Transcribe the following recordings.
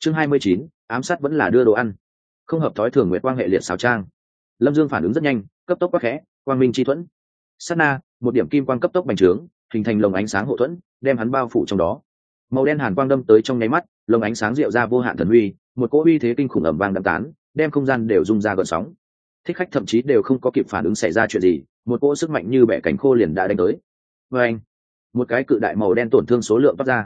Chương 29, ám sát vẫn là đưa đồ ăn. Không hợp thói thường nguyệt quang hệ liệt xảo trang. Lâm Dương phản ứng rất nhanh, cấp tốc quắc khẽ, quang minh chi thuẫn. Sát na, một điểm kim quang cấp tốc bành trướng, hình thành lồng ánh sáng hộ thuẫn, đem hắn bao phủ trong đó. Màu đen hàn quang đâm tới trong nháy mắt, lồng ánh sáng diệu ra vô hạn thần uy, một cỗ uy thế kinh khủng ầm vang đậm tán, đem không gian đều rung ra gợn sóng. Thích khách thậm chí đều không có kịp phản ứng xảy ra chuyện gì, một cỗ sức mạnh như bẻ cánh khô liền đã đánh tới. Và anh, một cái cự đại màu đen tổn thương số lượng toát ra,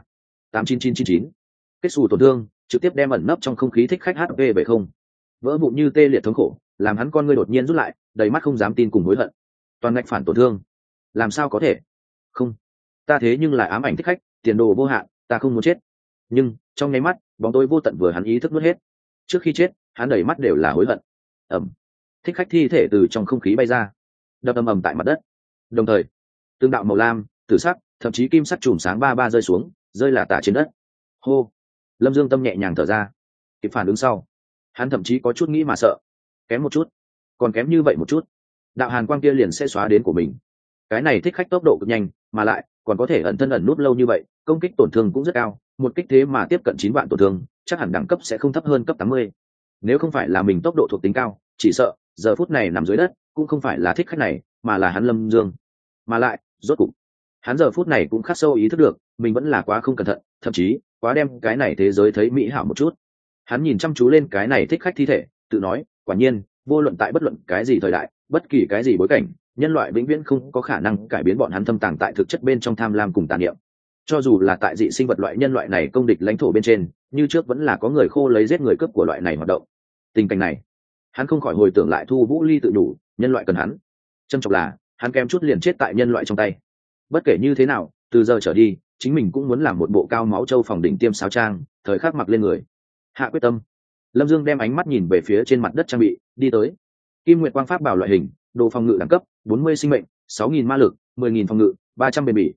89999. Kết xù tổn thương, trực tiếp đem ẩn nấp trong không khí thích khách HP về không. Vỡ vụn như tê liệt thống khổ, làm hắn con ngươi đột nhiên rút lại, đầy mắt không dám tin cùng hối hận. Toàn ngạch phản tổn thương, làm sao có thể? Không, ta thế nhưng là ám ảnh thích khách, tiền đồ vô hạn, ta không muốn chết. Nhưng trong nháy mắt, bóng tối vô tận vừa hắn ý thức nuốt hết. Trước khi chết, hắn đầy mắt đều là hối hận. Ẩm, thích khách thi thể từ trong không khí bay ra, đập ầm ầm tại mặt đất. Đồng thời, tương đạo màu lam, tử sắc, thậm chí kim sắc chùm sáng ba ba rơi xuống, rơi là tả trên đất. Hô, Lâm Dương tâm nhẹ nhàng thở ra. Kịp phản ứng sau, hắn thậm chí có chút nghĩ mà sợ. Kém một chút, còn kém như vậy một chút, đạo hàn quang kia liền sẽ xóa đến của mình. Cái này thích khách tốc độ cực nhanh, mà lại còn có thể ẩn thân ẩn núp lâu như vậy, công kích tổn thương cũng rất cao, một kích thế mà tiếp cận 9 vạn tổn thương, chắc hẳn đẳng cấp sẽ không thấp hơn cấp 80. Nếu không phải là mình tốc độ thuộc tính cao, chỉ sợ giờ phút này nằm dưới đất cũng không phải là thích khách này, mà là hắn Lâm Dương. Mà lại, rốt cục, hắn giờ phút này cũng khắc sâu ý thức được, mình vẫn là quá không cẩn thận, thậm chí quá đem cái này thế giới thấy mỹ hảo một chút. Hắn nhìn chăm chú lên cái này thích khách thi thể, tự nói, quả nhiên, vô luận tại bất luận cái gì thời đại, bất kỳ cái gì bối cảnh, nhân loại vĩnh viễn không có khả năng cải biến bọn hắn thâm tàng tại thực chất bên trong tham lam cùng tàn niệm. Cho dù là tại dị sinh vật loại nhân loại này công địch lãnh thổ bên trên, như trước vẫn là có người khô lấy giết người cướp của loại này hoạt động. Tình cảnh này, hắn không khỏi hồi tưởng lại Thu Vũ Ly tự đủ, nhân loại cần hắn. Trâm trọng là, hắn kém chút liền chết tại nhân loại trong tay. Bất kể như thế nào, từ giờ trở đi, chính mình cũng muốn làm một bộ cao máu châu phòng đỉnh tiêm sáo trang, thời khắc mặc lên người. Hạ quyết tâm. Lâm Dương đem ánh mắt nhìn về phía trên mặt đất trang bị, đi tới. Kim Nguyệt Quang Pháp bảo loại hình, đồ phòng ngự đẳng cấp, 40 sinh mệnh, 6.000 ma lực, 10.000 phòng ngự, 300 bền bỉ,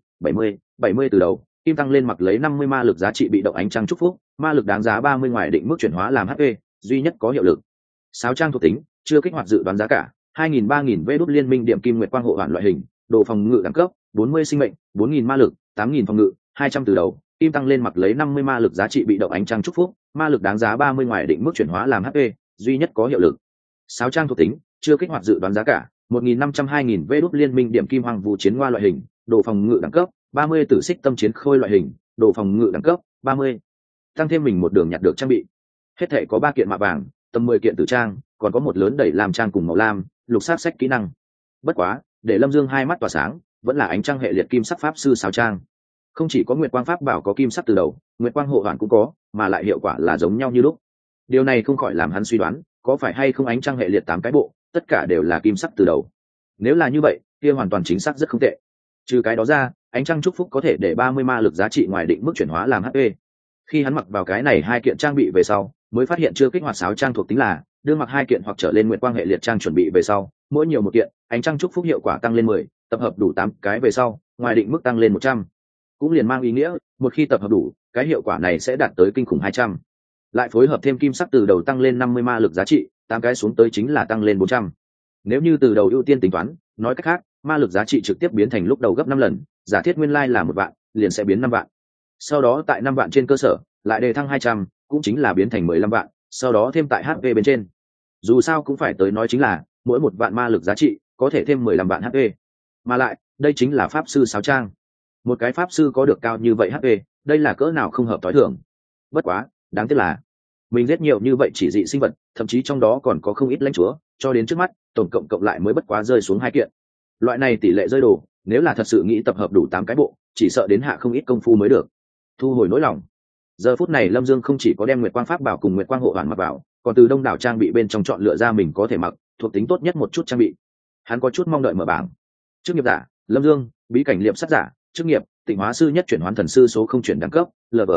70 từ đầu. Kim tăng lên mặc lấy 50 ma lực giá trị bị động ánh trăng chúc phúc, ma lực đáng giá 30 ngoài định mức chuyển hóa làm HP, duy nhất có hiệu lực. Sáo trang thuộc tính, chưa kích hoạt dự đoán giá cả, 2.000 3.000 vê đốt liên minh điểm Kim Nguyệt Quang hộ hoàn loại hình, đồ phòng ngự đẳng cấp, 40 sinh mệnh, 4.000 ma lực, 8.000 phòng ngự, 200 từ đầu. Kim tăng lên mặc lấy 50 ma lực giá trị bị động ánh trăng chúc phúc, ma lực đáng giá 30 ngoài định mức chuyển hóa làm HP, duy nhất có hiệu lực. Sáo trang thuộc tính, chưa kích hoạt dự đoán giá cả, 1.500 2.000 vê đốt liên minh điểm Kim Hoàng Vũ chiến ngoa loại hình, đồ phòng ngự đẳng cấp, 30 tử xích tâm chiến khôi loại hình, đồ phòng ngự đẳng cấp, 30. Tăng thêm mình một đường nhặt được trang bị. Hết thể có 3 kiện mạ vàng, tầm 10 kiện tử trang, còn có một lớn đẩy làm trang cùng màu lam, lục sắc sách kỹ năng. Bất quá, để Lâm Dương hai mắt tỏa sáng, vẫn là ánh trăng hệ liệt kim sắc pháp sư sáo trang. Không chỉ có Nguyệt Quang Pháp bảo có kim sắc từ đầu, Nguyệt Quang hộ hoàn cũng có, mà lại hiệu quả là giống nhau như lúc. Điều này không khỏi làm hắn suy đoán, có phải hay không ánh trăng hệ liệt 8 cái bộ, tất cả đều là kim sắc từ đầu. Nếu là như vậy, kia hoàn toàn chính xác rất không tệ. Trừ cái đó ra, ánh trăng chúc phúc có thể để 30 ma lực giá trị ngoài định mức chuyển hóa làm HP. Khi hắn mặc vào cái này 2 kiện trang bị về sau, mới phát hiện chưa kích hoạt sáo trang thuộc tính là, đưa mặc 2 kiện hoặc trở lên Nguyệt Quang hệ liệt trang chuẩn bị về sau, mỗi nhiều một kiện, ánh trăng chúc phúc hiệu quả tăng lên 10, tập hợp đủ 8 cái về sau, ngoài định mức tăng lên 100. Cũng liền mang ý nghĩa, một khi tập hợp đủ, cái hiệu quả này sẽ đạt tới kinh khủng 200. Lại phối hợp thêm kim sắc từ đầu tăng lên 50 ma lực giá trị, 8 cái xuống tới chính là tăng lên 400. Nếu như từ đầu ưu tiên tính toán, nói cách khác, ma lực giá trị trực tiếp biến thành lúc đầu gấp 5 lần, giả thiết nguyên lai là 1 vạn, liền sẽ biến 5 vạn. Sau đó tại 5 vạn trên cơ sở, lại đề thăng 200, cũng chính là biến thành 15 vạn, sau đó thêm tại HP bên trên. Dù sao cũng phải tới nói chính là, mỗi 1 vạn ma lực giá trị, có thể thêm 15 vạn HP. Mà lại, đây chính là pháp sư sáo trang. Một cái pháp sư có được cao như vậy HP, đây là cỡ nào không hợp tối thường. Bất quá, đáng tiếc là mình giết nhiều như vậy chỉ dị sinh vật, thậm chí trong đó còn có không ít lãnh chúa, cho đến trước mắt, tổng cộng lại mới bất quá rơi xuống 2 kiện. Loại này tỷ lệ rơi đồ, nếu là thật sự nghĩ tập hợp đủ 8 cái bộ, chỉ sợ đến hạ không ít công phu mới được. Thu hồi nỗi lòng. Giờ phút này Lâm Dương không chỉ có đem Nguyệt Quang Pháp bảo cùng Nguyệt Quang hộ hoàn mặc vào, còn từ đông đảo trang bị bên trong chọn lựa ra mình có thể mặc, thuộc tính tốt nhất một chút trang bị. Hắn có chút mong đợi mở bảng. Chức nghiệp giả, Lâm Dương, bí cảnh liệm sát giả, chức nghiệp, Tịnh Hóa sư nhất chuyển hoán thần sư số không chuyển đẳng cấp, LV.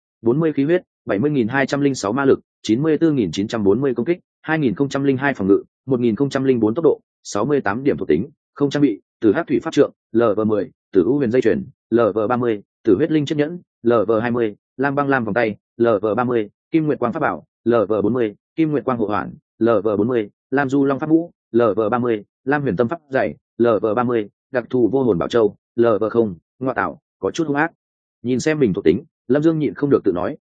40 khí huyết, 70.206 ma lực, 94.940 công kích, 2.002 phòng ngự, 1.004 tốc độ, 68 điểm thuộc tính, không trang bị, từ Hắc Thủy Pháp Trượng, LV10, từ U Huyền dây chuyền, LV30, từ Huyết Linh chiếc nhẫn, LV20, Lam Băng Lam vòng tay, LV30, Kim Nguyệt Quang Pháp bảo, LV40, Kim Nguyệt Quang hộ hoàn, LV40, Lam Du Long Pháp Vũ, LV30, Lam Huyền Tâm Pháp dày, LV30, đặc thù vô hồn bảo châu, LV0, ngoại tạo, có chút hung ác. Nhìn xem mình thuộc tính, Lâm Dương nhịn không được tự nói,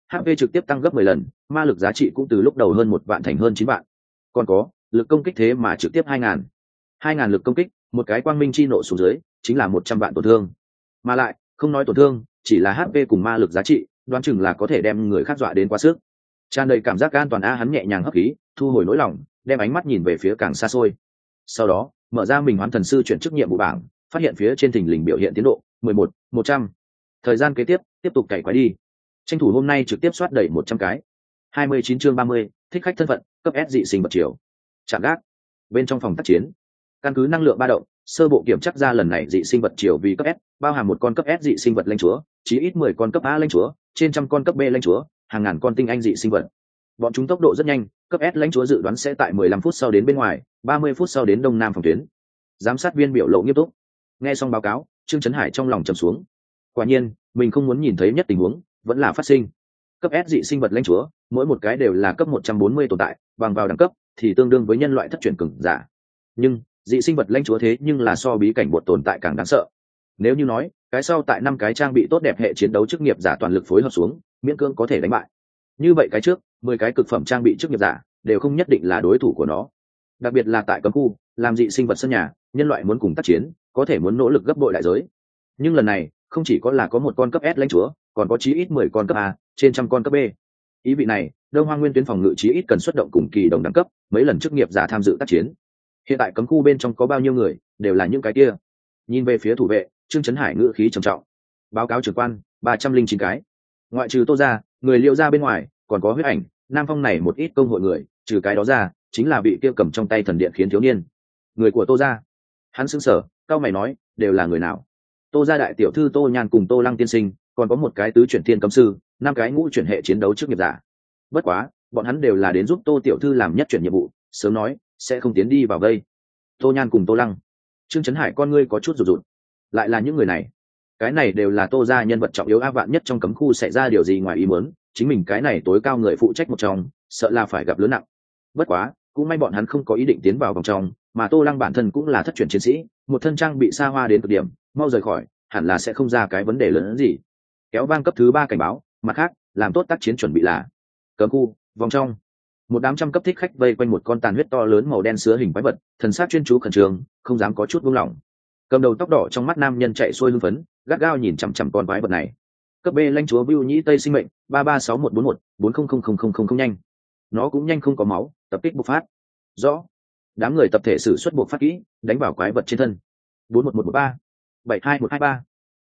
HP trực tiếp tăng gấp 10 lần, ma lực giá trị cũng từ lúc đầu hơn 1 vạn thành hơn 9 vạn. Còn có, lực công kích thế mà trực tiếp 2000. 2000 lực công kích, một cái quang minh chi nộ xuống dưới, chính là 100 vạn tổn thương. Mà lại, không nói tổn thương, chỉ là HP cùng ma lực giá trị, đoán chừng là có thể đem người khác dọa đến quá sức. Tràn đầy cảm giác an toàn hắn nhẹ nhàng hấp khí, thu hồi nỗi lòng, đem ánh mắt nhìn về phía càng xa xôi. Sau đó, mở ra mình hoán thần sư chuyển chức nhiệm vụ bảng, phát hiện phía trên thình lình biểu hiện tiến độ 11, 100. Thời gian kế tiếp tục cày quái đi. Tranh thủ hôm nay trực tiếp soát đẩy 100 cái. 29 chương 30, thích khách thân phận, cấp S dị sinh vật chiều. Chạm gác. Bên trong phòng tác chiến, căn cứ năng lượng ba động, sơ bộ kiểm chắc ra lần này dị sinh vật chiều vì cấp S, bao hàm một con cấp S dị sinh vật lãnh chúa, chí ít 10 con cấp A lãnh chúa, trên trăm con cấp B lãnh chúa, hàng ngàn con tinh anh dị sinh vật. Bọn chúng tốc độ rất nhanh, cấp S lãnh chúa dự đoán sẽ tại 15 phút sau đến bên ngoài, 30 phút sau đến đông nam phòng tuyến. Giám sát viên biểu lộ nghiêm túc. Nghe xong báo cáo, Trương Chấn Hải trong lòng trầm xuống. Quả nhiên, mình không muốn nhìn thấy nhất tình huống, vẫn là phát sinh. Cấp S dị sinh vật lãnh chúa, mỗi một cái đều là cấp 140 tồn tại, bằng vào đẳng cấp thì tương đương với nhân loại thất truyền cường giả. Nhưng, dị sinh vật lãnh chúa thế nhưng là so bí cảnh bột tồn tại càng đáng sợ. Nếu như nói, cái sau tại 5 cái trang bị tốt đẹp hệ chiến đấu chức nghiệp giả toàn lực phối hợp xuống, miễn cưỡng có thể đánh bại. Như vậy cái trước, 10 cái cực phẩm trang bị chức nghiệp giả đều không nhất định là đối thủ của nó. Đặc biệt là tại cấm khu, làm dị sinh vật sân nhà, nhân loại muốn cùng tác chiến, có thể muốn nỗ lực gấp bội đại giới. Nhưng lần này, không chỉ có là có một con cấp S lãnh chúa, còn có chí ít 10 con cấp A, trên trăm con cấp B. Ý vị này, Đông Hoang Nguyên tuyến phòng ngự chí ít cần xuất động cùng kỳ đồng đẳng cấp, mấy lần chức nghiệp giả tham dự tác chiến. Hiện tại cấm khu bên trong có bao nhiêu người, đều là những cái kia. Nhìn về phía thủ vệ, Trương Chấn Hải ngữ khí trầm trọng. Báo cáo trưởng quan, 309 cái. Ngoại trừ Tô gia, người Liễu gia bên ngoài, còn có Huyết Ảnh, Nam Phong này một ít công hội người, trừ cái đó ra, chính là bị kia cầm trong tay thần điện khiến thiếu niên. Người của Tô gia. Hắn sững sờ, cao mày nói, đều là người nào? Tô gia đại tiểu thư Tô Nhan cùng Tô Lăng tiên sinh, còn có một cái tứ chuyển thiên cấm sư, 5 cái ngũ chuyển hệ chiến đấu chức nghiệp giả. Bất quá, bọn hắn đều là đến giúp Tô tiểu thư làm nhất chuyển nhiệm vụ, sớm nói sẽ không tiến đi vào vây. Tô Nhan cùng Tô Lăng. Trương Chấn Hải con ngươi có chút rụt rụt. Lại là những người này. Cái này đều là Tô gia nhân vật trọng yếu vạn nhất trong cấm khu xảy ra điều gì ngoài ý muốn, chính mình cái này tối cao người phụ trách một trong, sợ là phải gặp lớn nặng. Bất quá, cũng may bọn hắn không có ý định tiến vào vòng trong, mà Tô Lăng bản thân cũng là thất truyền chiến sĩ, một thân trang bị xa hoa đến cực điểm, mau rời khỏi, hẳn là sẽ không ra cái vấn đề lớn hơn gì. Kéo vang cấp thứ 3 cảnh báo, mặt khác, làm tốt tác chiến chuẩn bị là cấm khu, vòng trong. Một đám trăm cấp thích khách vây quanh một con tàn huyết to lớn màu đen sứa hình quái vật, thần sắc chuyên chú khẩn trương, không dám có chút buông lỏng. Cầm đầu tóc đỏ trong mắt nam nhân chạy xuôi hưng phấn, gắt gao nhìn chằm chằm con quái vật này. Cấp B lãnh chúa Bưu Nhĩ Tây sinh mệnh 336141 nhanh. Nó cũng nhanh không có máu, tập kích bộc phát. Rõ. Đám người tập thể sử xuất buộc phát kỹ, đánh vào quái vật trên thân. 41113 72123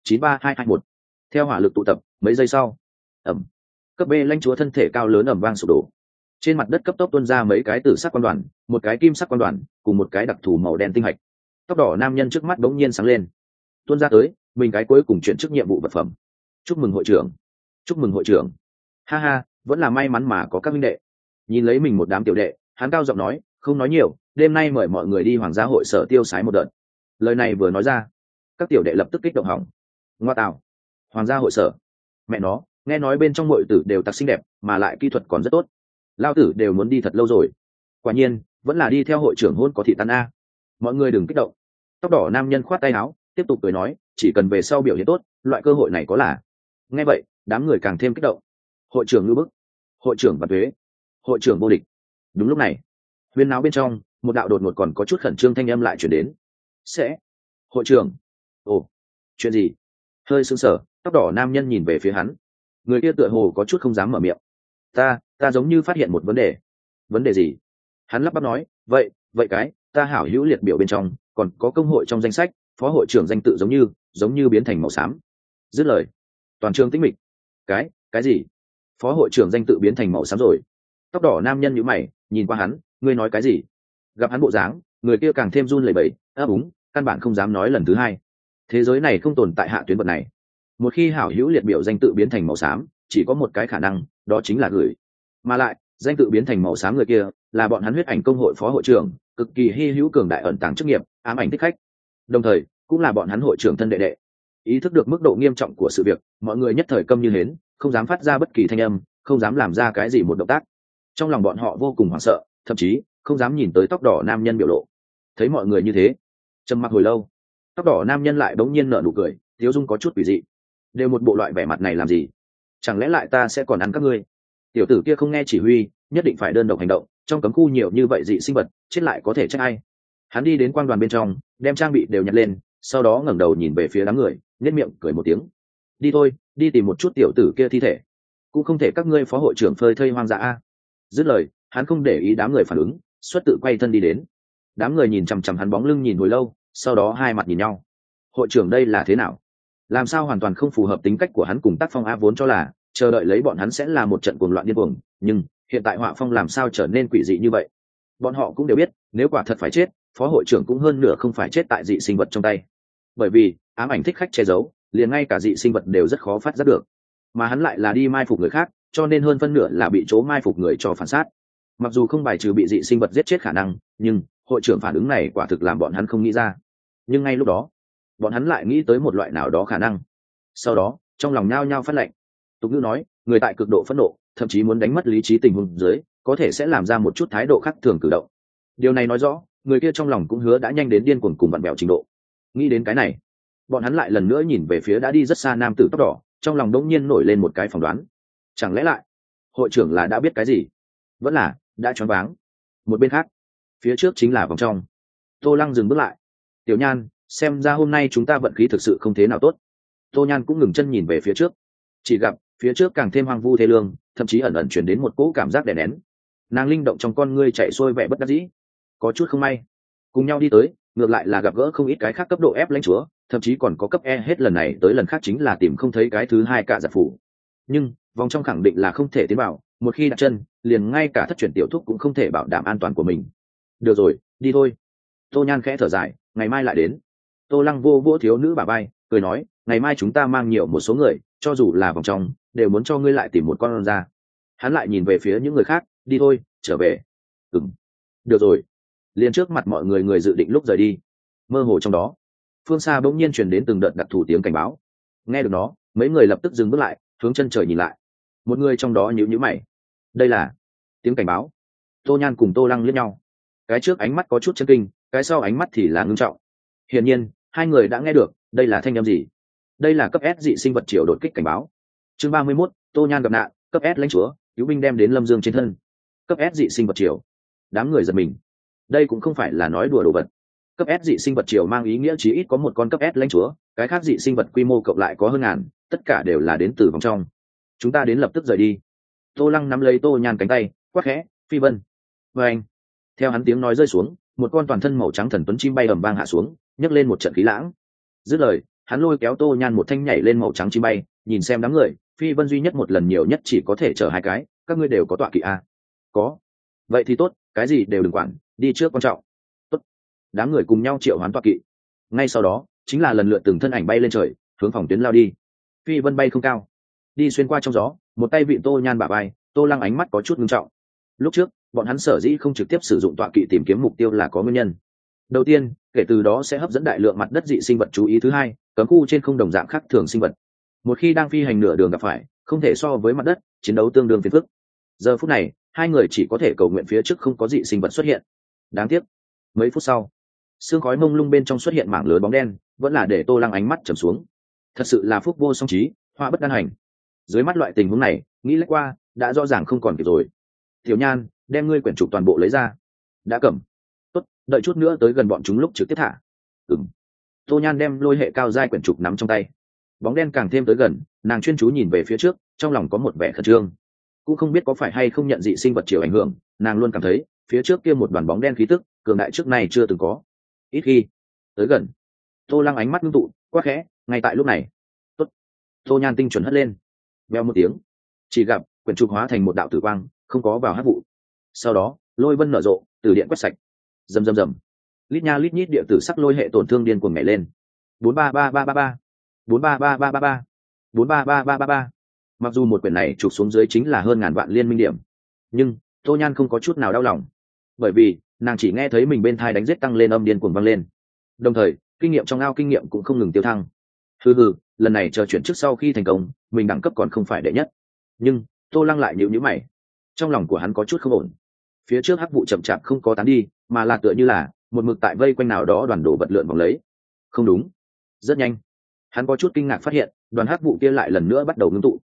93221. Theo hỏa lực tụ tập, mấy giây sau, ầm. Cấp B lãnh chúa thân thể cao lớn ầm vang sụp đổ. Trên mặt đất cấp tốc tuôn ra mấy cái tử sắc quan đoàn, một cái kim sắc quan đoàn, cùng một cái đặc thù màu đen tinh hạch. Tóc đỏ nam nhân trước mắt bỗng nhiên sáng lên. Tuôn ra tới, mình cái cuối cùng chuyển chức nhiệm vụ vật phẩm. Chúc mừng hội trưởng. Chúc mừng hội trưởng. Ha ha, vẫn là may mắn mà có các minh đệ. Nhìn lấy mình một đám tiểu đệ, hắn cao giọng nói, không nói nhiều, đêm nay mời mọi người đi hoàng gia hội sở tiêu sái một đợt. Lời này vừa nói ra, các tiểu đệ lập tức kích động hỏng. Ngoa tạo, hoàng gia hội sở, mẹ nó, nghe nói bên trong muội tử đều tặc xinh đẹp, mà lại kỹ thuật còn rất tốt. Lao tử đều muốn đi thật lâu rồi. Quả nhiên, vẫn là đi theo hội trưởng hôn có thị tan a. Mọi người đừng kích động. Tóc đỏ nam nhân khoát tay áo, tiếp tục cười nói, chỉ cần về sau biểu hiện tốt, loại cơ hội này có là. Nghe vậy, đám người càng thêm kích động. Hội trưởng ngư bức, hội trưởng và thuế, hội trưởng vô địch. Đúng lúc này, huyên náo bên trong, một đạo đột ngột còn có chút khẩn trương thanh âm lại chuyển đến. Sẽ, hội trưởng. Ồ, chuyện gì? Hơi sững sờ, tóc đỏ nam nhân nhìn về phía hắn. Người kia tựa hồ có chút không dám mở miệng. Ta giống như phát hiện một vấn đề. Vấn đề gì? Hắn lắp bắp nói, vậy ta hảo hữu liệt biểu bên trong, còn có công hội trong danh sách, phó hội trưởng danh tự giống như biến thành màu xám. Dứt lời, toàn trường tĩnh mịch. Cái gì? Phó hội trưởng danh tự biến thành màu xám rồi? Tóc đỏ nam nhân nhíu mày, nhìn qua hắn, ngươi nói cái gì? Gặp hắn bộ dáng, người kia càng thêm run lẩy bẩy, ấp úng, căn bản không dám nói lần thứ hai. Thế giới này không tồn tại hạ tuyến vật này. Một khi hảo hữu liệt biểu danh tự biến thành màu xám, chỉ có một cái khả năng, đó chính là gửi. Mà lại, danh tự biến thành màu xám người kia là bọn hắn huyết ảnh công hội phó hội trưởng, cực kỳ hy hữu cường đại ẩn tàng chức nghiệp, ám ảnh thích khách. Đồng thời, cũng là bọn hắn hội trưởng thân đệ đệ. Ý thức được mức độ nghiêm trọng của sự việc, mọi người nhất thời câm như hến, không dám phát ra bất kỳ thanh âm, không dám làm ra cái gì một động tác. Trong lòng bọn họ vô cùng hoảng sợ, thậm chí không dám nhìn tới tóc đỏ nam nhân biểu lộ. Thấy mọi người như thế, trầm mặc hồi lâu, tóc đỏ nam nhân lại bỗng nhiên nở nụ cười, tiếu dung có chút quỷ dị. Đều một bộ loại vẻ mặt này làm gì? chẳng lẽ lại ta sẽ còn ăn các ngươi? Tiểu tử kia không nghe chỉ huy, nhất định phải đơn độc hành động, trong cấm khu nhiều như vậy dị sinh vật, chết lại có thể trách ai? Hắn đi đến quang đoàn bên trong, đem trang bị đều nhặt lên, sau đó ngẩng đầu nhìn về phía đám người, nhếch miệng cười một tiếng. Đi thôi, đi tìm một chút tiểu tử kia thi thể. Cũng không thể các ngươi phó hội trưởng phơi thây hoang dã a. Dứt lời, hắn không để ý đám người phản ứng, xuất tự quay thân đi đến. Đám người nhìn chằm chằm hắn bóng lưng nhìn hồi lâu, sau đó hai mặt nhìn nhau. Hội trưởng đây là thế nào? Làm sao hoàn toàn không phù hợp tính cách của hắn cùng tác phong a, vốn cho là chờ đợi lấy bọn hắn sẽ là một trận cuồng loạn điên cuồng, nhưng hiện tại họa phong làm sao trở nên quỷ dị như vậy? Bọn họ cũng đều biết, nếu quả thật phải chết, phó hội trưởng cũng hơn nửa không phải chết tại dị sinh vật trong tay. Bởi vì ám ảnh thích khách che giấu, liền ngay cả dị sinh vật đều rất khó phát giác được, mà hắn lại là đi mai phục người khác, cho nên hơn phân nửa là bị chỗ mai phục người cho phản sát. Mặc dù không bài trừ bị dị sinh vật giết chết khả năng, nhưng hội trưởng phản ứng này quả thực làm bọn hắn không nghĩ ra. Nhưng ngay lúc đó, bọn hắn lại nghĩ tới một loại nào đó khả năng. Sau đó trong lòng nhao nhao phát lệnh. Tục ngữ nói, người tại cực độ phẫn nộ, thậm chí muốn đánh mất lý trí tình huống dưới, có thể sẽ làm ra một chút thái độ khác thường cử động. Điều này nói rõ, người kia trong lòng cũng hứa đã nhanh đến điên cuồng cùng vặn vẹo trình độ. Nghĩ đến cái này, bọn hắn lại lần nữa nhìn về phía đã đi rất xa nam tử tóc đỏ, trong lòng đống nhiên nổi lên một cái phỏng đoán. Chẳng lẽ lại hội trưởng là đã biết cái gì, vẫn là đã choáng váng? Một bên khác, phía trước chính là vòng trong. Tô Lăng dừng bước lại. Tiểu Nhan, xem ra hôm nay chúng ta vận khí thực sự không thế nào tốt. Tô Nhan cũng ngừng chân nhìn về phía trước, chỉ gặp phía trước càng thêm hoang vu thê lương, thậm chí ẩn ẩn chuyển đến một cỗ cảm giác đè nén. Nàng linh động trong con ngươi chạy xuôi vẻ bất đắc dĩ, có chút không may. Cùng nhau đi tới, ngược lại là gặp gỡ không ít cái khác cấp độ F lãnh chúa, thậm chí còn có cấp E, hết lần này tới lần khác chính là tìm không thấy cái thứ hai cả giặc phủ. Nhưng vòng trong khẳng định là không thể tiến vào, một khi đặt chân, liền ngay cả thất truyền tiểu thúc cũng không thể bảo đảm an toàn của mình. Được rồi, đi thôi. Tô Nhan khẽ thở dài, ngày mai lại đến. Tô Lăng vô vỗ thiếu nữ bả vai, cười nói, ngày mai chúng ta mang nhiều một số người, cho dù là vòng trong, đều muốn cho ngươi lại tìm một con ra. Hắn lại nhìn về phía những người khác, đi thôi, trở về. Được rồi. Liền trước mặt mọi người, người dự định lúc rời đi. Mơ hồ trong đó, phương xa bỗng nhiên truyền đến từng đợt đặc thù tiếng cảnh báo. Nghe được nó, mấy người lập tức dừng bước lại, hướng chân trời nhìn lại. Một người trong đó nhíu nhíu mày. Đây là tiếng cảnh báo. Tô Nhan cùng Tô Lăng liếc nhau. Cái trước ánh mắt có chút chấn kinh, cái sau ánh mắt thì là ngưng trọng. Hiển nhiên, hai người đã nghe được, đây là thanh âm gì? Đây là cấp S dị sinh vật triều đột kích cảnh báo. Chương 31, Tô Nhan gặp nạn, cấp S lãnh chúa, cứu binh đem đến Lâm Dương trên thân. Cấp S dị sinh vật triều. Đám người giật mình. Đây cũng không phải là nói đùa đồ vật. Cấp S dị sinh vật triều mang ý nghĩa chí ít có một con cấp S lãnh chúa, cái khác dị sinh vật quy mô cộng lại có hơn ngàn, tất cả đều là đến từ vòng trong. Chúng ta đến lập tức rời đi. Tô Lăng nắm lấy Tô Nhan cánh tay, quát khẽ, phi vân. Và anh. Theo hắn tiếng nói rơi xuống, một con toàn thân màu trắng thần tuấn chim bay ầm vang hạ xuống, nhấc lên một trận khí lãng. Dứt lời, hắn lôi kéo Tô Nhan một thanh nhảy lên màu trắng chim bay, nhìn xem đám người, phi vân duy nhất một lần nhiều nhất chỉ có thể chở hai cái, các ngươi đều có tọa kỵ à? Có. Vậy thì tốt, cái gì đều đừng quản, đi trước quan trọng. Tốt. Đám người cùng nhau triệu hoán tọa kỵ. Ngay sau đó, chính là lần lượt từng thân ảnh bay lên trời, hướng phòng tuyến lao đi. Phi vân bay không cao, đi xuyên qua trong gió, một tay vịn Tô Nhan bả vai, Tô Lăng ánh mắt có chút ngưng trọng. Lúc trước, bọn hắn sở dĩ không trực tiếp sử dụng tọa kỵ tìm kiếm mục tiêu là có nguyên nhân. Đầu tiên, kể từ đó sẽ hấp dẫn đại lượng mặt đất dị sinh vật chú ý. Thứ hai, cấm khu trên không đồng dạng khác thường sinh vật. Một khi đang phi hành nửa đường gặp phải, không thể so với mặt đất, chiến đấu tương đương phiền phức. Giờ phút này, hai người chỉ có thể cầu nguyện phía trước không có dị sinh vật xuất hiện. Đáng tiếc, mấy phút sau, sương khói mông lung bên trong xuất hiện mảng lớn bóng đen, vẫn là để Tô Lăng ánh mắt trầm xuống. Thật sự là phúc vô song trí, họa bất đan hành. Dưới mắt loại tình huống này, nghĩ lách qua, đã rõ ràng không còn kịp rồi. Tiểu Nhan, đem ngươi quyển trục toàn bộ lấy ra. Đã cầm. Tốt, đợi chút nữa tới gần bọn chúng lúc trực tiếp thả. Tô Nhan đem lôi hệ cao giai quyển trục nắm trong tay. Bóng đen càng thêm tới gần, nàng chuyên chú nhìn về phía trước, trong lòng có một vẻ khẩn trương. Cũng không biết có phải hay không nhận dị sinh vật chiều ảnh hưởng, nàng luôn cảm thấy phía trước kia một đoàn bóng đen khí tức cường đại trước này chưa từng có. Ít khi tới gần, Tô Lăng ánh mắt ngưng tụ, quát khẽ, ngay tại lúc này. Tốt. Tô Nhan tinh chuẩn hất lên. Veo một tiếng, chỉ gặp quyển trục hóa thành một đạo tử quang, không có vào hắc vụ. Sau đó, lôi vân nở rộ, từ điện quét sạch. Rầm rầm rầm. Lít nha lít nhít địa tử sắc lôi hệ tổn thương điên cuồng nhảy lên. 433333, 433333, 433333. Mặc dù một quyển này trục xuống dưới chính là hơn ngàn vạn liên minh điểm, nhưng Tô Nhan không có chút nào đau lòng, bởi vì nàng chỉ nghe thấy mình bên thai đánh giết tăng lên, âm điên cuồng vang lên. Đồng thời, kinh nghiệm trong ao kinh nghiệm cũng không ngừng tiêu thăng. Hừ, lần này chờ chuyển trước sau khi thành công, mình đẳng cấp còn không phải đệ nhất. Nhưng Tô Lăng lại nhíu nhíu mày, trong lòng của hắn có chút không ổn. Phía trước hắc vụ chậm chạp không có tán đi, mà là tựa như là một mực tại vây quanh nào đó đoàn đồ vật lượn vòng lấy. Không đúng. Rất nhanh, hắn có chút kinh ngạc phát hiện, đoàn hắc vụ kia lại lần nữa bắt đầu ngưng tụ.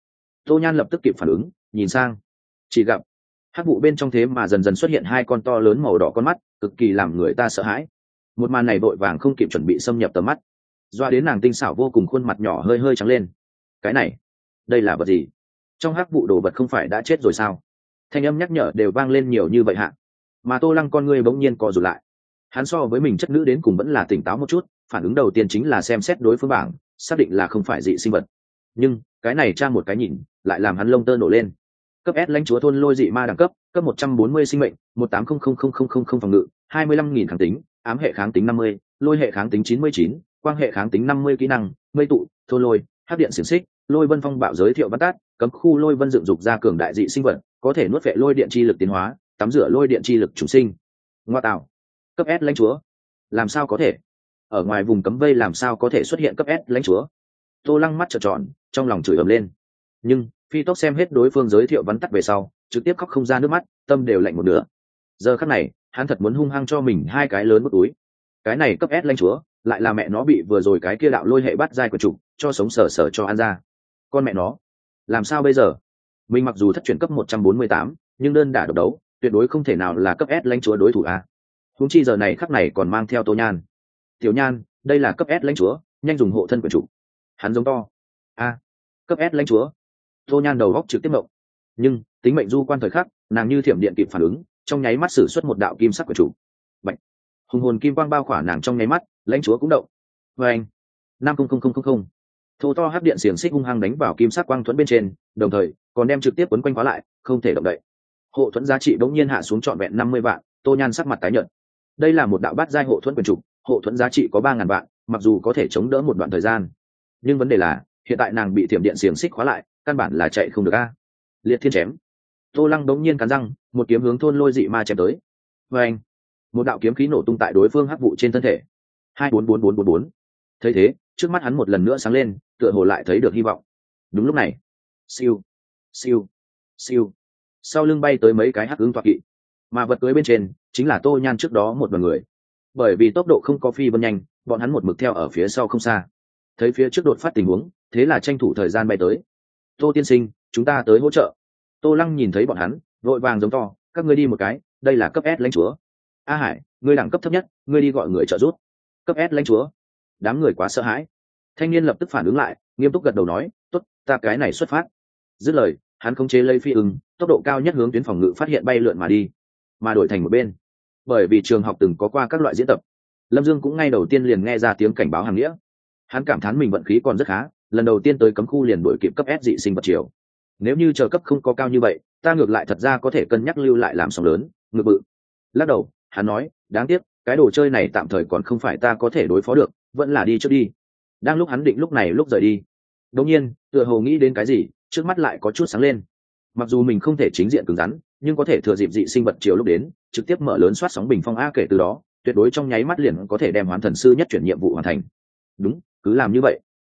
Tô Nhan lập tức kịp phản ứng, nhìn sang, chỉ gặp hắc vụ bên trong thế mà dần dần xuất hiện hai con to lớn màu đỏ con mắt, cực kỳ làm người ta sợ hãi. Một màn này vội vàng không kịp chuẩn bị xâm nhập tầm mắt, doa đến nàng tinh xảo vô cùng, khuôn mặt nhỏ hơi hơi trắng lên. Cái này, đây là vật gì? Trong hắc vụ đồ vật không phải đã chết rồi sao? Thanh âm nhắc nhở đều vang lên nhiều như vậy hạ. Mà Tô Lăng con ngươi bỗng nhiên co rụt lại. Hắn so với mình chất nữ đến cùng vẫn là tỉnh táo một chút, phản ứng đầu tiên chính là xem xét đối phương bảng, xác định là không phải dị sinh vật. Nhưng cái này tra một cái nhìn, lại làm hắn lông tơ nổ lên. Cấp S lãnh chúa thôn lôi dị ma đẳng cấp, cấp 140 sinh mệnh, 1800000 phòng ngự, 25.000 kháng tính, ám hệ kháng tính 50, lôi hệ kháng tính 99, quang hệ kháng tính 50 kỹ năng, mây tụ, thôn lôi, hắc điện xiển xích, lôi vân phong bạo giới thiệu văn tát, cấm khu lôi vân dựng dục ra cường đại dị sinh vật, có thể nuốt vệ lôi điện chi lực tiến hóa, tắm rửa lôi điện chi lực chủ sinh. Ngoa tạo, cấp S lãnh chúa, làm sao có thể? Ở ngoài vùng cấm vây làm sao có thể xuất hiện cấp S lãnh chúa? Tô Lăng mắt trợn tròn, trong lòng chửi ầm lên. Nhưng phi tốc xem hết đối phương giới thiệu vắn tắt về sau, trực tiếp khóc không ra nước mắt, tâm đều lạnh một nửa. Giờ khắc này, hắn thật muốn hung hăng cho mình hai cái lớn bức túi. Cái này cấp S lãnh chúa, lại là mẹ nó bị vừa rồi cái kia đạo lôi hệ bắt dai của chủ, cho sống sờ sờ cho ăn ra. Con mẹ nó, làm sao bây giờ? Mình mặc dù thất chuyển cấp 148, nhưng đơn đả độc đấu, tuyệt đối không thể nào là cấp S lãnh chúa đối thủ a. Huống chi giờ này khắc này còn mang theo Tô Nhan. Tiểu Nhan, đây là cấp S lãnh chúa, nhanh dùng hộ thân của chủ. Hắn giống to. A, cấp S lãnh chúa. Tô Nhan đầu góc trực tiếp mộng, nhưng tính mệnh du quan thời khắc, nàng như thiểm điện kịp phản ứng, trong nháy mắt sử xuất một đạo kim sắc của chủ. Bạch, hùng hồn kim quang bao khỏa nàng trong nháy mắt, lãnh chúa cũng động. Và anh, 500000, thô to hấp điện xiềng xích hung hăng đánh vào kim sắc quang thuẫn bên trên, đồng thời còn đem trực tiếp quấn quanh khóa lại, không thể động đậy. Hộ thuẫn giá trị bỗng nhiên hạ xuống trọn vẹn 50 vạn. Tô Nhan sắc mặt tái nhợt. Đây là một đạo bát giai hộ thuẫn quyền trục, hộ thuẫn giá trị có 3000 vạn, mặc dù có thể chống đỡ một đoạn thời gian, nhưng vấn đề là hiện tại nàng bị thiểm điện xiềng xích khóa lại, căn bản là chạy không được a. Liệt thiên chém. Tô Lăng đống nhiên cắn răng, một kiếm hướng thôn lôi dị ma chém tới. Và anh, một đạo kiếm khí nổ tung tại đối phương hắc vụ trên thân thể. 244444. Thấy thế, trước mắt hắn một lần nữa sáng lên, tựa hồ lại thấy được hy vọng. Đúng lúc này, siêu, siêu, siêu, sau lưng bay tới mấy cái hắc ứng toạc kỵ, mà vật cưới bên trên chính là Tô Nhan trước đó một đoàn người. Bởi vì tốc độ không có phi vân nhanh, bọn hắn một mực theo ở phía sau không xa. Thấy phía trước đột phát tình huống, thế là tranh thủ thời gian bay tới. Tô tiên sinh, chúng ta tới hỗ trợ. Tô Lăng nhìn thấy bọn hắn, vội vàng giống to, các ngươi đi một cái, đây là cấp S lãnh chúa. A Hải, ngươi đẳng cấp thấp nhất, ngươi đi gọi người trợ giúp. Cấp S lãnh chúa. Đám người quá sợ hãi. Thanh niên lập tức phản ứng lại, nghiêm túc gật đầu nói, tốt, ta cái này xuất phát. Dứt lời, hắn khống chế lấy phi ưng, tốc độ cao nhất hướng tuyến phòng ngự phát hiện bay lượn mà đi, mà đổi thành một bên. Bởi vì trường học từng có qua các loại diễn tập, Lâm Dương cũng ngay đầu tiên liền nghe ra tiếng cảnh báo hàng nghĩa. Hắn cảm thán mình vận khí còn rất khá, lần đầu tiên tới cấm khu liền đổi kịp cấp S dị sinh vật chiều. Nếu như chờ cấp không có cao như vậy, ta ngược lại thật ra có thể cân nhắc lưu lại làm sóng lớn, ngược bự. Lắc đầu, hắn nói, đáng tiếc, cái đồ chơi này tạm thời còn không phải ta có thể đối phó được, vẫn là đi trước đi. Đang lúc hắn định lúc này lúc rời đi, đột nhiên, tựa hồ nghĩ đến cái gì, trước mắt lại có chút sáng lên. Mặc dù mình không thể chính diện cứng rắn, nhưng có thể thừa dịp dị sinh vật chiều lúc đến, trực tiếp mở lớn soát sóng bình phong a, kể từ đó, tuyệt đối trong nháy mắt liền có thể đem Hoán Thần sư nhất chuyển nhiệm vụ hoàn thành. Đúng, cứ làm như vậy.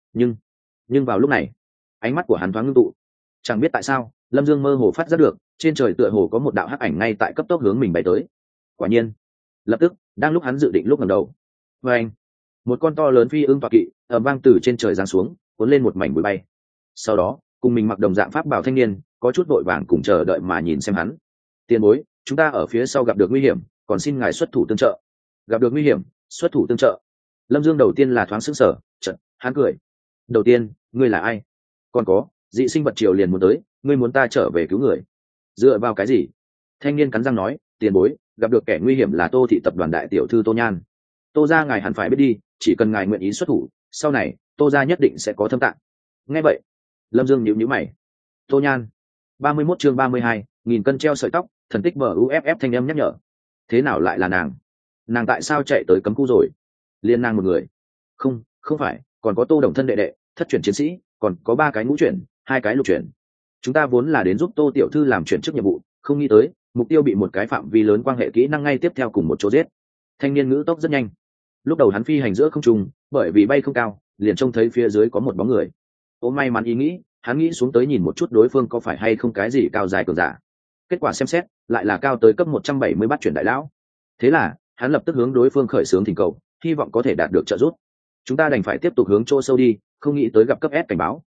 Nhưng vào lúc này, ánh mắt của hắn thoáng ngưng tụ. Chẳng biết tại sao, Lâm Dương mơ hồ phát giác được, trên trời tựa hồ có một đạo hắc ảnh ngay tại cấp tốc hướng mình bay tới. Quả nhiên, lập tức, đang lúc hắn dự định lúc ngẩng đầu, và anh, một con to lớn phi ưng tọa kỵ ầm vang từ trên trời giáng xuống, cuốn lên một mảnh bụi bay. Sau đó, cùng mình mặc đồng dạng pháp bảo thanh niên, có chút vội vàng cùng chờ đợi mà nhìn xem hắn. Tiền bối, chúng ta ở phía sau gặp được nguy hiểm, còn xin ngài xuất thủ tương trợ. Gặp được nguy hiểm, xuất thủ tương trợ. Lâm Dương đầu tiên là thoáng sững sờ, chợt hắn cười. Đầu tiên, ngươi là ai? Còn có, dị sinh vật triều liền muốn tới, ngươi muốn ta trở về cứu người? Dựa vào cái gì? Thanh niên cắn răng nói, tiền bối, gặp được kẻ nguy hiểm là Tô thị tập đoàn đại tiểu thư Tô Nhan. Tô gia ngài hẳn phải biết đi, chỉ cần ngài nguyện ý xuất thủ, sau này Tô gia nhất định sẽ có thâm tạng. Nghe vậy, Lâm Dương nhíu mày. Tô Nhan, 31 chương 32, nghìn cân treo sợi tóc, thần tích BUFF thanh âm nhắc nhở. Thế nào lại là nàng? Nàng tại sao chạy tới cấm khu rồi? Liên nàng một người? Không phải, còn có Tô Đồng thân đệ đệ, thất chuyển chiến sĩ, còn có 3 cái ngũ chuyển, 2 cái lục chuyển. Chúng ta vốn là đến giúp Tô tiểu thư làm chuyển chức nhiệm vụ, không nghĩ tới mục tiêu bị một cái phạm vi lớn quan hệ kỹ năng ngay tiếp theo cùng một chỗ giết. Thanh niên ngữ tốc rất nhanh. Lúc đầu hắn phi hành giữa không trung, bởi vì bay không cao, liền trông thấy phía dưới có một bóng người. Ô may mắn ý nghĩ, hắn nghĩ xuống tới nhìn một chút đối phương có phải hay không cái gì cao dài cường giả. Kết quả xem xét, lại là cao tới cấp 170 bắt chuyển đại lão. Thế là, hắn lập tức hướng đối phương khởi xướng thỉnh cầu, hy vọng có thể đạt được trợ giúp. Chúng ta đành phải tiếp tục hướng chỗ sâu đi, không nghĩ tới gặp cấp S cảnh báo,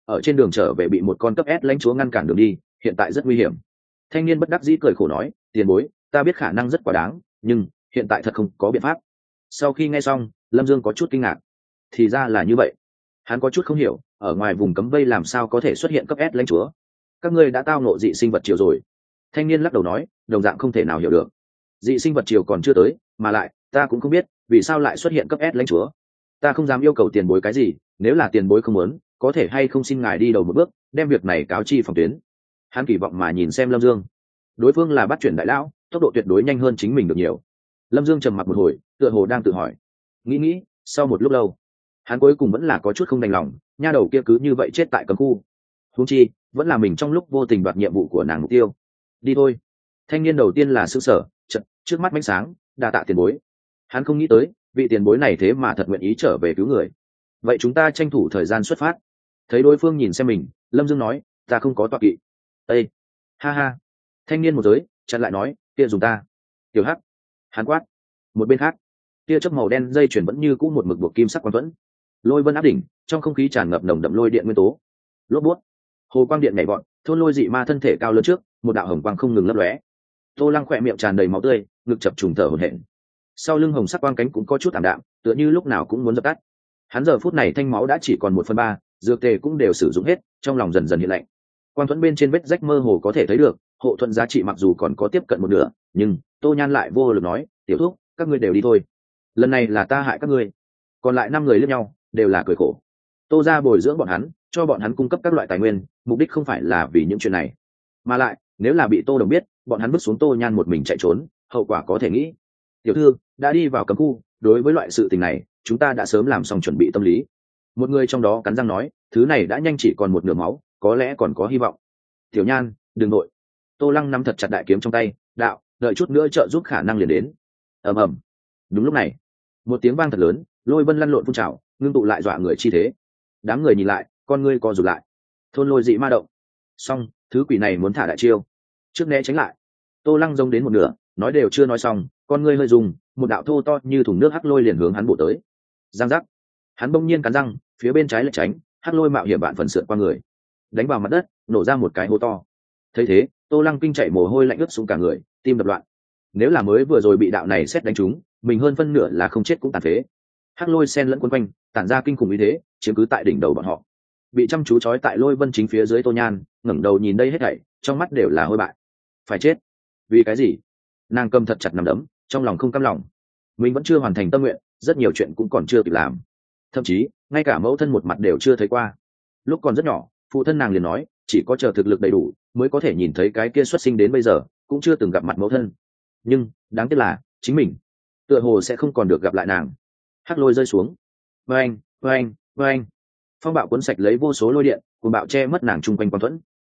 ở trên đường trở về bị một con cấp S lãnh chúa ngăn cản đường đi, hiện tại rất nguy hiểm. Thanh niên bất đắc dĩ cười khổ nói, tiền bối, ta biết khả năng rất quá đáng, nhưng hiện tại thật không có biện pháp. Sau khi nghe xong, Lâm Dương có chút kinh ngạc. Thì ra là như vậy. Hắn có chút không hiểu, ở ngoài vùng cấm vây làm sao có thể xuất hiện cấp S lãnh chúa. Các ngươi đã tao ngộ dị sinh vật triều rồi. Thanh niên lắc đầu nói, đồng dạng không thể nào hiểu được. Dị sinh vật triều còn chưa tới, mà lại ta cũng không biết vì sao lại xuất hiện cấp S lãnh chúa. Ta không dám yêu cầu tiền bối cái gì, nếu là tiền bối không muốn, có thể hay không xin ngài đi đầu một bước, đem việc này cáo chi phòng tuyến. Hắn kỳ vọng mà nhìn xem Lâm Dương. Đối phương là bắt chuyển đại lão, tốc độ tuyệt đối nhanh hơn chính mình được nhiều. Lâm Dương trầm mặc một hồi, tựa hồ đang tự hỏi. Nghĩ, sau một lúc lâu, hắn cuối cùng vẫn là có chút không đành lòng, nha đầu kia cứ như vậy chết tại cấm khu. Huống chi, vẫn là mình trong lúc vô tình đoạt nhiệm vụ của nàng mục tiêu. Đi thôi. Thanh niên đầu tiên là sững sờ, chợt trước mắt ánh sáng, đa tạ tiền bối. Hắn không nghĩ tới, vị tiền bối này thế mà thật nguyện ý trở về cứu người. Vậy chúng ta tranh thủ thời gian xuất phát. Thấy đối phương nhìn xem mình, Lâm Dương nói, ta không có tọa kỵ. Ê, ha ha. Thanh niên một giới chặn lại nói, kia dùng ta. Tiểu Hắc. Hắn quát. Một bên khác, tia chớp màu đen dây chuyển vẫn như cũ một mực buộc kim sắc quang vẫn. Lôi vân áp đỉnh, trong không khí tràn ngập nồng đậm lôi điện nguyên tố. Lốp bút. Hồ quang điện nhảy vọt, thôn lôi dị ma thân thể cao lớn trước, một đạo hồng quang không ngừng lấp lóe. Tô Lăng khỏe miệng tràn đầy máu tươi, ngực chập trùng thở hổn hển. Sau lưng hồng sắc quang cánh cũng có chút ảm đạm, tựa như lúc nào cũng muốn dập tắt. Hắn giờ phút này thanh máu đã chỉ còn 1/3, dược tề cũng đều sử dụng hết, trong lòng dần dần hiện lạnh. Quang thuẫn bên trên vết rách mơ hồ có thể thấy được, hộ thuẫn giá trị mặc dù còn có tiếp cận một nửa, nhưng Tô Nhan lại vô lực nói, tiểu thúc, các ngươi đều đi thôi. Lần này là ta hại các ngươi. Còn lại 5 người liếc nhau, đều là cười khổ. Tô ra bồi dưỡng bọn hắn, cho bọn hắn cung cấp các loại tài nguyên, mục đích không phải là vì những chuyện này, mà lại nếu là bị Tô Đồng biết, bọn hắn bước xuống Tô Nhan một mình chạy trốn, hậu quả có thể nghĩ. Tiểu thư đã đi vào cấm khu, đối với loại sự tình này chúng ta đã sớm làm xong chuẩn bị tâm lý. Một người trong đó cắn răng nói, thứ này đã nhanh chỉ còn một nửa máu, có lẽ còn có hy vọng. Tiểu Nhan, đừng nội. Tô Lăng nắm thật chặt đại kiếm trong tay, đạo, đợi chút nữa trợ giúp khả năng liền đến. Ầm ầm. Đúng lúc này, một tiếng vang thật lớn, lôi vân lăn lộn phun trào, ngưng tụ lại dọa người chi thế. Đám người nhìn lại, con ngươi co rụt lại. Thôn lôi dị ma động. Xong, thứ quỷ này muốn thả đại chiêu. Trước né tránh lại. Tô Lăng rông đến một nửa, nói đều chưa nói xong, con ngươi hơi dùng, một đạo thô to như thùng nước hắc lôi liền hướng hắn bổ tới. Giang giác. Hắn bỗng nhiên cắn răng, phía bên trái lệch tránh, hắc lôi mạo hiểm bạn phần sượt qua người, đánh vào mặt đất, nổ ra một cái hố to. Thấy thế, Tô Lăng kinh chạy mồ hôi lạnh ướt xuống cả người, tim đập loạn. Nếu là mới vừa rồi bị đạo này xét đánh trúng, mình hơn phân nửa là không chết cũng tàn phế. Hắc lôi sen lẫn quấn quanh, tản ra kinh khủng ý thế, chiếm cứ tại đỉnh đầu bọn họ. Bị chăm chú trói tại lôi vân chính phía dưới Tô Nhan, ngẩng đầu nhìn đây hết thảy, trong mắt đều là hôi bại. Phải chết. Vì cái gì? Nàng cầm thật chặt nắm đấm, trong lòng không cam lòng. Mình vẫn chưa hoàn thành tâm nguyện, rất nhiều chuyện cũng còn chưa kịp làm. Thậm chí, ngay cả mẫu thân một mặt đều chưa thấy qua. Lúc còn rất nhỏ, phụ thân nàng liền nói, chỉ có chờ thực lực đầy đủ mới có thể nhìn thấy cái kia xuất sinh đến bây giờ cũng chưa từng gặp mặt mẫu thân. Nhưng đáng tiếc là chính mình tựa hồ sẽ không còn được gặp lại nàng. Hắc lôi rơi xuống, vang vang vang, phong bạo cuốn sạch lấy vô số lôi điện, cuồng bạo che mất nàng chung quanh quang thuẫn.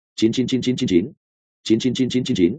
99999 99999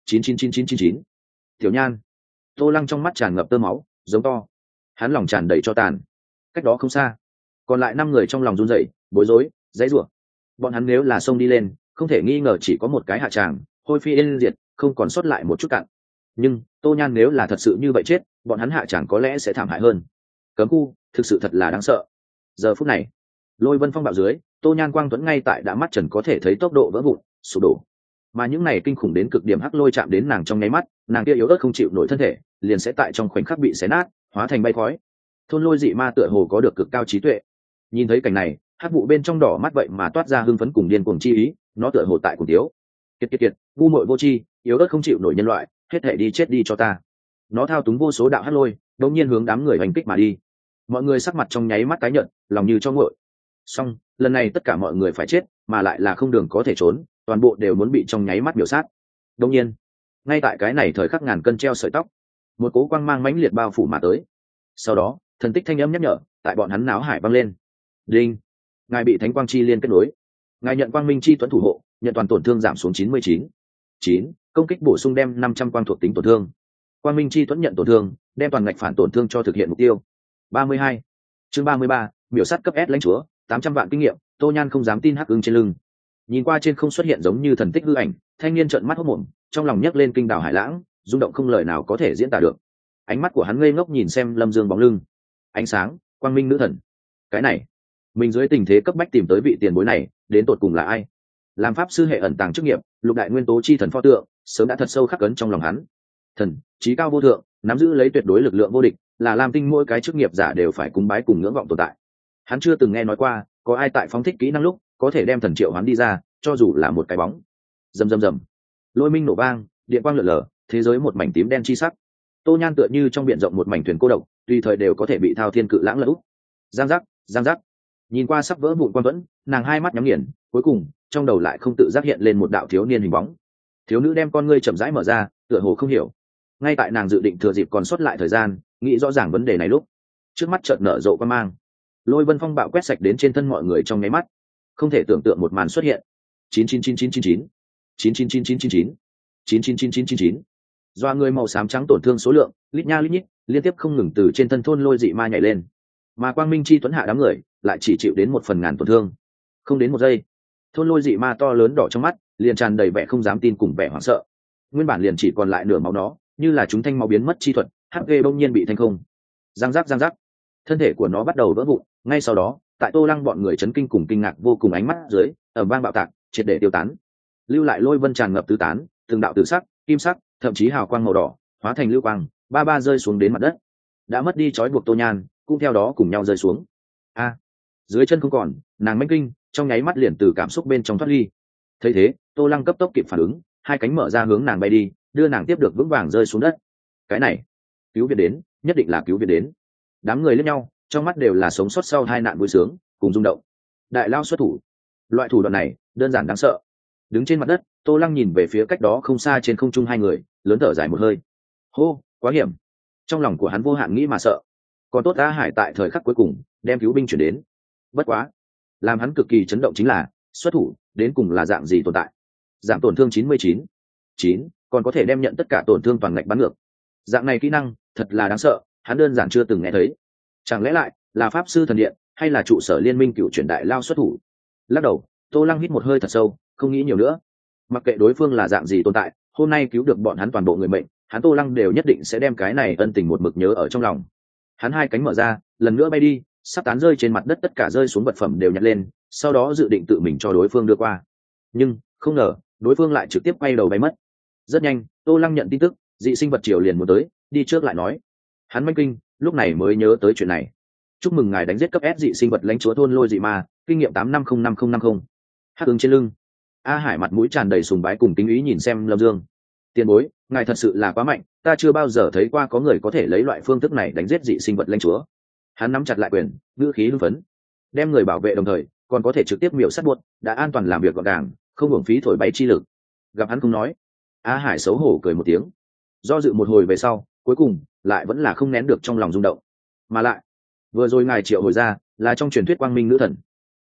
99999. Tiểu Nhan. Tô Lăng trong mắt tràn ngập tơ máu, giống to. Hắn lòng tràn đầy cho tàn. Cách đó không xa, còn lại 5 người trong lòng run rẩy, bối rối, dãy rủa. Bọn hắn nếu là xông đi lên, không thể nghi ngờ chỉ có một cái hạ tràng, hôi phi yên diệt, không còn sót lại một chút cặn. Nhưng Tô Nhan nếu là thật sự như vậy chết, bọn hắn hạ tràng có lẽ sẽ thảm hại hơn. Cấm khu thực sự thật là đáng sợ. Giờ phút này, lôi vân phong bạo dưới, Tô Nhan quang tuẫn ngay tại đã mắt trần có thể thấy tốc độ vỡ vụn, sụp đổ. Mà những này kinh khủng đến cực điểm hắc lôi chạm đến nàng trong nháy mắt, nàng kia yếu ớt không chịu nổi thân thể, liền sẽ tại trong khoảnh khắc bị xé nát, hóa thành bay khói. Thôn lôi dị ma tựa hồ có được cực cao trí tuệ. Nhìn thấy cảnh này, hắc vụ bên trong đỏ mắt vậy mà toát ra hưng phấn cùng điên cuồng chi ý, nó tựa hồ tại cùng tiếu. Kiệt, ngu muội vô tri, yếu ớt không chịu nổi nhân loại, hết thể đi chết đi cho ta. Nó thao túng vô số đạo hắc lôi, đột nhiên hướng đám người hành kích mà đi. Mọi người sắc mặt trong nháy mắt tái nhợt, lòng như cho nguội. Xong, lần này tất cả mọi người phải chết, mà lại là không đường có thể trốn, toàn bộ đều muốn bị trong nháy mắt biểu sát. Đột nhiên, ngay tại cái này thời khắc ngàn cân treo sợi tóc, một cố quang mang mãnh liệt bao phủ mà tới. Sau đó, thần tích thanh âm nhắc nhở tại bọn hắn náo hải vang lên. Đinh, ngài bị thánh quang chi liên kết nối, ngài nhận quang minh chi tuấn thủ hộ, nhận toàn tổn thương giảm xuống 99. 9, công kích bổ sung đem 500 quang thuộc tính tổn thương. Quang minh chi tuấn nhận tổn thương, đem toàn ngạch phản tổn thương cho thực hiện mục tiêu. 32. Chương 33, miểu sát cấp S lãnh chúa, 800 vạn kinh nghiệm. Tô Nhan không dám tin hắc ưng trên lưng. Nhìn qua trên không xuất hiện giống như thần tích hư ảnh, thanh niên trợn mắt hốt mồm, trong lòng nhấc lên kinh đảo hải lãng, rung động không lời nào có thể diễn tả được. Ánh mắt của hắn ngây ngốc nhìn xem Lâm Dương bóng lưng. Ánh sáng, quang minh nữ thần. Cái này mình dưới tình thế cấp bách tìm tới vị tiền bối này đến tột cùng là ai. Làm pháp sư hệ ẩn tàng chức nghiệp, lục đại nguyên tố chi thần pho tượng sớm đã thật sâu khắc ấn trong lòng hắn. Thần trí cao vô thượng, nắm giữ lấy tuyệt đối lực lượng vô địch, là lam tinh mỗi cái chức nghiệp giả đều phải cúng bái cùng ngưỡng vọng tồn tại. Hắn chưa từng nghe nói qua có ai tại phóng thích kỹ năng lúc có thể đem thần triệu hắn đi ra, cho dù là một cái bóng. Rầm rầm rầm, lôi minh nổ vang, điện quang lượn lờ, thế giới một mảnh tím đen chi sắc. Tô Nhan tựa như trong biển rộng một mảnh thuyền cô độc, tùy thời đều có thể bị thao thiên cự lãng lỡ. Giang giác, giang giác. Nhìn qua sắp vỡ vụn quan vẫn, nàng hai mắt nhắm nghiền, cuối cùng trong đầu lại không tự giác hiện lên một đạo thiếu niên hình bóng. Thiếu nữ đem con ngươi chậm rãi mở ra, tựa hồ không hiểu. Ngay tại nàng dự định thừa dịp còn sót lại thời gian, nghĩ rõ ràng vấn đề này lúc, trước mắt chợt nở rộ quan mang. Lôi vân phong bạo quét sạch đến trên thân mọi người trong nháy mắt. Không thể tưởng tượng một màn xuất hiện. 99999 99999 99999. Doa người màu xám trắng tổn thương số lượng lít nha lít nhít liên tiếp không ngừng từ trên thân thôn lôi dị ma nhảy lên, mà quang minh chi tuấn hạ đám người lại chỉ chịu đến 1/1000 tổn thương. Không đến 1 giây, thôn lôi dị ma to lớn đỏ trong mắt liền tràn đầy vẻ không dám tin cùng vẻ hoảng sợ. Nguyên bản liền chỉ còn lại nửa máu nó, như là chúng thanh máu biến mất chi thuật, hp bỗng nhiên bị thanh không. Giang giác giang giác, thân thể của nó bắt đầu vỡ vụn. Ngay sau đó, tại Tô Lăng bọn người chấn kinh cùng kinh ngạc vô cùng ánh mắt dưới, ầm vang bạo tạc, triệt để tiêu tán. Lưu lại lôi vân tràn ngập tứ tán, từng đạo tử sắc, kim sắc, thậm chí hào quang màu đỏ hóa thành lưu quang, ba rơi xuống đến mặt đất. Đã mất đi trói buộc Tô Nhan cũng theo đó cùng nhau rơi xuống. Dưới chân không còn, nàng manh kinh, trong nháy mắt liền từ cảm xúc bên trong thoát ly. Thấy thế, Tô Lăng cấp tốc kịp phản ứng, hai cánh mở ra hướng nàng bay đi, đưa nàng tiếp được vững vàng rơi xuống đất. Cái này, cứu viện đến, nhất định là cứu viện đến. Đám người liếc nhau, trong mắt đều là sống sót sau hai nạn vui sướng cùng rung động. Đại lao xuất thủ, loại thủ đoạn này đơn giản đáng sợ. Đứng trên mặt đất, Tô Lăng nhìn về phía cách đó không xa trên không trung hai người, lớn thở dài một hơi. Hô, quá hiểm. Trong lòng của hắn vô hạn nghĩ mà sợ. Còn tốt A Hải tại thời khắc cuối cùng đem cứu binh chuyển đến. Bất quá, làm hắn cực kỳ chấn động chính là xuất thủ đến cùng là dạng gì tồn tại. Giảm tổn thương 99 còn có thể đem nhận tất cả tổn thương toàn ngạch bắn ngược. Dạng này kỹ năng thật là đáng sợ, hắn đơn giản chưa từng nghe thấy. Chẳng lẽ lại là pháp sư thần điện hay là trụ sở liên minh cựu chuyển đại lao xuất thủ? Lắc đầu, Tô Lăng hít một hơi thật sâu, không nghĩ nhiều nữa. Mặc kệ đối phương là dạng gì tồn tại, hôm nay cứu được bọn hắn toàn bộ người mệnh, hắn Tô Lăng đều nhất định sẽ đem cái này ân tình một mực nhớ ở trong lòng. Hắn hai cánh mở ra, lần nữa bay đi, sắp tán rơi trên mặt đất tất cả rơi xuống vật phẩm đều nhặt lên, sau đó dự định tự mình cho đối phương đưa qua. Nhưng không ngờ đối phương lại trực tiếp quay đầu bay mất. Rất nhanh, Tô Lăng nhận tin tức, dị sinh vật triều liền muốn tới, đi trước lại nói. Hắn manh kinh, lúc này mới nhớ tới chuyện này. Chúc mừng ngài đánh giết cấp S dị sinh vật lãnh chúa thôn lôi dị ma, kinh nghiệm 850550. Hắc ứng trên lưng. A Hải mặt mũi tràn đầy sùng bái cùng kính ý nhìn xem Lâm Dương. Tiền bối, ngài thật sự là quá mạnh, ta chưa bao giờ thấy qua có người có thể lấy loại phương thức này đánh giết dị sinh vật lãnh chúa. Hắn nắm chặt lại quyền, ngữ khí hưng phấn, đem người bảo vệ đồng thời còn có thể trực tiếp miểu sát buốt, đã an toàn làm việc gọn gàng, không hưởng phí thổi bay chi lực. Gặp hắn không nói, A Hải xấu hổ cười một tiếng. Do dự một hồi về sau, cuối cùng lại vẫn là không nén được trong lòng rung động. Mà lại, vừa rồi ngài triệu hồi ra là trong truyền thuyết quang minh nữ thần.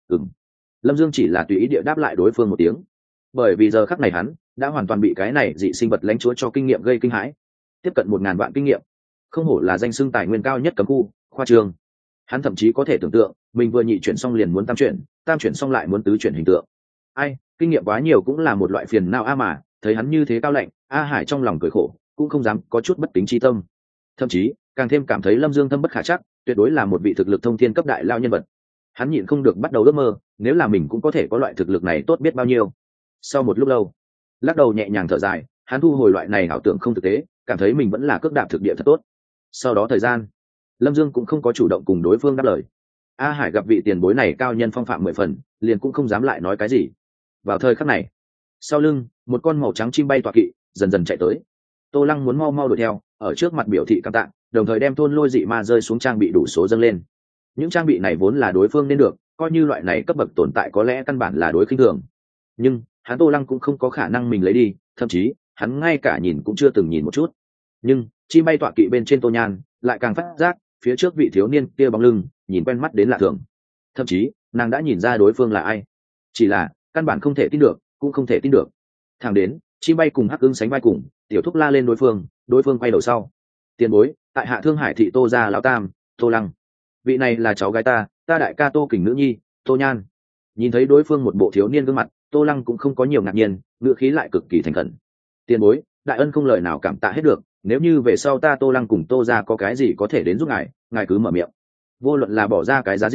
Lâm Dương chỉ là tùy ý địa đáp lại đối phương một tiếng, bởi vì giờ khắc này hắn đã hoàn toàn bị cái này dị sinh vật lãnh chúa cho kinh nghiệm gây kinh hãi. Tiếp cận 1000 vạn kinh nghiệm, không hổ là danh xưng tài nguyên cao nhất cấm khu khoa trường. Hắn thậm chí có thể tưởng tượng mình vừa nhị chuyển xong liền muốn tam chuyển xong lại muốn tứ chuyển hình tượng. Ai, kinh nghiệm quá nhiều cũng là một loại phiền não a. Mà thấy hắn như thế cao lạnh, A Hải trong lòng cười khổ, cũng không dám có chút bất kính chi tâm, thậm chí càng thêm cảm thấy Lâm Dương thâm bất khả trắc, tuyệt đối là một vị thực lực thông thiên cấp đại lao nhân vật. Hắn nhịn không được bắt đầu ước mơ, nếu là mình cũng có thể có loại thực lực này tốt biết bao nhiêu. Sau một lúc lâu, lắc đầu nhẹ nhàng thở dài, hắn thu hồi loại này ảo tưởng không thực tế, cảm thấy mình vẫn là cước đạp thực địa thật tốt. Sau đó thời gian, Lâm Dương cũng không có chủ động cùng đối phương đáp lời. A Hải gặp vị tiền bối này cao nhân phong phạm 10 phần, liền cũng không dám lại nói cái gì. Vào thời khắc này, sau lưng một con màu trắng chim bay tọa kỵ dần dần chạy tới. Tô Lăng muốn mau mau đuổi theo, ở trước mặt biểu thị cảm tạ, đồng thời đem thôn lôi dị ma rơi xuống trang bị đủ số dâng lên. Những trang bị này vốn là đối phương nên được, coi như loại này cấp bậc tồn tại có lẽ căn bản là đối khinh thường. Nhưng hắn Tô Lăng cũng không có khả năng mình lấy đi, thậm chí hắn ngay cả nhìn cũng chưa từng nhìn một chút. Nhưng chim bay tọa kỵ bên trên Tô Nhan lại càng phát giác phía trước vị thiếu niên kia bóng lưng nhìn quen mắt đến lạ thường. Thậm chí nàng đã nhìn ra đối phương là ai, chỉ là căn bản không thể tin được, cũng không thể tin được. Thẳng đến chim bay cùng Hắc Ưng sánh vai cùng, tiểu thúc la lên đối phương quay đầu sau. Tiền bối, tại hạ Thương Hải thị Tô gia lão tam, Tô Lăng. Vị này là cháu gái ta đại ca Tô Kình nữ nhi, Tô Nhan. Nhìn thấy đối phương một bộ thiếu niên gương mặt, Tô Lăng cũng không có nhiều ngạc nhiên, ngữ khí lại cực kỳ thành khẩn. Tiền bối, đại ân không lời nào cảm tạ hết được, nếu như về sau ta Tô Lăng cùng Tô gia có cái gì có thể đến giúp ngài cứ mở miệng. Vô luận là bỏ ra cái giá gì,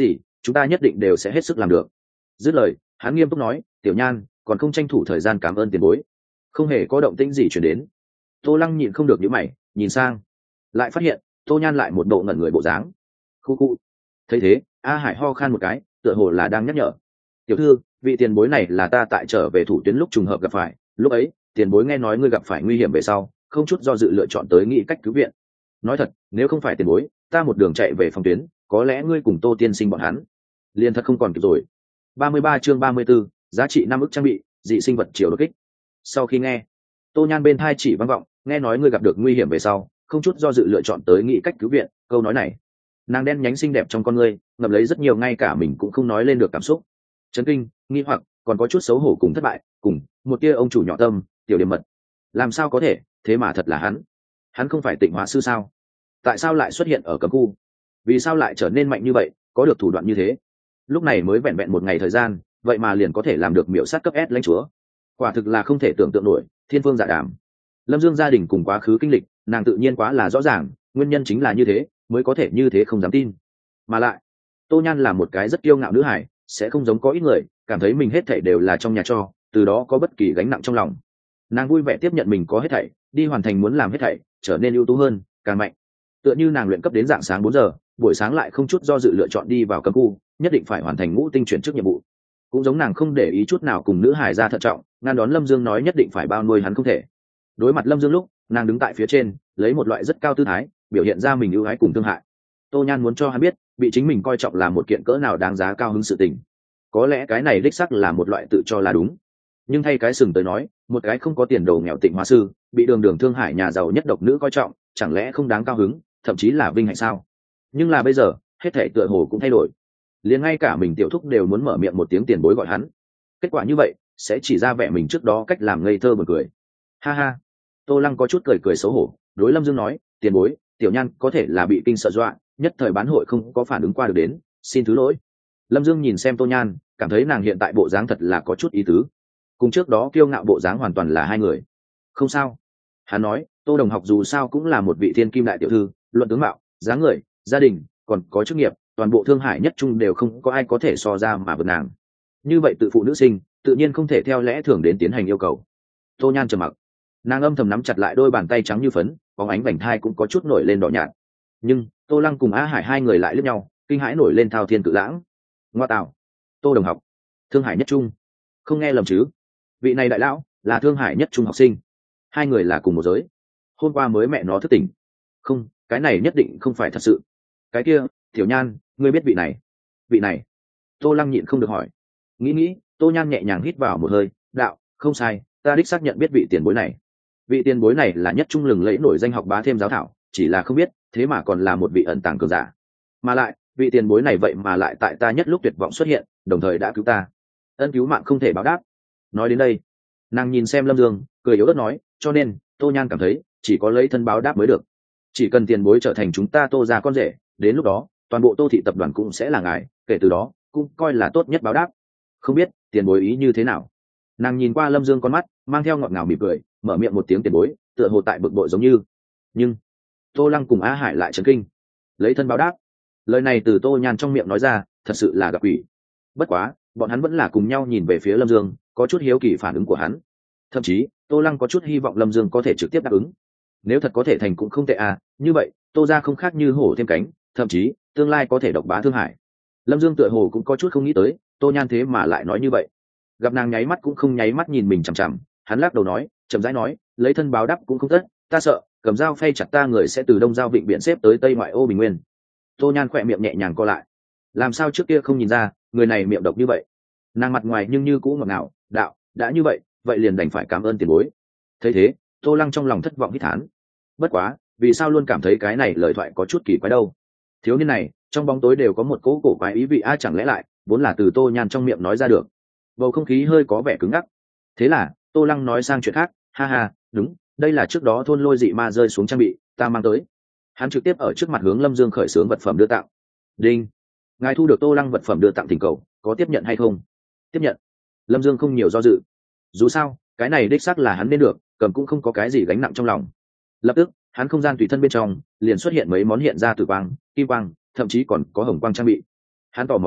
chúng ta nhất định đều sẽ hết sức làm được. Dứt lời hắn nghiêm túc nói, tiểu nhan còn không tranh thủ thời gian cảm ơn tiền bối. Không hề có động tĩnh gì chuyển đến. Tô Lăng nhịn không được nhíu mày nhìn sang, lại phát hiện Tô Nhan lại một bộ ngẩn người bộ dáng. Khu khu. Thấy thế A Hải ho khan một cái, tựa hồ là đang nhắc nhở. Tiểu thư, vị tiền bối này là ta tại trở về thủ tuyến lúc trùng hợp gặp phải, lúc ấy tiền bối nghe nói ngươi gặp phải nguy hiểm về sau, không chút do dự lựa chọn tới nghĩ cách cứu viện. Nói thật, nếu không phải tiền bối, ta một đường chạy về phòng tuyến, có lẽ ngươi cùng Tô tiên sinh bọn hắn liền thật không còn kịp rồi. 33 chương 34, giá trị 5 ức trang bị, dị sinh vật chiều đột kích. Sau khi nghe, Tô Nhan bên thai chỉ vang vọng, nghe nói ngươi gặp được nguy hiểm về sau, không chút do dự lựa chọn tới nghĩ cách cứu viện. Câu nói này, nàng đen nhánh xinh đẹp trong con ngươi ngập lấy rất nhiều ngay cả mình cũng không nói lên được cảm xúc. Chấn kinh, nghi hoặc, còn có chút xấu hổ cùng thất bại, cùng một tia ông chủ nhỏ tâm, tiểu điểm mật. Làm sao có thể, thế mà thật là hắn không phải Tịnh Hóa sư sao? Tại sao lại xuất hiện ở cấm khu? Vì sao lại trở nên mạnh như vậy, có được thủ đoạn như thế? Lúc này mới vẹn vẹn một ngày thời gian, vậy mà liền có thể làm được miểu sát cấp S lãnh chúa. Quả thực là không thể tưởng tượng nổi, thiên phương dạ đàm. Lâm Dương gia đình cùng quá khứ kinh lịch, nàng tự nhiên quá là rõ ràng, nguyên nhân chính là như thế, mới có thể như thế không dám tin. Mà lại, Tô Nhan là một cái rất kiêu ngạo nữ hải, sẽ không giống có ít người, cảm thấy mình hết thảy đều là trong nhà cho, từ đó có bất kỳ gánh nặng trong lòng. Nàng vui vẻ tiếp nhận mình có hết thảy, đi hoàn thành muốn làm hết thảy, trở nên ưu tú hơn, càng mạnh. Tựa như nàng luyện cấp đến dạng sáng 4 giờ, buổi sáng lại không chút do dự lựa chọn đi vào cấm khu, nhất định phải hoàn thành ngũ tinh chuyển chức nhiệm vụ. Cũng giống nàng không để ý chút nào cùng nữ hải ra thận trọng, ngăn đón Lâm Dương nói nhất định phải bao nuôi hắn không thể. Đối mặt Lâm Dương lúc, nàng đứng tại phía trên, lấy một loại rất cao tư thái, biểu hiện ra mình ưu ái cùng thương hại. Tô Nhan muốn cho hắn biết, bị chính mình coi trọng là một kiện cỡ nào đáng giá cao hứng sự tình. Có lẽ cái này đích xác là một loại tự cho là đúng, nhưng thay cái sừng tới nói, một cái không có tiền đồ nghèo Tịnh Hóa sư, bị đường đường thương hải nhà giàu nhất độc nữ coi trọng, chẳng lẽ không đáng cao hứng, thậm chí là vinh hạnh sao? Nhưng là bây giờ, hết thảy tựa hồ cũng thay đổi. Liền ngay cả mình tiểu thúc đều muốn mở miệng một tiếng tiền bối gọi hắn. Kết quả như vậy, sẽ chỉ ra vẻ mình trước đó cách làm ngây thơ buồn cười. Ha ha. Tô Lăng có chút cười cười xấu hổ, đối Lâm Dương nói, tiền bối, tiểu nhan có thể là bị kinh sợ dọa, nhất thời bán hội không có phản ứng qua được đến, xin thứ lỗi. Lâm Dương nhìn xem Tô Nhan, cảm thấy nàng hiện tại bộ dáng thật là có chút ý tứ, cùng trước đó kiêu ngạo bộ dáng hoàn toàn là hai người. Không sao, hắn nói, Tô đồng học dù sao cũng là một vị thiên kim đại tiểu thư, luận tướng mạo, dáng người, gia đình, còn có chức nghiệp, toàn bộ Thương Hải nhất trung đều không có ai có thể so ra mà vượt nàng. Như vậy tự phụ nữ sinh, tự nhiên không thể theo lẽ thường đến tiến hành yêu cầu. Tô Nhan trầm mặc, nàng âm thầm nắm chặt lại đôi bàn tay trắng như phấn, bóng ánh vành thai cũng có chút nổi lên đỏ nhạt. Nhưng Tô Lăng cùng Á Hải hai người lại liếc nhau, kinh hãi nổi lên thao thiên cự lãng. Ngoa tạo, Tô đồng học, Thương Hải nhất trung, không nghe lầm chứ? Vị này đại lão là Thương Hải nhất trung học sinh, hai người là cùng một giới. Hôm qua mới mẹ nó thức tỉnh. Không, cái này nhất định không phải thật sự. Cái kia, Tiểu Nhan, ngươi biết vị này? Vị này? Tô Lăng nhịn không được hỏi. Nghĩ, Tô Nhan nhẹ nhàng hít vào một hơi, đạo, không sai, ta đích xác nhận biết vị tiền bối này. Vị tiền bối này là nhất trung lừng lẫy nổi danh học bá thêm giáo thảo, chỉ là không biết, thế mà còn là một vị ẩn tàng cường giả. Mà lại, vị tiền bối này vậy mà lại tại ta nhất lúc tuyệt vọng xuất hiện, đồng thời đã cứu ta. Ân cứu mạng không thể báo đáp. Nói đến đây, nàng nhìn xem Lâm Dương, cười yếu ớt nói, cho nên Tô Nhan cảm thấy chỉ có lấy thân báo đáp mới được. Chỉ cần tiền bối trở thành chúng ta Tô ra con rể, đến lúc đó toàn bộ Tô thị tập đoàn cũng sẽ là ngài, kể từ đó cũng coi là tốt nhất báo đáp. Không biết tiền bối ý như thế nào? Nàng nhìn qua Lâm Dương con mắt mang theo ngọt ngào mỉm cười, mở miệng một tiếng tiền bối, tựa hồ tại bực bội giống như. Nhưng Tô Lăng cùng Á Hải lại chấn kinh. Lấy thân báo đáp, lời này từ Tô Nhan trong miệng nói ra, thật sự là gặp quỷ. Bất quá bọn hắn vẫn là cùng nhau nhìn về phía Lâm Dương, có chút hiếu kỳ phản ứng của hắn. Thậm chí Tô Lăng có chút hy vọng Lâm Dương có thể trực tiếp đáp ứng. Nếu thật có thể thành cũng không tệ à, như vậy Tô ra không khác như hổ thêm cánh, thậm chí tương lai có thể độc bá Thương Hải. Lâm Dương tựa hồ cũng có chút không nghĩ tới Tô Nhan thế mà lại nói như vậy. Gặp nàng nháy mắt cũng không nháy mắt nhìn mình chằm chằm, hắn lắc đầu nói, chậm rãi nói, lấy thân báo đáp cũng không tất, ta sợ cầm dao phay chặt ta người sẽ từ Đông Giao Vịnh biển xếp tới Tây ngoại ô Bình Nguyên. Tô Nhan khỏe miệng nhẹ nhàng co lại, làm sao trước kia không nhìn ra người này miệng độc như vậy. Nàng mặt ngoài nhưng như cũ ngọt ngào, đạo, đã như vậy vậy liền đành phải cảm ơn tiền bối. Thấy thế Tô Lăng trong lòng thất vọng hít thán. Bất quá vì sao luôn cảm thấy cái này lời thoại có chút kỳ quái đâu? Thiếu niên này trong bóng tối đều có một cỗ cổ quái ý vị, ai chẳng lẽ lại vốn là từ Tô Nhan trong miệng nói ra được. Bầu không khí hơi có vẻ cứng ngắc. Thế là Tô Lăng nói sang chuyện khác, ha ha, đúng, đây là trước đó thôn lôi dị ma rơi xuống trang bị, ta mang tới. Hắn trực tiếp ở trước mặt hướng Lâm Dương khởi xướng vật phẩm đưa tặng. Đinh, ngài thu được Tô Lăng vật phẩm đưa tặng thỉnh cầu, có tiếp nhận hay không? Tiếp nhận. Lâm Dương không nhiều do dự, dù sao cái này đích xác là hắn nên được, cầm cũng không có cái gì gánh nặng trong lòng. Lập tức hắn không gian tùy thân bên trong liền xuất hiện mấy món hiện ra tử quang, kim quang, thậm chí còn có hồng quang trang bị. Hắn tò mò nhất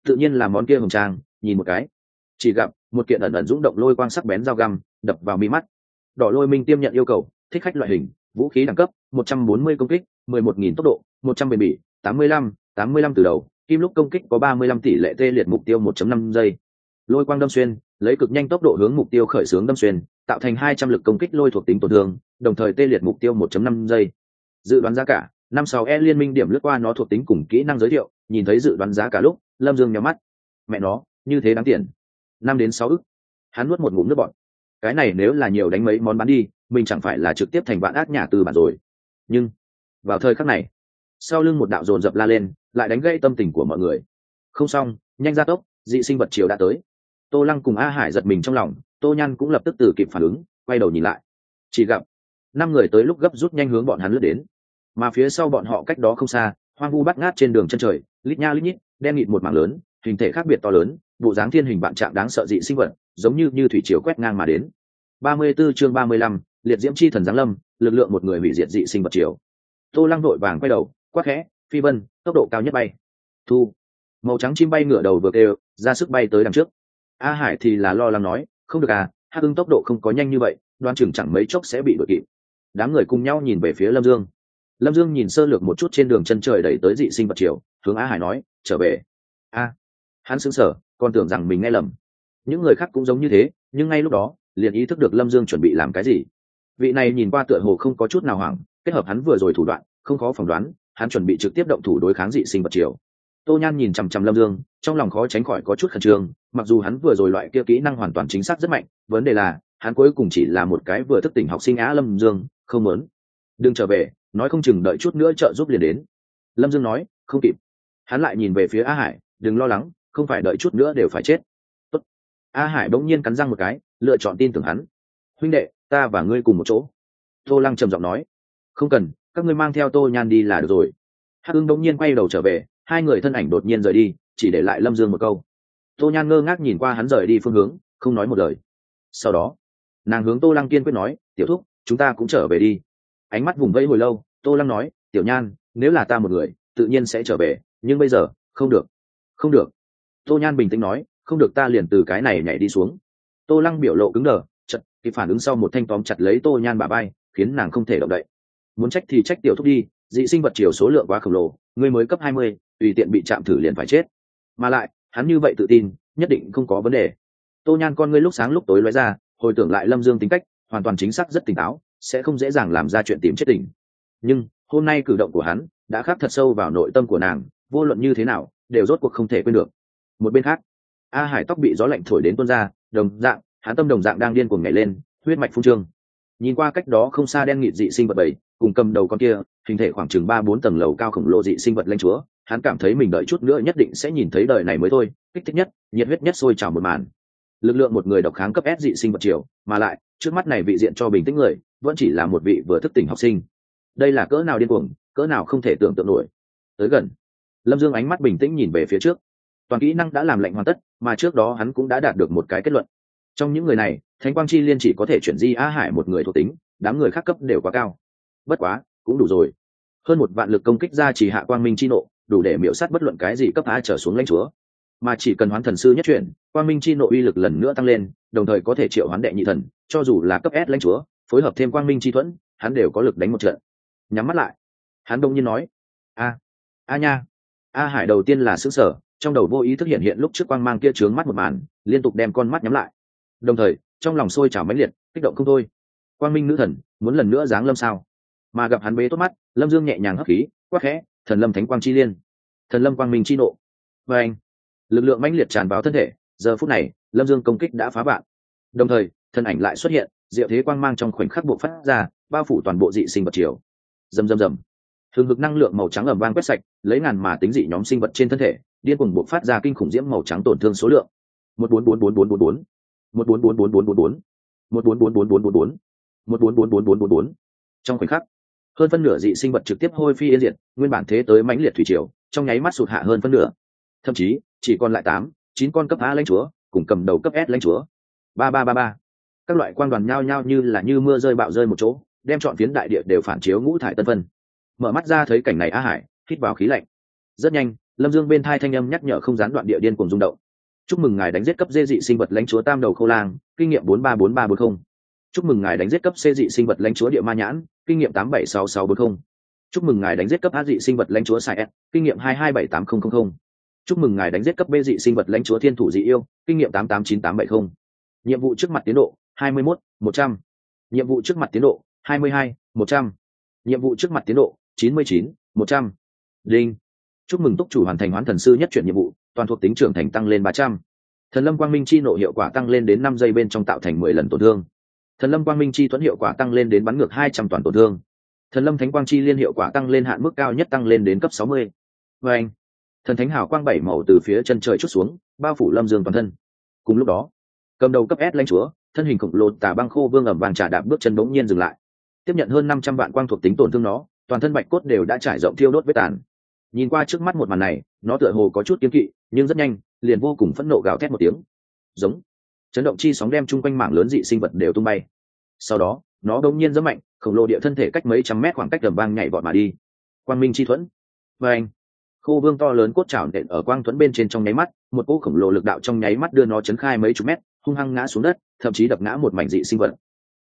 tự nhiên là món kia hồng trang. Nhìn một cái, chỉ gặp một kiện ẩn ẩn rung động lôi quang sắc bén dao găm đập vào mi mắt. Đỏ lôi minh tiêm nhận yêu cầu: thích khách loại hình, vũ khí đẳng cấp 140 công kích, 11.000 tốc độ, 100 bền bỉ, 85 từ đầu, kim lúc công kích có 35 tỷ lệ tê liệt mục tiêu 1.5 giây. Lôi quang đâm xuyên, lấy cực nhanh tốc độ hướng mục tiêu khởi xướng đâm xuyên, tạo thành 200 lực công kích lôi thuộc tính tổn thương, đồng thời tê liệt mục tiêu 1.5 giây. Dự đoán giá cả 56E liên minh điểm lướt qua nó thuộc tính cùng kỹ năng giới thiệu, nhìn thấy dự đoán giá cả lúc, Lâm Dương nhíu mắt. Mẹ nó, như thế đáng tiền. 5 đến 6 ức. Hắn nuốt một ngụm nước bọt. Cái này nếu là nhiều đánh mấy món bán đi, mình chẳng phải là trực tiếp thành vạn ác nhà từ bản rồi. Nhưng vào thời khắc này, sau lưng một đạo dồn dập la lên, lại đánh gãy tâm tình của mọi người. Không xong, nhanh ra tốc, dị sinh vật chiều đã tới. Tô Lăng cùng A Hải giật mình trong lòng, Tô Nhan cũng lập tức từ kịp phản ứng, quay đầu nhìn lại. Chỉ gặp 5 người tới lúc gấp rút nhanh hướng bọn hắn lướt đến, mà phía sau bọn họ cách đó không xa, hoang vu bát ngát trên đường chân trời, lít nha lít nhít, đen nghịt một mảng lớn, hình thể khác biệt to lớn, bộ dáng thiên hình vạn trạng đáng sợ dị sinh vật, giống như thủy triều quét ngang mà đến. 34 chương 35, liệt diễm chi thần giáng lâm, lực lượng một người hủy diệt dị sinh vật triều. Tô Lăng đội vàng quay đầu, quát khẽ: "Phi vân, tốc độ cao nhất bay." Thu. Màu trắng chim bay ngửa đầu vừa kêu, ra sức bay tới đằng trước. A Hải thì là lo lắng nói: "Không được à, Hắc Ưng tốc độ không có nhanh như vậy, đoán chừng chẳng mấy chốc sẽ bị đuổi kịp." Đám người cùng nhau nhìn về phía Lâm Dương. Lâm Dương nhìn sơ lược một chút trên đường chân trời đẩy tới dị sinh vật triều, hướng A Hải nói: "Trở về." A. Hắn sững sờ, còn tưởng rằng mình nghe lầm. Những người khác cũng giống như thế, nhưng ngay lúc đó, liền ý thức được Lâm Dương chuẩn bị làm cái gì. Vị này nhìn qua tựa hồ không có chút nào hoảng, kết hợp hắn vừa rồi thủ đoạn, không khó phỏng đoán, hắn chuẩn bị trực tiếp động thủ đối kháng dị sinh vật triều. Tô Nhan nhìn chằm chằm Lâm Dương, trong lòng khó tránh khỏi có chút khẩn trương, mặc dù hắn vừa rồi loại kia kỹ năng hoàn toàn chính xác rất mạnh, vấn đề là, hắn cuối cùng chỉ là một cái vừa thức tỉnh học sinh Á. Lâm Dương, không muốn. "Đừng trở về, nói không chừng đợi chút nữa trợ giúp liền đến." Lâm Dương nói. "Không kịp." Hắn lại nhìn về phía A Hải: "Đừng lo lắng, không phải đợi chút nữa đều phải chết." Tốt. A Hải bỗng nhiên cắn răng một cái, lựa chọn tin tưởng hắn. "Huynh đệ, ta và ngươi cùng một chỗ." Tô Lăng trầm giọng nói. "Không cần, các ngươi mang theo Tô Nhan đi là được rồi." Hắc Ưng bỗng nhiên quay đầu trở về, hai người thân ảnh đột nhiên rời đi, chỉ để lại Lâm Dương một câu. Tô Nhan ngơ ngác nhìn qua hắn rời đi phương hướng, không nói một lời. Sau đó, nàng hướng Tô Lăng kiên quyết nói: "Tiểu thúc, chúng ta cũng trở về đi." Ánh mắt vùng vẫy hồi lâu, Tô Lăng nói: "Tiểu Nhan, nếu là ta một người, tự nhiên sẽ trở về, nhưng bây giờ, không được." "Không được." Tô Nhan bình tĩnh nói: "Không được, ta liền từ cái này nhảy đi xuống." Tô Lăng biểu lộ cứng đờ, chợt kịp phản ứng sau một thanh tóm chặt lấy Tô Nhan bả vai, khiến nàng không thể động đậy. "Muốn trách thì trách tiểu thúc đi, dị sinh vật chiều số lượng quá khổng lồ, ngươi mới cấp 20, tùy tiện bị chạm thử liền phải chết. Mà lại, hắn như vậy tự tin, nhất định không có vấn đề." Tô Nhan con ngươi lúc sáng lúc tối lóe ra, hồi tưởng lại Lâm Dương tính cách, hoàn toàn chính xác rất tỉnh táo, sẽ không dễ dàng làm ra chuyện tìm chết tình. Nhưng hôm nay cử động của hắn đã khắc thật sâu vào nội tâm của nàng, vô luận như thế nào đều rốt cuộc không thể quên được. Một bên khác, A Hải tóc bị gió lạnh thổi đến tuôn ra, đồng dạng hắn tâm đồng dạng đang điên cuồng nhảy lên, huyết mạch phun trương. Nhìn qua cách đó không xa đen nghịt dị sinh vật bảy, cùng cầm đầu con kia hình thể khoảng chừng 3-4 tầng lầu cao khổng lồ dị sinh vật lãnh chúa, hắn cảm thấy mình đợi chút nữa nhất định sẽ nhìn thấy đời này mới thôi, kích thích nhất, nhiệt huyết nhất sôi trào một màn. Lực lượng một người độc kháng cấp S dị sinh vật triều, mà lại trước mắt này vị diện cho bình tĩnh người vẫn chỉ là một vị vừa thức tỉnh học sinh. Đây là cỡ nào điên cuồng, cỡ nào không thể tưởng tượng nổi. Tới gần, Lâm Dương ánh mắt bình tĩnh nhìn về phía trước. Toàn kỹ năng đã làm lệnh hoàn tất, mà trước đó hắn cũng đã đạt được một cái kết luận. Trong những người này, Thánh Quang Chi Liên chỉ có thể chuyển di A Hải một người thuộc tính, đám người khác cấp đều quá cao. Bất quá, cũng đủ rồi. Hơn 1 vạn lực công kích ra chỉ hạ quang minh chi nộ, đủ để miểu sát bất luận cái gì cấp A trở xuống lãnh chúa. Mà chỉ cần hoán thần sư nhất chuyển, quang minh chi nộ uy lực lần nữa tăng lên, đồng thời có thể triệu hoán đệ nhị thần, cho dù là cấp S lãnh chúa, phối hợp thêm quang minh chi thuẫn, hắn đều có lực đánh một trận. Nhắm mắt lại, hắn đông nhiên nói: A nha." A Hải đầu tiên là sững sờ, trong đầu vô ý thức hiện lúc trước quang mang kia trướng mắt một màn, liên tục đem con mắt nhắm lại. Đồng thời, trong lòng sôi trào mãnh liệt, kích động không thôi. Quang minh nữ thần muốn lần nữa giáng lâm sao? Mà gặp hắn bế tốt mắt, Lâm Dương nhẹ nhàng hấp khí, quát khẽ: "Thần lâm thánh quang chi liên, thần lâm quang minh chi nộ." Và anh, lực lượng mãnh liệt tràn vào thân thể. Giờ phút này, Lâm Dương công kích đã phá vạn. Đồng thời, thân ảnh lại xuất hiện, diệu thế quang mang trong khoảnh khắc bộc phát ra, bao phủ toàn bộ dị sinh vật triều. Rầm rầm rầm. Hừng hực năng lượng màu trắng ầm vang quét sạch, lấy ngàn mà tính dị nhóm sinh vật trên thân thể, điên cuồng bộc phát ra kinh khủng diễm màu trắng tổn thương số lượng. 144444, 144444, 144444, 144444. Trong khoảnh khắc, hơn phân nửa dị sinh vật trực tiếp hôi phi yên diệt, nguyên bản thế tới mãnh liệt thủy triều, trong nháy mắt sụt hạ hơn phân nửa. Thậm chí, chỉ còn lại 8-9 con cấp A lãnh chúa, cùng cầm đầu cấp S lãnh chúa. Ba ba ba ba. Các loại quang đoàn nhao nhao như mưa rơi bạo rơi một chỗ, đem trọn phiến đại địa đều phản chiếu ngũ thải tân phân. Mở mắt ra thấy cảnh này, A Hải hít vào khí lạnh. Rất nhanh, Lâm Dương bên thai thanh âm nhắc nhở không gián đoạn địa điên cùng rung động. Chúc mừng ngài đánh giết cấp D dị sinh vật lãnh chúa tam đầu khâu lang, kinh nghiệm 434340. Chúc mừng ngài đánh giết cấp C dị sinh vật lãnh chúa địa ma nhãn, kinh nghiệm 876640. Chúc mừng ngài đánh giết cấp A dị sinh vật lãnh chúa Sai S, kinh nghiệm 2278000. Chúc mừng ngài đánh giết cấp B dị sinh vật lãnh chúa thiên thủ dị yêu, kinh nghiệm 889870. Nhiệm vụ trước mặt tiến độ 21, 100. Nhiệm vụ trước mặt tiến độ 22, 100. Nhiệm vụ trước mặt tiến độ 99, 100. Đinh. Chúc mừng túc chủ hoàn thành hoán thần sư nhất chuyển nhiệm vụ, toàn thuộc tính trưởng thành tăng lên 300. Thần lâm quang minh chi nộ hiệu quả tăng lên đến 5 giây bên trong tạo thành 10 lần tổn thương. Thần lâm quang minh chi thuẫn hiệu quả tăng lên đến bắn ngược 200 toàn tổn thương. Thần lâm thánh quang chi liên hiệu quả tăng lên hạn mức cao nhất tăng lên đến cấp 60. Và anh, thần thánh hào quang 7 màu từ phía chân trời chút xuống, bao phủ Lâm Dương toàn thân. Cùng lúc đó, cầm đầu cấp S lãnh chúa, thân hình khổng lồ Tà Băng Khô Vương ẩm vàng trà đạp bước chân bỗng nhiên dừng lại. Tiếp nhận hơn 500 vạn quang thuộc tính tổn thương nó, toàn thân bạch cốt đều đã trải rộng thiêu đốt vết tàn. Nhìn qua trước mắt một màn này, nó tựa hồ có chút kiêng kỵ, nhưng rất nhanh, liền vô cùng phẫn nộ gào thét một tiếng. Giống. Chấn động chi sóng đem chung quanh mảng lớn dị sinh vật đều tung bay. Sau đó, nó đột nhiên giẫm mạnh, khổng lồ địa thân thể cách mấy trăm mét khoảng cách gầm vang nhảy vọt mà đi. Quang minh chi thuẫn. Và anh, Khô Vương to lớn cốt trảo nện ở quang thuẫn bên trên trong nháy mắt, một cỗ khổng lồ lực đạo trong nháy mắt đưa nó chấn khai mấy chục mét, hung hăng ngã xuống đất, thậm chí đập ngã một mảnh dị sinh vật.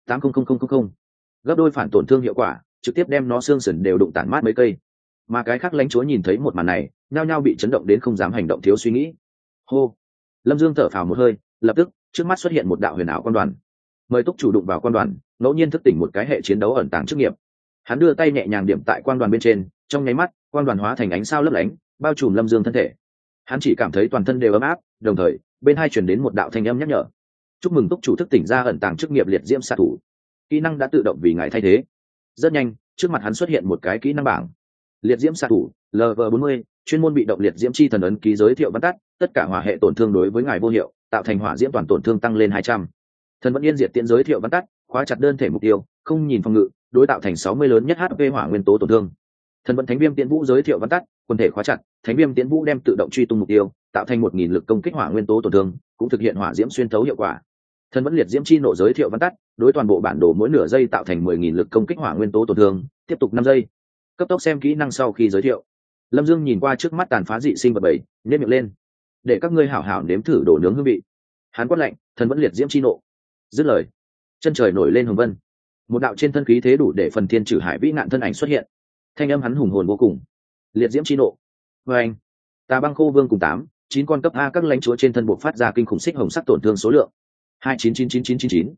800000. Gấp đôi phản tổn thương hiệu quả, trực tiếp đem nó xương sườn đều đụng tản mát mấy cây. Mà cái khác lãnh chúa nhìn thấy một màn này, nhao nhao bị chấn động đến không dám hành động thiếu suy nghĩ. Hô. Lâm Dương thở phào một hơi, lập tức trước mắt xuất hiện một đạo huyền ảo quan đoàn. Mời túc chủ đụng vào quan đoàn, ngẫu nhiên thức tỉnh một cái hệ chiến đấu ẩn tàng chức nghiệp. Hắn đưa tay nhẹ nhàng điểm tại quan đoàn bên trên, trong nháy mắt quan đoàn hóa thành ánh sao lấp lánh, bao trùm Lâm Dương thân thể. Hắn chỉ cảm thấy toàn thân đều ấm áp, đồng thời bên hai truyền đến một đạo thanh âm nhắc nhở. Chúc mừng túc chủ thức tỉnh ra ẩn tàng chức nghiệp liệt diễm xạ thủ, kỹ năng đã tự động vì ngài thay thế. Rất nhanh, trước mặt hắn xuất hiện một cái kỹ năng bảng. Liệt diễm xạ thủ LV40, chuyên môn bị động liệt diễm chi thần ấn ký giới thiệu văn tắt, tất cả hỏa hệ tổn thương đối với ngài vô hiệu, tạo thành hỏa diễm toàn tổn thương tăng lên 200. Thần vẫn yên diệt tiễn giới thiệu văn tắt, khóa chặt đơn thể mục tiêu, không nhìn phòng ngự, đối tạo thành 60 lớn nhất HP hỏa nguyên tố tổn thương. Thần vận thánh viêm tiễn vũ giới thiệu văn tắt, quân thể khóa chặt, thánh viêm tiễn vũ đem tự động truy tung mục tiêu, tạo thành 1000 lực công kích hỏa nguyên tố tổn thương, cũng thực hiện hỏa diễm xuyên thấu hiệu quả. Thần vẫn liệt diễm chi nộ giới thiệu văn tắt, đối toàn bộ bản đồ mỗi nửa giây tạo thành 10.000 lực công kích hỏa nguyên tố tổn thương, tiếp tục 5 giây. Cấp tốc xem kỹ năng sau khi giới thiệu. Lâm Dương nhìn qua trước mắt tàn phá dị sinh vật bảy, nhếch miệng lên. Để các ngươi hảo hảo nếm thử đồ nướng hương vị. Hắn quát lạnh, thần vẫn liệt diễm chi nộ. Dứt lời, chân trời nổi lên hồng vân. Một đạo trên thân khí thế đủ để phần thiên trừ hải vĩ nạn thân ảnh xuất hiện. Thanh âm hắn hùng hồn vô cùng. Liệt diễm chi nộ. Và anh, Tà Băng Khô Vương cùng 9 con cấp A các lãnh chúa trên thân buộc phát ra kinh khủng xích hồng sắc tổn thương số lượng. 2999999,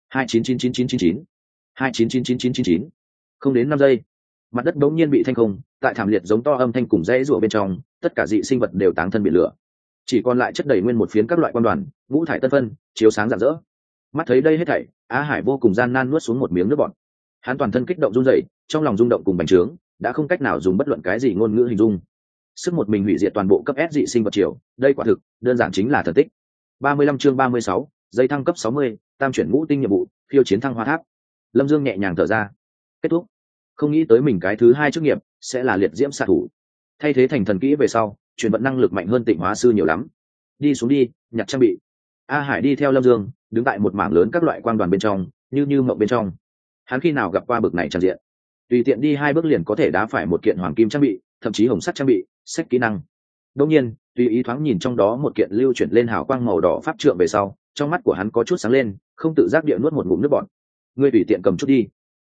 2999999, 2999999. Không đến 5 giây, mặt đất đống nhiên bị thanh không, tại thảm liệt giống to âm thanh cùng rẽ rủa bên trong, tất cả dị sinh vật đều táng thân bị lửa. Chỉ còn lại chất đầy nguyên một phiến các loại quan đoàn, ngũ thải tân phân, chiếu sáng rạng rỡ. Mắt thấy đây hết thảy, Á Hải vô cùng gian nan nuốt xuống một miếng nước bọt. Hắn toàn thân kích động run rẩy, trong lòng rung động cùng bành trướng, đã không cách nào dùng bất luận cái gì ngôn ngữ hình dung. Sức một mình hủy diệt toàn bộ cấp S dị sinh vật triều, đây quả thực, đơn giản chính là thần tích. 35 chương 36, dây thăng cấp 60, tam chuyển ngũ tinh nhiệm vụ, phiêu chiến thăng hoa tháp. Lâm Dương nhẹ nhàng thở ra. Kết thúc. Không nghĩ tới mình cái thứ 2 chức nghiệp sẽ là liệt diễm xạ thủ. Thay thế thành thần kỹ về sau, truyền vận năng lực mạnh hơn Tịnh Hóa sư nhiều lắm. Đi xuống đi, nhặt trang bị. A Hải đi theo Lâm Dương, đứng tại một mảng lớn các loại quang đoàn bên trong, như mộng bên trong. Hắn khi nào gặp qua bực này tràn diện, tùy tiện đi 2 bước liền có thể đá phải một kiện hoàng kim trang bị, thậm chí hồng sắt trang bị, sách kỹ năng. Đương nhiên, tùy ý thoáng nhìn trong đó một kiện lưu chuyển lên hào quang màu đỏ pháp trượng về sau, trong mắt của hắn có chút sáng lên, không tự giác địa nuốt một ngụm nước bọt. Ngươi tùy tiện cầm chút đi.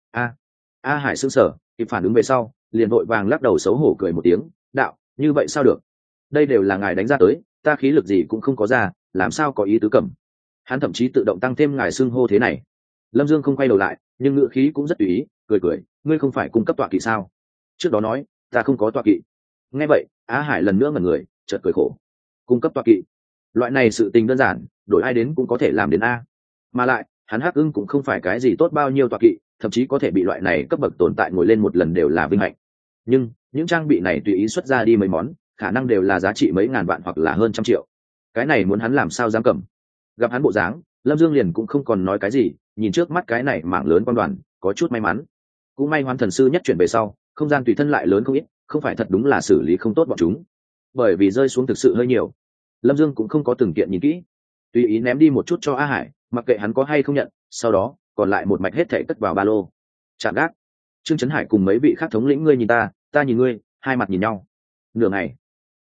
A Hải sững sờ, kịp phản ứng về sau, liền vội vàng lắc đầu xấu hổ cười một tiếng, đạo, như vậy sao được? Đây đều là ngài đánh ra tới, ta khí lực gì cũng không có ra, làm sao có ý tứ cầm? Hắn thậm chí tự động tăng thêm ngài xưng hô thế này. Lâm Dương không quay đầu lại, nhưng ngữ khí cũng rất tùy ý, cười, ngươi không phải cung cấp tọa kỵ sao? Trước đó nói, ta không có tọa kỵ. Nghe vậy, Á Hải lần nữa ngẩn người, chợt cười khổ. Cung cấp tọa kỵ? Loại này sự tình đơn giản, đổi ai đến cũng có thể làm đến a. Mà lại, hắn Hắc Ưng cũng không phải cái gì tốt bao nhiêu tọa kỵ, thậm chí có thể bị loại này cấp bậc tồn tại ngồi lên một lần đều là vinh hạnh. Nhưng những trang bị này tùy ý xuất ra đi mấy món, khả năng đều là giá trị mấy ngàn vạn hoặc là hơn trăm triệu. Cái này muốn hắn làm sao dám cầm? Gặp hắn bộ dáng, Lâm Dương liền cũng không còn nói cái gì, nhìn trước mắt cái này mảng lớn quan đoàn, có chút may mắn. Cũng may Hoán Thần sư nhất chuyển về sau, không gian tùy thân lại lớn không ít, không phải thật đúng là xử lý không tốt bọn chúng. Bởi vì rơi xuống thực sự hơi nhiều, Lâm Dương cũng không có từng kiện nhìn kỹ, tùy ý ném đi một chút cho A Hải, mặc kệ hắn có hay không nhận, sau đó còn lại một mạch hết thảy cất vào ba lô. Chạm gác. Trương Chấn Hải cùng mấy vị khác thống lĩnh ngươi nhìn ta nhìn ngươi, hai mặt nhìn nhau. Nửa ngày,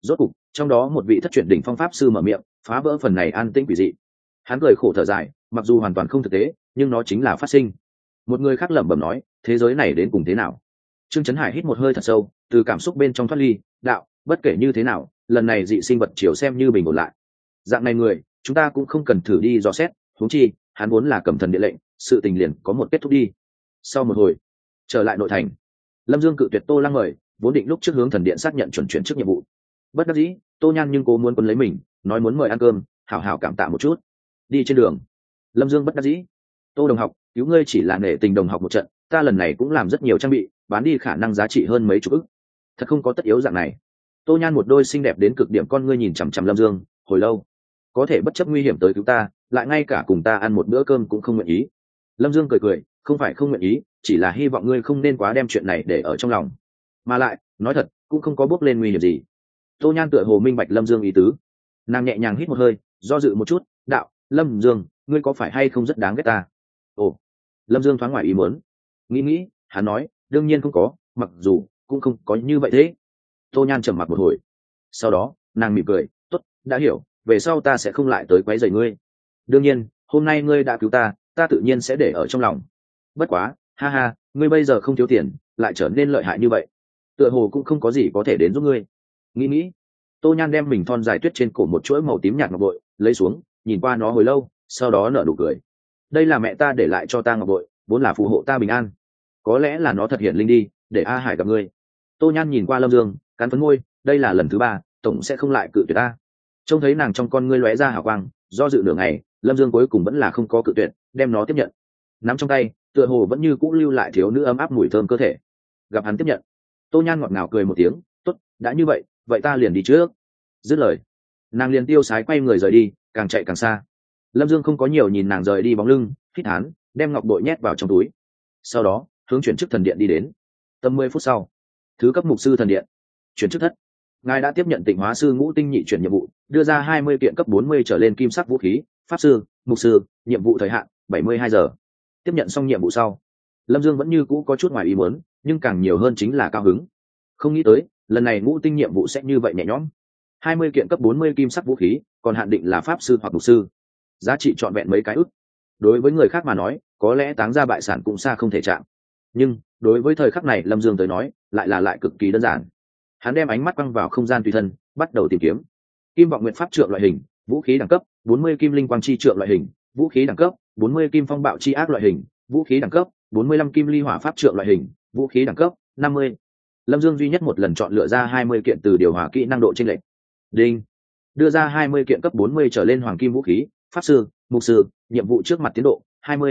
Rốt cục trong đó một vị thất truyền đỉnh phong pháp sư mở miệng phá vỡ phần này an tĩnh quỷ dị. Hắn cười khổ thở dài, mặc dù hoàn toàn không thực tế nhưng nó chính là phát sinh. Một người khác lẩm bẩm nói, thế giới này đến cùng thế nào? Trương Chấn Hải hít một hơi thật sâu, từ cảm xúc bên trong thoát ly, đạo, bất kể như thế nào, lần này dị sinh vật chiều xem như bình ổn lại. Dạng này người, chúng ta cũng không cần thử đi dò xét, huống chi, hắn vốn là cầm thần địa lệnh, sự tình liền có một kết thúc đi. Sau một hồi, trở lại nội thành, Lâm Dương cự tuyệt Tô Lăng mời, vốn định lúc trước hướng thần điện xác nhận chuẩn chuyển chức nhiệm vụ. Bất đắc dĩ, Tô Nhan nhưng cố muốn quân lấy mình, nói muốn mời ăn cơm, hảo hảo cảm tạ một chút. Đi trên đường, Lâm Dương bất đắc dĩ, Tô đồng học, cứu ngươi chỉ là nể tình đồng học một trận, ta lần này cũng làm rất nhiều trang bị, bán đi khả năng giá trị hơn mấy chục ức, thật không có tất yếu dạng này. Tô Nhan một đôi xinh đẹp đến cực điểm con ngươi nhìn chằm chằm Lâm Dương hồi lâu, có thể bất chấp nguy hiểm tới cứu ta, lại ngay cả cùng ta ăn một bữa cơm cũng không nguyện ý. Lâm Dương cười cười, không phải không nguyện ý, chỉ là hy vọng ngươi không nên quá đem chuyện này để ở trong lòng, mà lại nói thật cũng không có bước lên nguy hiểm gì. Tô Nhan tựa hồ minh bạch Lâm Dương ý tứ, nàng nhẹ nhàng hít một hơi, do dự một chút, đạo, Lâm Dương, ngươi có phải hay không rất đáng ghét ta? Ồ. Lâm Dương thoáng ngoài ý muốn, nghĩ, hắn nói, đương nhiên không có, mặc dù cũng không có như vậy thế. Tô Nhan trầm mặc một hồi, sau đó nàng mỉm cười, tốt, đã hiểu, về sau ta sẽ không lại tới quấy rầy ngươi. Đương nhiên hôm nay ngươi đã cứu ta, ta tự nhiên sẽ để ở trong lòng. Bất quá, ha ha, ngươi bây giờ không thiếu tiền, lại trở nên lợi hại như vậy, tựa hồ cũng không có gì có thể đến giúp ngươi. Nghĩ, Tô Nhan đem mình thon dài tuyết trên cổ một chuỗi màu tím nhạt ngọc bội lấy xuống, nhìn qua nó hồi lâu, sau đó nở nụ cười. Đây là mẹ ta để lại cho ta ngọc bội, vốn là phù hộ ta bình an, có lẽ là nó thật hiện linh đi, để A Hải gặp ngươi. Tô Nhan nhìn qua Lâm Dương, cắn phấn môi, đây là lần thứ 3, tổng sẽ không lại cự tuyệt ta. Trông thấy nàng trong con ngươi lóe ra hào quang, do dự nửa ngày, Lâm Dương cuối cùng vẫn là không có cự tuyệt, đem nó tiếp nhận. Nắm trong tay, tựa hồ vẫn như cũ lưu lại thiếu nữ ấm áp mùi thơm cơ thể. Gặp hắn tiếp nhận, Tô Nhan ngọt ngào cười một tiếng, tốt, đã như vậy, vậy ta liền đi trước. Dứt lời, nàng liền tiêu sái quay người rời đi, càng chạy càng xa. Lâm Dương không có nhiều nhìn nàng rời đi bóng lưng, hít thán, đem ngọc bội nhét vào trong túi, sau đó hướng chuyển chức thần điện đi đến. Tầm 10 phút sau, thứ cấp mục sư thần điện, chuyển chức thất. Ngài đã tiếp nhận Tịnh Hóa sư Ngũ Tinh nhị chuyển nhiệm vụ, đưa ra 20 kiện cấp 40 trở lên kim sắc vũ khí, pháp sư, mục sư, nhiệm vụ thời hạn 72 giờ. Tiếp nhận xong nhiệm vụ sau, Lâm Dương vẫn như cũ có chút ngoài ý muốn, nhưng càng nhiều hơn chính là cao hứng. Không nghĩ tới, lần này Ngũ Tinh nhiệm vụ sẽ như vậy nhẹ nhõm. 20 kiện cấp 40 kim sắc vũ khí, còn hạn định là pháp sư hoặc mục sư. Giá trị trọn vẹn mấy cái ức. Đối với người khác mà nói, có lẽ táng ra bại sản cũng xa không thể chạm. Nhưng, đối với thời khắc này Lâm Dương tới nói, lại cực kỳ đơn giản. Hắn đem ánh mắt quăng vào không gian tùy thân, bắt đầu tìm kiếm. Kim vọng nguyện pháp trượng loại hình, vũ khí đẳng cấp 40 kim linh quang chi trượng loại hình, vũ khí đẳng cấp 40 kim phong bạo chi ác loại hình, vũ khí đẳng cấp 45 kim ly hỏa pháp trượng loại hình, vũ khí đẳng cấp 50. Lâm Dương duy nhất một lần chọn lựa ra 20 kiện từ điều hòa kỹ năng độ chênh lệch. Đinh. Đưa ra 20 kiện cấp 40 trở lên hoàng kim vũ khí, pháp sư, mục sư, nhiệm vụ trước mặt tiến độ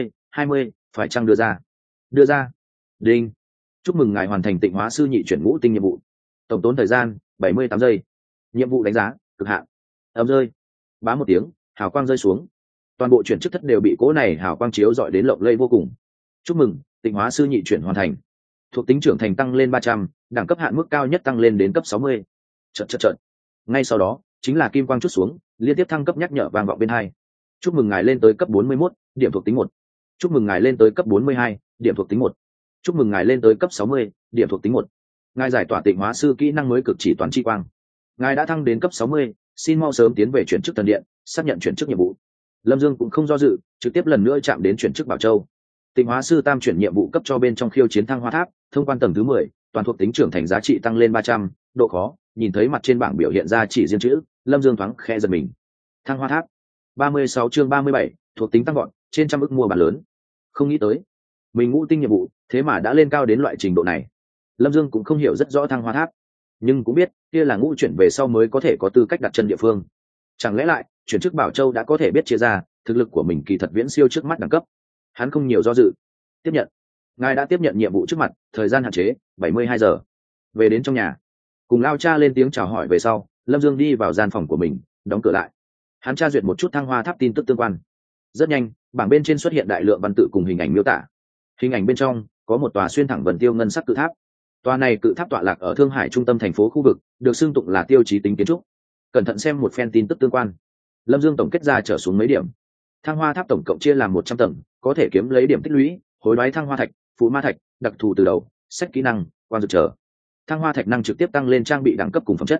20, phải chăng đưa ra? Đưa ra. Đinh. Chúc mừng ngài hoàn thành Tịnh Hóa sư nhị chuyển Ngũ Tinh nhiệm vụ. Tổng tốn thời gian 78 giây. Nhiệm vụ đánh giá cực hạn. Ầm rơi. Bá một tiếng, hào quang rơi xuống. Toàn bộ chuyển chức thất đều bị cỗ này hào quang chiếu rọi đến lộng lẫy vô cùng. Chúc mừng, Tịnh Hóa sư nhị chuyển hoàn thành. Thuộc tính trưởng thành tăng lên 300, đẳng cấp hạn mức cao nhất tăng lên đến cấp 60. Chợt. Ngay sau đó, chính là kim quang chút xuống, liên tiếp thăng cấp nhắc nhở vang vọng bên hai. Chúc mừng ngài lên tới cấp 41, điểm thuộc tính 1. Chúc mừng ngài lên tới cấp 42, điểm thuộc tính 1. Chúc mừng ngài lên tới cấp 60, điểm thuộc tính 1. Ngài giải tỏa Tịnh Hóa sư kỹ năng mới cực chỉ toán chi quang. Ngài đã thăng đến cấp 60, xin mau sớm tiến về chuyển chức thần điện, xác nhận chuyển chức nhiệm vụ. Lâm Dương cũng không do dự, trực tiếp lần nữa chạm đến chuyển chức Bảo Châu. Tịnh Hóa sư tam chuyển nhiệm vụ cấp cho bên trong khiêu chiến thăng hoa tháp, thông quan tầng thứ 10, toàn thuộc tính trưởng thành giá trị tăng lên 300, độ khó, nhìn thấy mặt trên bảng biểu hiện ra chỉ riêng chữ, Lâm Dương thoáng khẽ giật mình. Thăng hoa tháp. 36 chương 37, thuộc tính tăng gọn, trên trăm ức mua bản lớn. Không nghĩ tới, mình Ngũ Tinh nhiệm vụ, thế mà đã lên cao đến loại trình độ này. Lâm Dương cũng không hiểu rất rõ thăng hoa tháp, nhưng cũng biết kia là ngũ chuyển về sau mới có thể có tư cách đặt chân địa phương. Chẳng lẽ lại chuyển chức Bảo Châu đã có thể biết chia ra, thực lực của mình kỳ thật viễn siêu trước mắt đẳng cấp. Hắn không nhiều do dự, tiếp nhận. Ngài đã tiếp nhận nhiệm vụ trước mặt, thời gian hạn chế 72 giờ. Về đến trong nhà, cùng Lao Cha lên tiếng chào hỏi về sau, Lâm Dương đi vào gian phòng của mình, đóng cửa lại. Hắn tra duyệt một chút thăng hoa tháp tin tức tương quan. Rất nhanh, bảng bên trên xuất hiện đại lượng văn tự cùng hình ảnh miêu tả. Hình ảnh bên trong có một tòa xuyên thẳng vần tiêu ngân sắc cự tháp. Tòa này cự tháp tọa lạc ở Thương Hải trung tâm thành phố khu vực, được xưng tụng là tiêu chí tính kiến trúc. Cẩn thận xem một phen tin tức tương quan. Lâm Dương tổng kết ra trở xuống mấy điểm. Thăng hoa tháp tổng cộng chia làm 100 tầng, có thể kiếm lấy điểm tích lũy, hối đoái thăng hoa thạch, phù ma thạch, đặc thù từ đầu, sách kỹ năng, quan dược trở. Thăng hoa thạch năng trực tiếp tăng lên trang bị đẳng cấp cùng phẩm chất.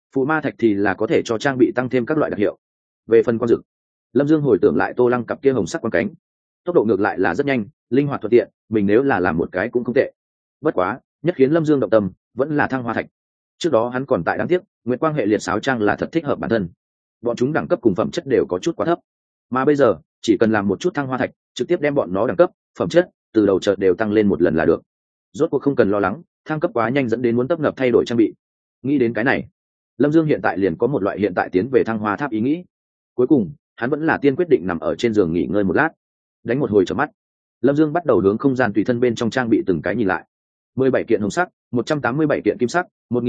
phụ ma thạch thì là có thể cho trang bị tăng thêm các loại đặc hiệu. Về phần quang dực, lâm dương hồi tưởng lại Tô Lăng cặp kia hồng sắc quang cánh, tốc độ ngược lại là rất nhanh, linh hoạt thuận tiện, mình nếu là làm một cái cũng không tệ. Bất quá nhất khiến lâm dương động tâm vẫn là thăng hoa thạch. Trước đó hắn còn tại đáng tiếc nguyệt quang hệ liệt sáo trang là thật thích hợp bản thân, bọn chúng đẳng cấp cùng phẩm chất đều có chút quá thấp, mà bây giờ chỉ cần làm một chút thăng hoa thạch trực tiếp đem bọn nó đẳng cấp phẩm chất từ đầu chợt đều tăng lên một lần là được. Rốt cuộc không cần lo lắng thăng cấp quá nhanh dẫn đến muốn tấp nập thay đổi trang bị. Nghĩ đến cái này, lâm dương hiện tại liền có một loại hiện tại tiến về thăng hoa tháp ý nghĩ. Cuối cùng hắn vẫn là tiên quyết định nằm ở trên giường nghỉ ngơi một lát, đánh một hồi trở mắt, lâm dương bắt đầu hướng không gian tùy thân bên trong trang bị từng cái nhìn lại. 17 kiện hồng sắc, 187 kiện kim sắc,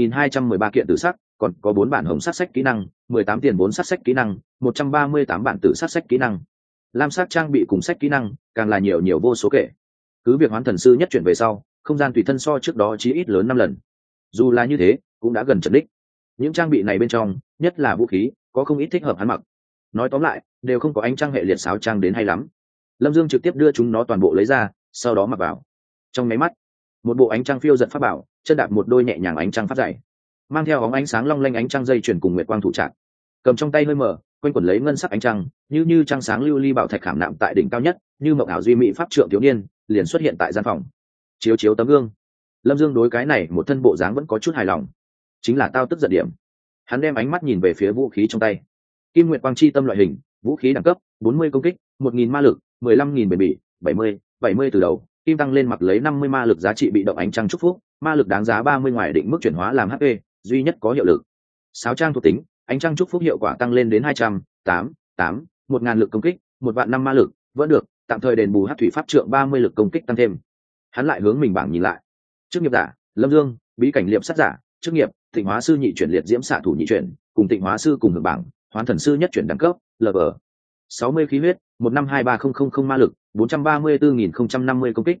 1213 kiện tử sắc, còn có 4 bản hồng sắc sách kỹ năng, 18 tiền 4 sắc sách kỹ năng, 138 bản tử sắc sách kỹ năng. Lam sắc trang bị cùng sách kỹ năng càng là nhiều vô số kể. Cứ việc hoán thần sư nhất chuyển về sau, không gian tùy thân so trước đó chí ít lớn 5 lần. Dù là như thế, cũng đã gần trận đích. Những trang bị này bên trong, nhất là vũ khí, có không ít thích hợp hắn mặc. Nói tóm lại, đều không có ánh trang hệ liệt sáo trang đến hay lắm. Lâm Dương trực tiếp đưa chúng nó toàn bộ lấy ra, sau đó mặc vào. Trong máy mắt, một bộ ánh trăng phiêu giật pháp bảo, chân đạp một đôi nhẹ nhàng ánh trăng phát dày, mang theo óng ánh sáng long lanh ánh trăng dây chuyển cùng nguyệt quang thủ trạng, cầm trong tay hơi mở quanh quẩn lấy ngân sắc ánh trăng, như trăng sáng lưu ly bảo thạch khảm nạm tại đỉnh cao nhất, như mộng ảo duy mỹ pháp trượng thiếu niên liền xuất hiện tại gian phòng. Chiếu tấm gương, lâm dương đối cái này một thân bộ dáng vẫn có chút hài lòng. Chính là tao tức giận điểm. Hắn đem ánh mắt nhìn về phía vũ khí trong tay. Kim nguyệt quang chi tâm loại hình vũ khí đẳng cấp 40 công kích, 1000 ma lực, 15.000 bền bỉ, 70 từ đầu. Kim tăng lên mặc lấy 50 ma lực giá trị bị động ánh trăng chúc phúc, ma lực đáng giá 30 ngoài định mức chuyển hóa làm HP, duy nhất có hiệu lực. Sáo trang thuộc tính, ánh trăng chúc phúc hiệu quả tăng lên đến 200, 1000 lực công kích, 1.005 ma lực, vẫn được, tạm thời đền bù hắc thủy pháp trượng 30 lực công kích tăng thêm. Hắn lại hướng mình bảng nhìn lại. Chức nghiệp giả, Lâm Dương, bí cảnh liệm sát giả, chức nghiệp, Tịnh hóa sư nhị chuyển liệt diễm xạ thủ nhị chuyển, cùng Tịnh hóa sư cùng hưởng bảng, hoán thần sư nhất chuyển đẳng cấp, LV. 60 khí huyết, 1523000 ma lực, 434.050 công kích,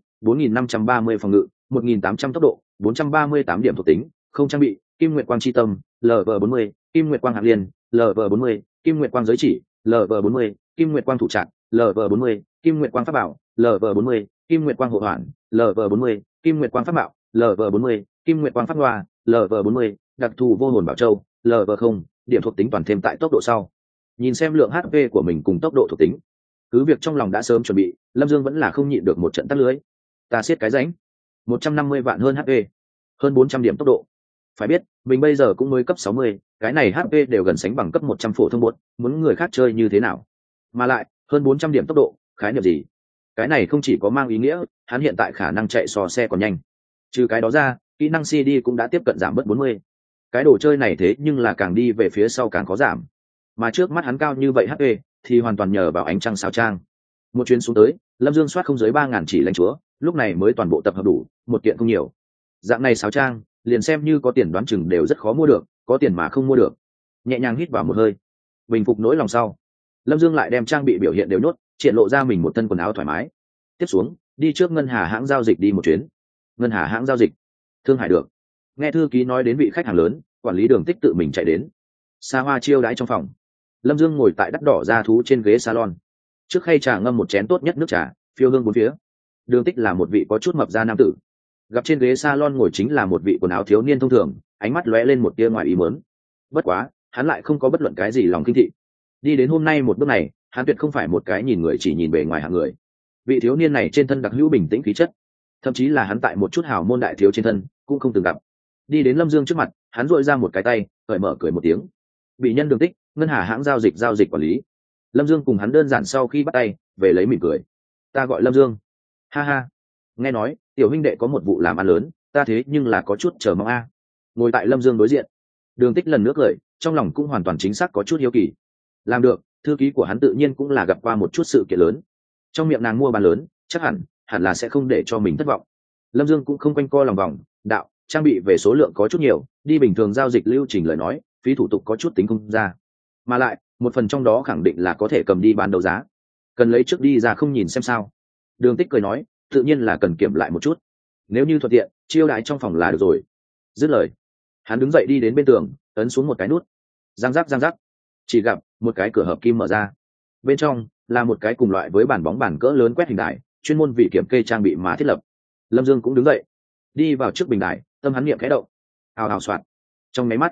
4.530 phòng ngự, 1.800 tốc độ, 438 điểm thuộc tính, không trang bị, Kim Nguyệt Quang chi tâm, LV40, Kim Nguyệt Quang hạt liên, LV40, Kim Nguyệt Quang giới chỉ, LV40, Kim Nguyệt Quang thủ trạng, LV40, Kim Nguyệt Quang pháp bảo, LV40, Kim Nguyệt Quang hộ hoàn, LV40, Kim Nguyệt Quang pháp bảo, LV40, Kim Nguyệt Quang pháp loa, LV40, đặc thù vô hồn bảo châu, LV0, điểm thuộc tính toàn thêm tại tốc độ sau. Nhìn xem lượng HP của mình cùng tốc độ thuộc tính, cứ việc trong lòng đã sớm chuẩn bị, lâm dương vẫn là không nhịn được một trận tắt lưới. Ta siết cái ránh, 150 vạn hơn HP, hơn 400 điểm tốc độ. Phải biết mình bây giờ cũng mới cấp 60, cái này HP đều gần sánh bằng cấp 100 phổ thông bột, muốn người khác chơi như thế nào. Mà lại hơn 400 điểm tốc độ, khái niệm gì? Cái này không chỉ có mang ý nghĩa hắn hiện tại khả năng chạy so xe còn nhanh, trừ cái đó ra kỹ năng CD cũng đã tiếp cận giảm bớt 40. Cái đồ chơi này thế nhưng là càng đi về phía sau càng có giảm, mà trước mắt hắn cao như vậy HP thì hoàn toàn nhờ vào ánh trăng sáo trang. Một chuyến xuống tới, lâm dương soát không dưới 3000 chỉ lãnh chúa, lúc này mới toàn bộ tập hợp đủ, một kiện không nhiều. Dạng này sáo trang liền xem như có tiền đoán chừng đều rất khó mua được, có tiền mà không mua được. Nhẹ nhàng hít vào một hơi, bình phục nỗi lòng sau, lâm dương lại đem trang bị biểu hiện đều nhốt, triển lộ ra mình một thân quần áo thoải mái. Tiếp xuống đi trước ngân hà hãng giao dịch đi một chuyến. Ngân hà hãng giao dịch, Thương Hải được. Nghe thư ký nói đến vị khách hàng lớn, quản lý Đường Tích tự mình chạy đến. Xa hoa chiêu đãi trong phòng, lâm dương ngồi tại đắt đỏ da thú trên ghế salon, trước khay trà ngâm một chén tốt nhất nước trà, phiêu hương bốn phía. Đường Tích là một vị có chút mập da nam tử, gặp trên ghế salon ngồi chính là một vị quần áo thiếu niên thông thường, ánh mắt lóe lên một tia ngoài ý muốn. Bất quá hắn lại không có bất luận cái gì lòng kinh thị. Đi đến hôm nay một bước này, hắn tuyệt không phải một cái nhìn người chỉ nhìn bề ngoài hạng người. Vị thiếu niên này trên thân đặc hữu bình tĩnh khí chất, thậm chí là hắn tại một chút hào môn đại thiếu trên thân cũng không từng gặp. Đi đến lâm dương trước mặt, hắn dội ra một cái tay, cởi mở cười một tiếng. Bị nhân Đường Tích, ngân hà hãng giao dịch quản lý. Lâm dương cùng hắn đơn giản sau khi bắt tay về lấy mỉm cười. Ta gọi Lâm Dương. Ha ha, nghe nói tiểu huynh đệ có một vụ làm ăn lớn, ta thế nhưng là có chút chờ mong a. Ngồi tại Lâm Dương đối diện, Đường Tích lần nữa cười, trong lòng cũng hoàn toàn chính xác có chút hiếu kỳ. Làm được, thư ký của hắn tự nhiên cũng là gặp qua một chút sự kiện lớn, trong miệng nàng mua bán lớn, chắc hẳn là sẽ không để cho mình thất vọng. Lâm Dương cũng không quanh co lòng vòng, đạo trang bị về số lượng có chút nhiều, đi bình thường giao dịch lưu trình lời nói, phí thủ tục có chút tính không ra, mà lại một phần trong đó khẳng định là có thể cầm đi bán đấu giá, cần lấy trước đi ra không nhìn xem sao. Đường Tích cười nói, tự nhiên là cần kiểm lại một chút, nếu như thuận tiện chiêu đãi trong phòng là được rồi. Dứt lời, hắn đứng dậy đi đến bên tường, ấn xuống một cái nút, giang rắc, chỉ gặp một cái cửa hợp kim mở ra, bên trong là một cái cùng loại với bàn bóng bàn cỡ lớn quét hình đài, chuyên môn vì kiểm kê trang bị mà thiết lập. Lâm Dương cũng đứng dậy, đi vào trước bình đài, tâm hắn niệm khẽ động, ào ào soạt. Trong máy mắt,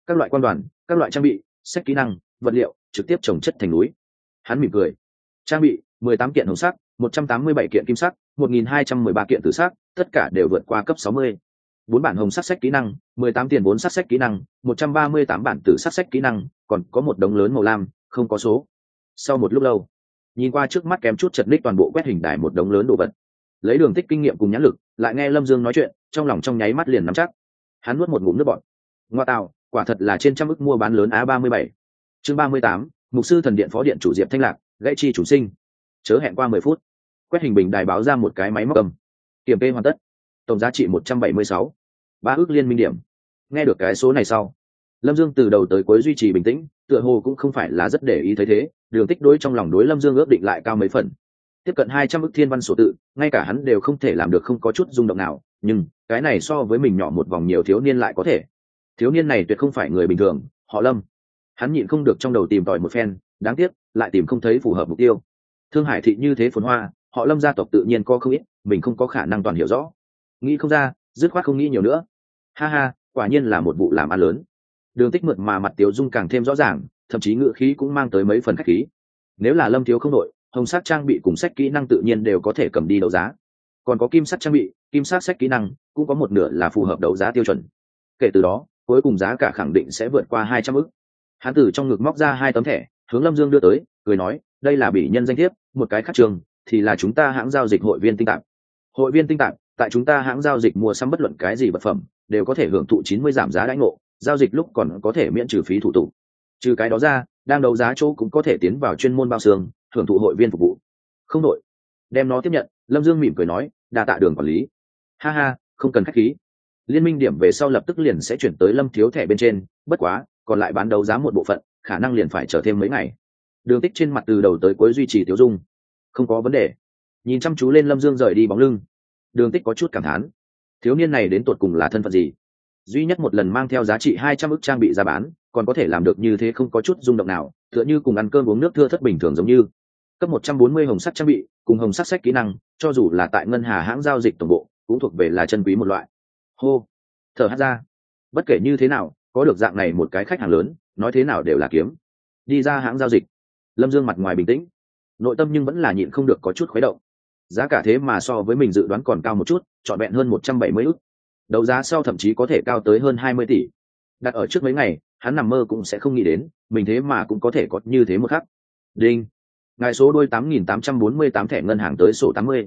các loại quan đoàn, các loại trang bị, sách kỹ năng, vật liệu trực tiếp trồng chất thành núi. Hắn mỉm cười. Trang bị 18 kiện hồng sắc, 187 kiện kim sắc, 1213 kiện tử sắc, tất cả đều vượt qua cấp 60. 4 bản hồng sắc sách kỹ năng, 18 tiền 4 sắc sách kỹ năng, 138 bản tử sắc sách kỹ năng, còn có một đống lớn màu lam, không có số. Sau một lúc lâu, nhìn qua trước mắt kém chút chật ních toàn bộ quét hình đài một đống lớn đồ vật. Lấy Đường Tích kinh nghiệm cùng nhãn lực, lại nghe Lâm Dương nói chuyện, trong lòng trong nháy mắt liền nắm chắc. Hắn nuốt một ngụm nước bọt. Ngoa tạo, quả thật là trên trăm ức mua bán lớn A37. Chương 38, Mục sư thần điện phó điện chủ Diệp Thanh Lạc, gãy chi chủ sinh. Chớ hẹn qua 10 phút. Quét hình bình đài báo ra một cái máy móc cầm. Kiểm kê hoàn tất. Tổng giá trị 176. 3 ức liên minh điểm. Nghe được cái số này sau, Lâm Dương từ đầu tới cuối duy trì bình tĩnh, tựa hồ cũng không phải là rất để ý thấy thế, Đường Tích đối trong lòng đối Lâm Dương ước định lại cao mấy phần. Tiếp cận 200 ức thiên văn sổ tự, ngay cả hắn đều không thể làm được không có chút rung động nào, nhưng cái này so với mình nhỏ một vòng nhiều thiếu niên lại có thể. Thiếu niên này tuyệt không phải người bình thường, họ Lâm. Hắn nhịn không được trong đầu tìm tòi một phen, đáng tiếc lại tìm không thấy phù hợp mục tiêu. Thương Hải thị như thế phồn hoa, họ Lâm gia tộc tự nhiên có không ít, mình không có khả năng toàn hiểu rõ. Nghĩ không ra, dứt khoát không nghĩ nhiều nữa. Ha ha, quả nhiên là một vụ làm ăn lớn. Đường Tích mượt mà mặt Tiếu Dung càng thêm rõ ràng, thậm chí ngữ khí cũng mang tới mấy phần khách khí. Nếu là Lâm thiếu không đội, hồng sắc trang bị cùng sách kỹ năng tự nhiên đều có thể cầm đi đấu giá. Còn có kim sắc trang bị, kim sắc sách kỹ năng cũng có một nửa là phù hợp đấu giá tiêu chuẩn. Kể từ đó, cuối cùng giá cả khẳng định sẽ vượt qua 200 ức. Hắn từ trong ngực móc ra 2 tấm thẻ, hướng Lâm Dương đưa tới, cười nói, đây là bỉ nhân danh thiếp, một cái khác trường thì là chúng ta hãng giao dịch hội viên tinh tạp. Hội viên tinh tạp, tại chúng ta hãng giao dịch mua sắm bất luận cái gì vật phẩm, đều có thể hưởng thụ 90 giảm giá đãi ngộ, giao dịch lúc còn có thể miễn trừ phí thủ tục. Trừ cái đó ra, đang đấu giá chỗ cũng có thể tiến vào chuyên môn bao xương, hưởng thụ hội viên phục vụ. Không đội. Đem nó tiếp nhận, Lâm Dương mỉm cười nói, đa tạ Đường quản lý. Ha ha, không cần khách khí. Liên minh điểm về sau lập tức liền sẽ chuyển tới Lâm thiếu thẻ bên trên, bất quá, còn lại bán đấu giá một bộ phận, khả năng liền phải chờ thêm mấy ngày. Đường Tích trên mặt từ đầu tới cuối duy trì Tiếu Dung. Không có vấn đề. Nhìn chăm chú lên Lâm Dương rời đi bóng lưng, Đường Tích có chút cảm thán. Thiếu niên này đến tột cùng là thân phận gì? Duy nhất một lần mang theo giá trị 200 ức trang bị ra bán, còn có thể làm được như thế không có chút rung động nào, tựa như cùng ăn cơm uống nước thưa thất bình thường giống như. Cấp 140 hồng sắc trang bị, cùng hồng sắc sách kỹ năng, cho dù là tại ngân hà hãng giao dịch tổng bộ, cũng thuộc về là chân quý một loại. Hô, thở hắt ra. Bất kể như thế nào, có được dạng này một cái khách hàng lớn, nói thế nào đều là kiếm. Đi ra hãng giao dịch. Lâm Dương mặt ngoài bình tĩnh, nội tâm nhưng vẫn là nhịn không được có chút khuấy động. Giá cả thế mà so với mình dự đoán còn cao một chút, trọn vẹn hơn 170 ức. Đấu giá sau thậm chí có thể cao tới hơn 20 tỷ. Đặt ở trước mấy ngày, hắn nằm mơ cũng sẽ không nghĩ đến, mình thế mà cũng có thể có như thế một khắc. Đinh. Ngài số đôi 8.848 thẻ ngân hàng tới sổ 80.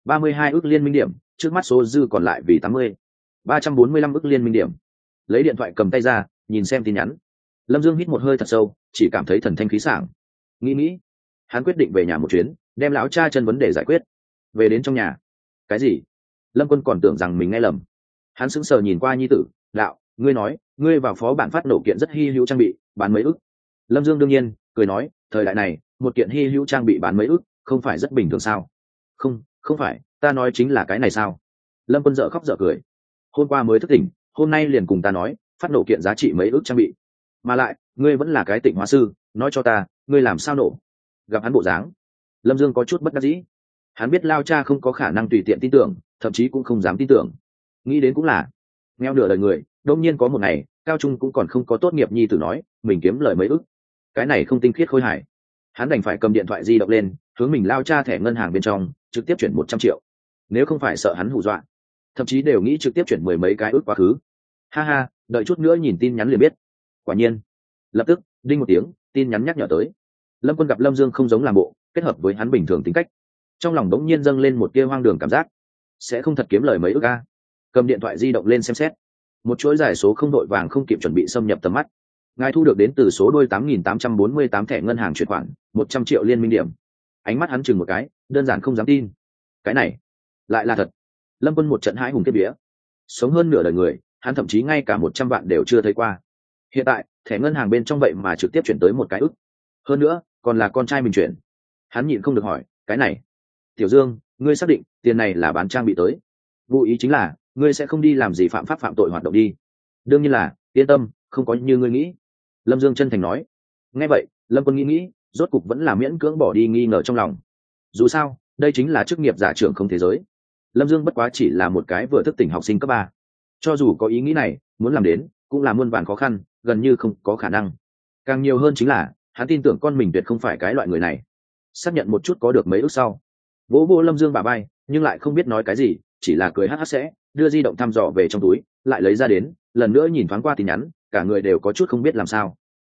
32 ức liên minh điểm, trước mắt số dư còn lại vì 80. 345 ức liên minh điểm. Lấy điện thoại cầm tay ra, nhìn xem tin nhắn. Lâm Dương hít một hơi thật sâu, chỉ cảm thấy thần thanh khí sảng. Nghĩ, hắn quyết định về nhà một chuyến, đem lão cha chân vấn đề giải quyết. Về đến trong nhà. Cái gì? Lâm Quân còn tưởng rằng mình nghe lầm. Hắn sững sờ nhìn qua nhi tử, đạo, ngươi nói, ngươi vào phó bản phát nổ kiện rất hi hữu trang bị, bán mấy ức. Lâm Dương đương nhiên cười nói, thời đại này, một kiện hi hữu trang bị bán mấy ức, không phải rất bình thường sao? Không phải, ta nói chính là cái này sao? Lâm Quân dở khóc dở cười. Hôm qua mới thức tỉnh, hôm nay liền cùng ta nói, phát nổ kiện giá trị mấy ức trang bị. Mà lại, ngươi vẫn là cái tịnh hóa sư, nói cho ta, ngươi làm sao nổ? Gặp hắn bộ dáng, Lâm Dương có chút bất đắc dĩ. Hắn biết lao cha không có khả năng tùy tiện tin tưởng, thậm chí cũng không dám tin tưởng. Nghĩ đến cũng là, nghèo nửa đời người, đông nhiên có một ngày, cao trung cũng còn không có tốt nghiệp nhi tử nói, mình kiếm lời mấy ức. Cái này không tinh khiết khôi hài. Hắn đành phải cầm điện thoại di động lên, hướng mình lao cha thẻ ngân hàng bên trong, trực tiếp chuyển 100 triệu. Nếu không phải sợ hắn hù dọa, thậm chí đều nghĩ trực tiếp chuyển 10 mấy cái ức quá khứ. Ha ha, đợi chút nữa nhìn tin nhắn liền biết. Quả nhiên, lập tức, đinh một tiếng, tin nhắn nhắc nhở tới. Lâm Quân gặp Lâm Dương không giống làm bộ, kết hợp với hắn bình thường tính cách, trong lòng đống nhiên dâng lên một tia hoang đường cảm giác. Sẽ không thật kiếm lời mấy ức a. Cầm điện thoại di động lên xem xét, một chuỗi giải số không đội vàng không kịp chuẩn bị xâm nhập tầm mắt. Ngài thu được đến từ số đôi 8.848 thẻ ngân hàng chuyển khoản, 100 triệu liên minh điểm. Ánh mắt hắn chừng một cái, đơn giản không dám tin. Cái này lại là thật. Lâm Quân một trận hãi hùng kiếp vía. Sống hơn nửa đời người, hắn thậm chí ngay cả 100 vạn đều chưa thấy qua. Hiện tại, thẻ ngân hàng bên trong vậy mà trực tiếp chuyển tới một cái ức. Hơn nữa, còn là con trai mình chuyển. Hắn nhịn không được hỏi, cái này, Tiểu Dương, ngươi xác định tiền này là bán trang bị tới? Vụ ý chính là, ngươi sẽ không đi làm gì phạm pháp phạm tội hoạt động đi? Đương nhiên là, yên tâm, không có như ngươi nghĩ. Lâm Dương chân thành nói. Nghe vậy, Lâm Quân nghĩ, rốt cục vẫn là miễn cưỡng bỏ đi nghi ngờ trong lòng. Dù sao, đây chính là chức nghiệp giả trưởng không thế giới. Lâm Dương bất quá chỉ là một cái vừa thức tỉnh học sinh cấp 3. Cho dù có ý nghĩ này, muốn làm đến, cũng là muôn vàn khó khăn, gần như không có khả năng. Càng nhiều hơn chính là hắn tin tưởng con mình tuyệt không phải cái loại người này. Xác nhận một chút có được mấy ước sau, vỗ vỗ Lâm Dương bả vai, nhưng lại không biết nói cái gì, chỉ là cười hắc hắc sẽ đưa di động thăm dò về trong túi, lại lấy ra đến, lần nữa nhìn thoáng qua tin nhắn, cả người đều có chút không biết làm sao.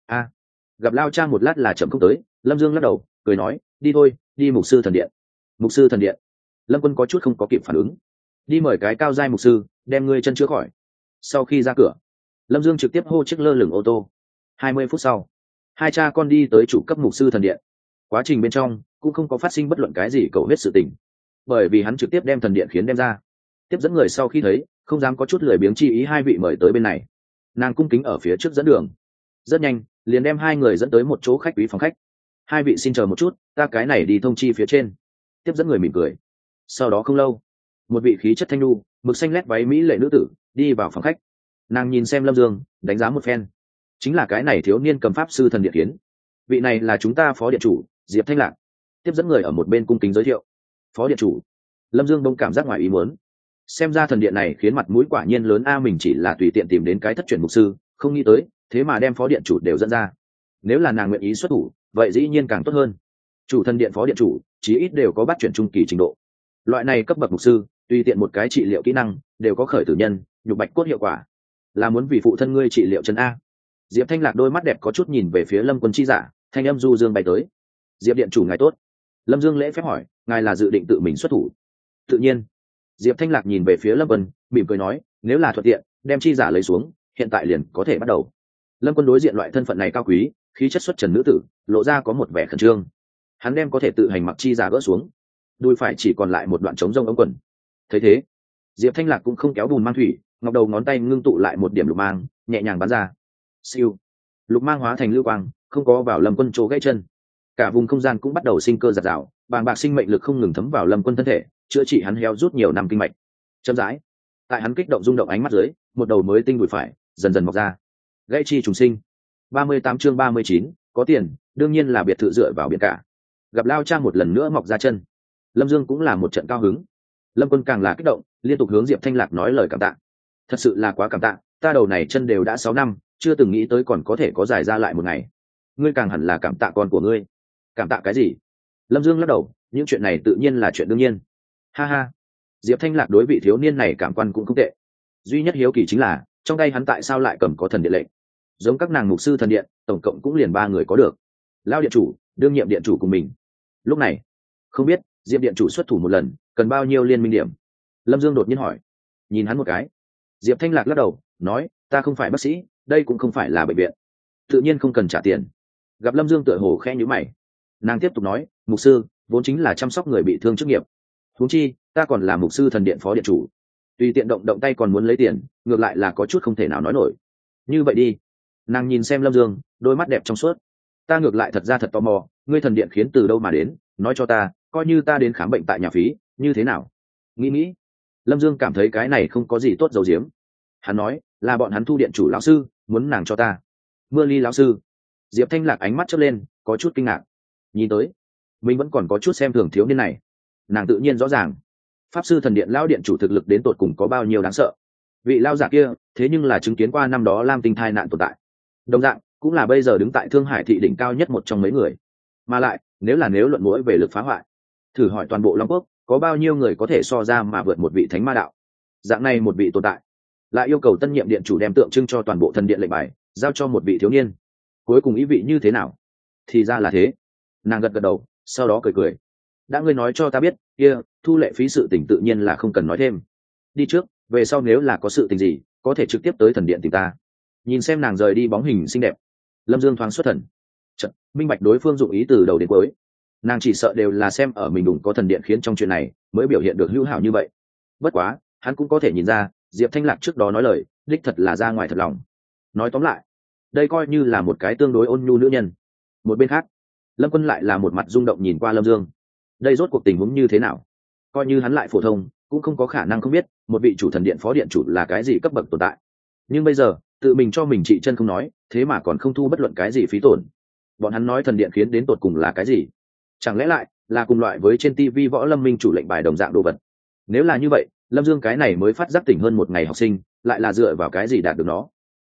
Gặp Lao Cha một lát là chậm không tới, Lâm Dương lắc đầu cười nói, đi thôi, đi mục sư thần điện. Mục sư thần điện? Lâm Quân có chút không có kịp phản ứng. Đi mời cái cao giai mục sư đem ngươi chân chữa khỏi. Sau khi ra cửa, Lâm Dương trực tiếp hô chiếc lơ lửng ô tô. 20 phút sau, hai cha con đi tới chủ cấp mục sư thần điện. Quá trình bên trong cũng không có phát sinh bất luận cái gì cầu hết sự tình, bởi vì hắn trực tiếp đem thần điện khiến đem ra. Tiếp dẫn người sau khi thấy, không dám có chút lười biếng chi ý hai vị mời tới bên này. Nàng cung kính ở phía trước dẫn đường, rất nhanh liền đem hai người dẫn tới một chỗ khách quý phòng khách. Hai vị xin chờ một chút, ta cái này đi thông chi phía trên. Tiếp dẫn người mỉm cười. Sau đó không lâu, một vị khí chất thanh lưu, mực xanh lét váy mỹ lệ nữ tử đi vào phòng khách. Nàng nhìn xem Lâm Dương, đánh giá một phen. Chính là cái này thiếu niên cầm pháp sư thần điện kiến. Vị này là chúng ta phó điện chủ Diệp Thanh Lạc. Tiếp dẫn người ở một bên cung kính giới thiệu. Phó điện chủ. Lâm Dương bỗng cảm giác ngoài ý muốn. Xem ra thần điện này khiến mặt mũi quả nhiên lớn a, mình chỉ là tùy tiện tìm đến cái thất truyền mục sư, không nghĩ tới thế mà đem phó điện chủ đều dẫn ra. Nếu là nàng nguyện ý xuất thủ, vậy dĩ nhiên càng tốt hơn. Chủ thần điện phó điện chủ chí ít đều có bắt chuyển trung kỳ trình độ. Loại này cấp bậc mục sư, tùy tiện một cái trị liệu kỹ năng đều có khởi tử nhân, nhục bạch cốt hiệu quả. Là muốn vì phụ thân ngươi trị liệu chân a? Diệp Thanh Lạc đôi mắt đẹp có chút nhìn về phía Lâm Quân chi giả, thanh âm du dương bay tới. Diệp điện chủ ngài tốt. Lâm Dương lễ phép hỏi, ngài là dự định tự mình xuất thủ? Tự nhiên. Diệp Thanh Lạc nhìn về phía Lâm Quân, mỉm cười nói, nếu là thuận tiện đem chi giả lấy xuống, hiện tại liền có thể bắt đầu. Lâm Quân đối diện loại thân phận này cao quý, khí chất xuất trần nữ tử, lộ ra có một vẻ khẩn trương. Hắn đem có thể tự hành mặc chi giả gỡ xuống, đùi phải chỉ còn lại một đoạn trống rông ống quần. Thấy thế, Diệp Thanh Lạc cũng không kéo bùn mang thủy, ngọc đầu ngón tay ngưng tụ lại một điểm lục mang, nhẹ nhàng bắn ra. Siêu, lục mang hóa thành lưu quang, không có vào Lâm Quân chỗ gãy chân. Cả vùng không gian cũng bắt đầu sinh cơ giạt rào, bàng bạc sinh mệnh lực không ngừng thấm vào Lâm Quân thân thể, chữa trị hắn héo rút nhiều năm kinh mạch. Chậm rãi, tại hắn kích động rung động ánh mắt dưới, một đầu mới tinh đùi phải dần dần mọc ra. Gãy chi trùng sinh. 38 chương 39, có tiền, đương nhiên là biệt thự dựa vào biển cả. Gặp Lao Cha một lần nữa mọc ra chân, Lâm Dương cũng là một trận cao hứng. Lâm Quân càng là kích động, liên tục hướng Diệp Thanh Lạc nói lời cảm tạ. Thật sự là quá cảm tạ, ta đầu này chân đều đã 6 năm, chưa từng nghĩ tới còn có thể có dài ra lại một ngày. Ngươi càng hẳn là cảm tạ con của ngươi. Cảm tạ cái gì? Lâm Dương lắc đầu, những chuyện này tự nhiên là chuyện đương nhiên. Ha ha. Diệp Thanh Lạc đối vị thiếu niên này cảm quan cũng không tệ. Duy nhất hiếu kỳ chính là, trong tay hắn tại sao lại cầm có thần điện lệnh? Giống các nàng mục sư thần điện, tổng cộng cũng liền 3 người có được. Lao điện chủ, đương nhiệm điện chủ cùng mình. Lúc này, không biết Diệp điện chủ xuất thủ một lần cần bao nhiêu liên minh điểm? Lâm Dương đột nhiên hỏi. Nhìn hắn một cái, Diệp Thanh Lạc lắc đầu nói, ta không phải bác sĩ, đây cũng không phải là bệnh viện, tự nhiên không cần trả tiền. Gặp Lâm Dương tựa hồ khẽ nhíu mày, nàng tiếp tục nói, mục sư vốn chính là chăm sóc người bị thương chức nghiệp, huống chi ta còn là mục sư thần điện phó điện chủ, tùy tiện động động tay còn muốn lấy tiền, ngược lại là có chút không thể nào nói nổi. Như vậy đi. Nàng nhìn xem Lâm Dương, đôi mắt đẹp trong suốt. Ta ngược lại thật ra thật tò mò, ngươi thần điện khiến từ đâu mà đến, nói cho ta, coi như ta đến khám bệnh tại nhà phí, như thế nào? Nghĩ. Lâm Dương cảm thấy cái này không có gì tốt giấu giếm. Hắn nói, là bọn hắn thu điện chủ lão sư, muốn nàng cho ta. Mưa ly lão sư. Diệp Thanh Lạc ánh mắt chớp lên, có chút kinh ngạc. Nhìn tới, mình vẫn còn có chút xem thường thiếu niên này. Nàng tự nhiên rõ ràng, pháp sư thần điện lão điện chủ thực lực đến tột cùng có bao nhiêu đáng sợ. Vị lão giả kia, thế nhưng là chứng kiến qua năm đó Lam Tinh thai nạn tồn tại. Đồng dạng, cũng là bây giờ đứng tại Thương Hải thị đỉnh cao nhất một trong mấy người. Mà lại, nếu luận mũi về lực phá hoại, thử hỏi toàn bộ Long Quốc, có bao nhiêu người có thể so ra mà vượt một vị thánh ma đạo? Dạng này một vị tồn tại, lại yêu cầu tân nhiệm điện chủ đem tượng trưng cho toàn bộ thần điện lệnh bài giao cho một vị thiếu niên, cuối cùng ý vị như thế nào? Thì ra là thế. Nàng gật gật đầu, sau đó cười. Đã ngươi nói cho ta biết, kia thu lệ phí sự tình tự nhiên là không cần nói thêm. Đi trước, về sau nếu là có sự tình gì, có thể trực tiếp tới thần điện tìm ta. Nhìn xem nàng rời đi bóng hình xinh đẹp, Lâm Dương thoáng xuất thần. Chật, minh bạch đối phương dụng ý từ đầu đến cuối. Nàng chỉ sợ đều là xem ở mình đụng có thần điện khiến trong chuyện này mới biểu hiện được hữu hảo như vậy. Bất quá, hắn cũng có thể nhìn ra, Diệp Thanh Lạc trước đó nói lời, đích thật là ra ngoài thật lòng. Nói tóm lại, đây coi như là một cái tương đối ôn nhu nữ nhân. Một bên khác, Lâm Quân lại là một mặt rung động nhìn qua Lâm Dương. Đây rốt cuộc tình huống như thế nào? Coi như hắn lại phổ thông, cũng không có khả năng không biết một vị chủ thần điện phó điện chủ là cái gì cấp bậc tồn tại. Nhưng bây giờ, tự mình cho mình trị chân không nói, thế mà còn không thu bất luận cái gì phí tổn. Bọn hắn nói thần điện khiến đến tột cùng là cái gì? Chẳng lẽ lại là cùng loại với trên TV võ lâm minh chủ lệnh bài đồng dạng đồ vật? Nếu là như vậy, Lâm Dương cái này mới phát giác tỉnh hơn một ngày học sinh, lại là dựa vào cái gì đạt được nó?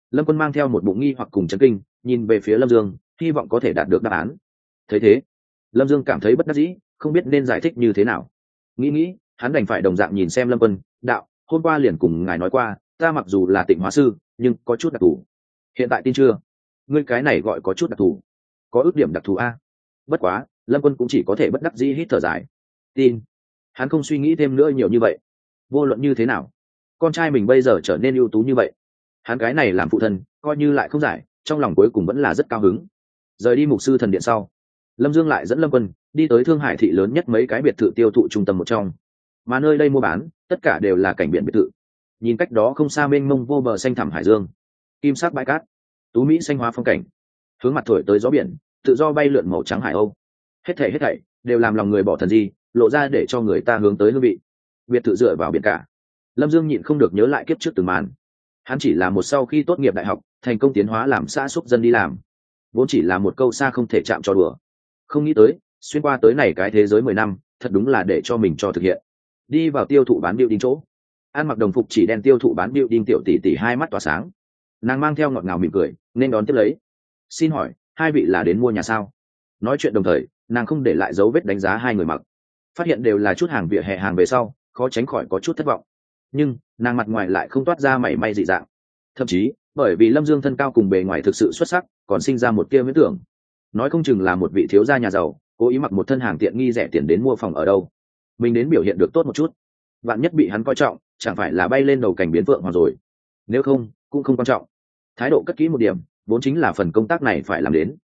Lâm Quân mang theo một bụng nghi hoặc cùng chấn kinh, nhìn về phía Lâm Dương, hy vọng có thể đạt được đáp án. Thấy thế, Lâm Dương cảm thấy bất đắc dĩ, không biết nên giải thích như thế nào. Nghĩ, hắn đành phải đồng dạng nhìn xem Lâm Quân, đạo, hôm qua liền cùng ngài nói qua, ta mặc dù là Tịnh Hóa sư, nhưng có chút đặc thù. Hiện tại tin chưa? Ngươi cái này gọi có chút đặc thù. Có ước điểm đặc thù a? Bất quá, Lâm Quân cũng chỉ có thể bất đắc dĩ hít thở dài. Tin. Hắn không suy nghĩ thêm nữa nhiều như vậy. Vô luận như thế nào, con trai mình bây giờ trở nên ưu tú như vậy, hắn cái này làm phụ thân coi như lại không giải, trong lòng cuối cùng vẫn là rất cao hứng. Rời đi mục sư thần điện sau, Lâm Dương lại dẫn Lâm Quân đi tới Thương Hải thị lớn nhất mấy cái biệt thự tiêu thụ trung tâm một trong, mà nơi đây mua bán tất cả đều là cảnh biển biệt thự. Nhìn cách đó không xa mênh mông vô bờ xanh thẳm hải dương, kim sắc bãi cát, tú mỹ xanh hóa phong cảnh, hướng mặt thổi tới gió biển tự do bay lượn màu trắng hải âu, hết thảy đều làm lòng người bỏ thần di, lộ ra để cho người ta hướng tới hương vị. Biệt thự dựa vào biển cả, Lâm Dương nhịn không được nhớ lại kiếp trước từng màn. Hắn chỉ là một sau khi tốt nghiệp đại học thành công tiến hóa làm xã xúc dân đi làm, vốn chỉ là một câu xa không thể chạm cho đùa. Không nghĩ tới xuyên qua tới này cái thế giới 10 năm, thật đúng là để cho mình cho thực hiện. Đi vào tiêu thụ bán building chỗ, ăn mặc đồng phục chỉ đen tiêu thụ bán building tiểu tỷ tỷ hai mắt tỏa sáng, nàng mang theo ngọt ngào mỉm cười nên đón tiếp lấy. Xin hỏi hai vị là đến mua nhà sao? Nói chuyện đồng thời, nàng không để lại dấu vết đánh giá hai người mặc, phát hiện đều là chút hàng vỉa hè hàng về sau, khó tránh khỏi có chút thất vọng. Nhưng nàng mặt ngoài lại không toát ra mảy may dị dạng, thậm chí bởi vì Lâm Dương thân cao cùng bề ngoài thực sự xuất sắc, còn sinh ra một tia huyễn tưởng, nói không chừng là một vị thiếu gia nhà giàu cố ý mặc một thân hàng tiện nghi rẻ tiền đến mua phòng ở đâu, mình đến biểu hiện được tốt một chút, bạn nhất bị hắn coi trọng chẳng phải là bay lên đầu cảnh biến vượng hoàng rồi. Nếu không cũng không quan trọng, thái độ cất kỹ một điểm vốn chính là phần công tác này phải làm đến.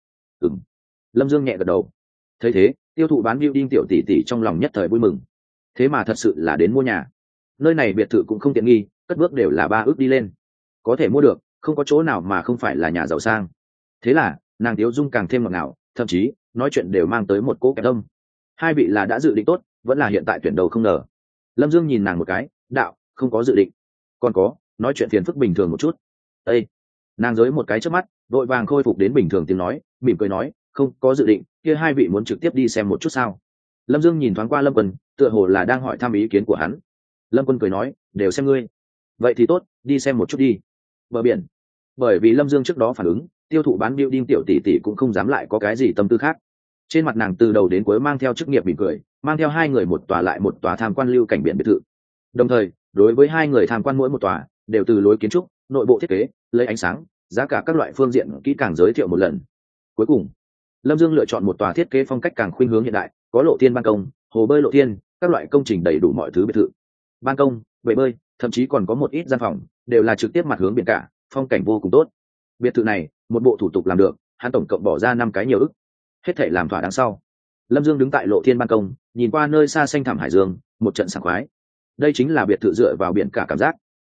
Lâm Dương nhẹ gật đầu. Thấy thế, tiêu thụ bán building tiểu tỷ tỷ trong lòng nhất thời vui mừng, thế mà thật sự là đến mua nhà. Nơi này biệt thự cũng không tiện nghi, cất bước đều là 3 ước đi lên, có thể mua được không có chỗ nào mà không phải là nhà giàu sang. Thế là nàng Tiếu Dung càng thêm ngọt ngào, thậm chí nói chuyện đều mang tới một cỗ kẹp tâm. Hai vị là đã dự định tốt vẫn là hiện tại tuyển đầu không ngờ? Lâm Dương nhìn nàng một cái, đạo, không có dự định. Còn có nói chuyện phiền phức bình thường một chút. Ê! Nàng giới một cái trước mắt, vội vàng khôi phục đến bình thường tiếng nói, mỉm cười nói, không có dự định, kia hai vị muốn trực tiếp đi xem một chút sao? Lâm Dương nhìn thoáng qua Lâm Quân, tựa hồ là đang hỏi thăm ý kiến của hắn. Lâm Quân cười nói, đều xem ngươi. Vậy thì tốt, đi xem một chút đi. Bờ biển. Bởi vì Lâm Dương trước đó phản ứng, tiêu thụ bán building tiểu tỷ tỷ cũng không dám lại có cái gì tâm tư khác. Trên mặt nàng từ đầu đến cuối mang theo chức nghiệp mỉm cười, mang theo hai người một tòa lại một tòa tham quan lưu cảnh biển biệt thự. Đồng thời, đối với hai người tham quan mỗi một tòa, đều từ lối kiến trúc, nội bộ thiết kế, lấy ánh sáng, giá cả các loại phương diện kỹ càng giới thiệu một lần. Cuối cùng, Lâm Dương lựa chọn một tòa thiết kế phong cách càng khuynh hướng hiện đại, có lộ thiên ban công, hồ bơi lộ thiên, các loại công trình đầy đủ mọi thứ biệt thự. Ban công, bể bơi, thậm chí còn có một ít gian phòng, đều là trực tiếp mặt hướng biển cả, phong cảnh vô cùng tốt. Biệt thự này, một bộ thủ tục làm được, hắn tổng cộng bỏ ra 5 cái nhiều ức. Hết thảy làm thỏa đáng sau, Lâm Dương đứng tại lộ thiên ban công, nhìn qua nơi xa xanh thẳm hải dương, một trận sảng khoái. Đây chính là biệt thự dựa vào biển cả cảm giác.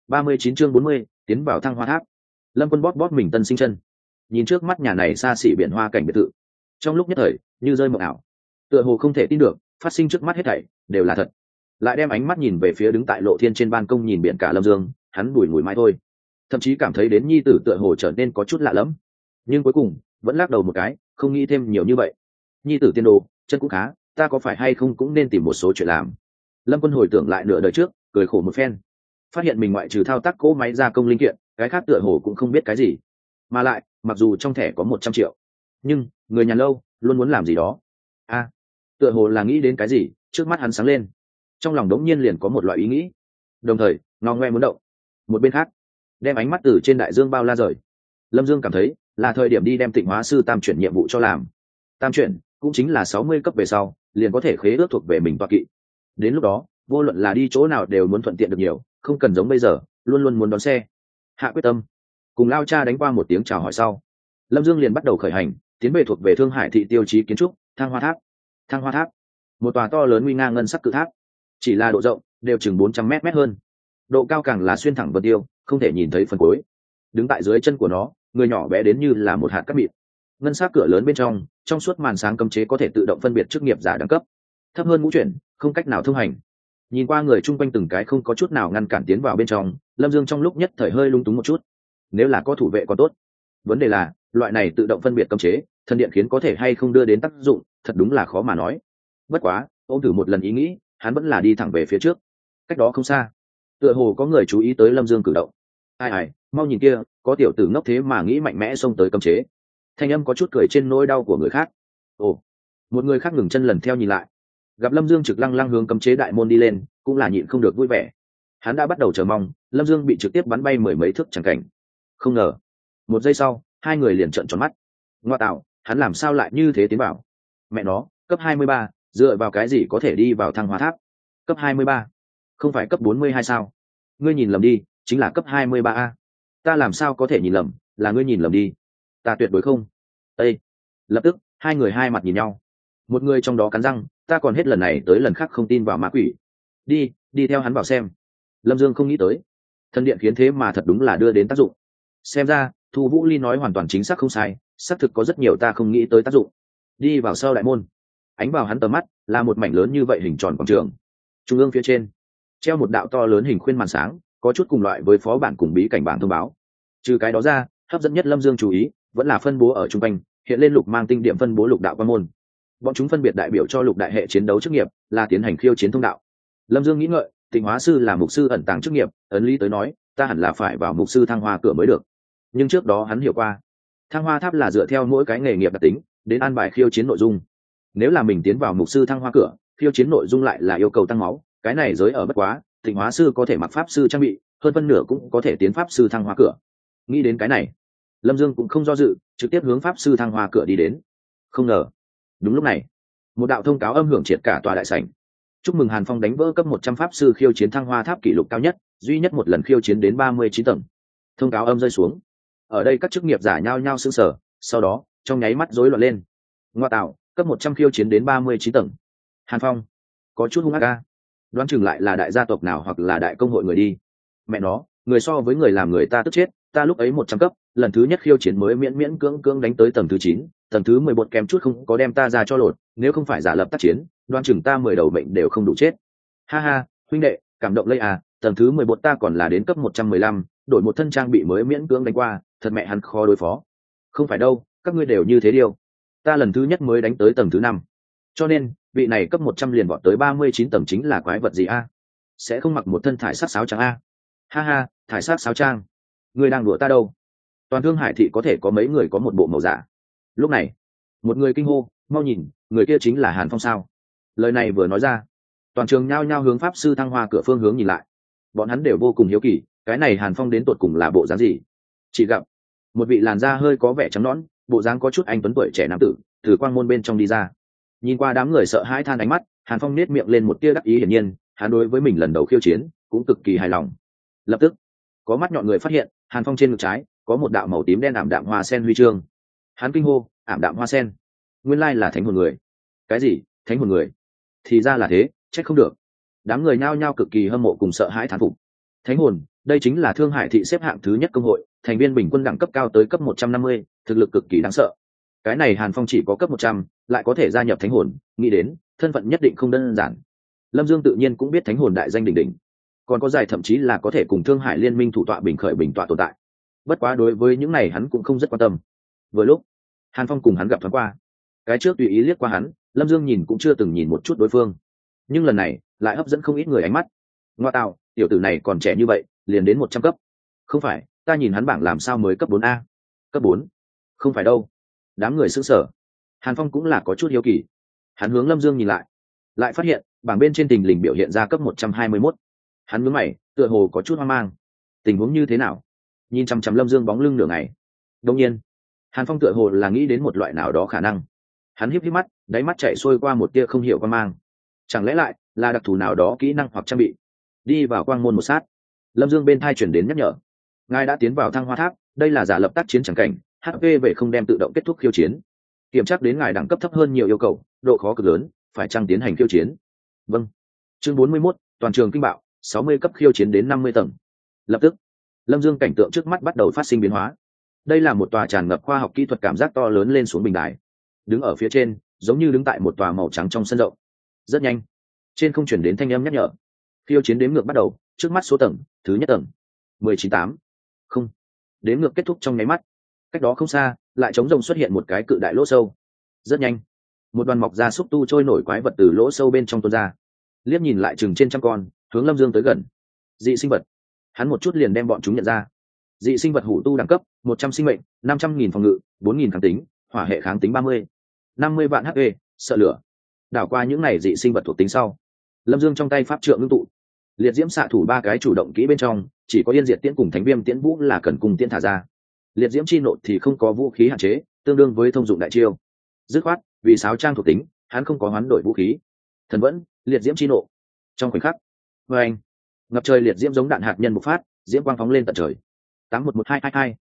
39 chương 40, tiến vào Thăng Hoa Tháp. Lâm Quân bóp mình tân sinh chân, nhìn trước mắt nhà này xa xỉ biển hoa cảnh biệt thự, trong lúc nhất thời như rơi mộng ảo, tựa hồ không thể tin được phát sinh trước mắt hết thảy đều là thật. Lại đem ánh mắt nhìn về phía đứng tại lộ thiên trên ban công nhìn biển cả Lâm Dương, hắn bùi ngùi mãi thôi, thậm chí cảm thấy đến nhi tử tựa hồ trở nên có chút lạ lẫm, nhưng cuối cùng vẫn lắc đầu một cái, không nghĩ thêm nhiều như vậy. Nhi tử tiên đồ chân cũng khá, ta có phải hay không cũng nên tìm một số chuyện làm. Lâm Quân hồi tưởng lại nửa đời trước, cười khổ một phen, phát hiện mình ngoại trừ thao tác cỗ máy gia công linh kiện, cái khác tựa hồ cũng không biết cái gì. Mà lại mặc dù trong thẻ có 100 triệu, nhưng người nhàn lâu luôn muốn làm gì đó. Tựa hồ là nghĩ đến cái gì, trước mắt hắn sáng lên, trong lòng đống nhiên liền có một loại ý nghĩ, đồng thời ngao ngoe muốn động. Một bên khác, đem ánh mắt từ trên đại dương bao la rời, Lâm Dương cảm thấy là thời điểm đi đem Tịnh Hóa sư tam chuyển nhiệm vụ cho làm. Tam chuyển cũng chính là 60 cấp về sau liền có thể khế ước thuộc về mình toa kỵ. Đến lúc đó vô luận là đi chỗ nào đều muốn thuận tiện được nhiều, không cần giống bây giờ luôn luôn muốn đón xe. Hạ quyết tâm, cùng Lao Cha đánh qua một tiếng chào hỏi sau, Lâm Dương liền bắt đầu khởi hành, tiến về thuộc về Thương Hải thị tiêu chí kiến trúc Thăng Hoa Tháp. Thăng Hoa Tháp, một tòa to lớn nguy nga ngân sắc cự tháp, chỉ là độ rộng đều chừng 400 mét hơn, độ cao càng là xuyên thẳng vân tiêu, không thể nhìn thấy phần cuối. Đứng tại dưới chân của nó, người nhỏ bé đến như là một hạt cát mịn. Ngân sắc cửa lớn bên trong suốt màn sáng cấm chế có thể tự động phân biệt chức nghiệp giả đẳng cấp, thấp hơn ngũ chuyển không cách nào thông hành. Nhìn qua người chung quanh từng cái không có chút nào ngăn cản tiến vào bên trong, Lâm Dương trong lúc nhất thời hơi lung túng một chút. Nếu là có thủ vệ còn tốt, vấn đề là loại này tự động phân biệt cấm chế, thần điện khiến có thể hay không đưa đến tác dụng, thật đúng là khó mà nói. Bất quá ôm thử một lần ý nghĩ, hắn vẫn là đi thẳng về phía trước. Cách đó không xa, tựa hồ có người chú ý tới Lâm Dương cử động. ai ai, mau nhìn kia, có tiểu tử ngốc thế mà nghĩ mạnh mẽ xông tới cấm chế. Thanh âm có chút cười trên nỗi đau của người khác. Ồ, một người khác ngừng chân lần theo nhìn lại, gặp Lâm Dương trực lăng lăng hướng cấm chế đại môn đi lên, cũng là nhịn không được vui vẻ. Hắn đã bắt đầu chờ mong Lâm Dương bị trực tiếp bắn bay mười mấy thước chẳng cảnh. Không ngờ, một giây sau, hai người liền trợn tròn mắt. Ngoa tạo, hắn làm sao lại như thế tiến vào? Mẹ nó, cấp 23, dựa vào cái gì có thể đi vào Thăng Hoa Tháp? Cấp 23, không phải cấp 42 sao? Ngươi nhìn lầm đi, chính là cấp 23 a. Ta làm sao có thể nhìn lầm, là ngươi nhìn lầm đi. Ta tuyệt đối không. Ê! Lập tức, hai người hai mặt nhìn nhau. Một người trong đó cắn răng, ta còn hết lần này tới lần khác không tin vào ma quỷ. Đi theo hắn vào xem. Lâm Dương không nghĩ tới, thân điện khiến thế mà thật đúng là đưa đến tác dụng. Xem ra, Thu Vũ Ly nói hoàn toàn chính xác không sai, xác thực có rất nhiều ta không nghĩ tới tác dụng. Đi vào sau đại môn, ánh vào hắn tầm mắt là một mảnh lớn như vậy hình tròn quảng trường. Trung ương phía trên treo một đạo to lớn hình khuyên màn sáng, có chút cùng loại với phó bản cùng bí cảnh bảng thông báo. Trừ cái đó ra, hấp dẫn nhất Lâm Dương chú ý vẫn là phân bố ở trung quanh, hiện lên lục mang tinh điểm phân bố lục đạo quan môn. Bọn chúng phân biệt đại biểu cho lục đại hệ chiến đấu chức nghiệp, là tiến hành khiêu chiến thông đạo. Lâm Dương nghĩ ngợi, Tịnh Hóa sư là mục sư ẩn tàng chức nghiệp, ấn lý tới nói, ta hẳn là phải vào mục sư thăng hoa cửa mới được. Nhưng trước đó hắn hiểu qua, thăng hoa tháp là dựa theo mỗi cái nghề nghiệp đặc tính đến an bài khiêu chiến nội dung. Nếu là mình tiến vào mục sư thăng hoa cửa, khiêu chiến nội dung lại là yêu cầu tăng máu, cái này giới ở bất quá, Tịnh Hóa sư có thể mặc pháp sư trang bị, hơn phân nửa cũng có thể tiến pháp sư thăng hoa cửa. Nghĩ đến cái này, Lâm Dương cũng không do dự, trực tiếp hướng pháp sư thăng hoa cửa đi đến. Không ngờ, đúng lúc này, một đạo thông cáo âm hưởng triệt cả tòa đại sảnh. Chúc mừng Hàn Phong đánh vỡ cấp 100 pháp sư khiêu chiến thăng hoa tháp kỷ lục cao nhất, duy nhất một lần khiêu chiến đến 39 tầng. Thông cáo âm rơi xuống, ở đây các chức nghiệp giả nhao nhao sững sờ, sau đó trong nháy mắt rối loạn lên. Ngoa tạo, cấp 100 khiêu chiến đến 39 tầng. Hàn Phong có chút hung ác a, đoán chừng lại là đại gia tộc nào hoặc là đại công hội người đi. Mẹ nó, người so với người làm người ta tức chết, ta lúc ấy 100 cấp, lần thứ nhất khiêu chiến mới miễn miễn cưỡng cưỡng đánh tới tầng thứ 9, tầng thứ 11 kém chút không có đem ta ra cho lột, nếu không phải giả lập tác chiến, đoán chừng ta 10 đầu mệnh đều không đủ chết. Ha ha, huynh đệ, cảm động lây à, tầng thứ 11 ta còn là đến cấp 115, đổi một thân trang bị mới miễn cưỡng đánh qua, thật mẹ hắn khó đối phó. Không phải đâu, các ngươi đều như thế điều. Ta lần thứ nhất mới đánh tới tầng thứ 5. Cho nên, vị này cấp 100 liền vọt tới 39 tầng chính là quái vật gì a? Sẽ không mặc một thân thải sắc sáo trắng a? Ha ha, thải sắc sáo trang. Ngươi đang đùa ta đâu? Toàn Thương Hải thị có thể có mấy người có một bộ màu giả. Lúc này, một người kinh hô, mau nhìn, người kia chính là Hàn Phong sao? Lời này vừa nói ra, toàn trường nhao nhao hướng pháp sư thăng hoa cửa phương hướng nhìn lại. Bọn hắn đều vô cùng hiếu kỳ, cái này Hàn Phong đến tột cùng là bộ dáng gì? Chỉ gặp một vị làn da hơi có vẻ trắng nõn, bộ dáng có chút anh tuấn tuổi trẻ nam tử, từ quang môn bên trong đi ra. Nhìn qua đám người sợ hãi than ánh mắt, Hàn Phong nét miệng lên một tia đắc ý, hiển nhiên, hắn đối với mình lần đầu khiêu chiến cũng cực kỳ hài lòng. Lập tức, có mắt nhọn người phát hiện, Hàn Phong trên ngực trái có một đạo màu tím đen ảm đạm hoa sen huy chương. Hắn kinh hô, ảm đạm hoa sen, nguyên lai là thánh hồn người. Cái gì? Thánh hồn người? Thì ra là thế, trách không được. Đám người nhao nhao cực kỳ hâm mộ cùng sợ hãi thán phục. Thánh hồn, đây chính là Thương Hải thị xếp hạng thứ nhất công hội, thành viên bình quân đẳng cấp cao tới cấp 150, thực lực cực kỳ đáng sợ. Cái này Hàn Phong chỉ có cấp 100, lại có thể gia nhập thánh hồn, nghĩ đến thân phận nhất định không đơn giản. Lâm Dương tự nhiên cũng biết thánh hồn đại danh đỉnh đỉnh, còn có giải thậm chí là có thể cùng Thương Hải liên minh thủ tọa bình khởi bình tọa tồn tại. Bất quá đối với những này hắn cũng không rất quan tâm. Vừa lúc Hàn Phong cùng hắn gặp thoáng qua, cái trước tùy ý liếc qua hắn, Lâm Dương nhìn cũng chưa từng nhìn một chút đối phương, nhưng lần này lại hấp dẫn không ít người ánh mắt. Ngoa tạo, tiểu tử này còn trẻ như vậy liền đến 100 cấp. Không phải, ta nhìn hắn bảng làm sao mới cấp 4A? Cấp 4? Không phải đâu. Đám người sững sờ. Hàn Phong cũng là có chút hiếu kỳ. Hắn hướng Lâm Dương nhìn lại phát hiện bảng bên trên tình lình biểu hiện ra cấp 121. Hắn nhướng mày, tựa hồ có chút hoang mang. Tình huống như thế nào? Nhìn chằm chằm Lâm Dương bóng lưng nửa ngày. Đột nhiên, Hàn Phong tựa hồ là nghĩ đến một loại nào đó khả năng. Hắn híp híp mắt, đáy mắt chạy xuôi qua một tia không hiểu quan mang. Chẳng lẽ lại là đặc thù nào đó kỹ năng hoặc trang bị? Đi vào quang môn một sát, Lâm Dương bên thai chuyển đến nhắc nhở. Ngài đã tiến vào thăng hoa tháp, đây là giả lập tác chiến chẳng cảnh, HP về không đem tự động kết thúc khiêu chiến. Kiểm tra đến ngài đẳng cấp thấp hơn nhiều yêu cầu, độ khó cực lớn, phải chăng tiến hành khiêu chiến? Vâng. Chương 41, toàn trường kinh bạo, 60 cấp khiêu chiến đến 50 tầng. Lập tức, Lâm Dương cảnh tượng trước mắt bắt đầu phát sinh biến hóa. Đây là một tòa tràn ngập khoa học kỹ thuật cảm giác to lớn lên xuống bình đài. Đứng ở phía trên, giống như đứng tại một tòa màu trắng trong sân rộng. Rất nhanh, trên không chuyển đến thanh âm nhắc nhở. Khiêu chiến đếm ngược bắt đầu, trước mắt số tầng, thứ nhất tầng, 198. Không. Đếm ngược kết thúc trong nháy mắt. Cách đó không xa, lại trống rồng xuất hiện một cái cự đại lỗ sâu. Rất nhanh, một đoàn mọc ra xúc tu trôi nổi quái vật từ lỗ sâu bên trong tuôn ra. Liếc nhìn lại chừng trên trăm con, hướng Lâm Dương tới gần. Dị sinh vật. Hắn một chút liền đem bọn chúng nhận ra. dị sinh vật hủ tu đẳng cấp 100 sinh mệnh, 500.000 phòng ngự, 4.000 kháng tính, hỏa hệ kháng tính 30, 50 vạn HP, sợ lửa. Đảo qua những này dị sinh vật thuộc tính sau, Lâm Dương trong tay pháp trượng ngưng tụ, liệt diễm xạ thủ 3 cái chủ động kỹ bên trong, chỉ có yên diệt tiễn cùng thánh viêm tiễn vũ là cần cùng tiễn thả ra. Liệt diễm chi nộ thì không có vũ khí hạn chế, tương đương với thông dụng đại chiêu. Dứt khoát, vì sáo trang thuộc tính, hắn không có hoán đổi vũ khí. Thần vẫn, liệt diễm chi nộ. Trong khoảnh khắc, anh ngập trời liệt diễm giống đạn hạt nhân bộc phát, diễm quang phóng lên tận trời. 811222,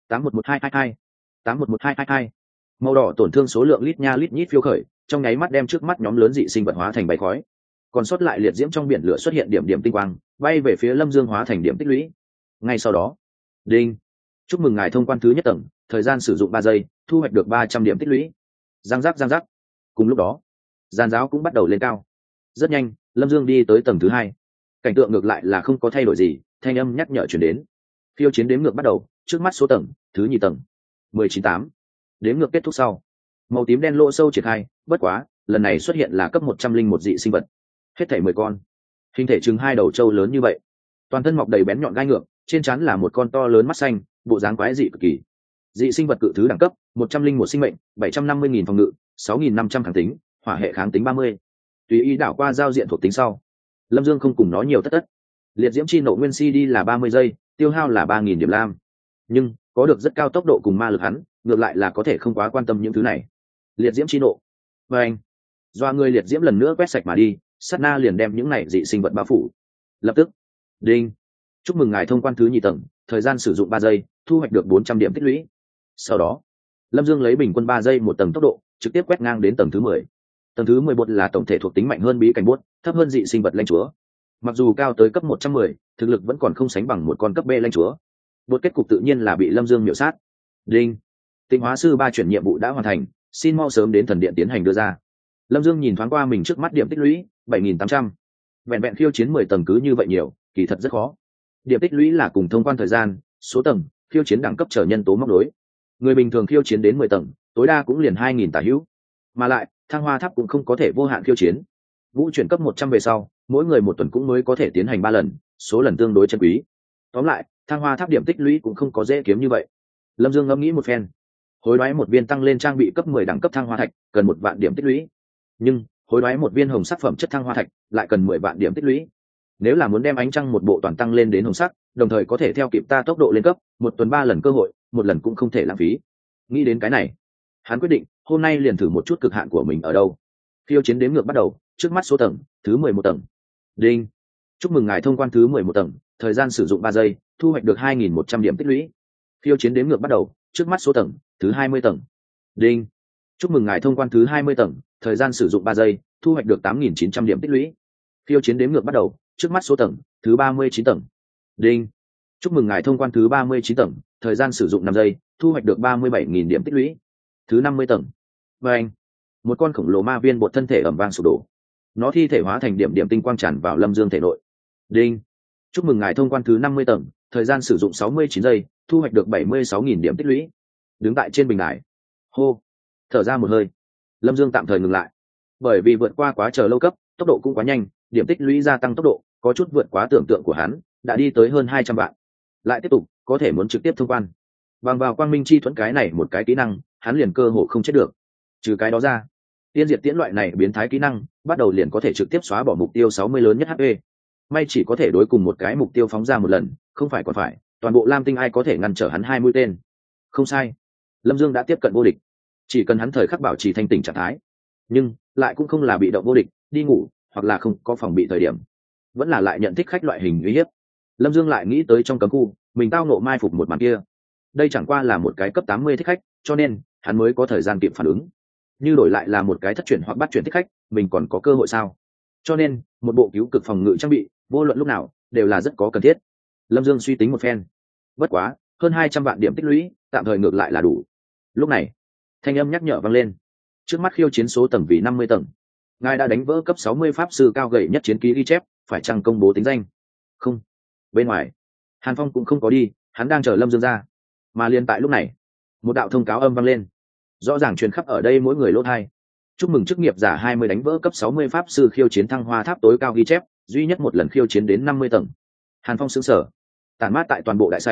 811222, 811222. Màu đỏ tổn thương số lượng lít nha lít nhít phiêu khởi, trong nháy mắt đem trước mắt nhóm lớn dị sinh vật hóa thành bầy khói. Còn sót lại liệt diễm trong biển lửa xuất hiện điểm điểm tinh quang, bay về phía Lâm Dương hóa thành điểm tích lũy. Ngay sau đó, đinh, chúc mừng ngài thông quan thứ nhất tầng, thời gian sử dụng 3 giây, thu hoạch được 300 điểm tích lũy. Giang giác giang giác. Cùng lúc đó, giàn giáo cũng bắt đầu lên cao. Rất nhanh, Lâm Dương đi tới tầng thứ 2. Cảnh tượng ngược lại là không có thay đổi gì, thanh âm nhắc nhở chuyển đến. Phiêu chiến đếm ngược bắt đầu, trước mắt số tầng, thứ nhì tầng, 198. Đếm ngược kết thúc sau, màu tím đen lỗ sâu triển khai, bất quá, lần này xuất hiện là cấp 101 dị sinh vật. Hết thảy 10 con. Hình thể chừng 2 đầu trâu lớn như vậy. Toàn thân mọc đầy bén nhọn gai ngược, trên trán là một con to lớn mắt xanh, bộ dáng quái dị cực kỳ. Dị sinh vật cự thứ đẳng cấp, 101 sinh mệnh, 750.000 phòng ngự, 6.500 kháng tính, hỏa hệ kháng tính 30. Tùy ý đảo qua giao diện thuộc tính sau, Lâm Dương không cùng nó nhiều tất tất. Liệt diễm chi nộ nguyên CD là 30 giây, tiêu hao là 3.000 điểm lam. Nhưng có được rất cao tốc độ cùng ma lực hắn, ngược lại là có thể không quá quan tâm những thứ này. Liệt diễm chi nộ, và anh, doa người liệt diễm lần nữa quét sạch mà đi, sát na liền đem những này dị sinh vật bao phủ. Lập tức, đinh, chúc mừng ngài thông quan thứ nhì tầng, thời gian sử dụng 3 giây, thu hoạch được 400 điểm tích lũy. Sau đó, Lâm Dương lấy bình quân 3 giây một tầng tốc độ, trực tiếp quét ngang đến tầng thứ 10. Tầng thứ 11 là tổng thể thuộc tính mạnh hơn bí cảnh buốt, thấp hơn dị sinh vật lãnh chúa. Mặc dù cao tới cấp 110, thực lực vẫn còn không sánh bằng một con cấp B lãnh chúa. Buốt kết cục tự nhiên là bị Lâm Dương miểu sát. Đinh, Tịnh hóa sư 3 chuyển nhiệm vụ đã hoàn thành, xin mau sớm đến thần điện tiến hành đưa ra. Lâm Dương nhìn thoáng qua mình trước mắt điểm tích lũy 7.800. Vẹn vẹn khiêu chiến 10 tầng cứ như vậy nhiều, kỳ thật rất khó. Điểm tích lũy là cùng thông quan thời gian, số tầng, khiêu chiến đẳng cấp trở nhân tố móc đối. Người bình thường khiêu chiến đến 10 tầng, tối đa cũng liền 2.000 tả hữu. Mà lại, thăng hoa tháp cũng không có thể vô hạn khiêu chiến. Vũ chuyển cấp 100 về sau, mỗi người một tuần cũng mới có thể tiến hành 3 lần, số lần tương đối chân quý. Tóm lại, thăng hoa tháp điểm tích lũy cũng không có dễ kiếm như vậy. Lâm Dương ngẫm nghĩ một phen, hối đoái một viên tăng lên trang bị cấp 10 đẳng cấp thăng hoa thạch, cần 1 vạn điểm tích lũy. Nhưng hối đoái một viên hồng sắc phẩm chất thăng hoa thạch lại cần 10 vạn điểm tích lũy. Nếu là muốn đem ánh trăng một bộ toàn tăng lên đến hồng sắc, đồng thời có thể theo kịp ta tốc độ lên cấp, một tuần 3 lần cơ hội, một lần cũng không thể lãng phí. Nghĩ đến cái này, hắn quyết định hôm nay liền thử một chút cực hạn của mình ở đâu. Khiêu chiến đếm ngược bắt đầu, trước mắt số tầng, thứ 11 tầng. Đinh, chúc mừng ngài thông quan thứ 11 tầng, thời gian sử dụng 3 giây, thu hoạch được 2.100 điểm tích lũy. Khiêu chiến đếm ngược bắt đầu, trước mắt số tầng, thứ 20 tầng. Đinh, chúc mừng ngài thông quan thứ 20 tầng, thời gian sử dụng 3 giây, thu hoạch được 8.900 điểm tích lũy. Khiêu chiến đếm ngược bắt đầu, trước mắt số tầng, thứ 39 tầng. Đinh, chúc mừng ngài thông quan thứ 39 tầng, thời gian sử dụng 5 giây, thu hoạch được 37.000 điểm tích lũy. Thứ 50 tầng. Và anh, một con khổng lồ ma viên bột thân thể ầm vang sụp đổ. Nó thi thể hóa thành điểm điểm tinh quang tràn vào Lâm Dương thể nội. Đinh, chúc mừng ngài thông quan thứ 50 tầng, thời gian sử dụng 69 giây, thu hoạch được 76.000 điểm tích lũy. Đứng tại trên bình đài, hô, thở ra một hơi, Lâm Dương tạm thời ngừng lại. Bởi vì vượt qua quá chờ lâu cấp, tốc độ cũng quá nhanh, điểm tích lũy gia tăng tốc độ có chút vượt quá tưởng tượng của hắn, đã đi tới hơn 200 vạn. Lại tiếp tục, có thể muốn trực tiếp thông quan. Bằng vào quang minh chi thuẫn cái này một cái kỹ năng, hắn liền cơ hội không chết được. Trừ cái đó ra, tiên diệt tiễn loại này biến thái kỹ năng, bắt đầu liền có thể trực tiếp xóa bỏ mục tiêu 60 lớn nhất HP. May chỉ có thể đối cùng một cái mục tiêu phóng ra một lần, không phải còn phải, toàn bộ Lam Tinh ai có thể ngăn trở hắn 2 mũi tên. Không sai, Lâm Dương đã tiếp cận vô địch. Chỉ cần hắn thời khắc bảo trì thanh tỉnh trạng thái, nhưng lại cũng không là bị động vô địch, đi ngủ hoặc là không có phòng bị thời điểm, vẫn là lại nhận thích khách loại hình uy hiếp. Lâm Dương lại nghĩ tới trong cấm khu, mình tao nộ mai phục một màn kia. Đây chẳng qua là một cái cấp 80 thích khách, cho nên hắn mới có thời gian kịp phản ứng. Như đổi lại là một cái thất chuyển hoặc bắt chuyển thích khách, mình còn có cơ hội sao? Cho nên, một bộ cứu cực phòng ngự trang bị, vô luận lúc nào đều là rất có cần thiết. Lâm Dương suy tính một phen. Bất quá, hơn 200 vạn điểm tích lũy, tạm thời ngược lại là đủ. Lúc này, thanh âm nhắc nhở vang lên. Trước mắt khiêu chiến số tầng vì 50 tầng. Ngài đã đánh vỡ cấp 60 pháp sư cao gầy nhất chiến ký ghi chép, phải chăng công bố tính danh? Không. Bên ngoài, Hàn Phong cũng không có đi, hắn đang chờ Lâm Dương ra. Mà liền tại lúc này, một đạo thông cáo âm vang lên, rõ ràng truyền khắp ở đây mỗi người lỗ tai. Chúc mừng chức nghiệp giả 20 đánh vỡ cấp 60 pháp sư khiêu chiến thăng hoa tháp tối cao ghi chép, duy nhất một lần khiêu chiến đến 50 tầng. Hàn Phong sững sờ. Tản mát tại toàn bộ đại sảnh,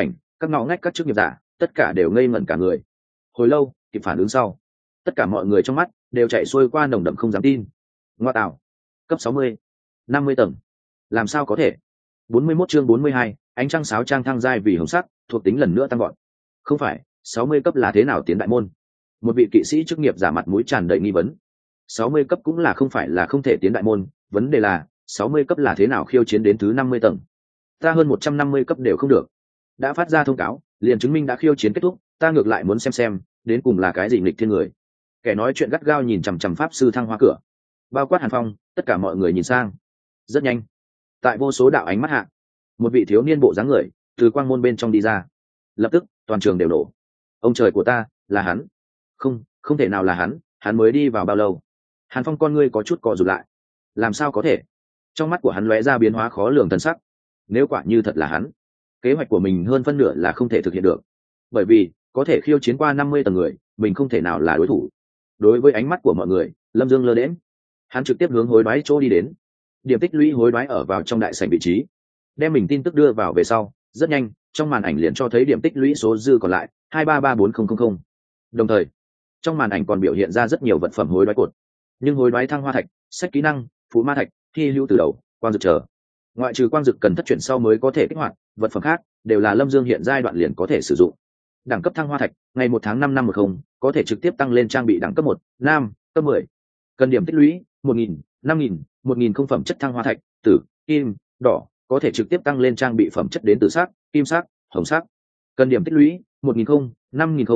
các ngõ ngách các chức nghiệp giả tất cả đều ngây ngẩn cả người. Hồi lâu kịp phản ứng sau, tất cả mọi người trong mắt đều chạy xuôi qua nồng đậm không dám tin. Ngoa tạo, cấp 60, 50 tầng, làm sao có thể? 41 chương 42, ánh trăng sáo trang thăng giai vì hồng sắc, thuộc tính lần nữa tăng gọn. Không phải, 60 cấp là thế nào tiến đại môn? Một vị kỵ sĩ chức nghiệp giả mặt mũi tràn đầy nghi vấn. 60 cấp cũng là không phải là không thể tiến đại môn, vấn đề là 60 cấp là thế nào khiêu chiến đến thứ 50 tầng. Ta hơn 150 cấp đều không được. Đã phát ra thông cáo, liền chứng minh đã khiêu chiến kết thúc, ta ngược lại muốn xem đến cùng là cái gì nghịch thiên người. Kẻ nói chuyện gắt gao nhìn chằm chằm pháp sư thăng hoa cửa, bao quát Hàn Phong, tất cả mọi người nhìn sang. Rất nhanh, tại vô số đạo ánh mắt hạ, một vị thiếu niên bộ dáng người từ quang môn bên trong đi ra. Lập tức toàn trường đều nổ. Ông trời của ta, là hắn. Không thể nào là hắn mới đi vào bao lâu? Hàn Phong con ngươi có chút co rụt lại. Làm sao có thể? Trong mắt của hắn lóe ra biến hóa khó lường thần sắc. Nếu quả như thật là hắn, kế hoạch của mình hơn phân nửa là không thể thực hiện được, bởi vì có thể khiêu chiến qua 50 tầng người, mình không thể nào là đối thủ. Đối với ánh mắt của mọi người, Lâm Dương lơ đễnh, hắn trực tiếp hướng hối đoái chỗ đi đến. Điểm tích lũy hối đoái ở vào trong đại sảnh vị trí, đem mình tin tức đưa vào về sau, rất nhanh trong màn ảnh liền cho thấy điểm tích lũy số dư còn lại 2334000. Đồng thời trong màn ảnh còn biểu hiện ra rất nhiều vật phẩm hối đoái cột, nhưng hối đoái thăng hoa thạch, sách kỹ năng, phú ma thạch, hy hữu từ đầu, quang dược chờ, ngoại trừ quang dược cần thất chuyển sau mới có thể kích hoạt, vật phẩm khác đều là Lâm Dương hiện giai đoạn liền có thể sử dụng. Đẳng cấp thăng hoa thạch, ngày 1 tháng 5 năm 10 có thể trực tiếp tăng lên trang bị đẳng cấp 1, nam, cấp 10. Cần điểm tích lũy 1000, 5000, 1000 không phẩm chất thăng hoa thạch, tử, kim, đỏ, có thể trực tiếp tăng lên trang bị phẩm chất đến từ sắc, kim sắc, hồng sắc. Cần điểm tích lũy 1000, 5000,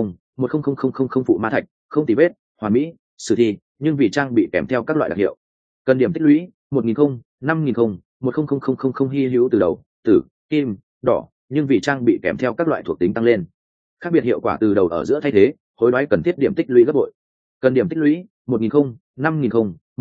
100000 phụ ma thạch, không tì vết, hoàn mỹ, sử thi, nhưng vì trang bị kèm theo các loại đặc hiệu. Cần điểm tích lũy 1000, 5000, 100000 hy hữu từ đầu, tử, kim, đỏ, nhưng vì trang bị kèm theo các loại thuộc tính tăng lên. Khác biệt hiệu quả từ đầu ở giữa thay thế, hối đoái cần thiết điểm tích lũy gấp bội. Cần điểm tích lũy 1000, 5000,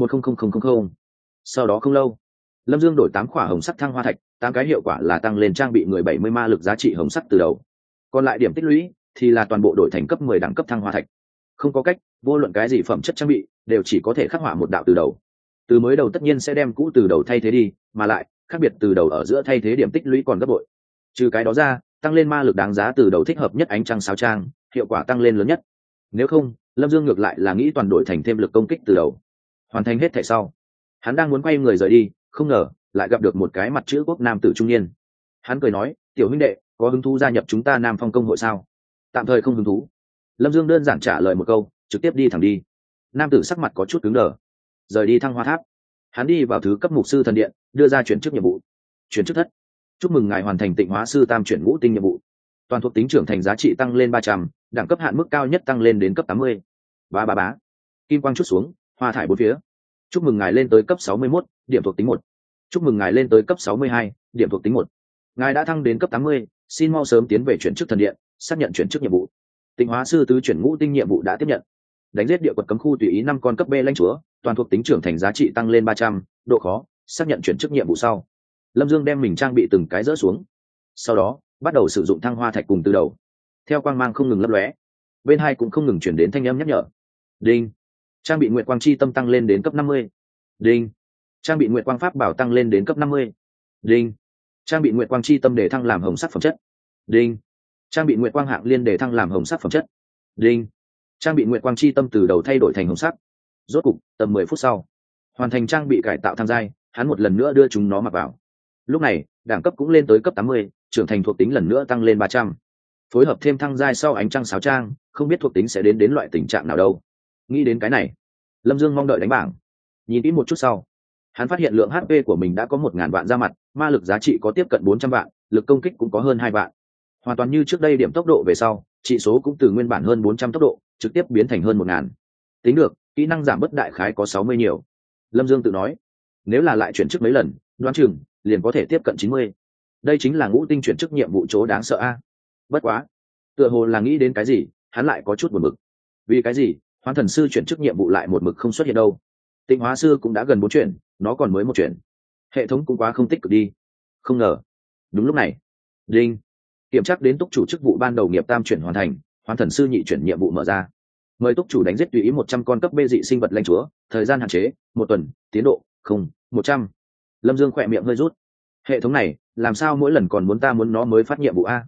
100000. Sau đó không lâu, Lâm Dương đổi 8 khỏa hồng sắc thăng hoa thạch, 8 cái hiệu quả là tăng lên trang bị người 70 ma lực giá trị hồng sắc từ đầu. Còn lại điểm tích lũy thì là toàn bộ đổi thành cấp 10 đẳng cấp thăng hoa thạch. Không có cách, vô luận cái gì phẩm chất trang bị đều chỉ có thể khắc họa một đạo từ đầu. Từ mới đầu tất nhiên sẽ đem cũ từ đầu thay thế đi, mà lại khác biệt từ đầu ở giữa thay thế điểm tích lũy còn gấp bội. Trừ cái đó ra, tăng lên ma lực đáng giá từ đầu thích hợp nhất ánh trăng sáo trang, hiệu quả tăng lên lớn nhất. Nếu không, Lâm Dương ngược lại là nghĩ toàn đổi thành thêm lực công kích từ đầu. Hoàn thành hết thảy sau, hắn đang muốn quay người rời đi, không ngờ lại gặp được một cái mặt chữ quốc nam tử trung niên. Hắn cười nói, tiểu huynh đệ, có hứng thú gia nhập chúng ta Nam Phong công hội sao? Tạm thời không hứng thú. Lâm Dương đơn giản trả lời một câu, trực tiếp đi thẳng đi. Nam tử sắc mặt có chút cứng đờ. Rời đi thăng hoa tháp, hắn đi vào thứ cấp mục sư thần điện, đưa ra chuyển chức nhiệm vụ. Chuyển chức thất, chúc mừng ngài hoàn thành tịnh hóa sư tam chuyển ngũ tinh nhiệm vụ. Toàn thuộc tính trưởng thành giá trị tăng lên 300, đẳng cấp hạn mức cao nhất tăng lên đến cấp 80. Bá. Kim quang chút xuống, hoa thải bốn phía. Chúc mừng ngài lên tới cấp 61, điểm thuộc tính 1. Chúc mừng ngài lên tới cấp 62, điểm thuộc tính 1. Ngài đã thăng đến cấp 80, xin mau sớm tiến về chuyển chức thần điện, xác nhận chuyển chức nhiệm vụ. Tịnh hóa sư tứ chuyển ngũ tinh nhiệm vụ đã tiếp nhận. Đánh giết địa quật cấm khu tùy ý 5 con cấp B lãnh chúa, toàn thuộc tính trưởng thành giá trị tăng lên 300, độ khó, xác nhận chuyển chức nhiệm vụ sau. Lâm Dương đem mình trang bị từng cái dỡ xuống. Sau đó, bắt đầu sử dụng thăng hoa thạch cùng từ đầu. Theo quang mang không ngừng lấp lóe, bên hai cũng không ngừng chuyển đến thanh âm nhắc nhở. Đinh. Trang bị nguyệt quang chi tâm tăng lên đến cấp 50. Đinh. Trang bị nguyệt quang pháp bảo tăng lên đến cấp 50. Đinh. Trang bị nguyệt quang chi tâm để thăng làm hồng sắc phẩm chất. Đinh. Trang bị nguyệt quang hạng liên để thăng làm hồng sắc phẩm chất. Đinh. Trang bị nguyệt quang chi tâm từ đầu thay đổi thành hồng sắc. Rốt cục, tầm 10 phút sau, hoàn thành trang bị cải tạo thăng giai, hắn một lần nữa đưa chúng nó mặc vào. Lúc này, đẳng cấp cũng lên tới cấp 80, trưởng thành thuộc tính lần nữa tăng lên 300. Phối hợp thêm thăng giai sau ánh trăng sáo trang, không biết thuộc tính sẽ đến loại tình trạng nào đâu. Nghĩ đến cái này, Lâm Dương mong đợi đánh bảng. Nhìn kỹ một chút sau, hắn phát hiện lượng HP của mình đã có 1000 vạn ra mặt, ma lực giá trị có tiếp cận 400 vạn, lực công kích cũng có hơn 2 vạn. Hoàn toàn như trước đây, điểm tốc độ về sau, trị số cũng từ nguyên bản hơn 400 tốc độ, trực tiếp biến thành hơn 1000. Tính được, kỹ năng giảm bất đại khái có 60 nhiều. Lâm Dương tự nói, nếu là lại chuyển chức mấy lần, đoán chừng liền có thể tiếp cận 90. Đây chính là ngũ tinh chuyển chức nhiệm vụ chỗ đáng sợ a. Bất quá, tựa hồ là nghĩ đến cái gì, hắn lại có chút buồn bực. Vì cái gì Hoán thần sư chuyển chức nhiệm vụ lại một mực không xuất hiện đâu? Tịnh hóa sư cũng đã gần 4 chuyển, nó còn mới 1 chuyển. Hệ thống cũng quá không tích cực đi. Không ngờ, đúng lúc này, đinh, kiểm tra đến túc chủ chức vụ ban đầu nghiệp tam chuyển hoàn thành, Hoán thần sư nhị chuyển nhiệm vụ mở ra. Mời túc chủ đánh giết tùy ý 100 con cấp bê dị sinh vật lãnh chúa, thời gian hạn chế 1 tuần, tiến độ 100. Lâm Dương khỏe miệng hơi rút. Hệ thống này làm sao mỗi lần còn muốn ta muốn nó mới phát nhiệm vụ a?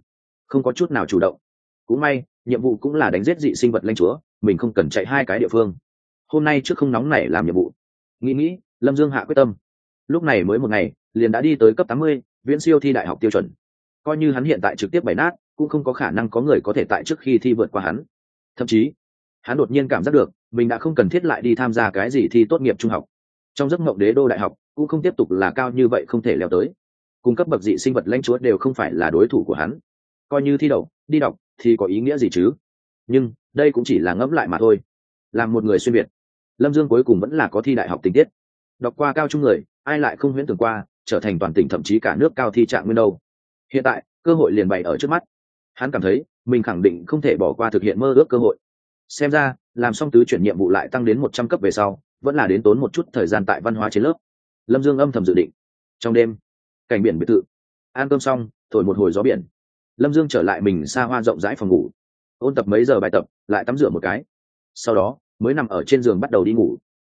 không có chút nào chủ động. Cũng may nhiệm vụ cũng là đánh giết dị sinh vật lãnh chúa, mình không cần chạy hai cái địa phương. Hôm nay trước không nóng nảy làm nhiệm vụ. Nghĩ Lâm Dương hạ quyết tâm. Lúc này mới một ngày liền đã đi tới cấp 80, viễn siêu thi đại học tiêu chuẩn. Coi như hắn hiện tại trực tiếp bày nát cũng không có khả năng có người có thể tại trước khi thi vượt qua hắn. Thậm chí hắn đột nhiên cảm giác được mình đã không cần thiết lại đi tham gia cái gì thi tốt nghiệp trung học. Trong giấc mộng đế đô đại học cũng không tiếp tục là cao như vậy, không thể leo tới. Cung cấp bậc dị sinh vật lãnh chúa đều không phải là đối thủ của hắn. Coi như thi đậu đi đọc thì có ý nghĩa gì chứ? Nhưng đây cũng chỉ là ngẫm lại mà thôi. Làm một người xuyên việt, Lâm Dương cuối cùng vẫn là có thi đại học tình tiết. Đọc qua cao trung người ai lại không huyễn tưởng qua trở thành toàn tỉnh thậm chí cả nước cao thi trạng nguyên đâu. Hiện tại cơ hội liền bày ở trước mắt, hắn cảm thấy mình khẳng định không thể bỏ qua thực hiện mơ ước cơ hội. Xem ra làm xong tứ chuyển nhiệm vụ lại tăng đến 100 cấp về sau vẫn là đến tốn một chút thời gian tại văn hóa trên lớp. Lâm Dương âm thầm dự định. Trong đêm, cảnh biển biệt thự, ăn cơm xong thổi một hồi gió biển, Lâm Dương trở lại mình xa hoa rộng rãi phòng ngủ, ôn tập mấy giờ bài tập, lại tắm rửa một cái, sau đó mới nằm ở trên giường bắt đầu đi ngủ.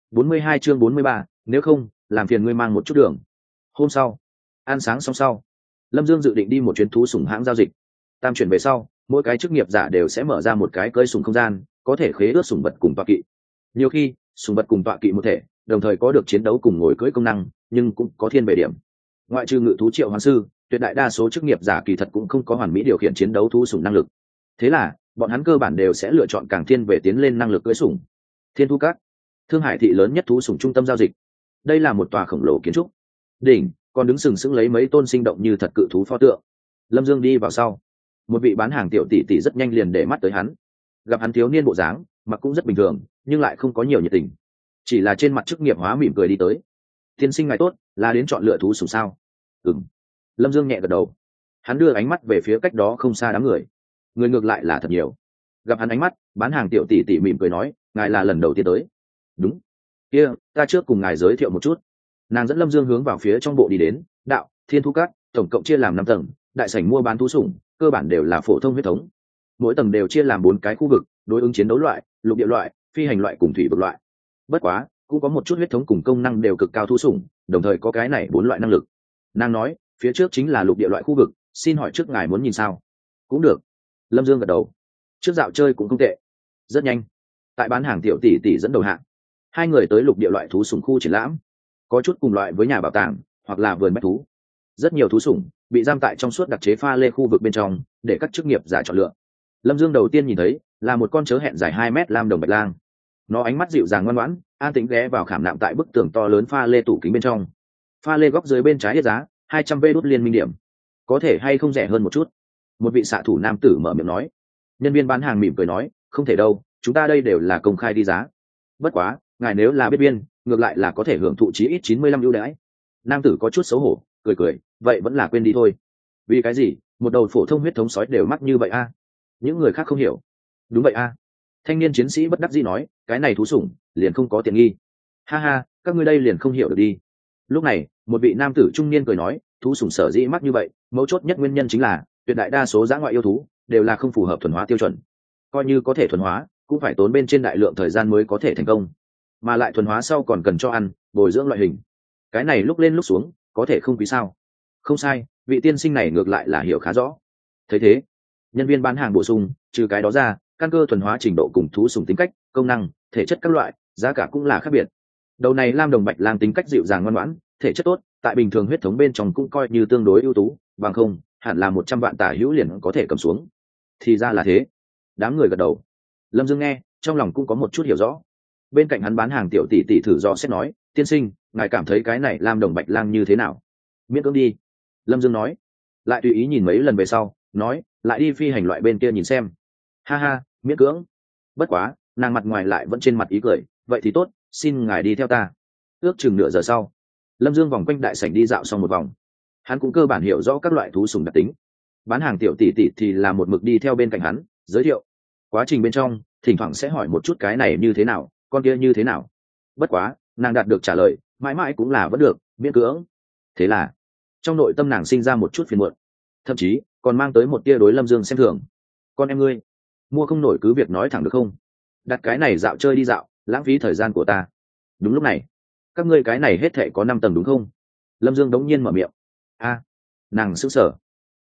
42 chương 43, nếu không làm phiền ngươi mang một chút đường. Hôm sau ăn sáng xong sau, Lâm Dương dự định đi một chuyến thú sủng hãng giao dịch. Tam chuyển về sau mỗi cái chức nghiệp giả đều sẽ mở ra một cái cơi sủng không gian, có thể khế ước sủng vật cùng tọa kỵ. Nhiều khi sủng vật cùng tọa kỵ một thể, đồng thời có được chiến đấu cùng ngồi cưỡi công năng, nhưng cũng có thiên về điểm. Ngoại trừ ngự thú triệu hoán sư, tuyệt đại đa số chức nghiệp giả kỳ thật cũng không có hoàn mỹ điều khiển chiến đấu thú sủng năng lực. Thế là bọn hắn cơ bản đều sẽ lựa chọn càng thiên về tiến lên năng lực cưỡi sủng. Thiên Thu Các, Thương Hải thị lớn nhất thú sủng trung tâm giao dịch. Đây là một tòa khổng lồ kiến trúc, đỉnh còn đứng sừng sững lấy mấy tôn sinh động như thật cự thú pho tượng. Lâm Dương đi vào sau, một vị bán hàng tiểu tỷ tỷ rất nhanh liền để mắt tới hắn. Gặp hắn thiếu niên bộ dáng, mặc cũng rất bình thường, nhưng lại không có nhiều nhiệt tình, chỉ là trên mặt chức nghiệp hóa mỉm cười đi tới. Tiên sinh ngài tốt, là đến chọn lựa thú sủng sao? Ừm. Lâm Dương nhẹ gật đầu. Hắn đưa ánh mắt về phía cách đó không xa đám người, người ngược lại là thật nhiều. Gặp hắn ánh mắt, bán hàng tiểu tỷ tỷ mỉm cười nói, ngài là lần đầu tiên tới. Đúng. Kia, ta trước cùng ngài giới thiệu một chút. Nàng dẫn Lâm Dương hướng vào phía trong bộ đi đến. Đạo, Thiên Thu Các tổng cộng chia làm 5 tầng, đại sảnh mua bán thú sủng cơ bản đều là phổ thông huyết thống. Mỗi tầng đều chia làm 4 cái khu vực, đối ứng chiến đấu loại, lục địa loại, phi hành loại cùng thủy vực loại. Bất quá cũng có một chút huyết thống cùng công năng đều cực cao thú sủng, đồng thời có cái này 4 loại năng lực. Nàng nói phía trước chính là lục địa loại khu vực, xin hỏi trước ngài muốn nhìn sao? Cũng được. Lâm Dương gật đầu. Trước dạo chơi cũng không tệ. Rất nhanh, tại bán hàng tiểu tỷ tỷ dẫn đầu hạng, hai người tới lục địa loại thú sủng khu triển lãm. Có chút cùng loại với nhà bảo tàng hoặc là vườn bách thú. Rất nhiều thú sủng bị giam tại trong suốt đặc chế pha lê khu vực bên trong để các chức nghiệp giả chọn lựa. Lâm Dương đầu tiên nhìn thấy là một con chớ hẹn dài 2 mét lam đồng bạch lang. Nó ánh mắt dịu dàng ngoan ngoãn, an tĩnh ghé vào khảm nạm tại bức tường to lớn pha lê tủ kính bên trong. Pha lê góc dưới bên trái hết giá 200 vê đốt liên minh điểm, có thể hay không rẻ hơn một chút? Một vị xạ thủ nam tử mở miệng nói. Nhân viên bán hàng mỉm cười nói, không thể đâu, chúng ta đây đều là công khai đi giá. Bất quá ngài nếu là biết biên, ngược lại là có thể hưởng thụ chí ít 95 ưu đãi. Nam tử có chút xấu hổ cười, vậy vẫn là quên đi thôi. Vì cái gì một đầu phổ thông huyết thống sói đều mắc như vậy a? Những người khác không hiểu. Đúng vậy a. Thanh niên chiến sĩ bất đắc dĩ nói, cái này thú sủng liền không có tiện nghi. Ha ha, các ngươi đây liền không hiểu được đi. Lúc này một vị nam tử trung niên cười nói, thú sủng sở dĩ mắc như vậy, mấu chốt nhất nguyên nhân chính là tuyệt đại đa số dã ngoại yêu thú đều là không phù hợp thuần hóa tiêu chuẩn. Coi như có thể thuần hóa, cũng phải tốn bên trên đại lượng thời gian mới có thể thành công, mà lại thuần hóa sau còn cần cho ăn, bồi dưỡng loại hình. Cái này lúc lên lúc xuống, có thể không quý sao? Không sai, vị tiên sinh này ngược lại là hiểu khá rõ. Thấy thế, nhân viên bán hàng bổ sung, trừ cái đó ra, căn cơ thuần hóa trình độ cùng thú sủng tính cách, công năng, thể chất các loại, giá cả cũng là khác biệt. Đầu này lam đồng bạch lang tính cách dịu dàng ngoan ngoãn, thể chất tốt, tại bình thường huyết thống bên trong cũng coi như tương đối ưu tú, bằng không hẳn là 100 vạn tả hữu liền có thể cầm xuống. Thì ra là thế. Đám người gật đầu. Lâm Dương nghe, trong lòng cũng có một chút hiểu rõ. Bên cạnh hắn bán hàng tiểu tỷ tỷ thử do xét nói, tiên sinh, ngài cảm thấy cái này lam đồng bạch lang như thế nào? Miễn cưỡng đi. Lâm Dương nói. Lại tùy ý nhìn mấy lần về sau, nói, lại đi phi hành loại bên kia nhìn xem. Ha ha, miễn cưỡng. Bất quá nàng mặt ngoài lại vẫn trên mặt ý cười, vậy thì tốt, xin ngài đi theo ta. Ước chừng nửa giờ sau, Lâm Dương vòng quanh đại sảnh đi dạo xong một vòng. Hắn cũng cơ bản hiểu rõ các loại thú sủng đặc tính. Bán hàng tiểu tỷ tỷ thì là một mực đi theo bên cạnh hắn, giới thiệu. Quá trình bên trong thỉnh thoảng sẽ hỏi một chút cái này như thế nào, con kia như thế nào. Bất quá nàng đạt được trả lời mãi mãi cũng là vẫn được, miễn cưỡng. Thế là trong nội tâm nàng sinh ra một chút phiền muộn, thậm chí còn mang tới một tia đối Lâm Dương xem thường. Con em ngươi mua không nổi cứ việc nói thẳng được không? Đặt cái này dạo chơi đi dạo, lãng phí thời gian của ta. Đúng lúc này, các ngươi cái này hết thệ có 5 tầng đúng không? Lâm Dương đống nhiên mở miệng. A. Nàng sững sờ. Chật,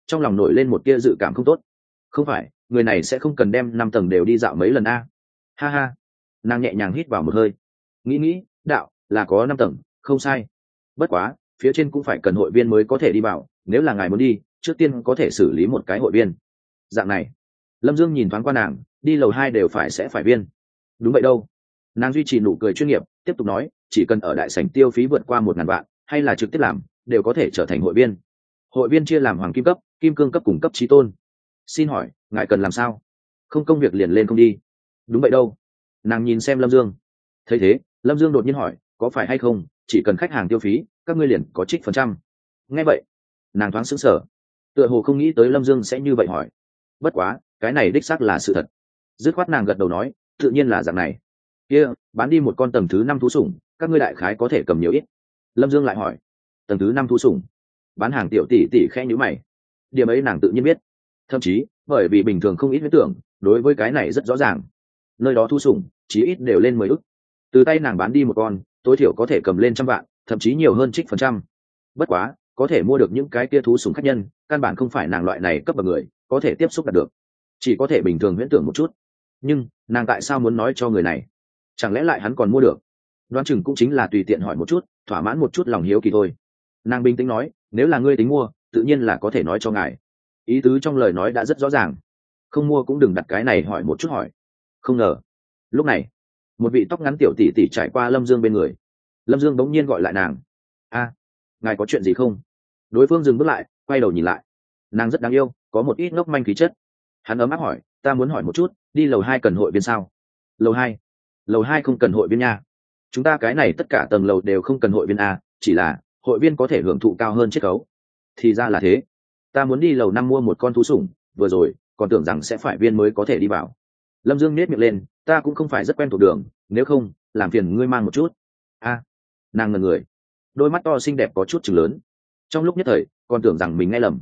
trong lòng nổi lên một tia dự cảm không tốt. Không phải, người này sẽ không cần đem 5 tầng đều đi dạo mấy lần a. Ha ha. Nàng nhẹ nhàng hít vào một hơi, nghĩ đạo là có 5 tầng, không sai. Bất quá phía trên cũng phải cần hội viên mới có thể đi vào, nếu là ngài muốn đi trước tiên có thể xử lý một cái hội viên. Dạng này. Lâm Dương nhìn thoáng qua nàng, đi lầu 2 đều sẽ phải viên. Đúng vậy đâu. Nàng duy trì nụ cười chuyên nghiệp, tiếp tục nói, chỉ cần ở đại sảnh tiêu phí vượt qua 1.000 vạn hay là trực tiếp làm đều có thể trở thành hội viên. Hội viên chia làm hoàng kim cấp, kim cương cấp cùng cấp chí tôn. Xin hỏi ngài cần làm sao? Không công việc liền lên không đi. Đúng vậy đâu. Nàng nhìn xem Lâm Dương. Thấy thế Lâm Dương đột nhiên hỏi, có phải hay không chỉ cần khách hàng tiêu phí các ngươi liền có trích phần trăm? Nghe vậy nàng thoáng sững sờ, tựa hồ không nghĩ tới Lâm Dương sẽ như vậy hỏi. Bất quá cái này đích xác là sự thật. Dứt khoát nàng gật đầu nói, tự nhiên là dạng này. Kia bán đi một con tầng thứ 5 thú sủng các ngươi đại khái có thể cầm nhiều ít? Lâm Dương lại hỏi. Tầng thứ 5 thú sủng? Bán hàng tiểu tỷ tỷ khẽ nhíu mày. Điểm ấy nàng tự nhiên biết, thậm chí bởi vì bình thường không ít huyết tưởng đối với cái này rất rõ ràng. Nơi đó thú sủng chí ít đều lên 10 ức, từ tay nàng bán đi một con tối thiểu có thể cầm lên 100 vạn, thậm chí nhiều hơn trích phần trăm. Bất quá có thể mua được những cái kia thú sủng khách nhân căn bản không phải nàng loại này cấp bậc người có thể tiếp xúc đạt được, chỉ có thể bình thường huyễn tưởng một chút. Nhưng nàng tại sao muốn nói cho người này? Chẳng lẽ lại hắn còn mua được? Đoán chừng cũng chính là tùy tiện hỏi một chút, thỏa mãn một chút lòng hiếu kỳ thôi. Nàng bình tĩnh nói, nếu là ngươi tính mua tự nhiên là có thể nói cho ngài. Ý tứ trong lời nói đã rất rõ ràng, không mua cũng đừng đặt cái này hỏi một chút hỏi. Không ngờ lúc này một vị tóc ngắn tiểu tỷ tỷ trải qua Lâm Dương bên người. Lâm Dương bỗng nhiên gọi lại nàng. A, ngài có chuyện gì không? Đối phương dừng bước lại, quay đầu nhìn lại. Nàng rất đáng yêu, có một ít ngốc manh khí chất. Hắn ấm áp hỏi, ta muốn hỏi một chút, đi lầu 2 cần hội viên sao? Lầu 2? Lầu 2 không cần hội viên nha. Chúng ta cái này tất cả tầng lầu đều không cần hội viên a, chỉ là hội viên có thể hưởng thụ cao hơn chiết khấu. Thì ra là thế. Ta muốn đi lầu 5 mua một con thú sủng, vừa rồi còn tưởng rằng sẽ phải viên mới có thể đi vào. Lâm Dương nhếch miệng lên, ta cũng không phải rất quen thuộc đường, nếu không làm phiền ngươi mang một chút. A. Nàng ngẩn người, đôi mắt to xinh đẹp có chút chừng lớn. Trong lúc nhất thời còn tưởng rằng mình nghe lầm.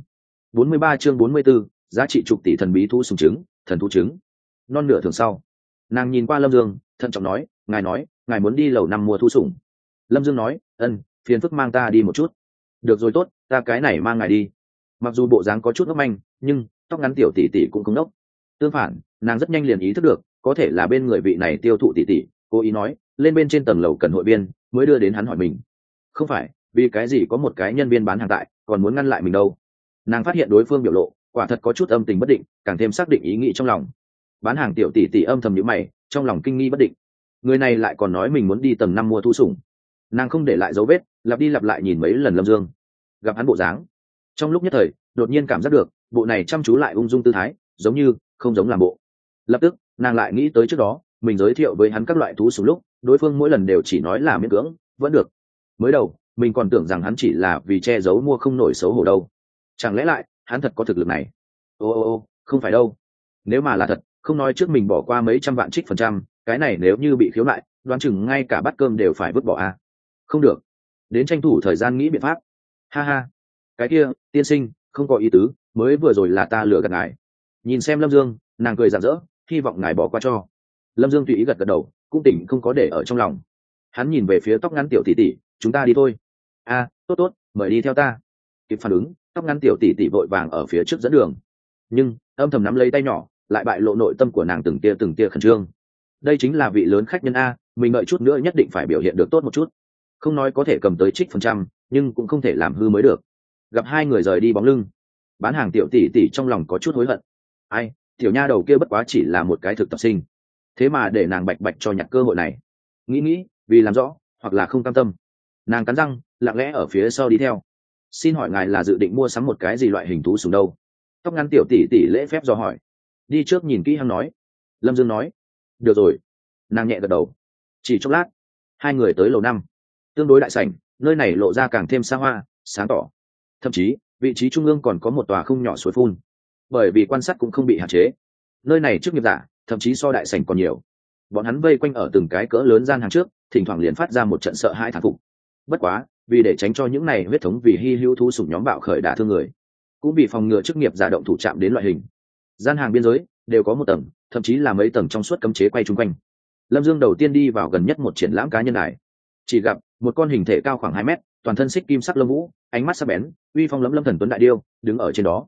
43 chương 44, giá trị chục tỷ thần bí thú sủng trứng, thần thú trứng. Non nửa thường sau, nàng nhìn qua Lâm Dương, thận trọng nói, ngài muốn đi lầu 5 mua thú sủng. Lâm Dương nói, phiền phức mang ta đi một chút. Được rồi tốt, ta cái này mang ngài đi. Mặc dù bộ dáng có chút ngốc manh, nhưng tóc ngắn tiểu tỷ tỷ cũng không ngốc. Tương phản, nàng rất nhanh liền ý thức được, có thể là bên người vị này tiêu thụ tỷ tỷ cố ý nói lên bên trên tầng lầu cần hội viên mới đưa đến hắn hỏi mình. Không phải vì cái gì có một cái nhân viên bán hàng tại còn muốn ngăn lại mình đâu. Nàng phát hiện đối phương biểu lộ quả thật có chút âm tình bất định, càng thêm xác định ý nghĩ trong lòng. Bán hàng tiểu tỷ tỷ âm thầm nhíu mày, trong lòng kinh nghi bất định. Người này lại còn nói mình muốn đi tầng 5 mua thú sủng. Nàng không để lại dấu vết, lặp đi lặp lại nhìn mấy lần Lâm Dương. Gặp hắn bộ dáng, trong lúc nhất thời đột nhiên cảm giác được bộ này chăm chú lại ung dung tư thái, giống như không giống làm bộ. Lập tức nàng lại nghĩ tới trước đó mình giới thiệu với hắn các loại thú sủng lúc đối phương mỗi lần đều chỉ nói là miễn cưỡng vẫn được. Mới đầu mình còn tưởng rằng hắn chỉ là vì che giấu mua không nổi xấu hổ đâu, chẳng lẽ lại hắn thật có thực lực này? Ô, không phải đâu. Nếu mà là thật, không nói trước mình bỏ qua mấy trăm vạn trích phần trăm, cái này nếu như bị khiếu nại đoán chừng ngay cả bát cơm đều phải vứt bỏ a. Không được, đến tranh thủ thời gian nghĩ biện pháp. Ha ha, cái kia tiên sinh không có ý tứ, mới vừa rồi là ta lừa gạt ngài. Nhìn xem Lâm Dương, nàng cười rạng rỡ, hy vọng ngài bỏ qua cho. Lâm Dương tùy ý gật gật đầu, cũng tỉnh không có để ở trong lòng. Hắn nhìn về phía tóc ngắn tiểu tỷ tỷ, chúng ta đi thôi. A, tốt, mời đi theo ta. Kịp phản ứng, tóc ngắn tiểu tỷ tỷ vội vàng ở phía trước dẫn đường, nhưng âm thầm nắm lấy tay nhỏ, lại bại lộ nội tâm của nàng từng tia khẩn trương. Đây chính là vị lớn khách nhân a, mình đợi chút nữa nhất định phải biểu hiện được tốt một chút. Không nói có thể cầm tới trích phần trăm, nhưng cũng không thể làm hư mới được. Gặp hai người rời đi bóng lưng, bán hàng tiểu tỷ tỷ trong lòng có chút hối hận. Ai, tiểu nha đầu kia bất quá chỉ là một cái thực tập sinh, thế mà để nàng bạch bạch cho nhặt cơ hội này. Nghĩ vì làm rõ hoặc là không cam tâm, nàng cắn răng lặng lẽ ở phía sau đi theo. Xin hỏi ngài là dự định mua sắm một cái gì loại hình thú sủng đâu? Tóc ngắn tiểu tỷ tỷ lễ phép do hỏi. Đi trước nhìn kỹ hắn nói. Lâm Dương nói. Được rồi. Nàng nhẹ gật đầu. Chỉ chốc lát hai người tới lầu 5, tương đối đại sảnh, nơi này lộ ra càng thêm xa hoa sáng tỏ. Thậm chí vị trí trung ương còn có một tòa không nhỏ suối phun, bởi vì quan sát cũng không bị hạn chế. Nơi này chức nghiệp giả thậm chí so đại sảnh còn nhiều. Bọn hắn vây quanh ở từng cái cỡ lớn gian hàng trước, thỉnh thoảng liền phát ra một trận sợ hãi thán phục. Bất quá vì để tránh cho những này huyết thống vì hy hữu thú sủng nhóm bạo khởi đả thương người, cũng vì phòng ngừa chức nghiệp giả động thủ chạm đến loại hình, gian hàng biên giới đều có một tầng, thậm chí là mấy tầng trong suốt cấm chế quay chung quanh. Lâm Dương đầu tiên đi vào gần nhất một triển lãm cá nhân đài, chỉ gặp một con hình thể cao khoảng 2 mét, toàn thân xích kim sắc lông vũ, ánh mắt sắc bén, uy phong lẫm lâm thần tuấn đại điêu đứng ở trên đó.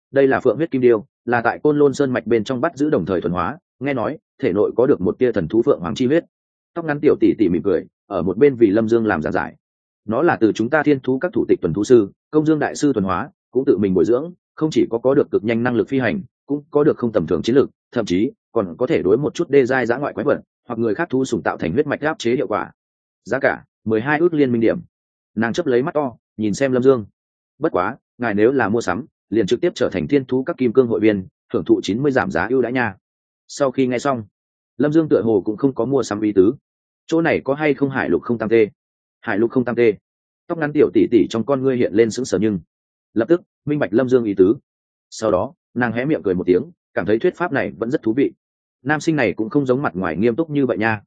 đây là phượng huyết kim điêu, là tại côn lôn sơn mạch bên trong bắt giữ đồng thời thuần hóa, nghe nói thể nội có được một tia thần thú phượng hoàng chi huyết. Tóc ngắn tiểu tỷ tỷ mỉm cười ở một bên vì Lâm Dương làm giảng giải. Nó là từ chúng ta thiên thú các thủ tịch tuần thú sư công dương đại sư thuần hóa, cũng tự mình bồi dưỡng, không chỉ có được cực nhanh năng lực phi hành, cũng có được không tầm thường chiến lược, thậm chí còn có thể đối một chút đê giai dã ngoại quái vật hoặc người khác thú sủng tạo thành huyết mạch áp chế hiệu quả. Giá cả 12 ước liên minh điểm. Nàng chớp lấy mắt to nhìn xem Lâm Dương. Bất quá ngài nếu là mua sắm liền trực tiếp trở thành thiên thú các kim cương hội viên, hưởng thụ 90 giảm giá ưu đãi nha. Sau khi nghe xong, Lâm Dương tựa hồ cũng không có mua sắm ý tứ. Chỗ này có hay không hải lục không tam tê? Hải lục không tam tê. Tóc ngắn tiểu tỷ tỷ trong con ngươi hiện lên sững sờ, nhưng lập tức minh bạch Lâm Dương ý tứ. Sau đó nàng hé miệng cười một tiếng, cảm thấy thuyết pháp này vẫn rất thú vị. Nam sinh này cũng không giống mặt ngoài nghiêm túc như vậy nha.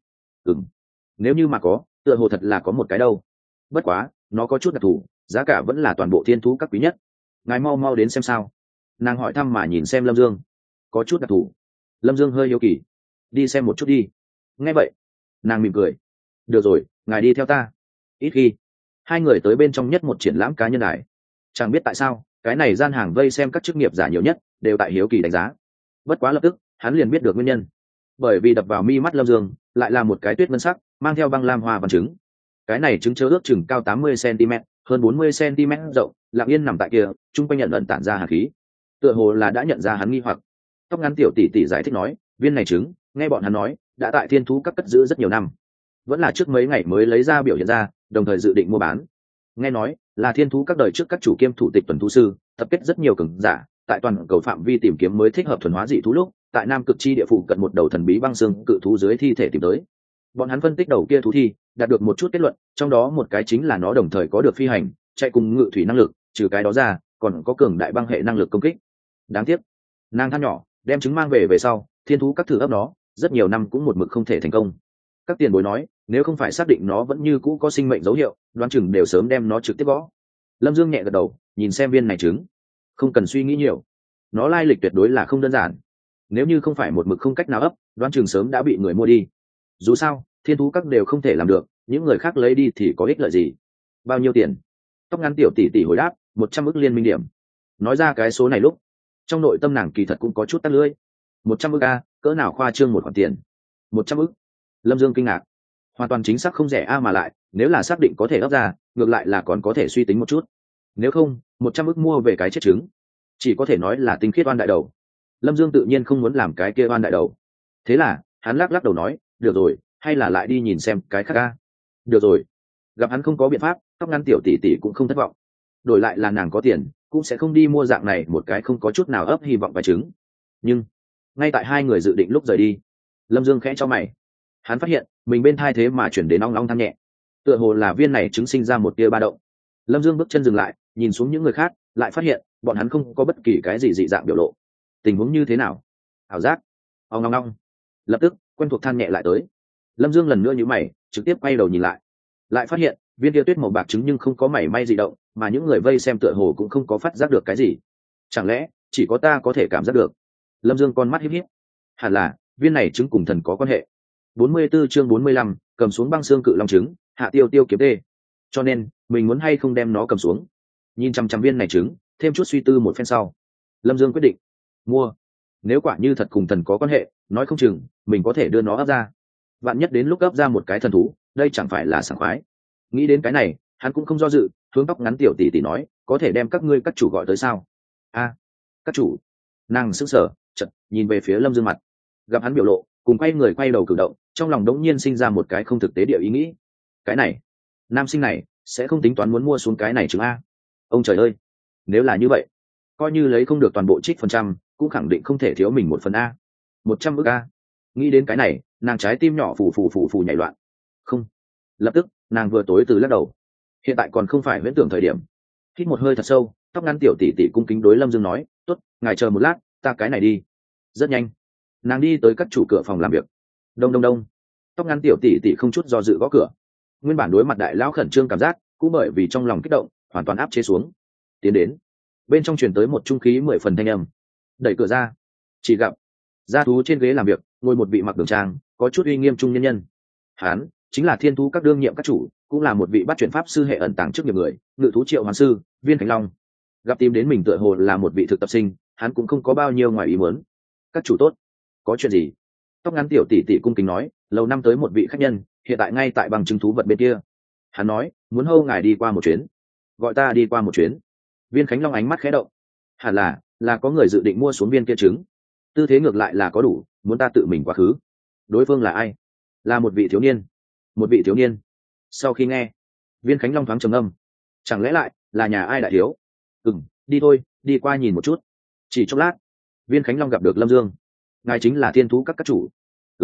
Nếu như mà có, tựa hồ thật là có một cái đâu. Bất quá nó có chút đặc thù, giá cả vẫn là toàn bộ thiên thú các quý nhất. Ngài mau mau đến xem sao. Nàng hỏi thăm mà nhìn xem Lâm Dương. Có chút đặc thù. Lâm Dương hơi hiếu kỳ. Đi xem một chút đi. Nghe vậy nàng mỉm cười. Được rồi, ngài đi theo ta. Ít khi hai người tới bên trong nhất một triển lãm cá nhân đài. Chẳng biết tại sao cái này gian hàng vây xem các chức nghiệp giả nhiều nhất đều tại hiếu kỳ đánh giá. Bất quá lập tức hắn liền biết được nguyên nhân, bởi vì đập vào mi mắt Lâm Dương lại là một cái tuyết ngân sắc mang theo băng lam hoa văn trứng. Cái này trứng chứa ước chừng cao 80 cm, hơn 40 cm rộng, lặng yên nằm tại kia, chung quanh nhận ẩn tản ra hàn khí. Tựa hồ là đã nhận ra hắn nghi hoặc. Tóc ngắn tiểu tỷ tỷ giải thích nói, viên này trứng, nghe bọn hắn nói, đã tại thiên thú các cất giữ rất nhiều năm, vẫn là trước mấy ngày mới lấy ra biểu hiện ra, đồng thời dự định mua bán. Nghe nói là thiên thú các đời trước các chủ kiêm thủ tịch tuần thú sư tập kết rất nhiều cường giả, tại toàn cầu phạm vi tìm kiếm mới thích hợp thuần hóa dị thú lúc, tại Nam Cực Chi địa phủ cận một đầu thần bí băng xương cự thú dưới thi thể tìm tới. Bọn hắn phân tích đầu kia thú thi, đạt được một chút kết luận, trong đó một cái chính là nó đồng thời có được phi hành, chạy cùng ngự thủy năng lực, trừ cái đó ra, còn có cường đại băng hệ năng lực công kích. Đáng tiếc, nàng than nhỏ, đem trứng mang về sau, thiên thú các thử ấp nó, rất nhiều năm cũng một mực không thể thành công. Các tiền bối nói, nếu không phải xác định nó vẫn như cũ có sinh mệnh dấu hiệu, đoán chừng đều sớm đem nó trực tiếp gõ. Lâm Dương nhẹ gật đầu, nhìn xem viên này trứng, không cần suy nghĩ nhiều, nó lai lịch tuyệt đối là không đơn giản. Nếu như không phải một mực không cách nào ấp, đoán chừng sớm đã bị người mua đi. Dù sao thiên thú các đều không thể làm được, những người khác lấy đi thì có ích lợi gì? Bao nhiêu tiền? Tóc ngắn tiểu tỷ tỷ hồi đáp, 100 ức liên minh điểm. Nói ra cái số này lúc, trong nội tâm nàng kỳ thật cũng có chút tắt lưỡi. 100 ức a, cỡ nào khoa trương một khoản tiền? 100 ức. Lâm Dương kinh ngạc. Hoàn toàn chính xác không rẻ a, mà lại nếu là xác định có thể ấp ra, ngược lại là còn có thể suy tính một chút. Nếu không 100 ức mua về cái chết trứng, chỉ có thể nói là tinh khiết oan đại đầu. Lâm Dương tự nhiên không muốn làm cái kia oan đại đầu, thế là hắn lắc lắc đầu nói, được rồi, hay là lại đi nhìn xem cái khác a. Được rồi. Gặp hắn không có biện pháp, tóc ngắn tiểu tỷ tỷ cũng không thất vọng. Đổi lại là nàng có tiền, cũng sẽ không đi mua dạng này một cái không có chút nào ấp hy vọng vài trứng. Nhưng ngay tại hai người dự định lúc rời đi, Lâm Dương khẽ cho mày. Hắn phát hiện mình bên thai thế mà chuyển đến ong ong than nhẹ, tựa hồ là viên này trứng sinh ra một tia ba động. Lâm Dương bước chân dừng lại, nhìn xuống những người khác, lại phát hiện bọn hắn không có bất kỳ cái gì dị dạng biểu lộ. Tình huống như thế nào? Ảo giác? Ong ong ong. Lập tức quen thuộc than nhẹ lại tới. Lâm Dương lần nữa nhíu mày, trực tiếp quay đầu nhìn lại phát hiện viên tia tuyết màu bạc trứng nhưng không có mảy may dị động, mà những người vây xem tựa hồ cũng không có phát giác được cái gì. Chẳng lẽ chỉ có ta có thể cảm giác được? Lâm Dương con mắt híp híp. Hẳn là viên này trứng cùng thần có quan hệ. 44 chương 45, cầm xuống băng xương cự long trứng, hạ tiêu tiêu kiếm tê. Cho nên mình muốn hay không đem nó cầm xuống? Nhìn chằm chằm viên này trứng, thêm chút suy tư một phen sau, Lâm Dương quyết định mua. Nếu quả như thật cùng thần có quan hệ, nói không chừng mình có thể đưa nó ấp ra. Vạn nhất đến lúc ấp ra một cái thần thú, đây chẳng phải là sảng khoái. Nghĩ đến cái này, hắn cũng không do dự, hướng tóc ngắn tiểu tỷ tỷ nói, có thể đem các ngươi các chủ gọi tới sao? A, các chủ. Nàng sững sờ, chợt nhìn về phía Lâm Dương mặt. Gặp hắn biểu lộ, cùng quay người quay đầu cử động, trong lòng đống nhiên sinh ra một cái không thực tế địa ý nghĩ. Cái này, nam sinh này sẽ không tính toán muốn mua xuống cái này trứng a? Ông trời ơi, nếu là như vậy, coi như lấy không được toàn bộ trích phần trăm, cũng khẳng định không thể thiếu mình một phần a. 100 ức a. Nghĩ đến cái này, nàng trái tim nhỏ phù nhảy loạn. Không. Lập tức nàng vừa tối từ lắc đầu. Hiện tại còn không phải huyễn tưởng thời điểm. Hít một hơi thật sâu, tóc ngắn tiểu tỷ tỷ cung kính đối Lâm Dương nói, tốt, ngài chờ một lát, ta cái này đi. Rất nhanh, nàng đi tới các chủ cửa phòng làm việc. Đông đông đông. Tóc ngắn tiểu tỷ tỷ không chút do dự gõ cửa. Nguyên bản đối mặt đại lão khẩn trương cảm giác, cũng bởi vì trong lòng kích động, hoàn toàn áp chế xuống. Tiến đến, bên trong truyền tới một trung khí 10 phần thanh âm. Đẩy cửa ra, chỉ gặp gia thú trên ghế làm việc ngồi một vị mặc đường trang, có chút uy nghiêm trung nhân nhân. Hán chính là thiên thú các đương nhiệm các chủ, cũng là một vị bắt chuyển pháp sư hệ ẩn tàng trước nhiều người, ngự thú triệu hoàn sư Viên Khánh Long. Gặp tìm đến mình tựa hồ là một vị thực tập sinh, hắn cũng không có bao nhiêu ngoài ý muốn. Các chủ tốt, có chuyện gì? Tóc ngắn tiểu tỷ tỷ cung kính nói, lâu năm tới một vị khách nhân, hiện tại ngay tại bằng chứng thú vật bên kia. Hắn nói muốn hâu ngài đi qua một chuyến. Gọi ta đi qua một chuyến. Viên Khánh Long ánh mắt khẽ động. Hẳn là có người dự định mua xuống viên kia trứng. Tư thế ngược lại là có đủ, muốn ta tự mình quá khứ. Đối phương là ai? Là một vị thiếu niên. Một vị thiếu niên. Sau khi nghe, Viên Khánh Long thoáng trầm ngâm. Chẳng lẽ lại là nhà ai đại thiếu? Đi thôi, đi qua nhìn một chút. Chỉ chốc lát, Viên Khánh Long gặp được Lâm Dương. Ngài chính là thiên thú các chủ.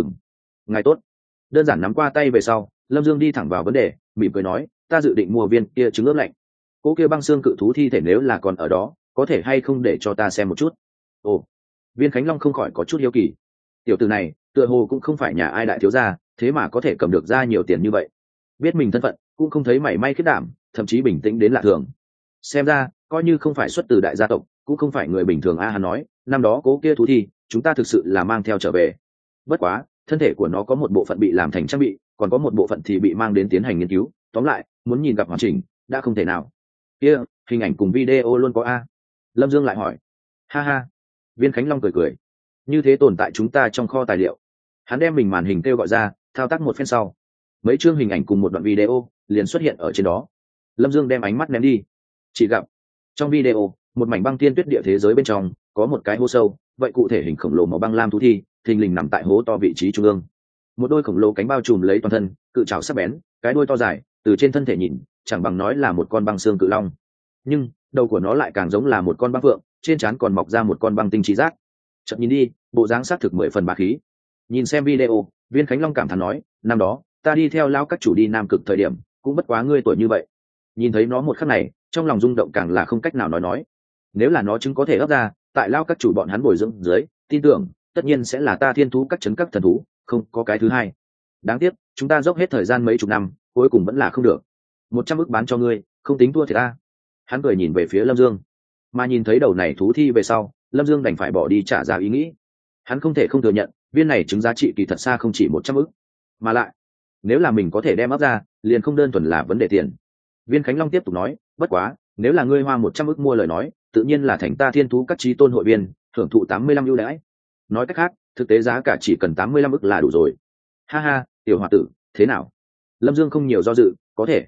Ngài tốt. Đơn giản nắm qua tay về sau, Lâm Dương đi thẳng vào vấn đề, mỉm cười nói, ta dự định mua viên kia trứng ướp lạnh. Cỗ kia băng xương cự thú thi thể nếu là còn ở đó, có thể hay không để cho ta xem một chút? Ồ. Viên Khánh Long không khỏi có chút hiếu kỳ. Tiểu tử này tựa hồ cũng không phải nhà ai đại thiếu gia, thế mà có thể cầm được ra nhiều tiền như vậy. Biết mình thân phận cũng không thấy mảy may khiết đảm, thậm chí bình tĩnh đến lạ thường. Xem ra coi như không phải xuất từ đại gia tộc, cũng không phải người bình thường. Hắn nói, năm đó cố kia thú thi chúng ta thực sự là mang theo trở về. Bất quá thân thể của nó có một bộ phận bị làm thành trang bị, còn có một bộ phận thì bị mang đến tiến hành nghiên cứu. Tóm lại muốn nhìn gặp hoàn chỉnh đã không thể nào. Kia hình ảnh cùng video luôn có a? Lâm Dương lại hỏi. Ha ha. Viên Khánh Long cười cười. Như thế tồn tại chúng ta trong kho tài liệu. Hắn đem mình màn hình kêu gọi ra, thao tác một phen sau, mấy chương hình ảnh cùng một đoạn video liền xuất hiện ở trên đó. Lâm Dương đem ánh mắt ném đi, chỉ gặp trong video một mảnh băng thiên tuyết địa thế giới bên trong có một cái hố sâu, vậy cụ thể hình khổng lồ màu băng lam thú thi thình lình nằm tại hố to vị trí trung ương. Một đôi khổng lồ cánh bao trùm lấy toàn thân, cự trảo sắc bén, cái đuôi to dài, từ trên thân thể nhìn chẳng bằng nói là một con băng xương cự long, nhưng đầu của nó lại càng giống là một con băng phượng, trên trán còn mọc ra một con băng tinh trí giác. Chợt nhìn đi, bộ dáng xác thực 10 phần bá khí. Nhìn xem video, Viên Khánh Long cảm thán nói, năm đó ta đi theo lao các chủ đi Nam Cực thời điểm cũng bất quá ngươi tuổi như vậy. Nhìn thấy nó một khắc này, trong lòng rung động càng là không cách nào nói. Nếu là nó chứng có thể ấp ra, tại lao các chủ bọn hắn bồi dưỡng dưới, tin tưởng tất nhiên sẽ là ta thiên thú các trấn các thần thú, không có cái thứ hai. Đáng tiếc chúng ta dốc hết thời gian mấy chục năm, cuối cùng vẫn là không được. 100 ức bán cho ngươi, không tính thua thì ta. Hắn cười nhìn về phía Lâm Dương, mà nhìn thấy đầu này thú thi về sau, Lâm Dương đành phải bỏ đi trả giá ý nghĩ. Hắn không thể không thừa nhận, viên này trứng giá trị kỳ thật xa không chỉ 100 ức, mà lại nếu là mình có thể đem ấp ra, liền không đơn thuần là vấn đề tiền. Viên Khánh Long tiếp tục nói, bất quá nếu là ngươi hoa 100 ức mua lời nói, tự nhiên là thành ta thiên thú các trí tôn hội viên, hưởng thụ 85 ưu đãi. Nói cách khác, thực tế giá cả chỉ cần 85 ức là đủ rồi. Ha ha, tiểu hòa tử, thế nào? Lâm Dương không nhiều do dự, có thể.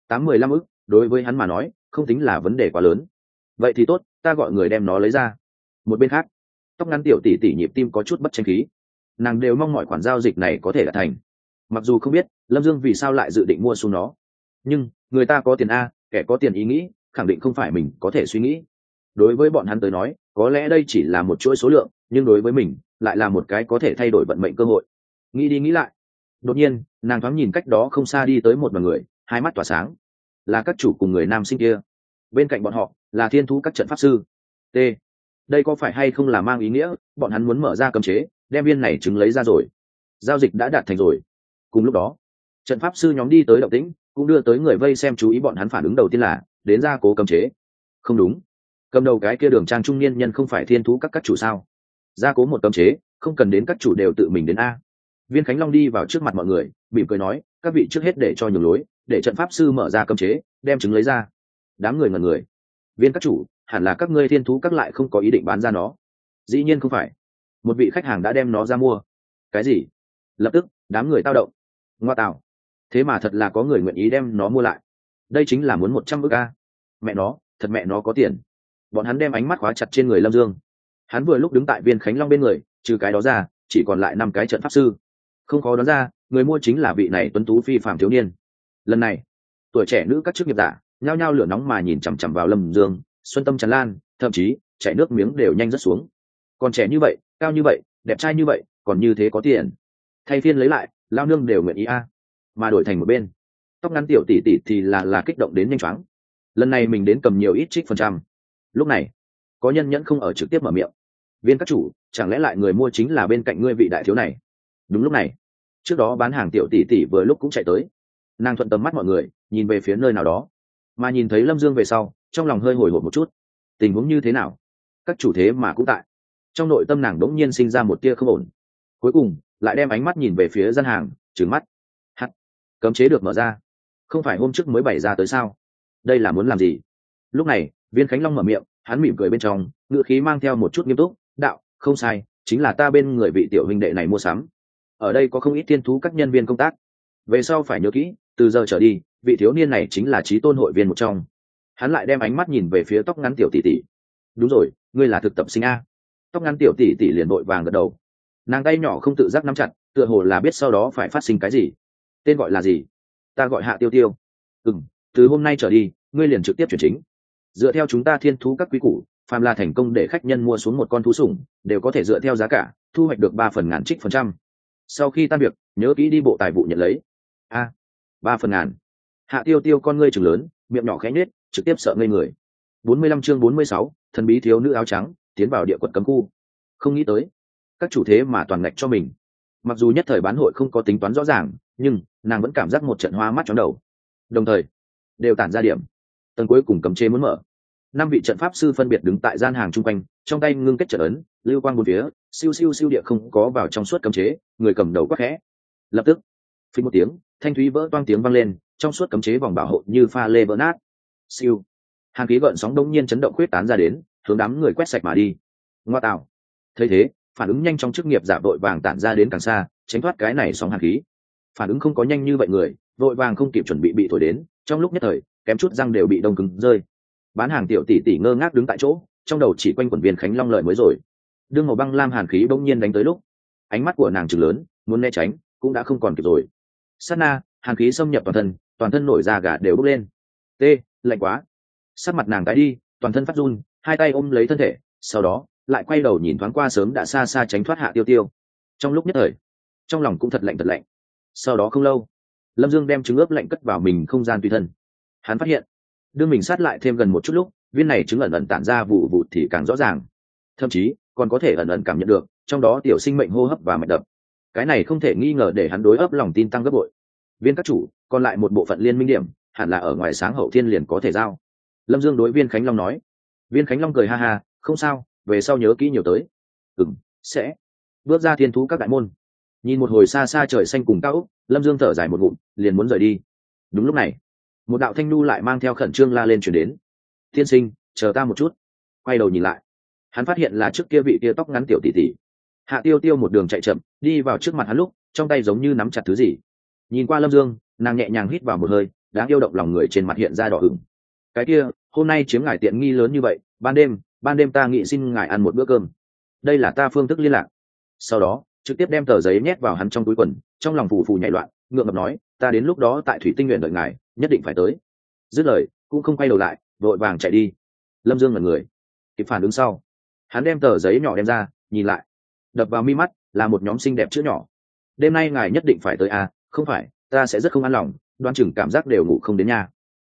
85 ức đối với hắn mà nói không tính là vấn đề quá lớn. Vậy thì tốt, ta gọi người đem nó lấy ra. Một bên khác, tóc ngắn tiểu tỷ tỷ nhịp tim có chút bất tranh khí. Nàng đều mong mọi khoản giao dịch này có thể đạt thành. Mặc dù không biết Lâm Dương vì sao lại dự định mua xuống nó, nhưng người ta có tiền a, kẻ có tiền ý nghĩ khẳng định không phải mình có thể suy nghĩ. Đối với bọn hắn tới nói, có lẽ đây chỉ là một chuỗi số lượng, nhưng đối với mình lại là một cái có thể thay đổi vận mệnh cơ hội. Nghĩ đi nghĩ lại, đột nhiên nàng thoáng nhìn cách đó không xa đi tới một đoàn người, hai mắt tỏa sáng. Là các chủ cùng người nam sinh kia. Bên cạnh bọn họ là thiên thú các trận pháp sư. T. Đây có phải hay không là mang ý nghĩa bọn hắn muốn mở ra cấm chế, đem viên này trứng lấy ra rồi? Giao dịch đã đạt thành rồi. Cùng lúc đó, trận pháp sư nhóm đi tới động tĩnh, cũng đưa tới người vây xem chú ý. Bọn hắn phản ứng đầu tiên là đến gia cố cấm chế. Không đúng, cầm đầu cái kia đường trang trung niên nhân không phải thiên thú các chủ sao? Gia cố một cấm chế không cần đến các chủ đều tự mình đến a. Viên Khánh Long đi vào trước mặt mọi người, mỉm cười nói, các vị trước hết để cho nhường lối, để trận pháp sư mở ra cấm chế, đem trứng lấy ra. Đám người ngẩn người. Viên các chủ, hẳn là các ngươi thiên thú các lại không có ý định bán ra nó? Dĩ nhiên không phải, một vị khách hàng đã đem nó ra mua. Cái gì? Lập tức đám người tao động. Ngoa tạo, thế mà thật là có người nguyện ý đem nó mua lại. Đây chính là muốn 100 ức a. Mẹ nó, thật mẹ nó có tiền. Bọn hắn đem ánh mắt khóa chặt trên người Lâm Dương. Hắn vừa lúc đứng tại Viên Khánh Long bên người, trừ cái đó ra chỉ còn lại 5 cái trận pháp sư. Không khó đoán ra, người mua chính là vị này tuấn tú phi phàm thiếu niên. Lần này tuổi trẻ nữ các chức nghiệp giả nhao nhao lửa nóng mà nhìn chằm chằm vào Lâm Dương, xuân tâm tràn lan, thậm chí chảy nước miếng đều nhanh rớt xuống. Còn trẻ như vậy, cao như vậy, đẹp trai như vậy, còn như thế có tiền. Thay phiên lấy lại, lao nương đều nguyện ý a. Mà đổi thành một bên, tóc ngắn tiểu tỷ tỷ thì là kích động đến nhanh choáng. Lần này mình đến cầm nhiều ít trích phần trăm. Lúc này có nhân nhẫn không ở trực tiếp mở miệng. Viên các chủ, chẳng lẽ lại người mua chính là bên cạnh ngươi vị đại thiếu này? Đúng lúc này, trước đó bán hàng tiểu tỷ tỷ vừa lúc cũng chạy tới. Nàng thuận tầm mắt mọi người nhìn về phía nơi nào đó, mà nhìn thấy Lâm Dương về sau, trong lòng hơi hồi hộp một chút. Tình huống như thế nào? Các chủ thế mà cũng tại. Trong nội tâm nàng đống nhiên sinh ra một tia không ổn. Cuối cùng lại đem ánh mắt nhìn về phía gian hàng, trừng mắt. Hắt, cấm chế được mở ra, không phải hôm trước mới bày ra tới sao? Đây là muốn làm gì? Lúc này Viên Khánh Long mở miệng, hắn mỉm cười bên trong ngữ khí mang theo một chút nghiêm túc, đạo không sai, chính là ta bên người vị tiểu huynh đệ này mua sắm. Ở đây có không ít thiên thú các nhân viên công tác, về sau phải nhớ kỹ, từ giờ trở đi vị thiếu niên này chính là chí tôn hội viên một trong. Hắn lại đem ánh mắt nhìn về phía tóc ngắn tiểu tỷ tỷ. Đúng rồi, ngươi là thực tập sinh a? Tóc ngắn tiểu tỷ tỷ liền vội vàng gật đầu, nàng tay nhỏ không tự giác nắm chặt, tựa hồ là biết sau đó phải phát sinh cái gì. Tên gọi là gì? Ta gọi Hạ Tiêu Tiêu. Từ hôm nay trở đi ngươi liền trực tiếp chuyển chính. Dựa theo chúng ta thiên thú các quý củ, phàm là thành công để khách nhân mua xuống một con thú sủng đều có thể dựa theo giá cả thu hoạch được 3% sau khi tan việc nhớ kỹ đi bộ tài vụ nhận lấy. 3%. Hạ Tiêu Tiêu con ngươi trừng lớn, miệng nhỏ khẽ nhếch, trực tiếp sợ ngây người. 45 chương 46, thần bí thiếu nữ áo trắng tiến vào địa quật cấm khu. Không nghĩ tới các chủ thế mà toàn ngạch cho mình. Mặc dù nhất thời bán hội không có tính toán rõ ràng, nhưng nàng vẫn cảm giác một trận hoa mắt chóng đầu. Đồng thời đều tản ra điểm. Tầng cuối cùng cấm chế muốn mở. 5 vị trận pháp sư phân biệt đứng tại gian hàng chung quanh, trong tay ngưng kết trận ấn, lưu quang bốn phía, siêu siêu siêu địa không có vào trong suốt cấm chế, người cầm đầu quát khẽ. Lập tức, phình một tiếng, thanh thúy vỡ toang tiếng vang lên, trong suốt cấm chế vòng bảo hộ như pha lê vỡ nát. Siêu. Hàng khí gợn sóng đông nhiên chấn động khuyết tán ra đến, hướng đám người quét sạch mà đi. Ngoa tạo. Thấy thế, phản ứng nhanh trong chức nghiệp giả vội vàng tản ra đến càng xa, tránh thoát cái này sóng hàn khí. Phản ứng không có nhanh như vậy người, vội vàng không kịp chuẩn bị thổi đến, trong lúc nhất thời, kém chút răng đều bị đông cứng rơi. Bán hàng tiểu tỷ tỷ ngơ ngác đứng tại chỗ, trong đầu chỉ quanh quẩn Viên Khánh Long lợi mới rồi. Đương màu băng lam hàn khí bỗng nhiên đánh tới lúc, ánh mắt của nàng trừng lớn, muốn né tránh cũng đã không còn kịp rồi. Sát na, hàn khí xâm nhập toàn thân nổi da gà đều bốc lên. Lạnh quá. Sắc mặt nàng tái đi, toàn thân phát run, hai tay ôm lấy thân thể, sau đó lại quay đầu nhìn thoáng qua sớm đã xa xa tránh thoát Hạ Tiêu Tiêu. Trong lúc nhất thời, trong lòng cũng thật lạnh thật lạnh. Sau đó không lâu, Lâm Dương đem trứng ướp lạnh cất vào mình không gian tùy thân. Hắn phát hiện, đưa mình sát lại thêm gần một chút lúc, viên này trứng ẩn ẩn tản ra vụ vụ thì càng rõ ràng, thậm chí còn có thể ẩn ẩn cảm nhận được trong đó tiểu sinh mệnh hô hấp và mạch đập. Cái này không thể nghi ngờ để hắn đối ấp lòng tin tăng gấp bội. Viên các chủ, còn lại một bộ phận liên minh điểm hẳn là ở ngoài sáng hậu thiên liền có thể giao. Lâm Dương đối Viên Khánh Long nói. Viên Khánh Long cười ha ha, không sao, về sau nhớ kỹ nhiều tới. Sẽ. Bước ra thiên thú các đại môn, nhìn một hồi xa xa trời xanh cùng cao ốc, Lâm Dương thở dài một ngụm, liền muốn rời đi. Đúng lúc này, một đạo thanh nu lại mang theo khẩn trương la lên chuyển đến. Tiên sinh, chờ ta một chút. Quay đầu nhìn lại, hắn phát hiện là trước kia vị kia tóc ngắn tiểu tỷ tỷ. Hạ Tiêu Tiêu một đường chạy chậm đi vào trước mặt hắn lúc, trong tay giống như nắm chặt thứ gì. Nhìn qua Lâm Dương, nàng nhẹ nhàng hít vào một hơi, đáng yêu động lòng người trên mặt hiện ra đỏ ửng. Cái kia, hôm nay chiếm ngài tiện nghi lớn như vậy, ban đêm ta nghị xin ngài ăn một bữa cơm. Đây là ta phương thức liên lạc. Sau đó trực tiếp đem tờ giấy nhét vào hắn trong túi quần, trong lòng phù phù nhảy loạn, ngượng ngập nói, ta đến lúc đó tại Thủy Tinh Nguyện đợi ngài, nhất định phải tới. Dứt lời cũng không quay đầu lại, vội vàng chạy đi. Lâm Dương ngẩn người, kịp phản ứng sau, hắn đem tờ giấy nhỏ đem ra, nhìn lại, đập vào mi mắt là một nhóm xinh đẹp chữ nhỏ. Đêm nay ngài nhất định phải tới à, không phải ta sẽ rất không an lòng, đoán chừng cảm giác đều ngủ không đến nhà.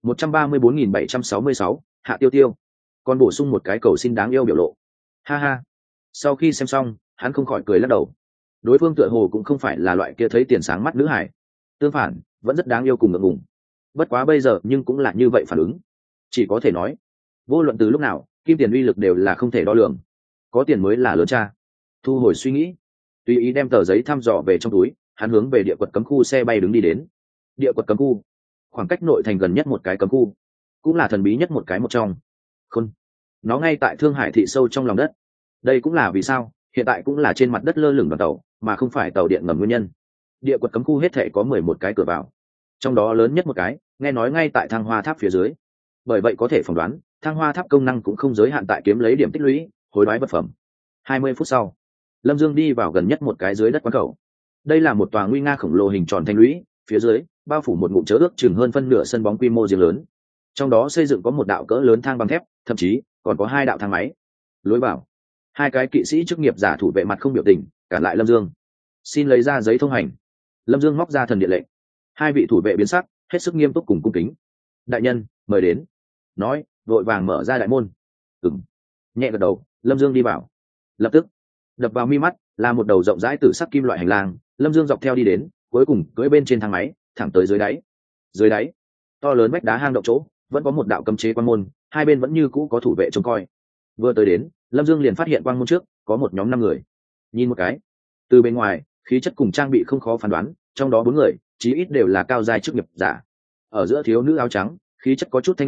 134.766, Hạ Tiêu Tiêu. Còn bổ sung một cái cầu xin đáng yêu biểu lộ. Ha ha. Sau khi xem xong, hắn không khỏi cười lắc đầu. Đối phương tựa hồ cũng không phải là loại kia thấy tiền sáng mắt nữ hải, tương phản vẫn rất đáng yêu cùng ngượng ngùng. Bất quá bây giờ nhưng cũng là như vậy phản ứng, chỉ có thể nói vô luận từ lúc nào kim tiền uy lực đều là không thể đo lường, có tiền mới là lớn cha. Thu hồi suy nghĩ, tùy ý đem tờ giấy thăm dò về trong túi, hắn hướng về địa quật cấm khu xe bay đứng đi đến. Địa quật cấm khu, khoảng cách nội thành gần nhất một cái cấm khu, cũng là thần bí nhất một cái một trong. Khôn, nó ngay tại Thương Hải thị sâu trong lòng đất. Đây cũng là vì sao hiện tại cũng là trên mặt đất lơ lửng đoàn tàu, mà không phải tàu điện ngầm nguyên nhân. Địa quật cấm khu hết thể có 11 cái cửa vào, trong đó lớn nhất một cái nghe nói ngay tại Thăng Hoa Tháp phía dưới. Bởi vậy có thể phỏng đoán Thăng Hoa Tháp công năng cũng không giới hạn tại kiếm lấy điểm tích lũy, hối đoái vật phẩm. 20 phút sau, Lâm Dương đi vào gần nhất một cái dưới đất quán khẩu. Đây là một tòa nguy nga khổng lồ hình tròn thanh lũy, phía dưới bao phủ một ngụm chứa ước chừng hơn phân nửa sân bóng quy mô riêng lớn. Trong đó xây dựng có một đạo cỡ lớn thang bằng thép, thậm chí còn có 2 đạo thang máy. Lối vào, 2 cái kỵ sĩ chức nghiệp giả thủ vệ mặt không biểu tình cản lại Lâm Dương. Xin lấy ra giấy thông hành. Lâm Dương móc ra thần điện lệnh. 2 vị thủ vệ biến sắc, hết sức nghiêm túc cùng cung kính. Đại nhân mời đến. Nói vội vàng mở ra đại môn. Nhẹ gật đầu, Lâm Dương đi vào. Lập tức đập vào mi mắt là một đầu rộng rãi tử sắc kim loại hành lang. Lâm Dương dọc theo đi đến, cuối cùng cưỡi bên trên thang máy thẳng tới dưới đáy. Dưới đáy to lớn vách đá hang động chỗ vẫn có một đạo cấm chế quan môn, hai bên vẫn như cũ có thủ vệ trông coi. Vừa tới đến, Lâm Dương liền phát hiện quang môn trước có một nhóm 5 người. Nhìn một cái, từ bên ngoài khí chất cùng trang bị không khó phán đoán, trong đó 4 người chí ít đều là cao giai chức nghiệp giả. Ở giữa thiếu nữ áo trắng, khí chất có chút thanh lãnh,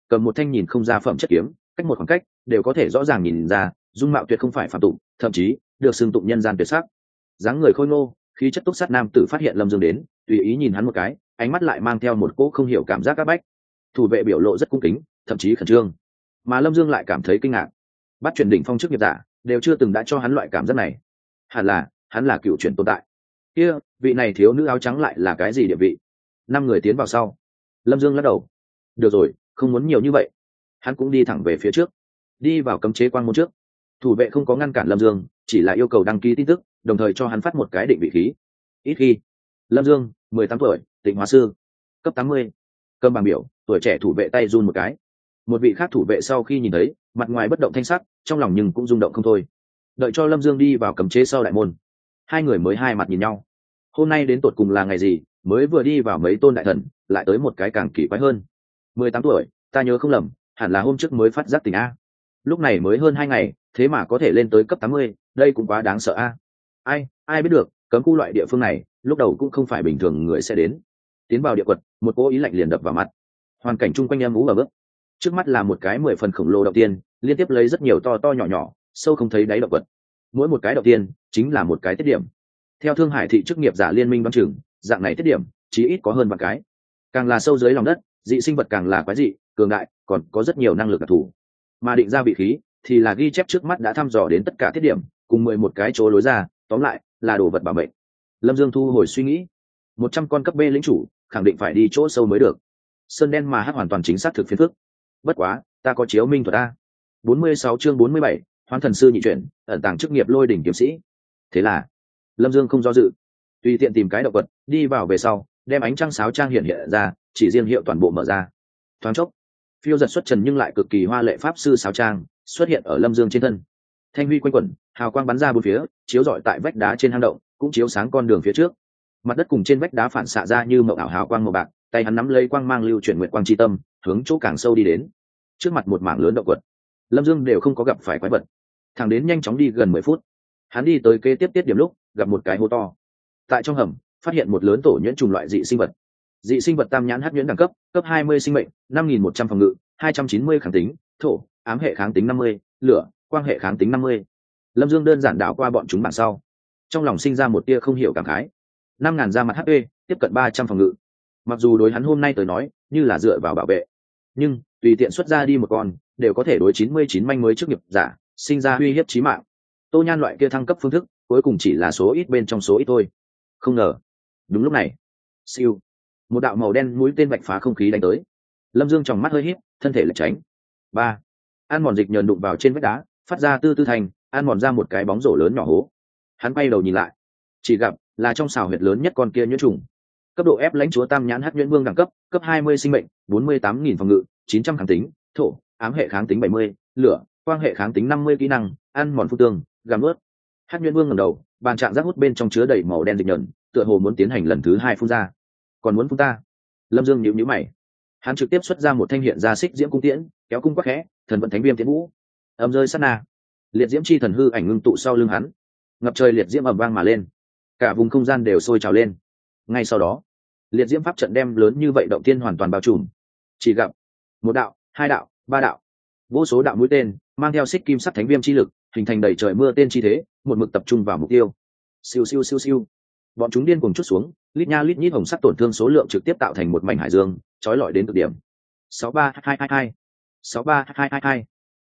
cầm một thanh nhìn không ra phẩm chất kiếm, cách một khoảng cách đều có thể rõ ràng nhìn ra dung mạo tuyệt không phải phạm tục, thậm chí được xưng tụng nhân gian tuyệt sắc. Dáng người khôi ngô, khí chất túc sát nam tử phát hiện Lâm Dương đến, tùy ý nhìn hắn một cái, ánh mắt lại mang theo một cỗ không hiểu cảm giác áp bách. Thủ vệ biểu lộ rất cung kính, thậm chí khẩn trương, mà Lâm Dương lại cảm thấy kinh ngạc. Bắt chuyển đỉnh phong chức nghiệp giả đều chưa từng đã cho hắn loại cảm giác này. Hẳn là hắn là cựu chuyển tồn tại. Kia vị này thiếu nữ áo trắng lại là cái gì địa vị? 5 người tiến vào sau, Lâm Dương lắc đầu. Được rồi, không muốn nhiều như vậy. Hắn cũng đi thẳng về phía trước, đi vào cấm chế quang môn trước. Thủ vệ không có ngăn cản Lâm Dương, chỉ là yêu cầu đăng ký tin tức, đồng thời cho hắn phát một cái định vị khí. Ít khi, Lâm Dương 18 tuổi, Tịnh Hóa sư, cấp 80. Cầm bảng biểu, tuổi trẻ thủ vệ tay run một cái. Một vị khác thủ vệ sau khi nhìn thấy, mặt ngoài bất động thanh sắc, trong lòng nhưng cũng rung động không thôi. Đợi cho Lâm Dương đi vào cấm chế sau đại môn, hai người mới hai mặt nhìn nhau. Hôm nay đến tột cùng là ngày gì? Mới vừa đi vào mấy tôn đại thần, lại tới một cái càng kỳ quái hơn. 18 tuổi, ta nhớ không lầm, hẳn là hôm trước mới phát giác tình a. Lúc này mới hơn 2 ngày, thế mà có thể lên tới cấp 80, đây cũng quá đáng sợ a. Ai biết được, cấm khu loại địa phương này, lúc đầu cũng không phải bình thường người sẽ đến. Tiến vào địa quật, một cỗ ý lạnh liền đập vào mặt. Hoàn cảnh chung quanh âm u và bước. Trước mắt là một cái 10 phần khổng lồ động tiên, liên tiếp lấy rất nhiều to to nhỏ nhỏ, sâu không thấy đáy động quật. Mỗi một cái động tiên chính là một cái tiết điểm. Theo Thương Hải thị chức nghiệp giả liên minh đoán chừng, dạng này tiết điểm chí ít có hơn vạn cái. Càng là sâu dưới lòng đất, dị sinh vật càng là quái dị, cường đại, còn có rất nhiều năng lực đặc thù. Mà định ra vị khí thì là ghi chép trước mắt đã thăm dò đến tất cả tiết điểm, cùng 11 cái chỗ lối ra, tóm lại là đồ vật bảo mệnh. Lâm Dương thu hồi suy nghĩ, 100 con cấp B lĩnh chủ, khẳng định phải đi chỗ sâu mới được. Sơn đen mà hắc hoàn toàn chính xác thực phiền phức. Bất quá, ta có chiếu minh thuật a. 46 chương 47, Hoán thần sư nhị chuyển, ẩn tàng chức nghiệp Lôi đỉnh kiếm sĩ. Thế là, Lâm Dương không do dự, tùy tiện tìm cái động vật, đi vào về sau, đem ánh trăng sáo trang hiện ra, chỉ riêng hiệu toàn bộ mở ra. Thoáng chốc, phiêu giật xuất trần nhưng lại cực kỳ hoa lệ pháp sư sáo trang xuất hiện ở Lâm Dương trên thân. Thanh huy quanh quẩn, hào quang bắn ra bốn phía, chiếu rọi tại vách đá trên hang động, cũng chiếu sáng con đường phía trước. Mặt đất cùng trên vách đá phản xạ ra như mộng ảo hào quang màu bạc, tay hắn nắm lấy quang mang lưu chuyển nguyện quang chi tâm, hướng chỗ càng sâu đi đến. Trước mặt một mảng lớn động quật, Lâm Dương đều không có gặp phải quái vật. Thằng đến nhanh chóng đi gần 10 phút, hắn đi tới kế tiếp tiết điểm lúc gặp một cái hố to. Tại trong hầm phát hiện một lớn tổ nhuyễn trùng loại dị sinh vật. Dị sinh vật tam nhãn hắc nhuyễn đẳng cấp, cấp 20 sinh mệnh, 5100 phòng ngự, 290 kháng tính, thổ, ám hệ kháng tính 50, lửa, quang hệ kháng tính 50. Lâm Dương đơn giản đảo qua bọn chúng bảng sau, trong lòng sinh ra một tia không hiểu cảm khái. 5000 ra mặt HP, tiếp cận 300 phòng ngự. Mặc dù đối hắn hôm nay tới nói, như là dựa vào bảo vệ, nhưng tùy tiện xuất ra đi một con, đều có thể đối 99 manh mới chức nghiệp giả, sinh ra uy hiếp chí mạng. Tô Nhan loại kia thăng cấp phương thức, cuối cùng chỉ là số ít bên trong số ít thôi. Không ngờ, đúng lúc này, siêu, một đạo màu đen mũi tên vạch phá không khí đánh tới. Lâm Dương tròng mắt hơi híp, thân thể lệch tránh. Ba, ăn mòn dịch nhờn đụng vào trên vách đá, phát ra tư tư thành, ăn mòn ra một cái bóng rổ lớn nhỏ hố. Hắn quay đầu nhìn lại, chỉ gặp là trong xào huyệt lớn nhất con kia nhuyễn trùng. Cấp độ ép lãnh chúa tam nhãn hắc nhuyễn vương đẳng cấp, cấp 20 sinh mệnh, 48.000 phòng ngự, 900 kháng tính, thổ, ám hệ kháng tính 70, lửa, quang hệ kháng tính 50 kỹ năng, ăn mòn phun tương, gặm ướt. Hắc nhuyễn vương ngẩng đầu, bàn trạng giác hút bên trong chứa đầy màu đen dịch nhờn, tựa hồ muốn tiến hành lần thứ 2 phun ra. Còn muốn phun ta? Lâm Dương nhíu mày. Hắn trực tiếp xuất ra một thanh hiện ra xích diễm cung tiễn, kéo cung quắc khẽ, thần vận thánh viêm tiễn vũ. Âm rơi sát na, liệt diễm chi thần hư ảnh ngưng tụ sau lưng hắn, ngập trời liệt diễm ầm vang mà lên, cả vùng không gian đều sôi trào lên. Ngay sau đó, liệt diễm pháp trận đem lớn như vậy động tiên hoàn toàn bao trùm. Chỉ gặp một đạo, hai đạo, ba đạo, vô số đạo mũi tên mang theo xích kim sắc thánh viêm chi lực, hình thành đầy trời mưa tên chi thế, một mực tập trung vào mục tiêu. Siêu siêu siêu siêu, bọn chúng điên cuồng chút xuống, lít nha lít nhít hồng sắc tổn thương số lượng trực tiếp tạo thành một mảnh hải dương, chói lọi đến cực điểm. 63222, 63222,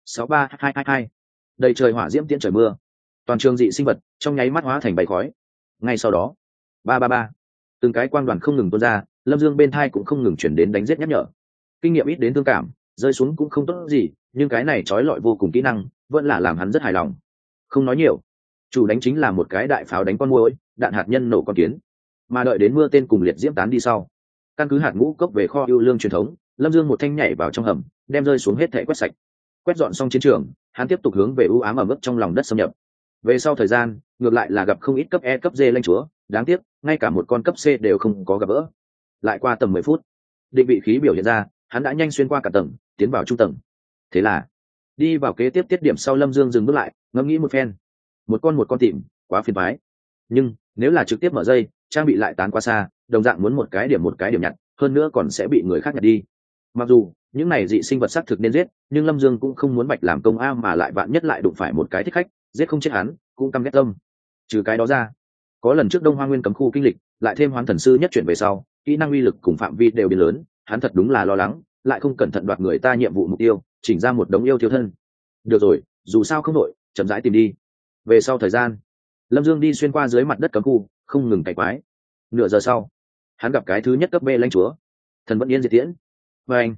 63222, đầy trời hỏa diễm tiễn trời mưa, toàn trường dị sinh vật trong nháy mắt hóa thành bầy khói. Ngay sau đó, 333, từng cái quang đoàn không ngừng tuôn ra, Lâm Dương bên thai cũng không ngừng chuyển đến đánh giết nhắc nhở. Kinh nghiệm ít đến thương cảm, rơi xuống cũng không tốt gì, nhưng cái này chói lọi vô cùng kỹ năng, vẫn là làm hắn rất hài lòng. Không nói nhiều, chủ đánh chính là một cái đại pháo đánh con muỗi, đạn hạt nhân nổ con kiến. Mà đợi đến mưa tên cùng liệt diễm tán đi sau, căn cứ hạt ngũ cốc về kho ưu lương truyền thống, Lâm Dương một thanh nhảy vào trong hầm, đem rơi xuống hết thảy quét sạch. Quét dọn xong chiến trường, hắn tiếp tục hướng về u ám ẩm ướt trong lòng đất xâm nhập. Về sau thời gian, ngược lại là gặp không ít cấp E cấp D lãnh chúa, đáng tiếc, ngay cả một con cấp C đều không có gặp gỡ. Lại qua tầm 10 phút, định vị khí biểu hiện ra, hắn đã nhanh xuyên qua cả tầng, tiến vào trung tầng. Thế là, đi vào kế tiếp tiết điểm sau, Lâm Dương dừng bước lại, ngẫm nghĩ một phen. Một con tìm, quá phiền toái. Nhưng nếu là trực tiếp mở dây, trang bị lại tán quá xa, đồng dạng muốn một cái điểm nhặt, hơn nữa còn sẽ bị người khác nhặt đi. Mặc dù những này dị sinh vật xác thực nên giết, nhưng Lâm Dương cũng không muốn bạch làm công a, mà lại vạn nhất lại đụng phải một cái thích khách, giết không chết hắn cũng căm ghét tâm. Trừ cái đó ra, có lần trước Đông Hoa Nguyên cấm khu kinh lịch, lại thêm Hoán Thần sư nhất chuyển về sau, kỹ năng uy lực cùng phạm vi đều biến lớn, hắn thật đúng là lo lắng, lại không cẩn thận đoạt người ta nhiệm vụ mục tiêu, chỉnh ra một đống yêu thiếu thân. Được rồi, dù sao không đội, chậm rãi tìm đi. Về sau thời gian, Lâm Dương đi xuyên qua dưới mặt đất cấm khu, không ngừng cày quái. Nửa giờ sau, hắn gặp cái thứ nhất cấp B lãnh chúa, Thần Vẫn Yên Diệt Tiễn. Và anh,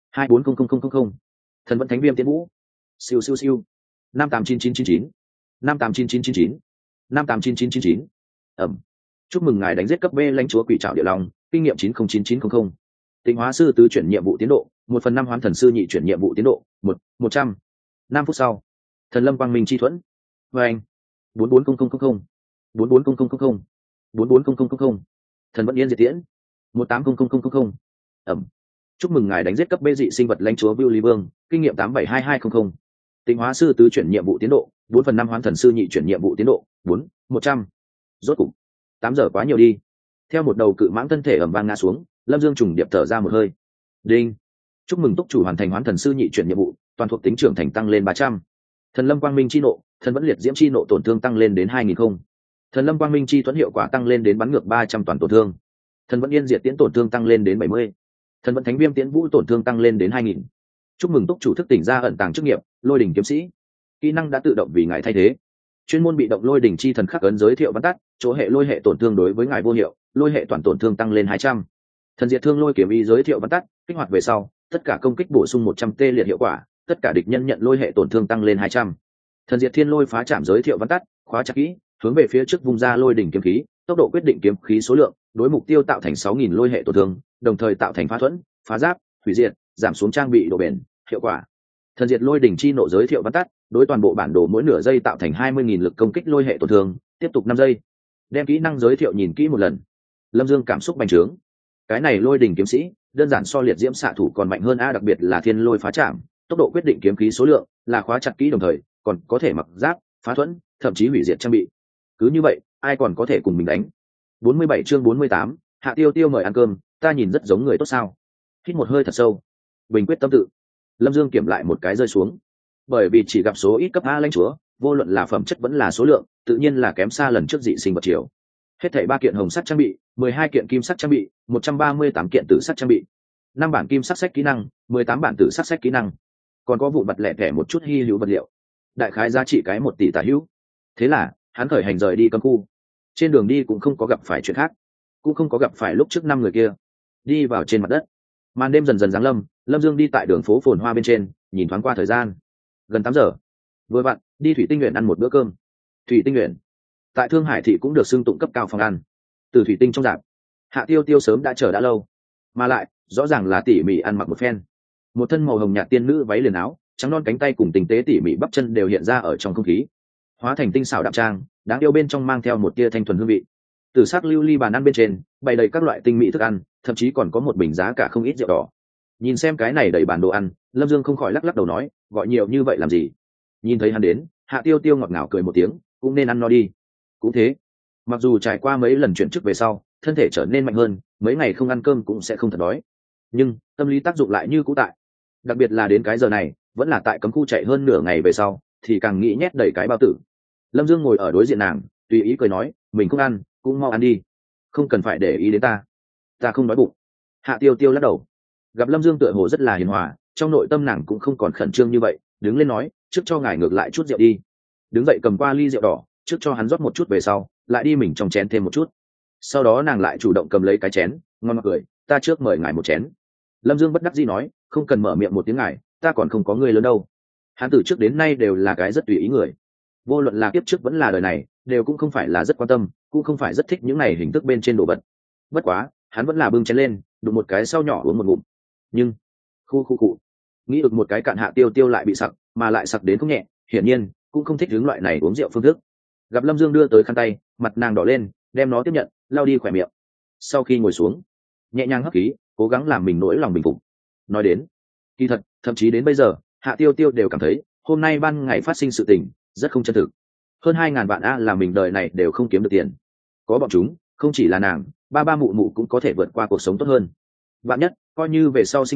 2400000, Thần Vẫn Thánh Viêm Tiễn Vũ. Siêu siêu siêu. 589999, 589999, 589999. Ẩm. Chúc mừng ngài đánh giết cấp B lãnh chúa Quỷ Trảo Địa Long, kinh nghiệm 909900. Tịnh hóa sư tứ chuyển nhiệm vụ tiến độ, 1/5 Hoán Thần sư nhị chuyển nhiệm vụ tiến độ, 100. 5 phút sau, Thần Lâm Quang Minh Chi Thuẫn. Và anh, 44000, 44000, 44000. Thần Vẫn Yên Diệt Tiễn, 1800000. Ẩm. Chúc mừng ngài đánh giết cấp B dị sinh vật lãnh chúa Vưu Lý Vương, kinh nghiệm 872200. Tịnh hóa sư tứ chuyển nhiệm vụ tiến độ, 4/5 Hoán Thần sư nhị chuyển nhiệm vụ tiến độ, 100. Rốt cục 8 giờ quá nhiều đi. Theo một đầu cự mãng thân thể ầm vang ngã xuống, Lâm Dương trùng điệp thở ra một hơi. Đinh. Chúc mừng túc chủ hoàn thành Hoán Thần sư nhị chuyển nhiệm vụ, toàn thuộc tính trưởng thành tăng lên 300. Thần Lâm Quang Minh chi nộ, Thần Vẫn Liệt Diễm chi nộ tổn thương tăng lên đến 2000. Thần Lâm Quang Minh chi thuẫn hiệu quả tăng lên đến bắn ngược 300 toàn tổn thương. Thần Vẫn Yên Diệt Tiễn tổn thương tăng lên đến 70. Thần Vẫn Thánh Viêm Tiễn Vũ tổn thương tăng lên đến 2000. Chúc mừng túc chủ thức tỉnh ra ẩn tàng chức nghiệp, Lôi đỉnh kiếm sĩ. Kỹ năng đã tự động vì ngài thay thế. Chuyên môn bị động Lôi đỉnh chi thần khắc ấn giới thiệu văn tắt, chỗ hệ lôi hệ tổn thương đối với ngài vô hiệu, lôi hệ toàn tổn thương tăng lên 200. Thần diệt thương lôi kiếm ý giới thiệu văn tắt, kích hoạt về sau, tất cả công kích bổ sung 100 tê liệt hiệu quả, tất cả địch nhân nhận lôi hệ tổn thương tăng lên 200. Thần diệt thiên lôi phá chạm giới thiệu văn tắt, khóa chặt kỹ, hướng về phía trước vung ra lôi đỉnh kiếm khí, tốc độ quyết định kiếm khí số lượng, đối mục tiêu tạo thành 6000 lôi hệ tổn thương, đồng thời tạo thành phá thuẫn, phá giáp, hủy diệt, giảm xuống trang bị độ bền, hiệu quả. Thần diệt lôi đỉnh chi nộ giới thiệu văn tắt, đối toàn bộ bản đồ mỗi nửa giây tạo thành 20000 lực công kích lôi hệ tổn thương, tiếp tục 5 giây. Đem kỹ năng giới thiệu nhìn kỹ một lần. Lâm Dương cảm xúc bành trướng. Cái này lôi đỉnh kiếm sĩ, đơn giản so liệt diễm xạ thủ còn mạnh hơn a, đặc biệt là thiên lôi phá chạm, tốc độ quyết định kiếm khí số lượng, là khóa chặt kỹ đồng thời, còn có thể mặc giáp, phá thuẫn, thậm chí hủy diệt trang bị. Cứ như vậy, ai còn có thể cùng mình đánh? 47 chương 48, Hạ Tiêu Tiêu mời ăn cơm, ta nhìn rất giống người tốt sao? Hít một hơi thật sâu, bình quyết tâm tự. Lâm Dương kiểm lại một cái rơi xuống. Bởi vì chỉ gặp số ít cấp A lãnh chúa, vô luận là phẩm chất vẫn là số lượng, tự nhiên là kém xa lần trước dị sinh vật chiều. Hết thảy 3 kiện hồng sắt trang bị, 12 kiện kim sắt trang bị, 138 kiện tử sắt trang bị, 5 bản kim sắt sách kỹ năng, 18 bản tử sắt sách kỹ năng, còn có vụ mặt lẻ tẻ một chút hi hữu vật liệu. Đại khái giá trị cái 1 tỷ tả hữu. Thế là, hắn khởi hành rời đi cấm khu. Trên đường đi cũng không có gặp phải chuyện khác, cũng không có gặp phải lúc trước 5 người kia. Đi vào trên mặt đất. Màn đêm dần dần giáng lâm, Lâm Dương đi tại đường phố phồn hoa bên trên, nhìn thoáng qua thời gian. Gần 8 giờ. Vừa vặn, đi Thủy Tinh Nguyện ăn một bữa cơm. Thủy Tinh Nguyện, tại Thương Hải thị cũng được xưng tụng cấp cao phòng ăn. Từ thủy tinh trong rạp, Hạ Tiêu Tiêu sớm đã chờ đã lâu, mà lại rõ ràng là tỉ mỉ ăn mặc một phen. Một thân màu hồng nhạt tiên nữ váy liền áo, trắng non cánh tay cùng tinh tế tỉ mỉ bắp chân đều hiện ra ở trong không khí, hóa thành tinh xảo đạm trang, đáng yêu bên trong mang theo một tia thanh thuần hương vị. Từ sắc lưu ly bàn ăn bên trên, bày đầy các loại tinh mỹ thức ăn, thậm chí còn có một bình giá cả không ít rượu đỏ. Nhìn xem cái này đầy bàn đồ ăn, Lâm Dương không khỏi lắc lắc đầu nói, gọi nhiều như vậy làm gì? Nhìn thấy hắn đến, Hạ Tiêu Tiêu ngọt ngào cười một tiếng, cũng nên ăn no đi. Cũng thế, mặc dù trải qua mấy lần chuyển chức về sau, thân thể trở nên mạnh hơn, mấy ngày không ăn cơm cũng sẽ không thật đói, nhưng tâm lý tác dụng lại như cũ tại. Đặc biệt là đến cái giờ này, vẫn là tại cấm khu chạy hơn nửa ngày về sau, thì càng nghĩ nhét đầy cái bao tử. Lâm Dương ngồi ở đối diện nàng, tùy ý cười nói, mình không ăn, cũng mau ăn đi, không cần phải để ý đến ta không đói bụng. Hạ Tiêu Tiêu lắc đầu. Gặp Lâm Dương tựa hồ rất là hiền hòa, trong nội tâm nàng cũng không còn khẩn trương như vậy, đứng lên nói, trước cho ngài ngược lại chút rượu đi. Đứng dậy cầm qua ly rượu đỏ, trước cho hắn rót một chút về sau, lại đi mình trong chén thêm một chút. Sau đó nàng lại chủ động cầm lấy cái chén, ngon ngọt cười, ta trước mời ngài một chén. Lâm Dương bất đắc dĩ nói, không cần mở miệng một tiếng ngài, ta còn không có người lớn đâu. Hắn từ trước đến nay đều là cái rất tùy ý người, vô luận là kiếp trước vẫn là đời này, đều cũng không phải là rất quan tâm, cũng không phải rất thích những này hình thức bên trên đồ vật. Bất quá, hắn vẫn là bưng chén lên, đụng một cái sau nhỏ uống một ngụm. Nhưng khu nghĩ được một cái cạn. Hạ Tiêu Tiêu lại bị sặc, mà lại sặc đến không nhẹ, hiển nhiên cũng không thích hướng loại này uống rượu phương thức. Gặp Lâm Dương đưa tới khăn tay, mặt nàng đỏ lên, đem nó tiếp nhận, lau đi khỏe miệng. Sau khi ngồi xuống, nhẹ nhàng hấp khí, cố gắng làm mình nỗi lòng bình phục. Nói đến kỳ thật, thậm chí đến bây giờ, Hạ Tiêu Tiêu đều cảm thấy hôm nay ban ngày phát sinh sự tình rất không chân thực. Hơn 2000 vạn a là mình đời này đều không kiếm được tiền. Có bọn chúng, không chỉ là nàng, ba mụ mụ cũng có thể vượt qua cuộc sống tốt hơn. Vạn nhất, coi như về sau sinh bệnh,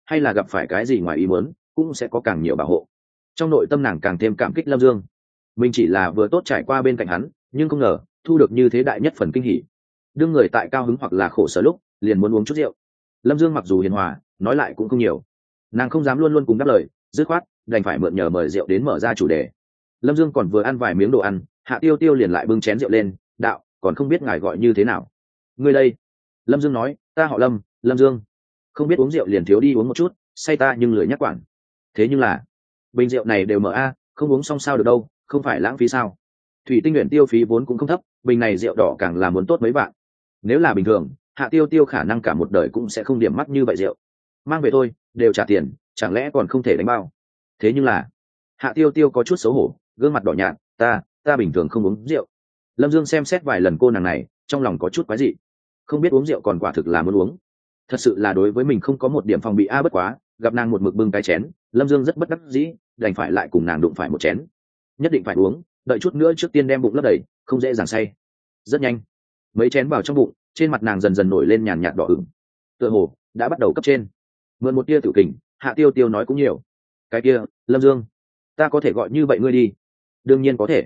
hay là gặp phải cái gì ngoài ý muốn cũng sẽ có càng nhiều bảo hộ. Trong nội tâm nàng càng thêm cảm kích Lâm Dương. Mình chỉ là vừa tốt trải qua bên cạnh hắn, nhưng không ngờ thu được như thế đại nhất phần kinh hỉ. Đương người tại cao hứng hoặc là khổ sở lúc liền muốn uống chút rượu. Lâm Dương mặc dù hiền hòa, nói lại cũng không nhiều, nàng không dám luôn luôn cùng đáp lời, dứt khoát đành phải mượn nhờ mời rượu đến mở ra chủ đề. Lâm Dương còn vừa ăn vài miếng đồ ăn, Hạ Tiêu Tiêu liền lại bưng chén rượu lên. Đạo, còn không biết ngài gọi như thế nào? Ngươi đây. Lâm Dương nói, ta họ Lâm, Lâm Dương. Không biết uống rượu liền thiếu đi uống một chút, say ta nhưng lười nhắc quản. Thế nhưng là bình rượu này đều mở a, không uống xong sao được đâu, không phải lãng phí sao? Thủy Tinh Nguyện tiêu phí vốn cũng không thấp, bình này rượu đỏ càng là muốn tốt mấy vạn. Nếu là bình thường, Hạ Tiêu Tiêu khả năng cả một đời cũng sẽ không điểm mắt như vậy rượu. Mang về thôi, đều trả tiền, chẳng lẽ còn không thể đánh bao? Thế nhưng là Hạ Tiêu Tiêu có chút xấu hổ, gương mặt đỏ nhạt, ta bình thường không uống rượu. Lâm Dương xem xét vài lần cô nàng này, trong lòng có chút quái dị. Không biết uống rượu còn quả thực là muốn uống. Thật sự là đối với mình không có một điểm phòng bị bất quá, gặp nàng một mực bưng cái chén, Lâm Dương rất bất đắc dĩ, đành phải lại cùng nàng đụng phải một chén. Nhất định phải uống, đợi chút nữa trước tiên đem bụng lấp đầy, không dễ dàng say. Rất nhanh, mấy chén vào trong bụng, trên mặt nàng dần dần nổi lên nhàn nhạt đỏ ửng. Tựa hồ đã bắt đầu cấp trên. Mượn một tia tự kình, Hạ Tiêu Tiêu nói cũng nhiều. Cái kia, Lâm Dương, ta có thể gọi như vậy ngươi đi? Đương nhiên có thể.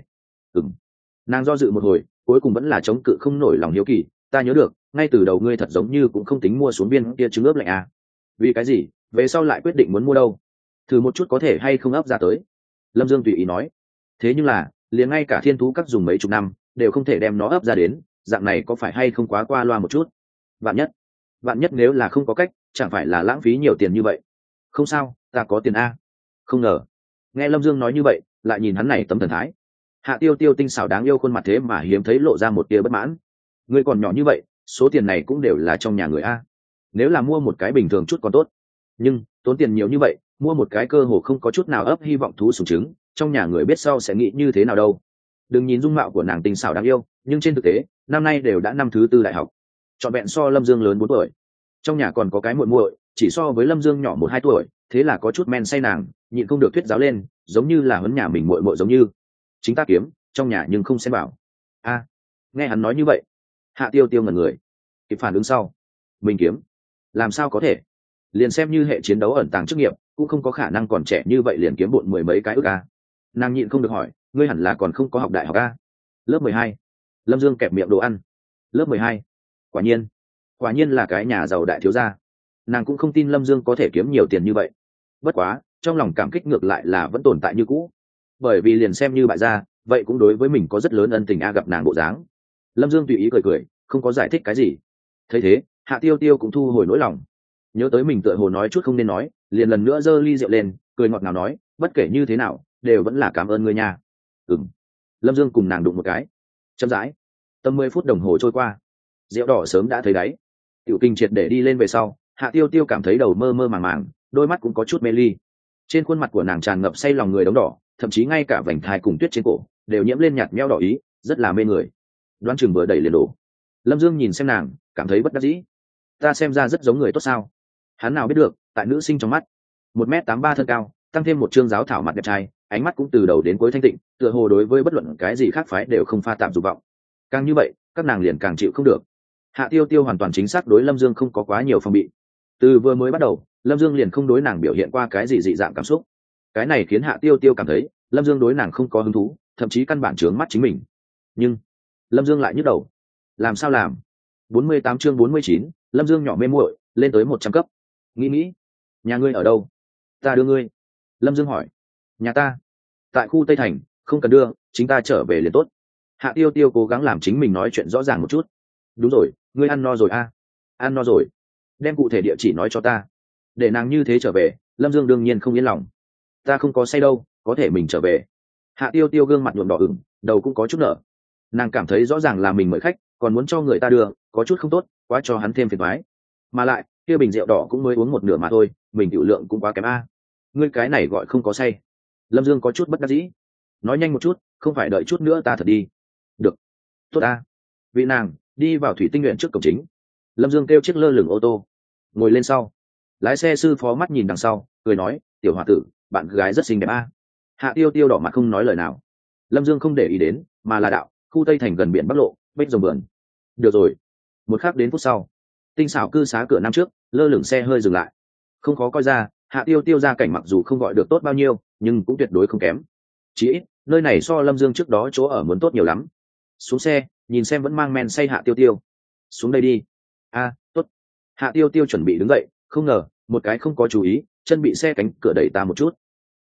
Nàng do dự một hồi, cuối cùng vẫn là chống cự không nổi lòng hiếu kỳ. Ta nhớ được, ngay từ đầu ngươi thật giống như cũng không tính mua xuống viên kia trứng ướp lạnh à? Vì cái gì về sau lại quyết định muốn mua đâu? Thử một chút có thể hay không ấp ra tới. Lâm Dương tùy ý nói. Thế nhưng là liền ngay cả Thiên Thú Các dùng mấy chục năm đều không thể đem nó ấp ra đến, dạng này có phải hay không quá qua loa một chút? Vạn nhất nếu là không có cách, chẳng phải là lãng phí nhiều tiền như vậy? Không sao, ta có tiền a. Không ngờ nghe Lâm Dương nói như vậy, lại nhìn hắn này tấm thần thái. Hạ Tiêu Tiêu tinh xảo đáng yêu khuôn mặt thế mà hiếm thấy lộ ra một tia bất mãn. Ngươi còn nhỏ như vậy, số tiền này cũng đều là trong nhà người a. Nếu là mua một cái bình thường chút còn tốt, nhưng tốn tiền nhiều như vậy, mua một cái cơ hồ không có chút nào ấp hy vọng thú sủng trứng, trong nhà người biết sau sẽ nghĩ như thế nào đâu. Đừng nhìn dung mạo của nàng tinh xảo đáng yêu, nhưng trên thực tế năm nay đều đã năm thứ tư đại học, trọn vẹn so Lâm Dương lớn 4 tuổi. Trong nhà còn có cái muội muội, chỉ so với Lâm Dương nhỏ 1-2 tuổi, thế là có chút men say nàng, nhịn không được thuyết giáo lên, giống như là huấn nhà mình muội muội giống như. Chính ta kiếm, trong nhà nhưng không xen vào. Nghe hắn nói như vậy, Hạ Tiêu Tiêu ngẩn người, kịp phản ứng sau, mình kiếm, làm sao có thể? Liền xem như hệ chiến đấu ẩn tàng chức nghiệp, cũng không có khả năng còn trẻ như vậy liền kiếm bộn 10 mấy cái ức a. Nàng nhịn không được hỏi, ngươi hẳn là còn không có học đại học a? Lớp 12. Lâm Dương kẹp miệng đồ ăn. Lớp 12. Quả nhiên là cái nhà giàu đại thiếu gia. Nàng cũng không tin Lâm Dương có thể kiếm nhiều tiền như vậy. Bất quá, trong lòng cảm kích ngược lại là vẫn tồn tại như cũ. Bởi vì liền xem như bại gia, vậy cũng đối với mình có rất lớn ân tình gặp nàng bộ dáng. Lâm Dương tùy ý cười, không có giải thích cái gì. Thấy thế, Hạ Tiêu Tiêu cũng thu hồi nỗi lòng. Nhớ tới mình tựa hồ nói chút không nên nói, liền lần nữa giơ ly rượu lên, cười ngọt ngào nói, bất kể như thế nào, đều vẫn là cảm ơn ngươi nha. Lâm Dương cùng nàng đụng một cái. Chậm rãi, tầm 10 phút đồng hồ trôi qua, rượu đỏ sớm đã thấy đáy. Tiểu kinh triệt để đi lên về sau, Hạ Tiêu Tiêu cảm thấy đầu mơ mơ màng màng, đôi mắt cũng có chút mê ly. Trên khuôn mặt của nàng tràn ngập say lòng người đống đỏ, thậm chí ngay cả vành thai cùng tuyết trên cổ đều nhiễm lên nhạt meo đỏ ý, rất là mê người. Đoán chừng vừa đẩy liền đổ. Lâm Dương nhìn xem nàng, cảm thấy bất đắc dĩ. Ta xem ra rất giống người tốt sao? Hắn nào biết được, tại nữ sinh trong mắt, 1m83 thân cao, tăng thêm một trương giáo thảo mặt đẹp trai, ánh mắt cũng từ đầu đến cuối thanh tịnh, tựa hồ đối với bất luận cái gì khác phái đều không pha tạm dục vọng. Càng như vậy, các nàng liền càng chịu không được. Hạ Tiêu Tiêu hoàn toàn chính xác đối Lâm Dương không có quá nhiều phòng bị. Từ vừa mới bắt đầu, Lâm Dương liền không đối nàng biểu hiện qua cái gì dị dạng cảm xúc. Cái này khiến Hạ Tiêu Tiêu cảm thấy Lâm Dương đối nàng không có hứng thú, thậm chí căn bản trướng mắt chính mình. Nhưng Lâm Dương lại nhức đầu. Làm sao làm? 48 chương 49, Lâm Dương nhỏ mê muội, lên tới 100 cấp. Nghĩ, nhà ngươi ở đâu? Ta đưa ngươi. Lâm Dương hỏi. Nhà ta tại khu Tây Thành, không cần đưa, chính ta trở về liền tốt. Hạ Tiêu Tiêu cố gắng làm chính mình nói chuyện rõ ràng một chút. Đúng rồi, ngươi ăn no rồi a? Ăn no rồi. Đem cụ thể địa chỉ nói cho ta. Để nàng như thế trở về, Lâm Dương đương nhiên không yên lòng. Ta không có say đâu, có thể mình trở về. Hạ Tiêu Tiêu gương mặt nhuộm đỏ ửng, đầu cũng có chút nở. Nàng cảm thấy rõ ràng là mình mời khách, còn muốn cho người ta đưa, có chút không tốt, quá cho hắn thêm phiền toái. Mà lại, kia bình rượu đỏ cũng mới uống một nửa mà thôi, mình tiểu lượng cũng quá kém a. Ngươi cái này gọi không có say. Lâm Dương có chút bất đắc dĩ. Nói nhanh một chút, không phải đợi chút nữa ta thật đi. Được. Tốt a. Vị nàng đi vào Thủy Tinh Nguyện trước cổng chính. Lâm Dương kêu chiếc lơ lửng ô tô, ngồi lên sau. Lái xe sư phó mắt nhìn đằng sau, cười nói, tiểu hòa tử, bạn gái rất xinh đẹp a. Hạ Tiêu Tiêu đỏ mặt không nói lời nào. Lâm Dương không để ý đến, mà là đạo, khu Tây Thành gần biển Bắc Lộ, bách rồng vườn. Được rồi. Một khắc đến phút sau, tinh xảo cư xá cửa năm trước, lơ lửng xe hơi dừng lại. Không khó coi ra, Hạ Tiêu Tiêu gia cảnh mặc dù không gọi được tốt bao nhiêu nhưng cũng tuyệt đối không kém. Chỉ ít nơi này so Lâm Dương trước đó chỗ ở muốn tốt nhiều lắm. Xuống xe nhìn xem vẫn mang men say Hạ Tiêu Tiêu. Xuống đây đi. Tốt. Hạ Tiêu Tiêu chuẩn bị đứng dậy, không ngờ một cái không có chú ý, chân bị xe cánh cửa đẩy ta một chút.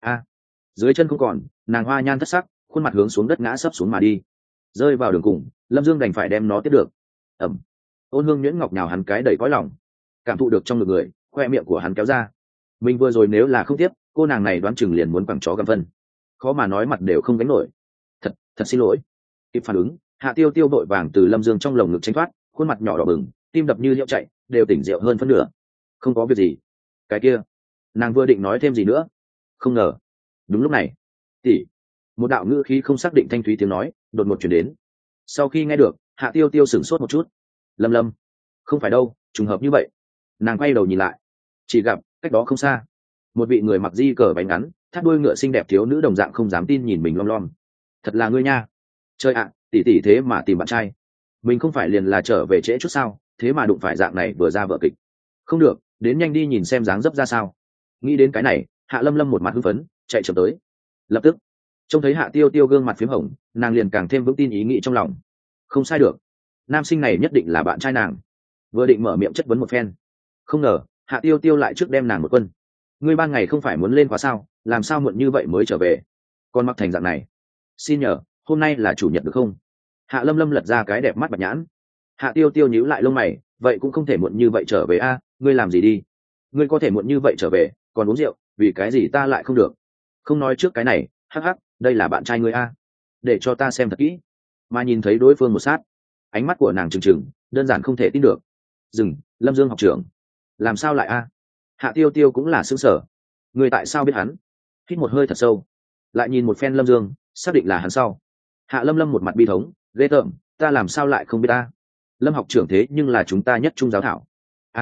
Dưới chân không còn, nàng hoa nhan thất sắc, khuôn mặt hướng xuống đất ngã sấp xuống mà đi. Rơi vào đường cùng, Lâm Dương đành phải đem nó tiếp được. Ẩm. Ôn hương nhuyễn ngọc nhào hắn cái đầy cõi lòng, cảm thụ được trong ngực người, khoe miệng của hắn kéo ra. Mình vừa rồi nếu là không tiếp, cô nàng này đoán chừng liền muốn quẳng chó găm phân, khó mà nói mặt đều không gánh nổi. Thật xin lỗi. Kịp phản ứng, Hạ Tiêu Tiêu vội vàng từ Lâm Dương trong lồng ngực tránh thoát, khuôn mặt nhỏ đỏ bừng, tim đập như liễu chạy, đều tỉnh rượu hơn phân nửa. Không có việc gì. Cái kia, nàng vừa định nói thêm gì nữa, không ngờ đúng lúc này, tỷ, một đạo ngữ khí không xác định thanh thúy tiếng nói đột ngột chuyển đến. Sau khi nghe được, Hạ Tiêu Tiêu sửng sốt một chút. Lâm Lâm, không phải đâu, trùng hợp như vậy. Nàng quay đầu nhìn lại, chỉ gặp cách đó không xa, một vị người mặc di cờ bánh ngắn, thắt đuôi ngựa xinh đẹp thiếu nữ đồng dạng không dám tin nhìn mình lom lom. Thật là ngươi nha. Chơi ạ, tỷ tỷ thế mà tìm bạn trai. Mình không phải liền là trở về trễ chút sao, thế mà đụng phải dạng này vừa ra vở kịch. Không được, đến nhanh đi nhìn xem dáng dấp ra sao. Nghĩ đến cái này, Hạ Lâm Lâm một mặt hưng phấn chạy chậm tới. Lập tức trông thấy Hạ Tiêu Tiêu gương mặt phím hồng, nàng liền càng thêm vững tin ý nghĩ trong lòng. Không sai được, nam sinh này nhất định là bạn trai nàng. Vừa định mở miệng chất vấn một phen, không ngờ Hạ Tiêu Tiêu lại trước đem nàng một quân. Ngươi ban ngày không phải muốn lên khóa sao, làm sao muộn như vậy mới trở về, còn mặc thành dạng này. Xin nhờ, hôm nay là chủ nhật được không? Hạ Lâm Lâm lật ra cái đẹp mắt bạch nhãn. Hạ Tiêu Tiêu nhíu lại lông mày, vậy cũng không thể muộn như vậy trở về a. Ngươi làm gì đi? Ngươi có thể muộn như vậy trở về còn uống rượu, vì cái gì ta lại không được? Không nói trước cái này, hắc hắc, đây là bạn trai ngươi a. Để cho ta xem thật kỹ. Mà nhìn thấy đối phương một sát, ánh mắt của nàng trừng trừng, đơn giản không thể tin được. Dừng, Lâm Dương học trưởng, làm sao lại a? Hạ Tiêu Tiêu cũng là sững sờ. Ngươi tại sao biết hắn? Hít một hơi thật sâu, lại nhìn một phen Lâm Dương, xác định là hắn sau. Hạ Lâm Lâm một mặt bi thống, ghê tởm, ta làm sao lại không biết ta? Lâm học trưởng thế nhưng là chúng ta nhất trung giáo thảo.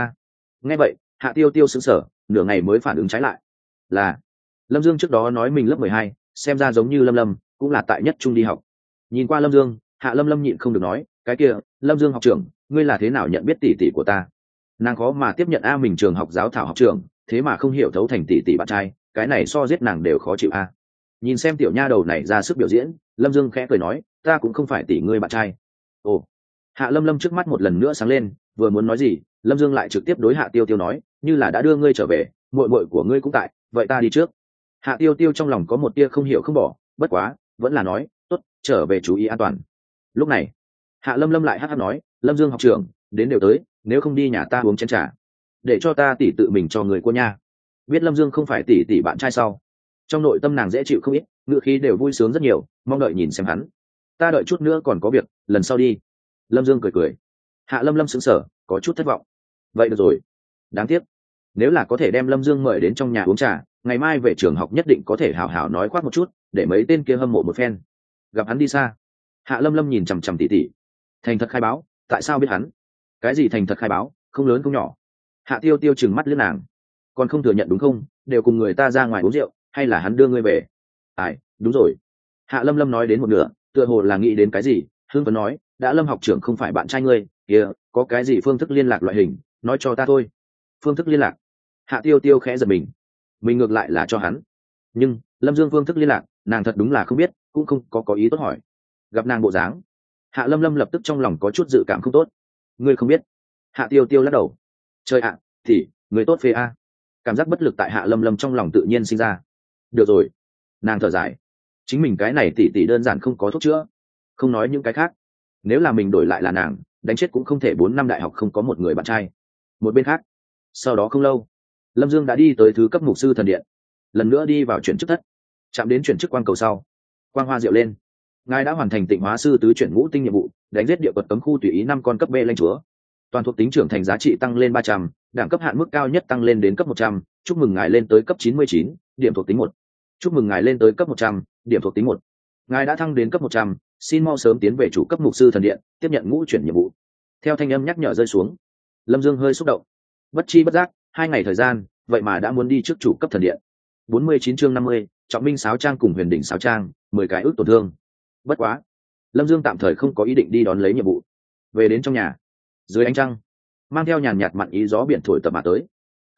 Nghe vậy, Hạ Tiêu Tiêu sững sờ, nửa ngày mới phản ứng trái lại. Là Lâm Dương trước đó nói mình lớp 12, xem ra giống như Lâm Lâm cũng là tại nhất trung đi học. Nhìn qua Lâm Dương, Hạ Lâm Lâm nhịn không được nói, cái kia, Lâm Dương học trưởng, ngươi là thế nào nhận biết tỷ tỷ của ta? Nàng khó mà tiếp nhận mình trường học giáo thảo học trưởng, thế mà không hiểu thấu thành tỷ tỷ bạn trai, cái này so giết nàng đều khó chịu a. Nhìn xem tiểu nha đầu này ra sức biểu diễn, Lâm Dương khẽ cười nói, ta cũng không phải tỷ ngươi bạn trai. Ồ. Hạ Lâm Lâm trước mắt một lần nữa sáng lên, vừa muốn nói gì, Lâm Dương lại trực tiếp đối Hạ Tiêu Tiêu nói, như là đã đưa ngươi trở về, muội muội của ngươi cũng tại, vậy ta đi trước. Hạ Tiêu Tiêu trong lòng có một tia không hiểu không bỏ, bất quá vẫn là nói, tốt, trở về chú ý an toàn. Lúc này, Hạ Lâm Lâm lại hắc hắc nói, Lâm Dương học trưởng, đến đều tới, nếu không đi nhà ta uống chén trà, để cho ta tỉ tự mình cho người cô nha. Biết Lâm Dương không phải tỉ tỉ bạn trai sau, trong nội tâm nàng dễ chịu không ít, ngữ khí đều vui sướng rất nhiều, mong đợi nhìn xem hắn. Ta đợi chút nữa còn có việc, lần sau đi. Lâm Dương cười cười. Hạ Lâm Lâm sững sờ, có chút thất vọng. Vậy được rồi. Đáng tiếc, nếu là có thể đem Lâm Dương mời đến trong nhà uống trà, ngày mai về trường học nhất định có thể hào hào nói khoác một chút, để mấy tên kia hâm mộ một phen. Gặp hắn đi xa, Hạ Lâm Lâm nhìn chằm chằm tỉ tỉ. Thành thật khai báo, tại sao biết hắn? Cái gì thành thật khai báo, không lớn không nhỏ. Hạ Tiêu Tiêu trừng mắt liếc nàng. Còn không thừa nhận đúng không? Đều cùng người ta ra ngoài uống rượu, hay là hắn đưa ngươi về? Đúng rồi. Hạ Lâm Lâm nói đến một nửa, tựa hồ là nghĩ đến cái gì, hưng phấn nói, đã Lâm học trưởng không phải bạn trai ngươi, kia, có cái gì phương thức liên lạc loại hình, nói cho ta thôi. Phương thức liên lạc? Hạ Tiêu Tiêu khẽ giật mình. Mình ngược lại là cho hắn. Nhưng, Lâm Dương phương thức liên lạc, nàng thật đúng là không biết, cũng không có ý tốt hỏi. Gặp nàng bộ dáng, Hạ Lâm Lâm lập tức trong lòng có chút dự cảm không tốt. Ngươi không biết? Hạ Tiêu Tiêu lắc đầu. Trời ạ, thì người tốt phê a. Cảm giác bất lực tại Hạ Lâm Lâm trong lòng tự nhiên sinh ra. Được rồi. Nàng thở dài. Chính mình cái này tỉ đơn giản không có thuốc chữa. Không nói những cái khác. Nếu là mình đổi lại là nàng, đánh chết cũng không thể 4 năm đại học không có một người bạn trai. Một bên khác, sau đó không lâu, Lâm Dương đã đi tới thứ cấp mục sư thần điện, lần nữa đi vào chuyển chức thất, chạm đến chuyển chức quang cầu sau, quang hoa diệu lên. Ngài đã hoàn thành tịnh hóa sư tứ chuyển ngũ tinh nhiệm vụ, đánh giết địa quật cấm khu tùy ý 5 con cấp B lãnh chúa. Toàn thuộc tính trưởng thành giá trị tăng lên 300, đẳng cấp hạn mức cao nhất tăng lên đến cấp 100. Chúc mừng ngài lên tới cấp 99, điểm thuộc tính 1. Chúc mừng ngài lên tới cấp 100, điểm thuộc tính 1. Ngài đã thăng đến cấp 100, xin mau sớm tiến về chủ cấp mục sư thần điện, tiếp nhận ngũ chuyển nhiệm vụ. Theo thanh âm nhắc nhở rơi xuống, Lâm Dương hơi xúc động. Bất chi bất giác, 2 ngày thời gian, vậy mà đã muốn đi trước chủ cấp thần điện. 49 chương 50, Trọng Minh Sáo Trang cùng Huyền Đỉnh Sáo Trang, 10 cái ước tổn thương. Bất quá, Lâm Dương tạm thời không có ý định đi đón lấy nhiệm vụ. Về đến trong nhà, dưới ánh trăng, mang theo nhàn nhạt mặn ý gió biển thổi tập mà tới.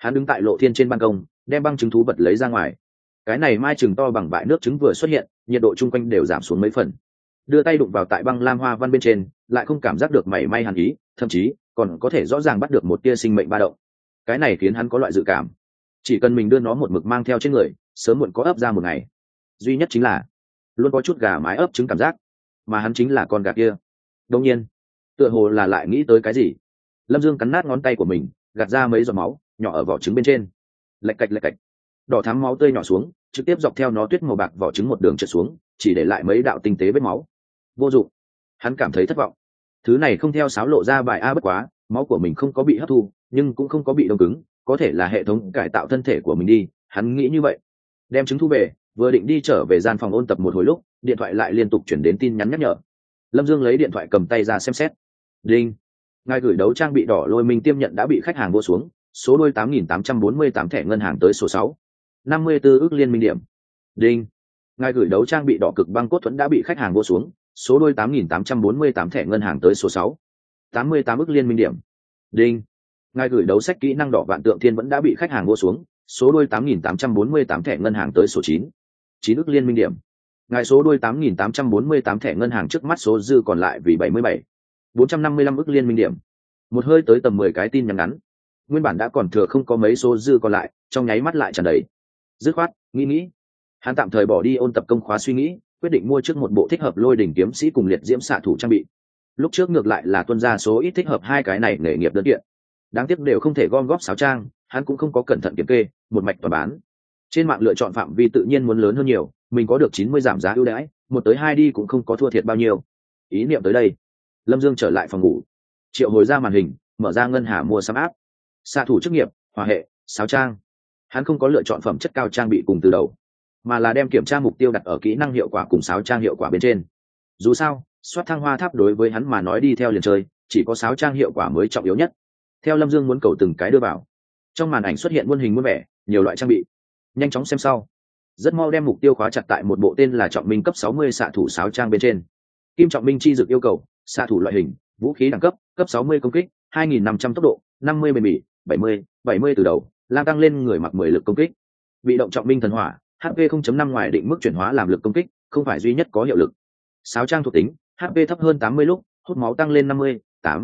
Hắn đứng tại lộ thiên trên ban công, đem băng trứng thú vật lấy ra ngoài. Cái này mai trứng to bằng bãi nước trứng vừa xuất hiện, nhiệt độ chung quanh đều giảm xuống mấy phần. Đưa tay đụng vào tại băng lam hoa văn bên trên, lại không cảm giác được mảy may hàn ý, thậm chí còn có thể rõ ràng bắt được một tia sinh mệnh ba động. Cái này khiến hắn có loại dự cảm, chỉ cần mình đưa nó một mực mang theo trên người, sớm muộn có ấp ra một ngày. Duy nhất chính là luôn có chút gà mái ấp trứng cảm giác, mà hắn chính là con gà kia. Đương nhiên, tựa hồ là lại nghĩ tới cái gì, Lâm Dương cắn nát ngón tay của mình, gạt ra mấy giọt máu nhỏ ở vỏ trứng bên trên. Lạch cạch, đỏ thắm máu tươi nhỏ xuống, trực tiếp dọc theo nó tuyết màu bạc vỏ trứng một đường trượt xuống, chỉ để lại mấy đạo tinh tế vết máu. Vô dụng. Hắn cảm thấy thất vọng. Thứ này không theo sáo lộ ra bài a, bất quá máu của mình không có bị hấp thu, nhưng cũng không có bị đông cứng, có thể là hệ thống cải tạo thân thể của mình đi, hắn nghĩ như vậy. Đem trứng thu về, vừa định đi trở về gian phòng ôn tập một hồi lúc, điện thoại lại liên tục chuyển đến tin nhắn nhắc nhở. Lâm Dương lấy điện thoại cầm tay ra xem xét. Đinh. Ngài gửi đấu trang bị đỏ lôi minh tiêm nhận đã bị khách hàng vô xuống, số đôi 8.848 thẻ ngân hàng tới số 6. 54 ước liên minh điểm. Đinh. Ngài gửi đấu trang bị đỏ cực băng cốt thuẫn đã bị khách hàng vô xuống, số đôi 8.848 thẻ ngân hàng tới số 6. 88 ước liên minh điểm. Đinh. Ngài gửi đấu sách kỹ năng đỏ vạn tượng thiên vẫn đã bị khách hàng vô xuống, số đôi 8.848 thẻ ngân hàng tới số 9. 9 ước liên minh điểm. Ngài số đôi 8.848 thẻ ngân hàng trước mắt số dư còn lại vì 77. 455 ước liên minh điểm. Một hơi tới tầm 10 cái tin nhắn ngắn. Nguyên bản đã còn thừa không có mấy số dư còn lại, trong nháy mắt lại tràn đầy. Dứt khoát, nghĩ. Hắn tạm thời bỏ đi ôn tập công khóa suy nghĩ, quyết định mua trước một bộ thích hợp lôi đỉnh kiếm sĩ cùng liệt diễm xạ thủ trang bị. Lúc trước ngược lại là tuân ra số ít thích hợp hai cái này nghề nghiệp đơn kiện. Đáng tiếc đều không thể gom góp sáo trang, hắn cũng không có cẩn thận kiểm kê, một mạch toàn bán. Trên mạng lựa chọn phạm vi tự nhiên muốn lớn hơn nhiều, mình có được 90 giảm giá ưu đãi, một tới hai đi cũng không có thua thiệt bao nhiêu. Ý niệm tới đây, Lâm Dương trở lại phòng ngủ, triệu hồi ra màn hình, mở ra ngân hà mua sắm áp. Xạ thủ chức nghiệp, hỏa hệ, sáo trang. Hắn không có lựa chọn phẩm chất cao trang bị cùng từ đầu, mà là đem kiểm tra mục tiêu đặt ở kỹ năng hiệu quả cùng sáo trang hiệu quả bên trên. Dù sao, soát thăng hoa tháp đối với hắn mà nói đi theo liền chơi, chỉ có sáo trang hiệu quả mới trọng yếu nhất. Theo Lâm Dương muốn cầu từng cái đưa vào, trong màn ảnh xuất hiện muôn hình muôn vẻ, nhiều loại trang bị. Nhanh chóng xem sau, rất mau đem mục tiêu khóa chặt tại một bộ tên là trọng minh cấp 60 xạ thủ sáo trang bên trên. Kim trọng minh chi dược yêu cầu, xạ thủ loại hình, vũ khí đẳng cấp, cấp 60 công kích, 2.500 tốc độ, 50 bền bỉ, 70 từ đầu, lang tăng lên người mặc 10 lực công kích. Bị động trọng minh thần hỏa, HP 0.5 ngoài định mức chuyển hóa làm lực công kích, không phải duy nhất có hiệu lực. Sáo trang thuộc tính, HP thấp hơn 80 lúc, hút máu tăng lên 50,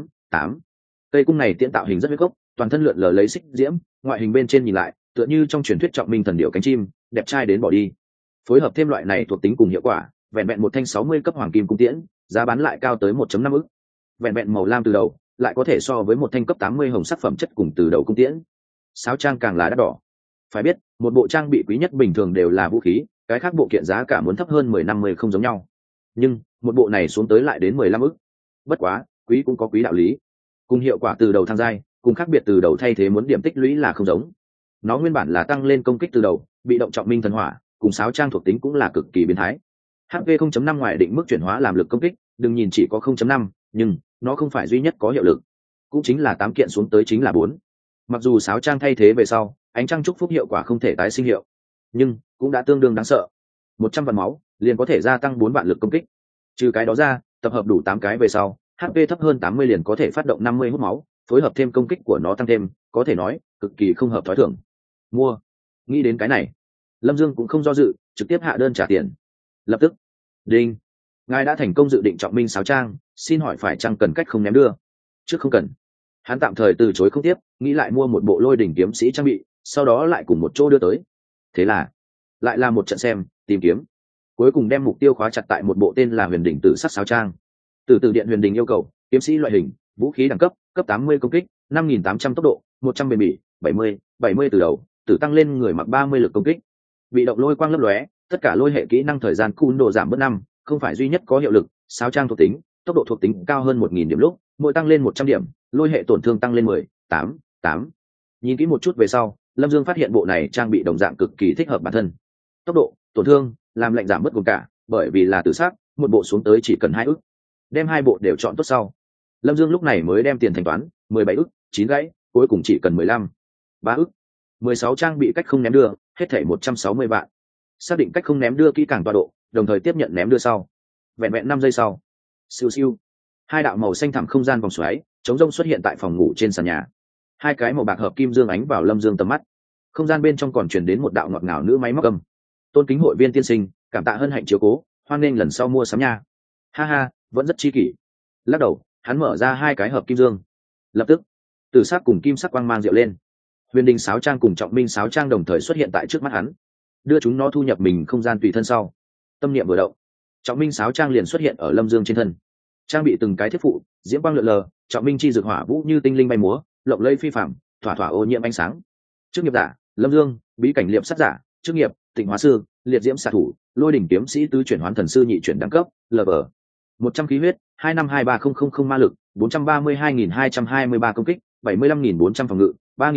8. Cây cung này tiện tạo hình rất huyết gốc, toàn thân lượn lờ lấy xích diễm, ngoại hình bên trên nhìn lại, tựa như trong truyền thuyết trọng minh thần điểu cánh chim, đẹp trai đến bỏ đi. Phối hợp thêm loại này thuộc tính cùng hiệu quả, vẹn vẹn một thanh 60 cấp hoàng kim cung tiễn, giá bán lại cao tới 1.5 ức. Vẹn vẹn màu lam từ đầu, lại có thể so với một thanh cấp 80 hồng sắc phẩm chất cùng từ đầu cung tiễn. Sáo trang càng là đắt đỏ. Phải biết, một bộ trang bị quý nhất bình thường đều là vũ khí, cái khác bộ kiện giá cả muốn thấp hơn 10-50 không giống nhau. Nhưng, một bộ này xuống tới lại đến 15 ức. Bất quá, quý cũng có quý đạo lý. Cùng hiệu quả từ đầu thăng giai, cùng khác biệt từ đầu thay thế muốn điểm tích lũy là không giống. Nó nguyên bản là tăng lên công kích từ đầu, bị động trọng minh thần hỏa, cùng sáo trang thuộc tính cũng là cực kỳ biến thái. HP 0.5 ngoài định mức chuyển hóa làm lực công kích, đừng nhìn chỉ có 0.5, nhưng nó không phải duy nhất có hiệu lực. Cũng chính là 8 kiện xuống tới chính là 4. Mặc dù sáo trang thay thế về sau, ánh trăng chúc phúc hiệu quả không thể tái sinh hiệu, nhưng cũng đã tương đương đáng sợ. 100 vạn máu liền có thể gia tăng 4 vạn lực công kích. Trừ cái đó ra, tập hợp đủ 8 cái về sau, HP thấp hơn 80 liền có thể phát động 50 hút máu, phối hợp thêm công kích của nó tăng thêm, có thể nói cực kỳ không hợp thói thường. Mua. Nghĩ đến cái này, Lâm Dương cũng không do dự, trực tiếp hạ đơn trả tiền. Lập tức. Đinh. Ngài đã thành công dự định trọng minh sáo trang, xin hỏi phải chăng cần cách không ném đưa? Trước không cần. Hắn tạm thời từ chối không tiếp, nghĩ lại mua một bộ lôi đỉnh kiếm sĩ trang bị, sau đó lại cùng một chỗ đưa tới. Thế là lại là một trận xem, tìm kiếm, cuối cùng đem mục tiêu khóa chặt tại một bộ tên là huyền đỉnh tử sắc sáo trang. Từ từ điện huyền đỉnh yêu cầu, kiếm sĩ loại hình, vũ khí đẳng cấp, cấp 80 công kích, 5.800 tốc độ, 100 bền bỉ, 70 từ đầu, tử tăng lên người mặc 30 lực công kích. Bị động lôi quang lấp lóe, tất cả lôi hệ kỹ năng thời gian cún độ giảm bớt 5, không phải duy nhất có hiệu lực. Sáo trang thuộc tính, tốc độ thuộc tính cao hơn 1.000 điểm lúc, mỗi tăng lên 100 điểm, lôi hệ tổn thương tăng lên 8. Nhìn kỹ một chút về sau, Lâm Dương phát hiện bộ này trang bị đồng dạng cực kỳ thích hợp bản thân. Tốc độ, tổn thương, làm lệnh giảm bớt gồm cả, bởi vì là tử sắc, một bộ xuống tới chỉ cần 2 ức. Đem hai bộ đều chọn tốt sau, Lâm Dương lúc này mới đem tiền thanh toán, 17 ức, 9 gãy, cuối cùng chỉ cần 15, 3 ức. 16 trang bị cách không ném đưa, hết thảy 160 vạn. Xác định cách không ném đưa kỹ càng tọa độ, đồng thời tiếp nhận ném đưa sau. Vẹn vẹn 5 giây sau, siêu siêu, hai đạo màu xanh thẳm không gian vòng xoáy, chống rông xuất hiện tại phòng ngủ trên sàn nhà. Hai cái màu bạc hợp kim dương ánh vào Lâm Dương tầm mắt. Không gian bên trong còn truyền đến một đạo ngọt ngào nữ máy móc cầm. Tôn kính hội viên tiên sinh, cảm tạ hân hạnh chiếu cố, hoan nghênh lần sau mua sắm nha. Ha ha, vẫn rất chi kỷ. Lắc đầu, hắn mở ra hai cái hộp kim dương. Lập tức, tử sắc cùng kim sắc quang mang diệu lên. Huyền Đình sáo trang cùng Trọng Minh sáo trang đồng thời xuất hiện tại trước mắt hắn, đưa chúng nó thu nhập mình không gian tùy thân sau. Tâm niệm vừa động, Trọng Minh sáo trang liền xuất hiện ở Lâm Dương trên thân. Trang bị từng cái thiết phụ, diễm quang lượn lờ, Trọng Minh chi dược hỏa vũ như tinh linh bay múa, lộng lẫy phi phàm, thỏa thỏa ô nhiễm ánh sáng. Chức nghiệp giả, Lâm Dương, bí cảnh liệm sát giả, chức nghiệp, Tịnh Hóa sư, liệt diễm xạ thủ, lôi đỉnh kiếm sĩ tứ chuyển hoán thần sư nhị chuyển đẳng cấp, LV. 100 khí huyết, 252300 ma lực, 432.223 công kích, 75.400 phòng ngự,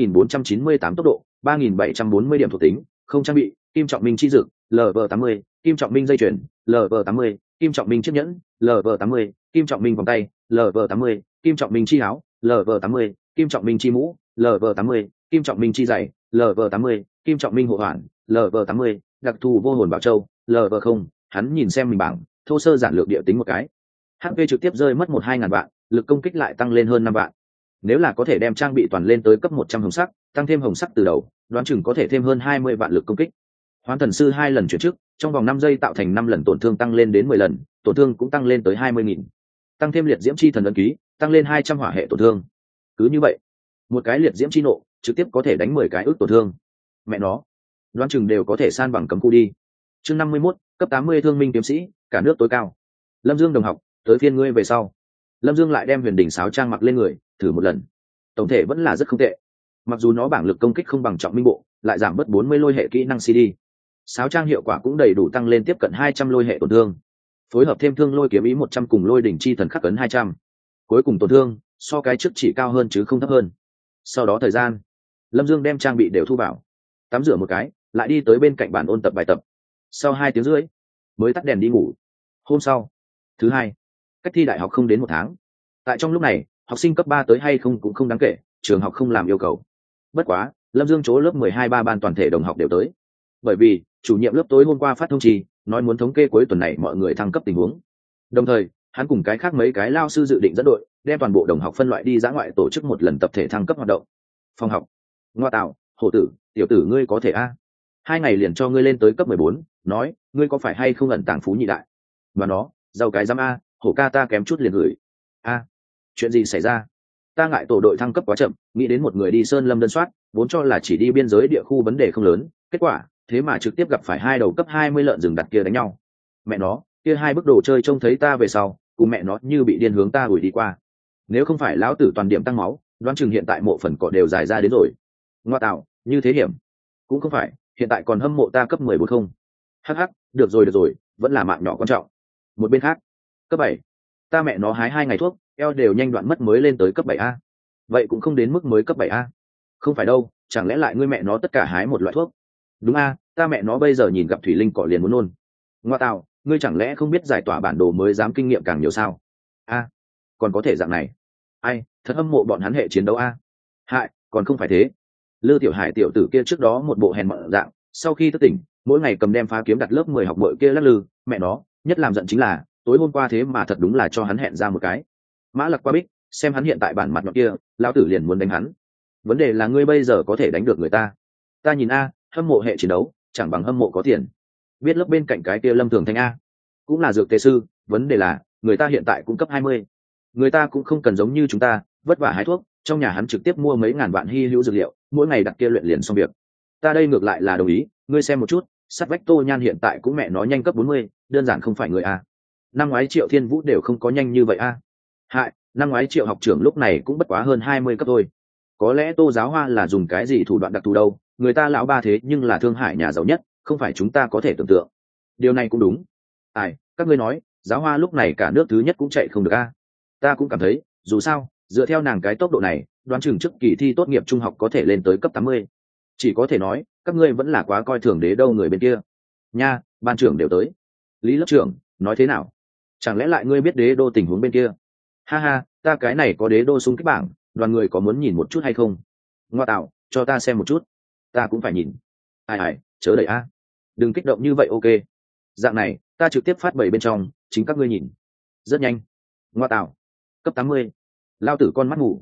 3.498 tốc độ, 3.740 điểm thuộc tính, không trang bị, kim trọng minh chi dược, LV80, kim trọng minh dây chuyền, LV80, kim trọng minh chiếc nhẫn, LV80, kim trọng minh vòng tay, LV80, kim trọng minh chi áo, LV80, kim trọng minh chi mũ, LV80, kim trọng minh chi giày, LV80, kim trọng minh hộ hoàn, LV80, đặc thù vô hồn bảo châu, LV0, hắn nhìn xem mình bảng, thô sơ giản lược địa tính một cái. HP trực tiếp rơi mất 1-2 ngàn vạn, lực công kích lại tăng lên hơn 5 vạn. Nếu là có thể đem trang bị toàn lên tới cấp 100 hồng sắc, tăng thêm hồng sắc từ đầu, đoán chừng có thể thêm hơn 20 vạn lực công kích. Hoán thần sư 2 lần chuyển chức, trong vòng 5 giây tạo thành 5 lần tổn thương tăng lên đến 10 lần, tổn thương cũng tăng lên tới 20.000. Tăng thêm liệt diễm chi thần ấn ký, tăng lên 200 hỏa hệ tổn thương. Cứ như vậy, một cái liệt diễm chi nộ, trực tiếp có thể đánh 10 cái ức tổn thương. Mẹ nó, đoán chừng đều có thể san bằng cấm khu đi. Chương 51, cấp 80 thương minh kiếm sĩ, cả nước tối cao. Lâm Dương đồng học, tới phiên ngươi về sau. Lâm Dương lại đem Huyền Đình sáo trang mặc lên người, thử một lần. Tổng thể vẫn là rất không tệ. Mặc dù nó bảng lực công kích không bằng Trọng Minh bộ, lại giảm bớt 40 lôi hệ kỹ năng CD. Sáo trang hiệu quả cũng đầy đủ tăng lên tiếp cận 200 lôi hệ tổn thương. Phối hợp thêm thương lôi kiếm ý 100 cùng lôi đỉnh chi thần khắc ấn 200. Cuối cùng tổn thương, so cái trước chỉ cao hơn chứ không thấp hơn. Sau đó thời gian, Lâm Dương đem trang bị đều thu vào. Tắm rửa một cái, lại đi tới bên cạnh bàn ôn tập bài tập. Sau 2 tiếng rưỡi, mới tắt đèn đi ngủ. Hôm sau, thứ hai, cách thi đại học không đến 1 tháng. Tại trong lúc này, học sinh cấp 3 tới hay không cũng không đáng kể, trường học không làm yêu cầu. Bất quá, Lâm Dương chỗ lớp 12-3 ban toàn thể đồng học đều tới. Bởi vì, chủ nhiệm lớp tối hôm qua phát thông trì, nói muốn thống kê cuối tuần này mọi người thăng cấp tình huống. Đồng thời, hắn cùng cái khác mấy cái lao sư dự định dẫn đội, đem toàn bộ đồng học phân loại đi dã ngoại tổ chức một lần tập thể thăng cấp hoạt động. Phòng học. Ngoa tạo, hổ tử, tiểu tử ngươi có thể a? 2 ngày liền cho ngươi lên tới cấp 14, nói, ngươi có phải hay không ẩn tàng phú nhị đại? Và nó, giàu cái giám a, hổ ca ta kém chút liền gửi. A, chuyện gì xảy ra? Ta ngại tổ đội thăng cấp quá chậm, nghĩ đến một người đi sơn lâm đơn soát, vốn cho là chỉ đi biên giới địa khu vấn đề không lớn, kết quả, thế mà trực tiếp gặp phải 2 đầu cấp 20 lợn rừng đặt kia đánh nhau. Mẹ nó, kia 2 bức đồ chơi trông thấy ta về sau, cùng mẹ nó như bị điên hướng ta đuổi đi qua. Nếu không phải lão tử toàn điểm tăng máu, đoán chừng hiện tại mộ phần cỏ đều dài ra đến rồi. Ngoa tạo, như thế hiểm. Cũng không phải, hiện tại còn hâm mộ ta cấp 14 không? Hắc hắc, được rồi, vẫn là mạng nhỏ quan trọng. Một bên khác, cấp 7. Ta mẹ nó hái 2 ngày thuốc, eo đều nhanh đoạn mất mới lên tới cấp 7A. Vậy cũng không đến mức mới cấp 7A. Không phải đâu, chẳng lẽ lại ngươi mẹ nó tất cả hái một loại thuốc? Đúng a, ta mẹ nó bây giờ nhìn gặp thủy linh cỏ liền muốn nôn. Ngoa tạo, ngươi chẳng lẽ không biết giải tỏa bản đồ mới dám kinh nghiệm càng nhiều sao? A, còn có thể dạng này. Ai, thật hâm mộ bọn hắn hệ chiến đấu a. Hại, còn không phải thế. Lư Tiểu Hải tiểu tử kia trước đó một bộ hèn mọn dạng, sau khi thức tỉnh, mỗi ngày cầm đem phá kiếm đặt lớp 10 học bội kia lắc lư, mẹ nó, nhất làm giận chính là, tối hôm qua thế mà thật đúng là cho hắn hẹn ra một cái. Mã Lặc qua bích, xem hắn hiện tại bản mặt nhọn kia, lão tử liền muốn đánh hắn. Vấn đề là ngươi bây giờ có thể đánh được người ta. Ta nhìn a, hâm mộ hệ chiến đấu, chẳng bằng hâm mộ có tiền. Biết lớp bên cạnh cái kia Lâm Thường Thanh a, cũng là dược tề sư, vấn đề là, người ta hiện tại cũng cấp 20. Người ta cũng không cần giống như chúng ta, vất vả hái thuốc, trong nhà hắn trực tiếp mua mấy ngàn vạn hy hữu dược liệu, mỗi ngày đặt kia luyện liền xong việc. Ta đây ngược lại là đồng ý, ngươi xem một chút, Sắt Vách Tô Nhan hiện tại cũng mẹ nó nhanh cấp 40, đơn giản không phải người a. Năm ngoái Triệu Thiên Vũ đều không có nhanh như vậy a. Hại, năm ngoái Triệu học trưởng lúc này cũng bất quá hơn 20 cấp thôi. Có lẽ Tô Giáo Hoa là dùng cái gì thủ đoạn đặc thù đâu, người ta lão ba thế nhưng là thương hải nhà giàu nhất, không phải chúng ta có thể tưởng tượng. Điều này cũng đúng. Ai, các ngươi nói, Giáo Hoa lúc này cả nước thứ nhất cũng chạy không được a. Ta cũng cảm thấy, dù sao, dựa theo nàng cái tốc độ này, đoán chừng trước kỳ thi tốt nghiệp trung học có thể lên tới cấp 80. Chỉ có thể nói, các ngươi vẫn là quá coi thường Đế Đô người bên kia. Nha, ban trưởng đều tới. Lý lớp trưởng, nói thế nào? Chẳng lẽ lại ngươi biết Đế Đô tình huống bên kia? Ha ha, ta cái này có Đế Đô xung kích bảng, đoàn người có muốn nhìn một chút hay không? Ngoa tạo, cho ta xem một chút. Ta cũng phải nhìn. Ai, chớ đẩy a. Đừng kích động như vậy ok. Dạng này, ta trực tiếp phát bày bên trong, chính các ngươi nhìn. Rất nhanh. Ngoa tạo. Cấp 80. Lao tử con mắt ngủ.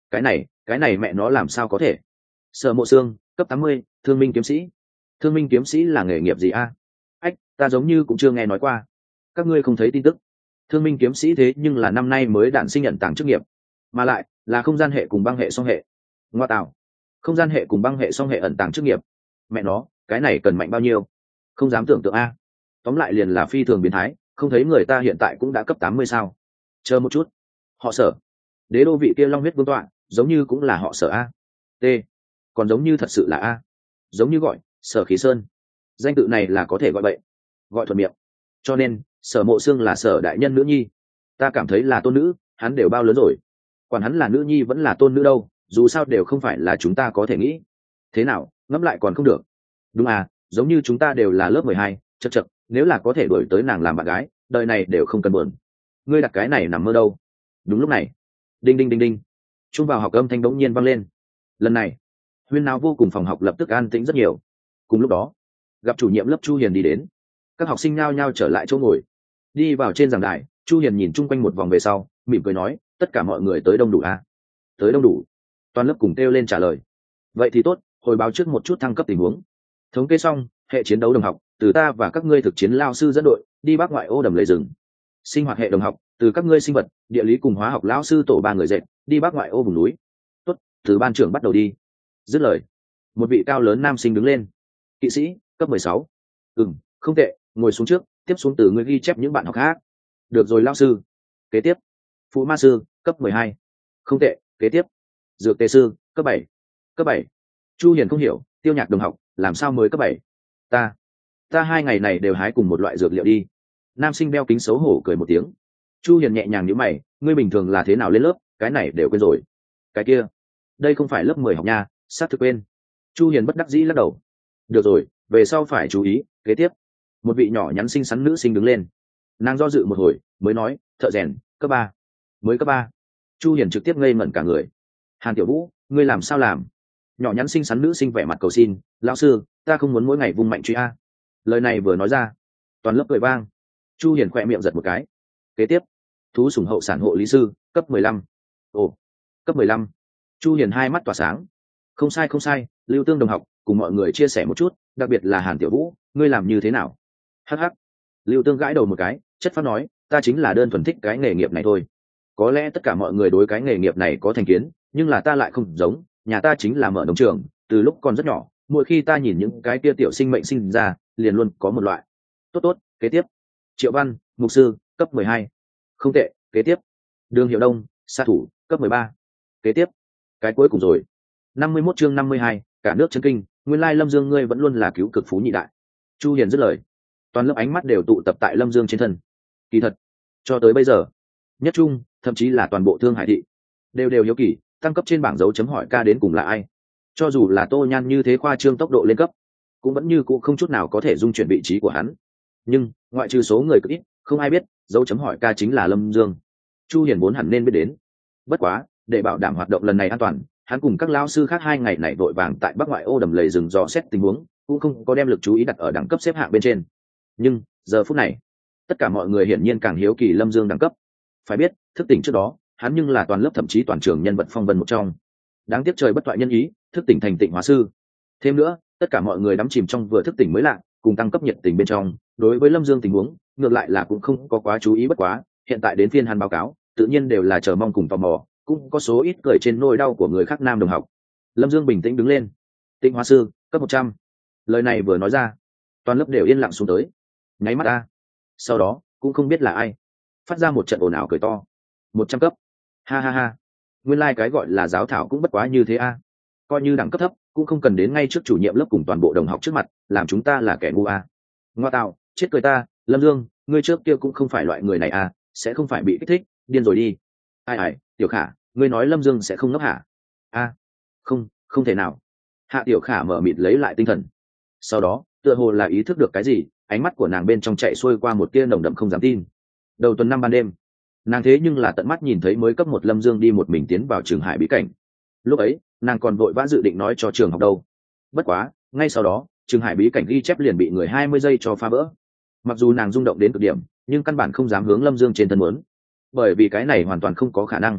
Cái này mẹ nó làm sao có thể. Sở Mộ Xương, cấp 80, thương minh kiếm sĩ. Thương minh kiếm sĩ là nghề nghiệp gì a? Ách, ta giống như cũng chưa nghe nói qua. Các ngươi không thấy tin tức? Thương minh kiếm sĩ thế nhưng là năm nay mới đản sinh nhận tàng chức nghiệp, mà lại là không gian hệ cùng băng hệ song hệ. Ngoa tạo, không gian hệ cùng băng hệ song hệ ẩn tàng chức nghiệp, mẹ nó cái này cần mạnh bao nhiêu, không dám tưởng tượng a. Tóm lại liền là phi thường biến thái, không thấy người ta hiện tại cũng đã cấp 80 sao. Chờ một chút, họ Sở, đế đô vị kia long huyết vương tọa giống như cũng là họ Sở a. T, còn giống như thật sự là a, giống như gọi Sở Khí Sơn, danh tự này là có thể gọi bậy, gọi thuận miệng. Cho nên Sở Mộ Xương là Sở đại nhân nữ nhi, ta cảm thấy là tôn nữ, hắn đều bao lớn rồi, quản hắn là nữ nhi vẫn là tôn nữ đâu, dù sao đều không phải là chúng ta có thể nghĩ. Thế nào, ngẫm lại còn không được. Đúng à, giống như chúng ta đều là lớp 12, chật chật, nếu là có thể đuổi tới nàng làm bạn gái, đời này đều không cần buồn. Ngươi đặt cái này nằm mơ đâu. Đúng lúc này, đinh đinh đinh đinh, trung vào học âm thanh bỗng nhiên vang lên. Lần này huyên náo vô cùng, phòng học lập tức an tĩnh rất nhiều. Cùng lúc đó, gặp chủ nhiệm lớp Chu Hiền đi đến, các học sinh nhao nhao trở lại chỗ ngồi. Đi vào trên giảng đài, Chu Hiền nhìn chung quanh một vòng về sau, mỉm cười nói, tất cả mọi người tới đông đủ à? Tới đông đủ. Toàn lớp cùng kêu lên trả lời. Vậy thì tốt, hồi báo trước một chút thăng cấp tình huống. Thống kê xong, hệ chiến đấu đồng học, từ ta và các ngươi thực chiến lao sư dẫn đội đi bắc ngoại ô đầm lầy rừng. Sinh hoạt hệ đồng học, từ các ngươi sinh vật, địa lý cùng hóa học lão sư tổ 3 người dệt đi bắc ngoại ô vùng núi. Tốt, từ ban trưởng bắt đầu đi. Dứt lời, một vị cao lớn nam sinh đứng lên. Kỵ sĩ, cấp 16. Không tệ, ngồi xuống trước, tiếp xuống từ ngươi ghi chép những bạn học khác. Được rồi lão sư. Kế tiếp, phụ ma sư, cấp 12. Không tệ, kế tiếp, dược tề sư, cấp 7. Cấp 7. Chu Hiền không hiểu, Tiêu Nhạc đồng học làm sao mới cấp 7? Ta 2 ngày này đều hái cùng một loại dược liệu đi. Nam sinh đeo kính xấu hổ cười một tiếng. Chu Hiền nhẹ nhàng nhíu mày, ngươi bình thường là thế nào lên lớp, cái này đều quên rồi. Cái kia, đây không phải lớp 10 học nha, sát thực quên. Chu Hiền bất đắc dĩ lắc đầu. Được rồi, về sau phải chú ý. Kế tiếp, một vị nhỏ nhắn xinh xắn nữ sinh đứng lên. Nàng do dự một hồi mới nói, thợ rèn, cấp 3. Mới cấp 3. Chu Hiền trực tiếp ngây ngẩn cả người. Hàn Tiểu Vũ, ngươi làm sao làm? Nhỏ nhắn xinh xắn nữ sinh vẻ mặt cầu xin, lão sư, ta không muốn mỗi ngày vung mạnh truy a. Lời này vừa nói ra, toàn lớp cười vang. Chu Hiền khỏe miệng giật một cái. Kế tiếp, thú sủng hậu sản hộ lý sư, cấp 15. Ồ, cấp 15. Chu Hiền hai mắt tỏa sáng. Không sai không sai, Lưu Tương đồng học, cùng mọi người chia sẻ một chút, đặc biệt là Hàn Tiểu Vũ, ngươi làm như thế nào? Hắc hắc. Lưu Tương gãi đầu một cái, chất phát nói, ta chính là đơn thuần thích cái nghề nghiệp này thôi. Có lẽ tất cả mọi người đối cái nghề nghiệp này có thành kiến, nhưng là ta lại không giống, nhà ta chính là mở nông trường, từ lúc còn rất nhỏ, mỗi khi ta nhìn những cái kia tiểu sinh mệnh sinh ra, liền luôn có một loại. Tốt, kế tiếp. Triệu Văn, mục sư, cấp 12. Không tệ, kế tiếp. Đường Hiệu Đông, sát thủ, cấp 13. Kế tiếp. Cái cuối cùng rồi. 51 chương 52, cả nước chấn kinh, nguyên lai Lâm Dương ngươi vẫn luôn là cứu cực phú nhị đại. Chu Hiền dứt lời, toàn lớp ánh mắt đều tụ tập tại Lâm Dương trên thân. Kỳ thật, cho tới bây giờ, nhất trung, thậm chí là toàn bộ Thương Hải thị, đều hiếu kỳ, tăng cấp trên bảng dấu chấm hỏi ca đến cùng là ai. Cho dù là Tô Nhan như thế khoa trương tốc độ lên cấp, cũng vẫn như cũ không chút nào có thể dung chuyển vị trí của hắn. Nhưng ngoại trừ số người cực ít, không ai biết dấu chấm hỏi ca chính là Lâm Dương. Chu Hiền vốn hẳn nên biết đến. Bất quá, để bảo đảm hoạt động lần này an toàn, hắn cùng các lão sư khác 2 ngày này vội vàng tại bắc ngoại ô đầm lầy rừng dò xét tình huống, cũng không có đem lực chú ý đặt ở đẳng cấp xếp hạng bên trên. Nhưng giờ phút này, tất cả mọi người hiển nhiên càng hiếu kỳ Lâm Dương đẳng cấp. Phải biết, thức tỉnh trước đó, hắn nhưng là toàn lớp thậm chí toàn trường nhân vật phong vân một trong. Đáng tiếc trời bất toại nhân ý, thức tỉnh thành tịnh hóa sư. Thêm nữa, tất cả mọi người đắm chìm trong vừa thức tỉnh mới lạ, cùng tăng cấp nhiệt tình bên trong, đối với Lâm Dương tình huống, ngược lại là cũng không có quá chú ý. Bất quá, hiện tại đến phiên hắn báo cáo, tự nhiên đều là chờ mong cùng tò mò, cũng có số ít cười trên nỗi đau của người khác nam đồng học. Lâm Dương bình tĩnh đứng lên. Tịnh hóa sư, cấp 100. Lời này vừa nói ra, toàn lớp đều yên lặng xuống tới. Nháy mắt a. Sau đó, cũng không biết là ai, phát ra một trận ồn ào cười to. 100 cấp. Ha ha ha. Nguyên lai cái gọi là giáo thảo cũng bất quá như thế a. Coi như đẳng cấp thấp, cũng không cần đến ngay trước chủ nhiệm lớp cùng toàn bộ đồng học trước mặt, làm chúng ta là kẻ ngu a. Ngoa tạo, chết cười ta, Lâm Dương, ngươi trước kia cũng không phải loại người này a, sẽ không phải bị kích thích, điên rồi đi. Ai, Tiểu Khả, ngươi nói Lâm Dương sẽ không ngốc hả? A, không thể nào. Hạ Tiểu Khả mở mịt lấy lại tinh thần. Sau đó, tựa hồ là ý thức được cái gì, ánh mắt của nàng bên trong chạy xuôi qua một tia nồng đậm không dám tin. Đầu tuần 5 ban đêm, nàng thế nhưng là tận mắt nhìn thấy mới cấp 1 Lâm Dương đi một mình tiến vào trường hải bí cảnh. Lúc ấy, nàng còn vội vã dự định nói cho trường học đâu. Bất quá, ngay sau đó, trường hải bí cảnh ghi chép liền bị người 20 giây cho phá vỡ. Mặc dù nàng rung động đến cực điểm, nhưng căn bản không dám hướng Lâm Dương trên thân muốn, bởi vì cái này hoàn toàn không có khả năng.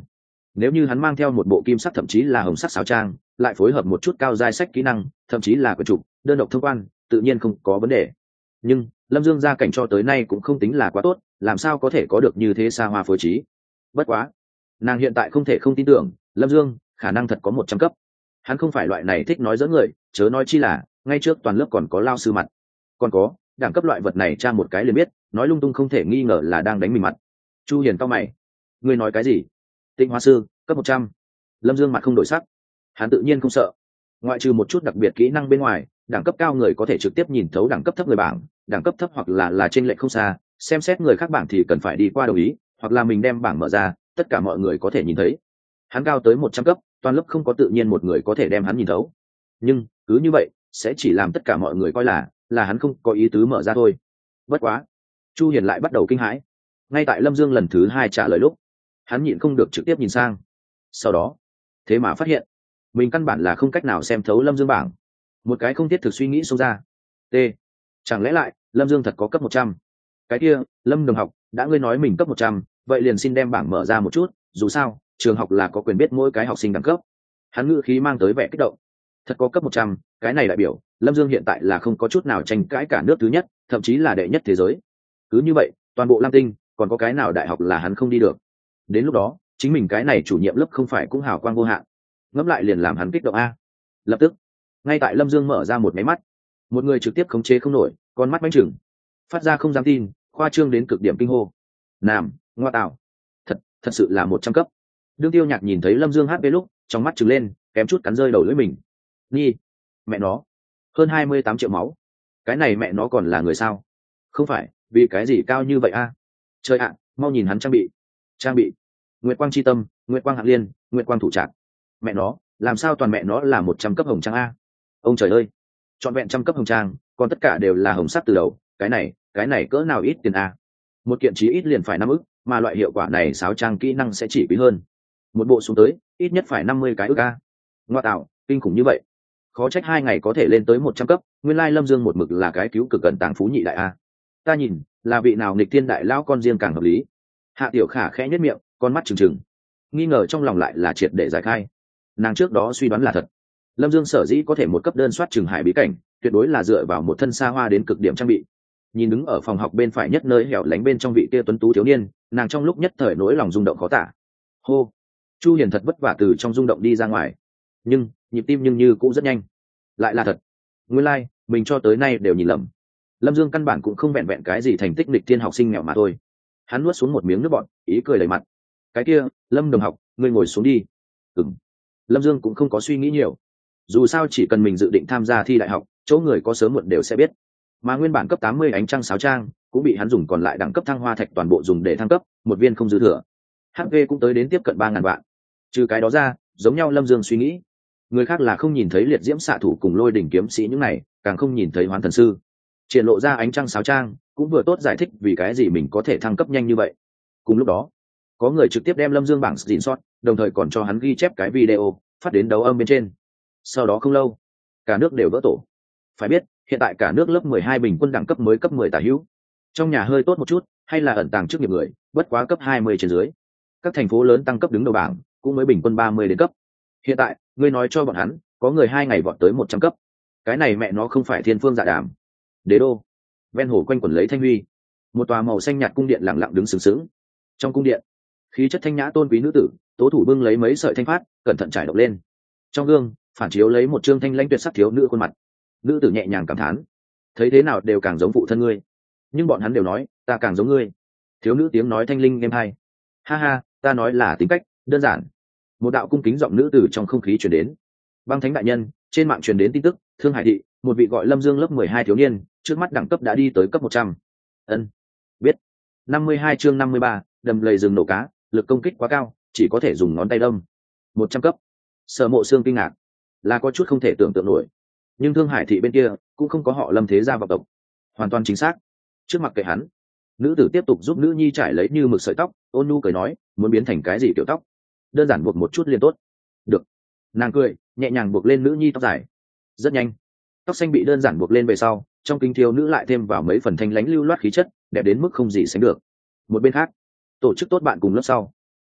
Nếu như hắn mang theo một bộ kim sắc thậm chí là hồng sắc sáo trang, lại phối hợp một chút cao giai sách kỹ năng, thậm chí là quyển trục đơn độc thông quan, tự nhiên không có vấn đề. Nhưng Lâm Dương gia cảnh cho tới nay cũng không tính là quá tốt, làm sao có thể có được như thế xa hoa phối trí. Bất quá nàng hiện tại không thể không tin tưởng Lâm Dương khả năng thật có 100 cấp. Hắn không phải loại này thích nói dẫn người, chớ nói chi là ngay trước toàn lớp còn có lao sư mặt. Còn có đẳng cấp loại vật này tra một cái liền biết, nói lung tung không thể nghi ngờ là đang đánh mình mặt. Chu Hiền cao mày, ngươi nói cái gì? Tịnh hóa sư cấp 100. Lâm Dương mặt không đổi sắc, hắn tự nhiên không sợ. Ngoại trừ một chút đặc biệt kỹ năng bên ngoài, đẳng cấp cao người có thể trực tiếp nhìn thấu đẳng cấp thấp người bảng, đẳng cấp thấp hoặc là trên lệch không xa, xem xét người khác bảng thì cần phải đi qua đồng ý, hoặc là mình đem bảng mở ra, tất cả mọi người có thể nhìn thấy. Hắn cao tới 100 cấp, toàn lớp không có tự nhiên một người có thể đem hắn nhìn thấu. Nhưng cứ như vậy sẽ chỉ làm tất cả mọi người coi là hắn không có ý tứ mở ra thôi. Bất quá Chu Hiền lại bắt đầu kinh hãi. Ngay tại Lâm Dương lần thứ 2 trả lời lúc, hắn nhịn không được trực tiếp nhìn sang. Sau đó thế mà phát hiện mình căn bản là không cách nào xem thấu Lâm Dương bảng. Một cái không thiết thực suy nghĩ xông ra. T, chẳng lẽ lại Lâm Dương thật có cấp 100? Cái kia Lâm đồng học, đã ngươi nói mình cấp 100, vậy liền xin đem bảng mở ra một chút, dù sao trường học là có quyền biết mỗi cái học sinh đẳng cấp. Hắn ngữ khí mang tới vẻ kích động. Thật có cấp 100, cái này đại biểu Lâm Dương hiện tại là không có chút nào tranh cãi, cả nước thứ nhất, thậm chí là đệ nhất thế giới. Cứ như vậy toàn bộ Lam Tinh còn có cái nào đại học là hắn không đi được. Đến lúc đó chính mình cái này chủ nhiệm lớp không phải cũng hào quang vô hạn. Ngẫm lại liền làm hắn kích động a. Lập tức ngay tại Lâm Dương mở ra một máy mắt, một người trực tiếp khống chế không nổi, con mắt bánh chừng phát ra không dám tin, khoa trương đến cực điểm kinh hô. Nam, ngoa tạo, thật sự là 100 cấp. Đương Tiêu Nhạc nhìn thấy Lâm Dương HP lúc trong mắt trừng lên, kém chút cắn rơi đầu lưỡi mình. Nhi, mẹ nó, hơn 28 triệu máu, cái này mẹ nó còn là người sao? Không phải, vì cái gì cao như vậy a? Trời ạ, mau nhìn hắn trang bị Nguyệt Quang Chi Tâm, Nguyệt Quang Hạng Liên, Nguyệt Quang Thủ Trạc. Mẹ nó, làm sao toàn mẹ nó là 100 cấp hồng trang a? Ông trời ơi, trọn vẹn trăm cấp hồng trang, còn tất cả đều là hồng sắc từ đầu, cái này cỡ nào ít tiền a? Một kiện chí ít liền phải 5 ức, mà loại hiệu quả này sáo trang kỹ năng sẽ chỉ quý hơn. Một bộ xuống tới, ít nhất phải 50 cái ức a. Ngoa tạo, kinh khủng như vậy. Khó trách 2 ngày có thể lên tới 100 cấp, nguyên lai Lâm Dương một mực là cái cứu cực cận tàng phú nhị đại a. Ta nhìn, là vị nào nghịch thiên đại lão con riêng càng hợp lý. Hạ Tiểu Khả khẽ nhếch miệng, con mắt trừng trừng. Nghi ngờ trong lòng lại là triệt để giải khai. Nàng trước đó suy đoán là thật. Lâm Dương sở dĩ có thể một cấp đơn soát Trường Hải bí cảnh, tuyệt đối là dựa vào một thân xa hoa đến cực điểm trang bị. Nhìn đứng ở phòng học bên phải nhất nơi hẻo lánh bên trong vị kia tuấn tú thiếu niên, nàng trong lúc nhất thời nỗi lòng rung động khó tả. Hô, Chu Hiền thật vất vả từ trong rung động đi ra ngoài, nhưng nhịp tim nhưng như cũng rất nhanh. Lại là thật. Nguyên lai, mình cho tới nay đều nhìn lầm. Lâm Dương căn bản cũng không vẹn vẹn cái gì thành tích nghịch thiên học sinh nghèo mà thôi. Hắn nuốt xuống một miếng nước bọt, ý cười đầy mặt. Cái kia, Lâm đồng học, ngươi ngồi xuống đi. Ừm. Lâm Dương cũng không có suy nghĩ nhiều. Dù sao chỉ cần mình dự định tham gia thi đại học, chỗ người có sớm muộn đều sẽ biết. Mà nguyên bản cấp 80 ánh trăng sáo trang cũng bị hắn dùng còn lại đẳng cấp thăng hoa thạch toàn bộ dùng để thăng cấp, một viên không dư thừa. HP cũng tới đến tiếp cận 3000 vạn. Trừ cái đó ra, giống nhau Lâm Dương suy nghĩ, người khác là không nhìn thấy liệt diễm xạ thủ cùng lôi đỉnh kiếm sĩ những này, càng không nhìn thấy hoán thần sư. Triển lộ ra ánh trăng sáo trang cũng vừa tốt giải thích vì cái gì mình có thể thăng cấp nhanh như vậy. Cùng lúc đó, có người trực tiếp đem Lâm Dương bảng screen shot, đồng thời còn cho hắn ghi chép cái video phát đến đấu âm bên trên. Sau đó không lâu, cả nước đều vỡ tổ. Phải biết, hiện tại cả nước lớp 12 bình quân đẳng cấp mới cấp 10 tả hữu. Trong nhà hơi tốt một chút, hay là ẩn tàng trước nghiệp người, bất quá cấp 20 trên dưới. Các thành phố lớn tăng cấp đứng đầu bảng, cũng mới bình quân 30 đến cấp. Hiện tại, ngươi nói cho bọn hắn, có người 2 ngày vọt tới 100 cấp. Cái này mẹ nó không phải thiên phương dạ đàm. Đế đô, ven hồ quanh quẩn lấy thanh huy. Một tòa màu xanh nhạt cung điện lặng lặng đứng sừng sững. Trong cung điện, khí chất thanh nhã tôn quý nữ tử, tố thủ bưng lấy mấy sợi thanh phát, cẩn thận trải động lên. Trong gương, phản chiếu lấy một trương thanh lãnh tuyệt sắc thiếu nữ khuôn mặt. Nữ tử nhẹ nhàng cảm thán, thấy thế nào đều càng giống phụ thân ngươi, nhưng bọn hắn đều nói ta càng giống ngươi. Thiếu nữ tiếng nói thanh linh êm hay. Ha ha, ta nói là tính cách đơn giản. Một đạo cung kính giọng nữ tử trong không khí truyền đến. Băng thánh đại nhân, trên mạng truyền đến tin tức, Thương Hải thị một vị gọi Lâm Dương lớp 12 thiếu niên, trước mắt đẳng cấp đã đi tới cấp 100. Ân, biết. 52 chương 53, đầm lầy rừng nổ cá, lực công kích quá cao, chỉ có thể dùng ngón tay đâm. 100 cấp. Sở Mộ Xương kinh ngạc, là có chút không thể tưởng tượng nổi. Nhưng Thương Hải thị bên kia cũng không có họ Lâm thế gia vọng tộc. Hoàn toàn chính xác. Trước mặt kệ hắn, nữ tử tiếp tục giúp nữ nhi trải lấy như mực sợi tóc, ôn nhu cười nói, muốn biến thành cái gì kiểu tóc? Đơn giản buộc một chút liền tốt. Được. Nàng cười, nhẹ nhàng buộc lên nữ nhi tóc dài. Rất nhanh, tóc xanh bị đơn giản buộc lên về sau, trong kính thiếu nữ lại thêm vào mấy phần thanh lãnh lưu loát khí chất, đẹp đến mức không gì sánh được. Một bên khác, tổ chức tốt bạn cùng lớp sau,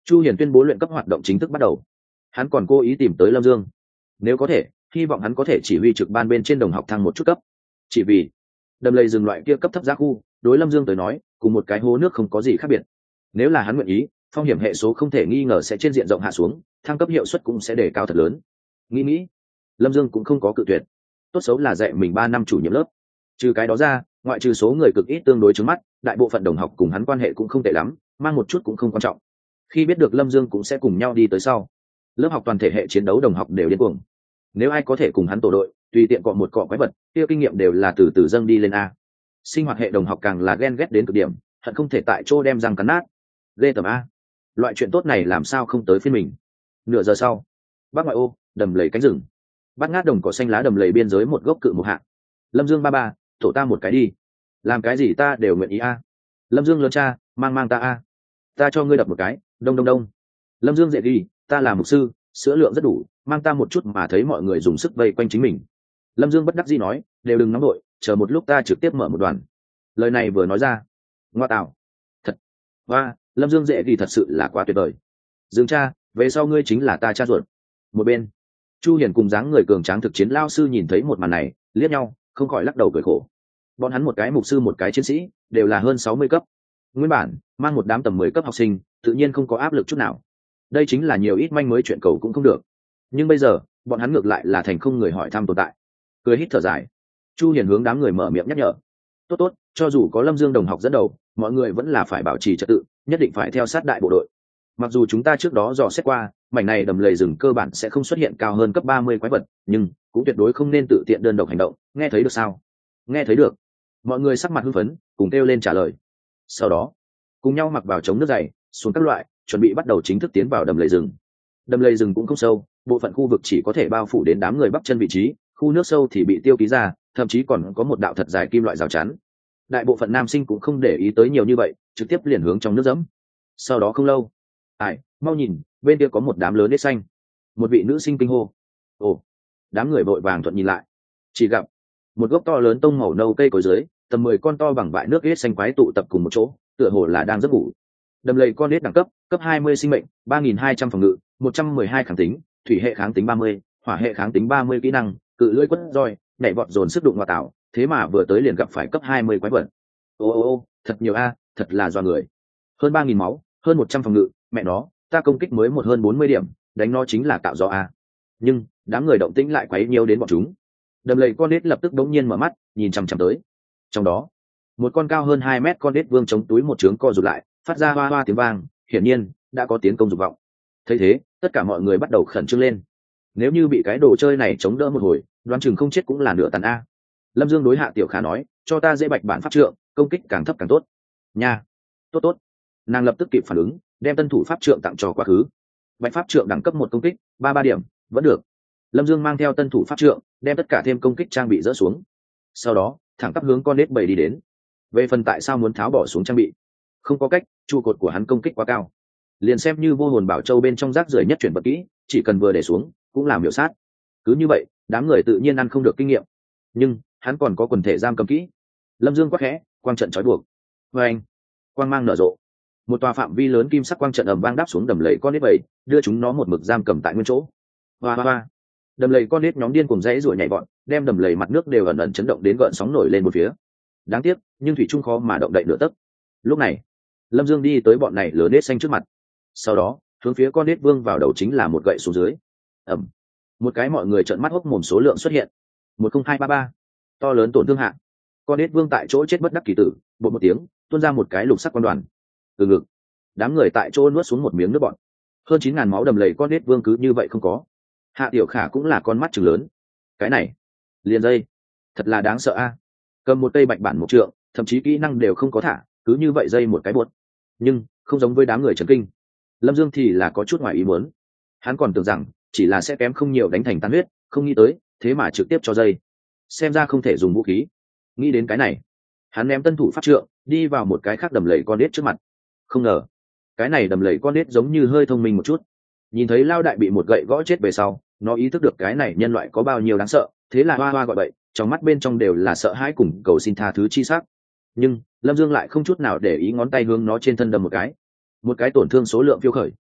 Chu Hiền tuyên bố luyện cấp hoạt động chính thức bắt đầu. Hắn còn cố ý tìm tới Lâm Dương, nếu có thể hy vọng hắn có thể chỉ huy trực ban bên trên đồng học thăng một chút cấp, chỉ vì đầm lầy rừng loại kia cấp thấp giá khu đối Lâm Dương tới nói cùng một cái hố nước không có gì khác biệt. Nếu là hắn nguyện ý, phong hiểm hệ số không thể nghi ngờ sẽ trên diện rộng hạ xuống, thăng cấp hiệu suất cũng sẽ đề cao thật lớn. Nghĩ Lâm Dương cũng không có cự tuyệt. Tốt xấu là dạy mình 3 năm chủ nhiệm lớp, trừ cái đó ra ngoại trừ số người cực ít tương đối trứng mắt, đại bộ phận đồng học cùng hắn quan hệ cũng không tệ lắm, mang một chút cũng không quan trọng. Khi biết được Lâm Dương cũng sẽ cùng nhau đi tới sau, lớp học toàn thể hệ chiến đấu đồng học đều điên cuồng. Nếu ai có thể cùng hắn tổ đội, tùy tiện cọ một cọ quái vật, kia kinh nghiệm đều là từ từ dâng đi lên a. Sinh hoạt hệ đồng học càng là ghen ghét đến cực điểm, hận không thể tại chỗ đem răng cắn nát. Ghê tởm a. Loại chuyện tốt này làm sao không tới phiên mình. Nửa giờ sau, bắc ngoại ô đầm lầy cánh rừng, bát ngát đồng cỏ xanh lá đầm lầy biên giới một gốc cự một hạng. Lâm Dương ba thổ ta một cái đi, làm cái gì ta đều nguyện ý a. Lâm Dương lớn cha, mang ta a, ta cho ngươi đập một cái, đông. Lâm Dương dễ đi, ta là mục sư, sữa lượng rất đủ, mang ta một chút mà thấy mọi người dùng sức vây quanh chính mình. Lâm Dương bất đắc dĩ nói, đều đừng nóng đội, chờ một lúc ta trực tiếp mở một đoàn. Lời này vừa nói ra, ngoa tạo, thật, và Lâm Dương dễ thì thật sự là quá tuyệt vời. Dương cha, về sau ngươi chính là ta cha ruột. Một bên, Chu Hiền cùng dáng người cường tráng thực chiến lao sư nhìn thấy một màn này, liếc nhau, không khỏi lắc đầu cười khổ. Bọn hắn một cái mục sư một cái chiến sĩ, đều là hơn 60 cấp. Nguyên bản, mang một đám tầm 10 cấp học sinh, tự nhiên không có áp lực chút nào. Đây chính là nhiều ít manh mới chuyện cầu cũng không được. Nhưng bây giờ, bọn hắn ngược lại là thành không người hỏi thăm tồn tại. Cười hít thở dài, Chu Hiền hướng đám người mở miệng nhắc nhở. Tốt, cho dù có Lâm Dương đồng học dẫn đầu, mọi người vẫn là phải bảo trì trật tự, nhất định phải theo sát đại bộ đội. Mặc dù chúng ta trước đó dò xét qua, mảnh này đầm lầy rừng cơ bản sẽ không xuất hiện cao hơn cấp 30 quái vật, nhưng cũng tuyệt đối không nên tự tiện đơn độc hành động, nghe thấy được sao? Nghe thấy được. Mọi người sắc mặt hưng phấn, cùng kêu lên trả lời. Sau đó, cùng nhau mặc vào chống nước dày, xuống các loại, chuẩn bị bắt đầu chính thức tiến vào đầm lầy rừng. Đầm lầy rừng cũng không sâu, bộ phận khu vực chỉ có thể bao phủ đến đám người bắp chân vị trí, khu nước sâu thì bị tiêu ký ra, thậm chí còn có một đạo thật dài kim loại rào chắn. Đại bộ phận nam sinh cũng không để ý tới nhiều như vậy, trực tiếp liền hướng trong nước dẫm. Sau đó không lâu, mau nhìn, bên kia có một đám lớn nết xanh. Một vị nữ sinh kinh hô. Ồ, đám người vội vàng thuận nhìn lại, chỉ gặp một gốc to lớn tông màu nâu cây cối dưới, tầm 10 con to bằng vại nước nết xanh quái tụ tập cùng một chỗ, tựa hồ là đang giấc ngủ. Đầm lầy con nết đẳng cấp, cấp 20 sinh mệnh, 3200 phòng ngự, 112 kháng tính, thủy hệ kháng tính 30, hỏa hệ kháng tính 30 kỹ năng, cự lưỡi quất roi, nhảy vọt dồn sức đụng vào tạo, thế mà vừa tới liền gặp phải cấp 20 quái vật. Ô, thật nhiều a, thật là doa người. Hơn 3000 máu, hơn 100 phòng ngự, mẹ nó, ta công kích mới một hơn 40 điểm, đánh nó chính là tạo do a. Nhưng đám người động tĩnh lại quấy nhiều đến bọn chúng. Đầm lầy con nết lập tức đống nhiên mở mắt, nhìn chằm chằm tới. Trong đó, một con cao hơn 2 mét con nết vương chống túi một trướng co rụt lại, phát ra hoa hoa tiếng vang, hiển nhiên đã có tiến công dục vọng. Thấy thế, tất cả mọi người bắt đầu khẩn trương lên. Nếu như bị cái đồ chơi này chống đỡ một hồi, đoán chừng không chết cũng là nửa tàn a. Lâm Dương đối Hạ Tiểu Khả nói, cho ta dễ bạch bản pháp trượng, công kích càng thấp càng tốt. Nha, tốt. Nàng lập tức kịp phản ứng, đem tân thủ pháp trượng tặng cho quá khứ. Bạch pháp trượng đẳng cấp 1 công kích, 33 điểm, vẫn được. Lâm Dương mang theo tân thủ pháp trượng, đem tất cả thêm công kích trang bị dỡ xuống. Sau đó, thẳng tắp hướng con nết bầy đi đến. Về phần tại sao muốn tháo bỏ xuống trang bị, không có cách, trụ cột của hắn công kích quá cao. Liền xem như vô hồn bảo châu bên trong rác rưởi nhất chuyển vật kỹ, chỉ cần vừa để xuống, cũng làm miểu sát. Cứ như vậy, đám người tự nhiên ăn không được kinh nghiệm. Nhưng hắn còn có quần thể giam cầm kỹ. Lâm Dương quắc khẽ, quang trận trói buộc. Và anh, quang mang nở rộ. Một tòa phạm vi lớn kim sắc quang trận ầm vang đáp xuống đầm lầy con nết bầy, đưa chúng nó một mực giam cầm tại nguyên chỗ. Hoa. Đầm lầy con nết nhóm điên cùng rẽ ruổi nhảy vọt, đem đầm lầy mặt nước đều ẩn ẩn chấn động đến gợn sóng nổi lên một phía. Đáng tiếc, nhưng thủy trung khó mà động đậy nửa tấc. Lúc này, Lâm Dương đi tới bọn này lớn nết xanh trước mặt. Sau đó, hướng phía con nết vương vào đầu chính là một gậy xuống dưới. Ẩm. Một cái mọi người trợn mắt hốc mồm số lượng xuất hiện. 10233. To lớn tổn thương hạ. Con nết vương tại chỗ chết bất đắc kỳ tử, bột một tiếng, tuôn ra một cái lục sắc quan đoàn. Từ ngực. Đám người tại chỗ nuốt xuống một miếng nước bọt. Hơn 9000 máu đầm lầy con nết vương cứ như vậy không có. Hạ Tiểu Khả cũng là con mắt trừng lớn. Cái này, liền dây, thật là đáng sợ a. Cầm một cây bạch bản một trượng, thậm chí kỹ năng đều không có thả, cứ như vậy dây một cái buốt. Nhưng không giống với đám người trấn kinh. Lâm Dương thì là có chút ngoài ý muốn. Hắn còn tưởng rằng chỉ là sẽ kém không nhiều đánh thành tan huyết, không nghĩ tới thế mà trực tiếp cho dây. Xem ra không thể dùng vũ khí. Nghĩ đến cái này, hắn ném tân thủ pháp trượng đi vào một cái khác đầm lầy con nết trước mặt. Không ngờ cái này đầm lầy con nết giống như hơi thông minh một chút. Nhìn thấy lao đại bị một gậy gõ chết về sau, nó ý thức được cái này nhân loại có bao nhiêu đáng sợ, thế là hoa gọi bậy, trong mắt bên trong đều là sợ hãi cùng cầu xin tha thứ chi sắc. Nhưng Lâm Dương lại không chút nào để ý, ngón tay hướng nó trên thân đâm một cái tổn thương số lượng phiêu khởi.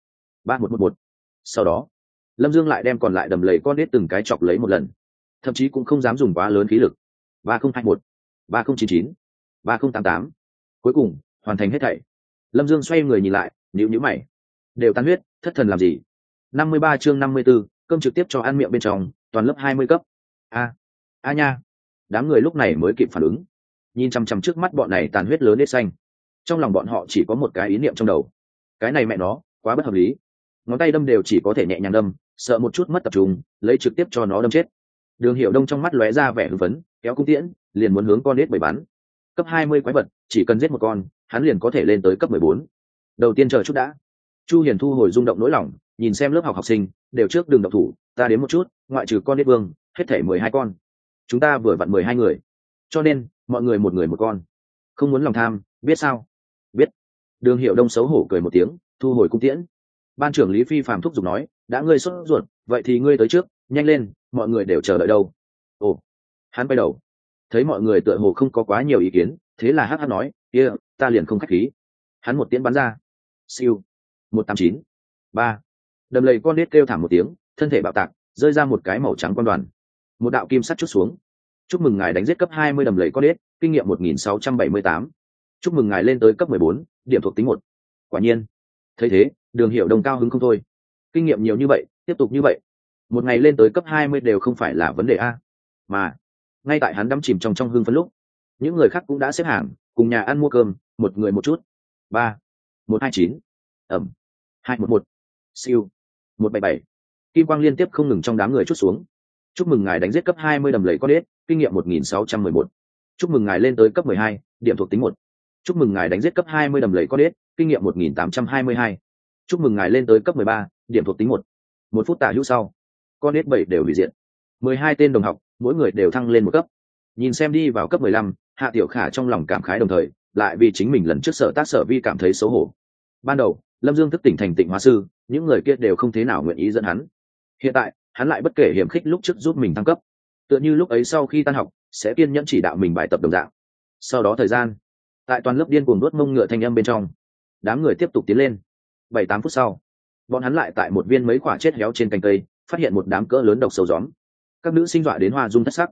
3111. Sau đó Lâm Dương lại đem còn lại đầm lầy con nết từng cái chọc lấy một lần, thậm chí cũng không dám dùng quá lớn khí lực. 3021, 3099, 3088. Cuối cùng hoàn thành hết thảy. Lâm Dương xoay người nhìn lại, nhíu nhíu mày. Đều tan huyết, thất thần làm gì? 53 chương 54, cơm trực tiếp cho ăn miệng bên trong, toàn lớp 20 cấp. A nha. Đám người lúc này mới kịp phản ứng, nhìn chằm chằm trước mắt bọn này tàn huyết lớn nết xanh. Trong lòng bọn họ chỉ có một cái ý niệm trong đầu. Cái này mẹ nó, quá bất hợp lý. Ngón tay đâm đều chỉ có thể nhẹ nhàng đâm, sợ một chút mất tập trung, lấy trực tiếp cho nó đâm chết. Đường Hiểu Đông trong mắt lóe ra vẻ hưng phấn, kéo cung tiễn, liền muốn hướng con nết bảy bắn. Cấp 20 quái vật, chỉ cần giết một con, hắn liền có thể lên tới cấp 14. Đầu tiên chờ chút đã. Chu Hiền thu hồi rung động nỗi lòng, nhìn xem lớp học học sinh, đều trước đường động thủ, ta đếm một chút, ngoại trừ con nết vương, hết thảy 12 con. Chúng ta vừa vặn 12 người, cho nên mọi người một người một con. Không muốn lòng tham, biết sao? Biết. Đường Hiểu Đông xấu hổ cười một tiếng, thu hồi cung tiễn. Ban trưởng Lý Phi phàm thúc giục nói, đã ngươi sốt ruột, vậy thì ngươi tới trước, nhanh lên, mọi người đều chờ đợi đâu. Ồ. Hắn quay đầu, thấy mọi người tựa hồ không có quá nhiều ý kiến, thế là hắc hắc nói, kia, ta liền không khách khí. Hắn một tiễn bắn ra. Siêu. 189. 3. Đầm lầy con nết kêu thảm một tiếng, thân thể bạo tạc, rơi ra một cái màu trắng quan đoàn. Một đạo kim sắt chút xuống. Chúc mừng ngài đánh giết cấp 20 đầm lầy con nết, kinh nghiệm 1678. Chúc mừng ngài lên tới cấp 14, điểm thuộc tính 1. Quả nhiên. Thấy thế, Đường Hiểu Đông cao hứng không thôi. Kinh nghiệm nhiều như vậy, tiếp tục như vậy, một ngày lên tới cấp 20 đều không phải là vấn đề a. Mà ngay tại hắn đắm chìm trong hưng phấn lúc, những người khác cũng đã xếp hàng cùng nhà ăn mua cơm, một người một chút. 3, 129, ẩm, 211, siêu, 177. Kim quang liên tiếp không ngừng trong đám người chút xuống. Chúc mừng ngài đánh giết cấp 20 đầm lầy con đết, kinh nghiệm 1611. Chúc mừng ngài lên tới cấp 12, điểm thuộc tính 1. Chúc mừng ngài đánh giết cấp 20 đầm lầy con đết, kinh nghiệm 1822. Chúc mừng ngài lên tới cấp 13, điểm thuộc tính 1. 1 phút tả hữu sau, con đết 7 đều hủy diệt. 12 tên đồng học, mỗi người đều thăng lên một cấp. Nhìn xem đi vào cấp 15, Hạ Tiểu Khả trong lòng cảm khái đồng thời, lại vì chính mình lần trước sở tác sở vi cảm thấy xấu hổ. Ban đầu, Lâm Dương thức tỉnh thành Tịnh Hóa sư, những người kia đều không thế nào nguyện ý dẫn hắn. Hiện tại, hắn lại bất kể hiểm khích lúc trước giúp mình thăng cấp. Tựa như lúc ấy sau khi tan học, sẽ kiên nhẫn chỉ đạo mình bài tập đồng dạng. Sau đó thời gian, tại toàn lớp điên cuồng đốt mông ngựa thanh âm bên trong, đám người tiếp tục tiến lên. 7-8 phút sau, bọn hắn lại tại một viên mấy quả chết héo trên cành cây, phát hiện một đám cỡ lớn độc sâu gióm. Các nữ sinh dọa đến hoa rung thất sắc.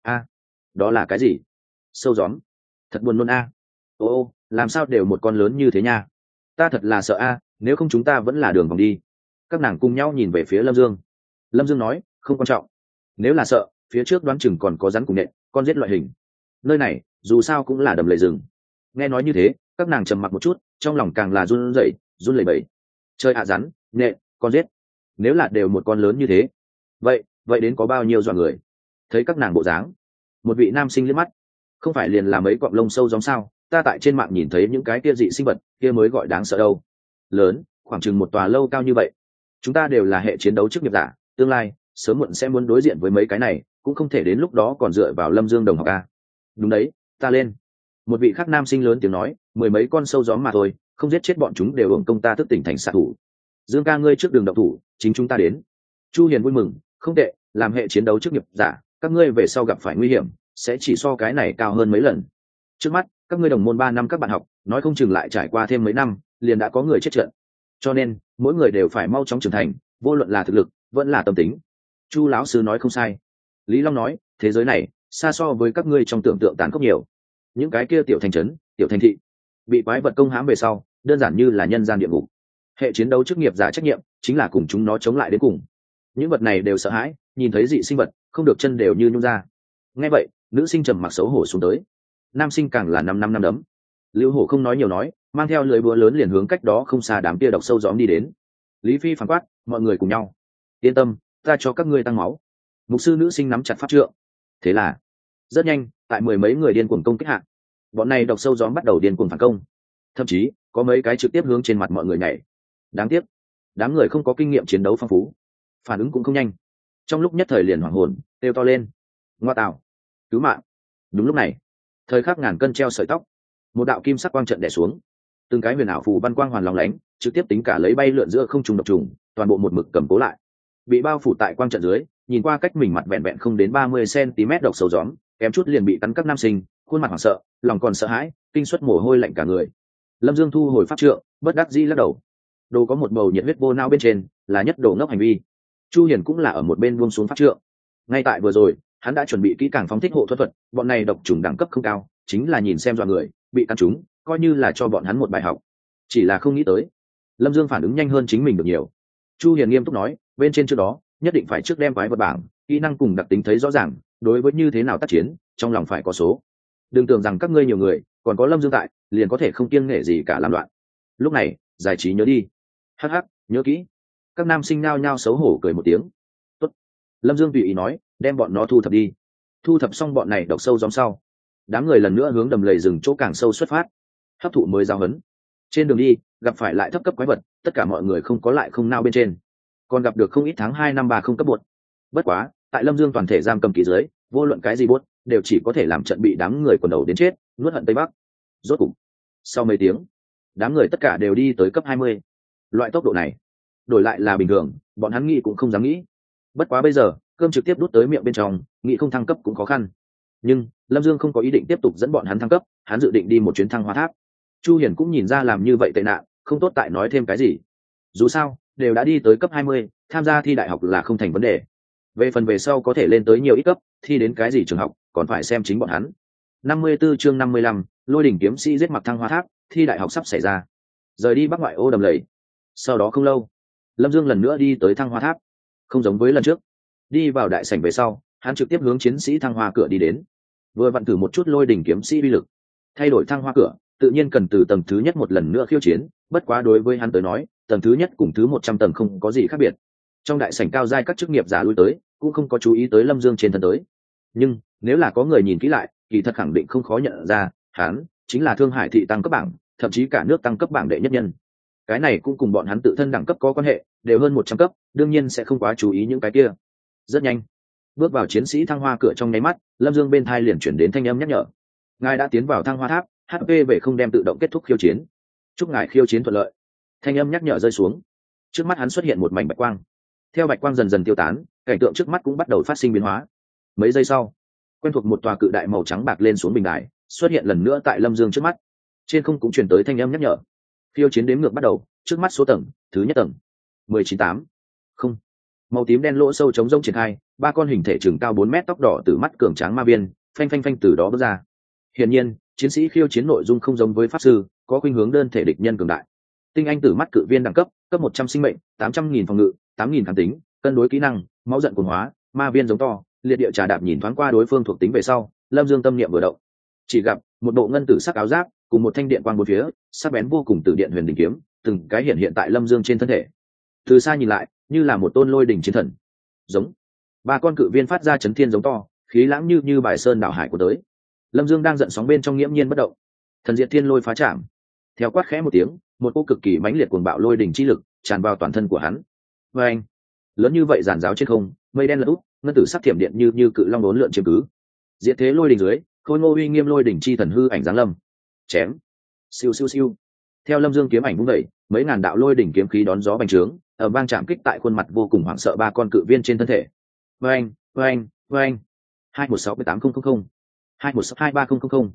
Đó là cái gì? Sâu gióm? Thật buồn nôn a. Ô, làm sao đều một con lớn như thế nha? Ta thật là sợ nếu không chúng ta vẫn là đường vòng đi. Các nàng cùng nhau nhìn về phía Lâm Dương. Lâm Dương nói, không quan trọng. Nếu là sợ, phía trước đoán chừng còn có rắn cùng nện, con giết loại hình. Nơi này, dù sao cũng là đầm lầy rừng. Nghe nói như thế, các nàng trầm mặc một chút, trong lòng càng là run lẩy bẩy. Chơi rắn, nện, con giết. Nếu là đều một con lớn như thế, vậy đến có bao nhiêu dọa người? Thấy các nàng bộ dáng, một vị nam sinh liếc mắt, không phải liền là mấy cọng lông sâu giống sao? Ta tại trên mạng nhìn thấy những cái kia dị sinh vật, kia mới gọi đáng sợ đâu. Lớn, khoảng chừng một tòa lâu cao như vậy. Chúng ta đều là hệ chiến đấu chức nghiệp giả, tương lai sớm muộn sẽ muốn đối diện với mấy cái này, cũng không thể đến lúc đó còn dựa vào Lâm Dương đồng học a. Đúng đấy, ta lên. Một vị khác nam sinh lớn tiếng nói, 10 mấy con sâu gió mà thôi, không giết chết bọn chúng đều hưởng công ta thức tỉnh thành xạ thủ. Dương ca ngươi trước đường động thủ, chính chúng ta đến. Chu Hiền vui mừng, không tệ, làm hệ chiến đấu chức nghiệp giả, các ngươi về sau gặp phải nguy hiểm, sẽ chỉ so cái này cao hơn mấy lần. Trước mắt, các ngươi đồng môn 3 năm các bạn học, nói không chừng lại trải qua thêm mấy năm, liền đã có người chết trận. Cho nên, mỗi người đều phải mau chóng trưởng thành, vô luận là thực lực, vẫn là tâm tính. Chu lão sư nói không sai. Lý Long nói, thế giới này, xa so với các ngươi trong tưởng tượng tàn khốc nhiều. Những cái kia tiểu thành trấn, tiểu thành thị, bị quái vật công hãm về sau, đơn giản như là nhân gian địa ngục. Hệ chiến đấu chức nghiệp giả trách nhiệm, chính là cùng chúng nó chống lại đến cùng. Những vật này đều sợ hãi, nhìn thấy dị sinh vật, không được chân đều như nhung ra. Nghe vậy, nữ sinh trầm mặc xấu hổ xuống tới. Nam sinh càng là 5 năm đấm. Lưu Hổ không nói nhiều nói, mang theo lưỡi búa lớn liền hướng cách đó không xa đám kia độc sâu gióm đi đến. Lý Phi phán quát, mọi người cùng nhau. Yên tâm, ta cho các ngươi tăng máu. Mục sư nữ sinh nắm chặt pháp trượng. Thế là, rất nhanh, tại 10 mấy người điên cuồng công kích hạ, bọn này độc sâu gióm bắt đầu điên cuồng phản công. Thậm chí, có mấy cái trực tiếp hướng trên mặt mọi người nhảy. Đáng tiếc, đám người không có kinh nghiệm chiến đấu phong phú, phản ứng cũng không nhanh. Trong lúc nhất thời liền hoảng hồn, kêu to lên. Ngoa tạo, cứu mạng. Đúng lúc này, thời khắc ngàn cân treo sợi tóc, một đạo kim sắc quang trận đè xuống, từng cái huyền ảo phù văn quang hoàn lóng lánh, trực tiếp tính cả lấy bay lượn giữa không trung độc trùng, toàn bộ một mực cầm cố lại. Bị bao phủ tại quang trận dưới, nhìn qua cách mình mặt vẹn vẹn không đến 30 cm độc sâu gióm, kém chút liền bị cắn các nam sinh, khuôn mặt hoảng sợ, lòng còn sợ hãi, kinh suất mồ hôi lạnh cả người. Lâm Dương thu hồi pháp trượng, bất đắc dĩ lắc đầu. đồ có một bầu nhiệt huyết vô não bên trên là nhất đồ ngốc hành vi. Chu Hiền cũng là ở một bên buông xuống pháp trượng. Ngay tại vừa rồi hắn đã chuẩn bị kỹ càng phóng thích hộ thuật thuật, bọn này độc trùng đẳng cấp không cao, chính là nhìn xem dọa người, bị căn trúng coi như là cho bọn hắn một bài học. Chỉ là không nghĩ tới Lâm Dương phản ứng nhanh hơn chính mình được nhiều. Chu Hiền nghiêm túc nói, bên trên trước đó nhất định phải trước đem quái vật bảng kỹ năng cùng đặc tính thấy rõ ràng, đối với như thế nào tác chiến trong lòng phải có số. Đừng tưởng rằng các ngươi nhiều người còn có Lâm Dương tại liền có thể không kiêng nể gì cả làm loạn. Lúc này giải trí nhớ đi. Hắc hắc, nhớ kỹ. Các nam sinh nao nhao xấu hổ cười một tiếng. Tốt. Lâm Dương tùy ý nói, đem bọn nó thu thập đi. Thu thập xong bọn này độc sâu giống sau, đám người lần nữa hướng đầm lầy rừng chỗ càng sâu xuất phát, hấp thụ mới giao hấn. Trên đường đi gặp phải lại thấp cấp quái vật, tất cả mọi người không có lại không nao bên trên, còn gặp được không ít tháng 2 năm 3 không cấp bột. Bất quá tại Lâm Dương toàn thể giam cầm kỳ dưới, vô luận cái gì bốt đều chỉ có thể làm trận bị đám người quần đầu đến chết, nuốt hận Tây Bắc. Rốt cục sau mấy tiếng, đám người tất cả đều đi tới cấp 20. Loại tốc độ này đổi lại là bình thường, bọn hắn nghĩ cũng không dám nghĩ. Bất quá bây giờ cơm trực tiếp đút tới miệng bên trong, nghĩ không thăng cấp cũng khó khăn. Nhưng Lâm Dương không có ý định tiếp tục dẫn bọn hắn thăng cấp, hắn dự định đi một chuyến Thăng Hoa Tháp. Chu Hiền cũng nhìn ra làm như vậy tệ nạn, không tốt tại nói thêm cái gì. Dù sao đều đã đi tới cấp 20, tham gia thi đại học là không thành vấn đề. Về phần về sau có thể lên tới nhiều ít cấp, thi đến cái gì trường học còn phải xem chính bọn hắn. 54 chương 55, Lôi đỉnh kiếm sĩ giết mặc Thăng Hoa Tháp, thi đại học sắp xảy ra. Rời đi Bắc ngoại ô đầm lầy. Sau đó không lâu, Lâm Dương lần nữa đi tới Thăng Hoa Tháp. Không giống với lần trước, đi vào đại sảnh về sau, hắn trực tiếp hướng chiến sĩ thăng hoa cửa đi đến. Vừa vặn thử một chút lôi đỉnh kiếm sĩ uy lực. Thay đổi thăng hoa cửa tự nhiên cần từ tầng thứ nhất một lần nữa khiêu chiến, bất quá đối với hắn tới nói tầng thứ nhất cùng thứ 100 tầng không có gì khác biệt. Trong đại sảnh cao giai các chức nghiệp giả lui tới cũng không có chú ý tới Lâm Dương trên thân tới, nhưng nếu là có người nhìn kỹ lại, kỳ thật khẳng định không khó nhận ra hắn chính là Thương Hải thị tăng cấp bảng, thậm chí cả nước tăng cấp bảng đệ nhất nhân. Cái này cũng cùng bọn hắn tự thân đẳng cấp có quan hệ, đều hơn 100 cấp, đương nhiên sẽ không quá chú ý những cái kia. Rất nhanh bước vào chiến sĩ thăng hoa cửa, trong nháy mắt Lâm Dương bên thai liền chuyển đến thanh âm nhắc nhở: ngài đã tiến vào thăng hoa tháp, HP về không đem tự động kết thúc khiêu chiến, chúc ngài khiêu chiến thuận lợi. Thanh âm nhắc nhở rơi xuống, trước mắt hắn xuất hiện một mảnh bạch quang. Theo bạch quang dần dần tiêu tán, cảnh tượng trước mắt cũng bắt đầu phát sinh biến hóa. Mấy giây sau, quen thuộc một tòa cự đại màu trắng bạc lên xuống bình đài xuất hiện lần nữa tại Lâm Dương trước mắt. Trên không cũng truyền tới thanh âm nhắc nhở: khiêu chiến đếm ngược bắt đầu, trước mắt số tầng, thứ nhất tầng 198. Không. Màu tím đen lỗ sâu chống rông triển khai, ba con hình thể chừng cao 4 mét tóc đỏ từ mắt cường tráng ma viên phanh phanh phanh từ đó bước ra. Hiển nhiên chiến sĩ khiêu chiến nội dung không giống với pháp sư, có khuynh hướng đơn thể địch nhân cường đại. Tinh anh tử mắt cự viên đẳng cấp cấp 100 sinh mệnh, 800.000 phòng ngự, 8.000 kháng tính, cân đối kỹ năng, máu giận cuồng hóa, ma viên giống to, liệt địa trà đạp. Nhìn thoáng qua đối phương thuộc tính về sau, Lâm Dương tâm niệm vừa động, chỉ gặp một bộ ngân tử sắc áo giáp cùng một thanh điện quang bốn phía, sắc bén vô cùng từ điện huyền đỉnh kiếm, từng cái hiện tại Lâm Dương trên thân thể. Từ xa nhìn lại như là một tôn lôi đỉnh chiến thần. Giống. Ba con cự viên phát ra chấn thiên giống to, khí lãng như bài sơn đảo hải của tới. Lâm Dương đang giận sóng bên trong nghiễm nhiên bất động. Thần diệt thiên lôi phá chạm. Theo quát khẽ một tiếng, một cỗ cực kỳ mãnh liệt cuồng bạo lôi đỉnh chi lực tràn vào toàn thân của hắn. Và anh, lớn như vậy giàn giáo trên không, mây đen lật úp, ngân tử sắc thiểm điện như cự long đốn lượn chiếm cứ. Diệt thế lôi đỉnh dưới, khôi ngô uy nghiêm lôi đỉnh chi thần hư ảnh giáng lâm. Chém. Siêu siêu siêu. Theo Lâm Dương kiếm ảnh vung đẩy, mấy ngàn đạo lôi đỉnh kiếm khí đón gió bành trướng, ở vang chạm kích tại khuôn mặt vô cùng hoảng sợ ba con cự viên trên thân thể. Vâng, vâng, vâng. 2168800, 2162300,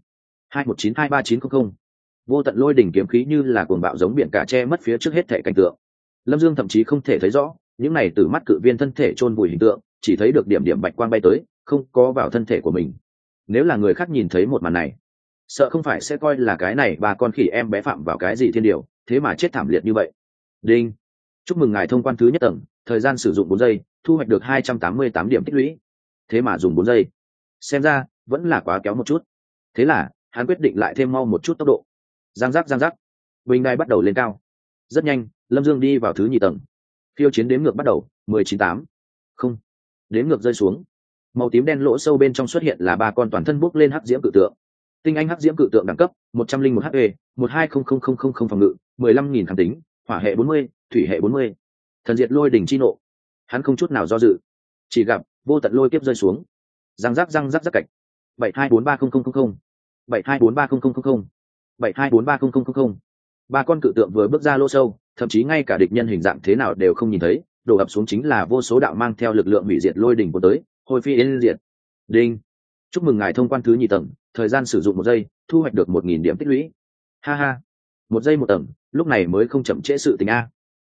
2192390. Vô tận lôi đỉnh kiếm khí như là cuồng bạo giống biển cả che mất phía trước hết thể cảnh tượng. Lâm Dương thậm chí không thể thấy rõ những này từ mắt cự viên thân thể chôn vùi hình tượng, chỉ thấy được điểm điểm bạch quang bay tới, không có vào thân thể của mình. Nếu là người khác nhìn thấy một màn này, sợ không phải sẽ coi là cái này ba con khỉ em bé phạm vào cái gì thiên điều, thế mà chết thảm liệt như vậy. Đinh, chúc mừng ngài thông quan thứ nhất tầng, thời gian sử dụng 4 giây, thu hoạch được 288 điểm tích lũy. Thế mà dùng 4 giây, xem ra vẫn là quá kéo một chút. Thế là hắn quyết định lại thêm mau một chút tốc độ. Giang giác, bình đài bắt đầu lên cao. Rất nhanh Lâm Dương đi vào thứ nhì tầng. Khiêu chiến đếm ngược bắt đầu, 198. Không. Đếm ngược rơi xuống, màu tím đen lỗ sâu bên trong xuất hiện là ba con toàn thân bốc lên hắc diễm cự tượng. Tinh anh hắc diễm cự tượng đẳng cấp 101 HP, 1200000 phòng ngự, 15.000 kháng tính, hỏa hệ 40, thủy hệ 40. Thần diệt lôi đỉnh chi nộ. Hắn không chút nào do dự, chỉ gặp vô tận lôi kiếp rơi xuống. Răng rắc cạch. 72430000, 72430000, 72430000. Ba con cự tượng vừa bước ra lỗ sâu, thậm chí ngay cả địch nhân hình dạng thế nào đều không nhìn thấy, đổ ập xuống chính là vô số đạo mang theo lực lượng hủy diệt lôi đỉnh của tới, hồi phi yên diệt. Đinh, chúc mừng ngài thông quan thứ nhì tầng, thời gian sử dụng 1 giây, thu hoạch được 1000 điểm tích lũy. Ha ha, 1 giây một tầng, lúc này mới không chậm trễ sự tình a.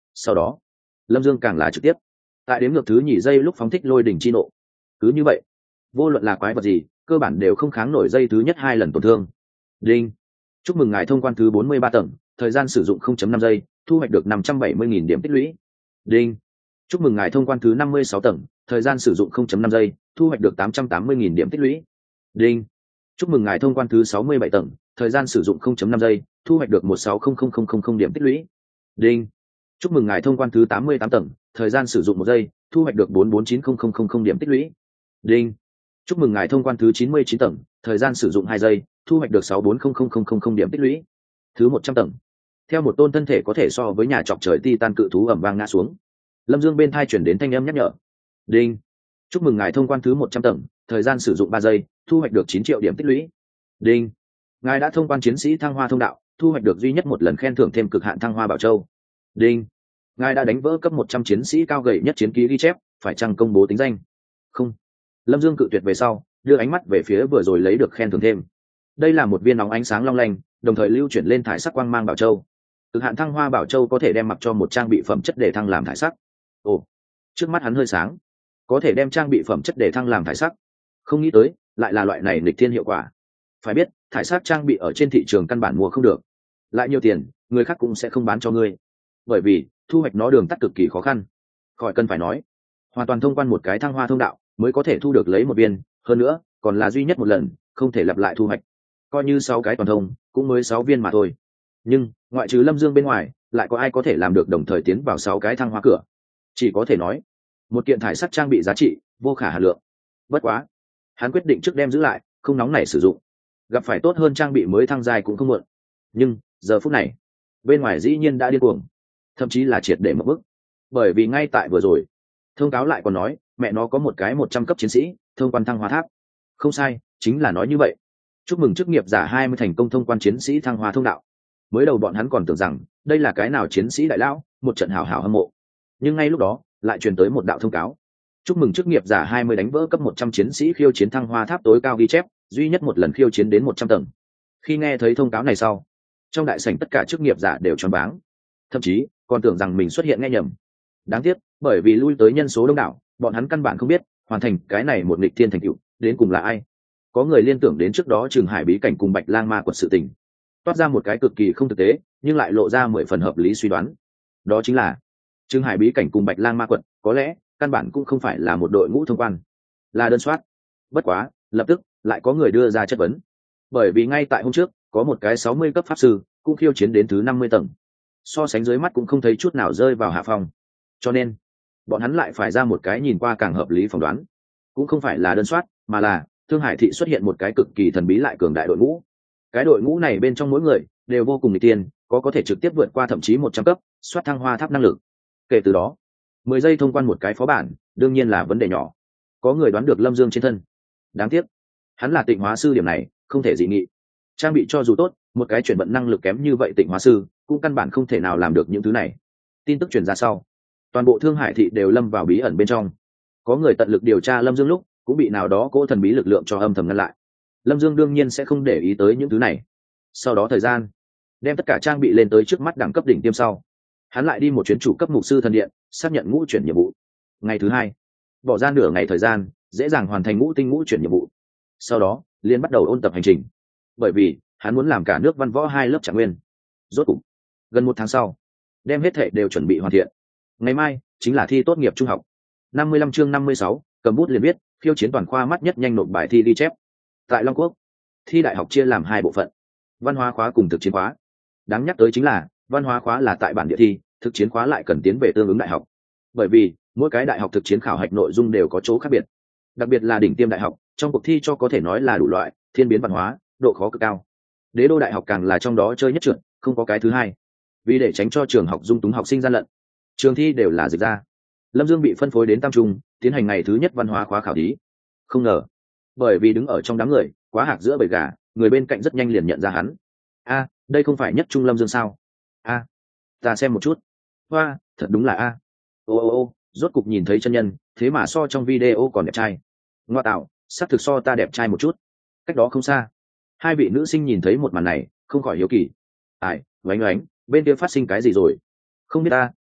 Sau đó Lâm Dương càng là trực tiếp tại đếm ngược thứ nhì giây lúc phóng thích lôi đỉnh chi nộ. Cứ như vậy, vô luận là quái vật gì cơ bản đều không kháng nổi giây thứ nhất 2 lần tổn thương. Đinh, chúc mừng ngài thông quan thứ 43 tầng, thời gian sử dụng 0.5 giây, thu hoạch được 570.000 điểm tích lũy. Đinh, chúc mừng ngài thông quan thứ 56 tầng, thời gian sử dụng 0.5 giây, thu hoạch được 880.000 điểm tích lũy. Đinh, chúc mừng ngài thông quan thứ 67 tầng, thời gian sử dụng 0.5 giây, thu hoạch được 1600000 điểm tích lũy. Đinh, chúc mừng ngài thông quan thứ 88 tầng, thời gian sử dụng 1 giây, thu hoạch được 4490000 điểm tích lũy. Đinh, chúc mừng ngài thông quan thứ 99 tầng, thời gian sử dụng 2 giây, thu hoạch được 6400000 điểm tích lũy. Thứ 100 tầng, theo một tôn thân thể có thể so với nhà chọc trời titan cự thú ầm vang ngã xuống. Lâm Dương bên thai chuyển đến thanh âm nhắc nhở. Đinh, chúc mừng ngài thông quan thứ 100 tầng, thời gian sử dụng 3 giây, thu hoạch được 9 triệu điểm tích lũy. Đinh, ngài đã thông quan chiến sĩ thăng hoa thông đạo, thu hoạch được duy nhất một lần khen thưởng thêm cực hạn thăng hoa bảo châu. Đinh, ngài đã đánh vỡ cấp 100 chiến sĩ cao gầy nhất chiến ký ghi chép, phải chăng công bố tính danh? Không. Lâm Dương cự tuyệt về sau, đưa ánh mắt về phía vừa rồi lấy được khen thưởng thêm. Đây là một viên nóng ánh sáng long lanh, đồng thời lưu chuyển lên thải sắc quang mang bảo châu. Cực hạn thăng hoa bảo châu có thể đem mặc cho một trang bị phẩm chất để thăng làm thải sắc. Ồ, trước mắt hắn hơi sáng, có thể đem trang bị phẩm chất để thăng làm thải sắc. Không nghĩ tới lại là loại này nghịch thiên hiệu quả. Phải biết thải sắc trang bị ở trên thị trường căn bản mua không được, lại nhiều tiền người khác cũng sẽ không bán cho ngươi, bởi vì thu hoạch nó đường tắt cực kỳ khó khăn. Khỏi cần phải nói, hoàn toàn thông quan một cái thăng hoa thông đạo mới có thể thu được lấy một viên, hơn nữa còn là duy nhất một lần, không thể lặp lại thu hoạch. Coi như 6 cái toàn thông cũng mới 6 viên mà thôi, nhưng ngoại trừ Lâm Dương bên ngoài lại có ai có thể làm được đồng thời tiến vào 6 cái thăng hoa cửa? Chỉ có thể nói một kiện thải sắc trang bị giá trị vô khả hà lượng. Bất quá hắn quyết định trước đem giữ lại, không nóng nảy sử dụng, gặp phải tốt hơn trang bị mới thăng dài cũng không muộn. Nhưng giờ phút này bên ngoài dĩ nhiên đã điên cuồng, thậm chí là triệt để mất bức, bởi vì ngay tại vừa rồi thông cáo lại còn nói mẹ nó có một cái 100 cấp chiến sĩ thông quan thăng hoa tháp. Không sai, chính là nói như vậy. Chúc mừng chức nghiệp giả 20 thành công thông quan chiến sĩ thăng hoa thông đạo. Mới đầu bọn hắn còn tưởng rằng đây là cái nào chiến sĩ đại lão, một trận hào hào hâm mộ, nhưng ngay lúc đó lại truyền tới một đạo thông cáo: chúc mừng chức nghiệp giả 20 đánh vỡ cấp 100 chiến sĩ khiêu chiến thăng hoa tháp tối cao ghi chép, duy nhất một lần khiêu chiến đến 100 tầng. Khi nghe thấy thông cáo này sau, trong đại sảnh tất cả chức nghiệp giả đều choáng váng, thậm chí còn tưởng rằng mình xuất hiện nghe nhầm. Đáng tiếc, bởi vì lui tới nhân số đông đảo, bọn hắn căn bản không biết hoàn thành cái này một nghịch thiên thành tựu đến cùng là ai. Có người liên tưởng đến trước đó Trường Hải bí cảnh cùng Bạch Lang ma quật sự tình, toát ra một cái cực kỳ không thực tế nhưng lại lộ ra 10 phần hợp lý suy đoán. Đó chính là Trường Hải bí cảnh cùng Bạch Lang ma quật có lẽ căn bản cũng không phải là một đội ngũ thông quan, là đơn soát. Bất quá lập tức lại có người đưa ra chất vấn, bởi vì ngay tại hôm trước có một cái 60 cấp pháp sư cũng khiêu chiến đến thứ 50 tầng, so sánh dưới mắt cũng không thấy chút nào rơi vào hạ phong, cho nên bọn hắn lại phải ra một cái nhìn qua càng hợp lý phỏng đoán. Cũng không phải là đơn soát, mà là Thương Hải thị xuất hiện một cái cực kỳ thần bí lại cường đại đội ngũ. Cái đội ngũ này bên trong mỗi người đều vô cùng nghịch tiên, có thể trực tiếp vượt qua thậm chí 100 cấp soát thăng hoa tháp năng lực. Kể từ đó 10 giây thông quan một cái phó bản đương nhiên là vấn đề nhỏ. Có người đoán được Lâm Dương trên thân, đáng tiếc hắn là tịnh hóa sư, điểm này không thể dị nghị. Trang bị cho dù tốt, một cái chuyển vận năng lực kém như vậy tịnh hóa sư cũng căn bản không thể nào làm được những thứ này. Tin tức truyền ra sau, toàn bộ Thương Hải thị đều lâm vào bí ẩn bên trong. Có người tận lực điều tra Lâm Dương lúc cũng bị nào đó cỗ thần bí lực lượng cho âm thầm ngăn lại. Lâm Dương đương nhiên sẽ không để ý tới những thứ này. Sau đó thời gian đem tất cả trang bị lên tới trước mắt đẳng cấp đỉnh tiêm sau, hắn lại đi một chuyến chủ cấp mục sư thần điện xác nhận ngũ chuyển nhiệm vụ. Ngày thứ 2 bỏ ra nửa ngày thời gian dễ dàng hoàn thành ngũ tinh ngũ chuyển nhiệm vụ, sau đó liên bắt đầu ôn tập hành trình, bởi vì hắn muốn làm cả nước văn võ 2 lớp trạng nguyên. Rốt cục gần 1 tháng sau đem hết thệ đều chuẩn bị hoàn thiện, ngày mai chính là thi tốt nghiệp trung học. 55 chương 56, cầm bút liền viết, khiêu chiến toàn khoa mắt nhất nhanh nộp bài thi ghi chép. Tại Long Quốc, thi đại học chia làm 2 bộ phận, văn hóa khóa cùng thực chiến khóa. Đáng nhắc tới chính là văn hóa khóa là tại bản địa thi, thực chiến khóa lại cần tiến về tương ứng đại học, bởi vì mỗi cái đại học thực chiến khảo hạch nội dung đều có chỗ khác biệt. Đặc biệt là đỉnh tiêm đại học, trong cuộc thi cho có thể nói là đủ loại, thiên biến văn hóa, độ khó cực cao. Đế đô đại học càng là trong đó chơi nhất trượt, không có cái thứ hai. Vì để tránh cho trường học dung túng học sinh gian lận, trường thi đều là dịch ra. Lâm Dương bị phân phối đến Tam Trung tiến hành ngày thứ nhất văn hóa khóa khảo thí. Không ngờ, bởi vì đứng ở trong đám người quá hạc giữa bầy gà, người bên cạnh rất nhanh liền nhận ra hắn. A, đây không phải nhất trung Lâm Dương sao? A, ta xem một chút. Hoa, thật đúng là A. Ô, rốt cục nhìn thấy chân nhân, thế mà so trong video còn đẹp trai. Ngoa tạo, sắc thực so ta đẹp trai một chút. Cách đó không xa, 2 vị nữ sinh nhìn thấy một màn này không khỏi hiếu kỳ. Ai, oánh oánh, bên kia phát sinh cái gì rồi? Không biết ta,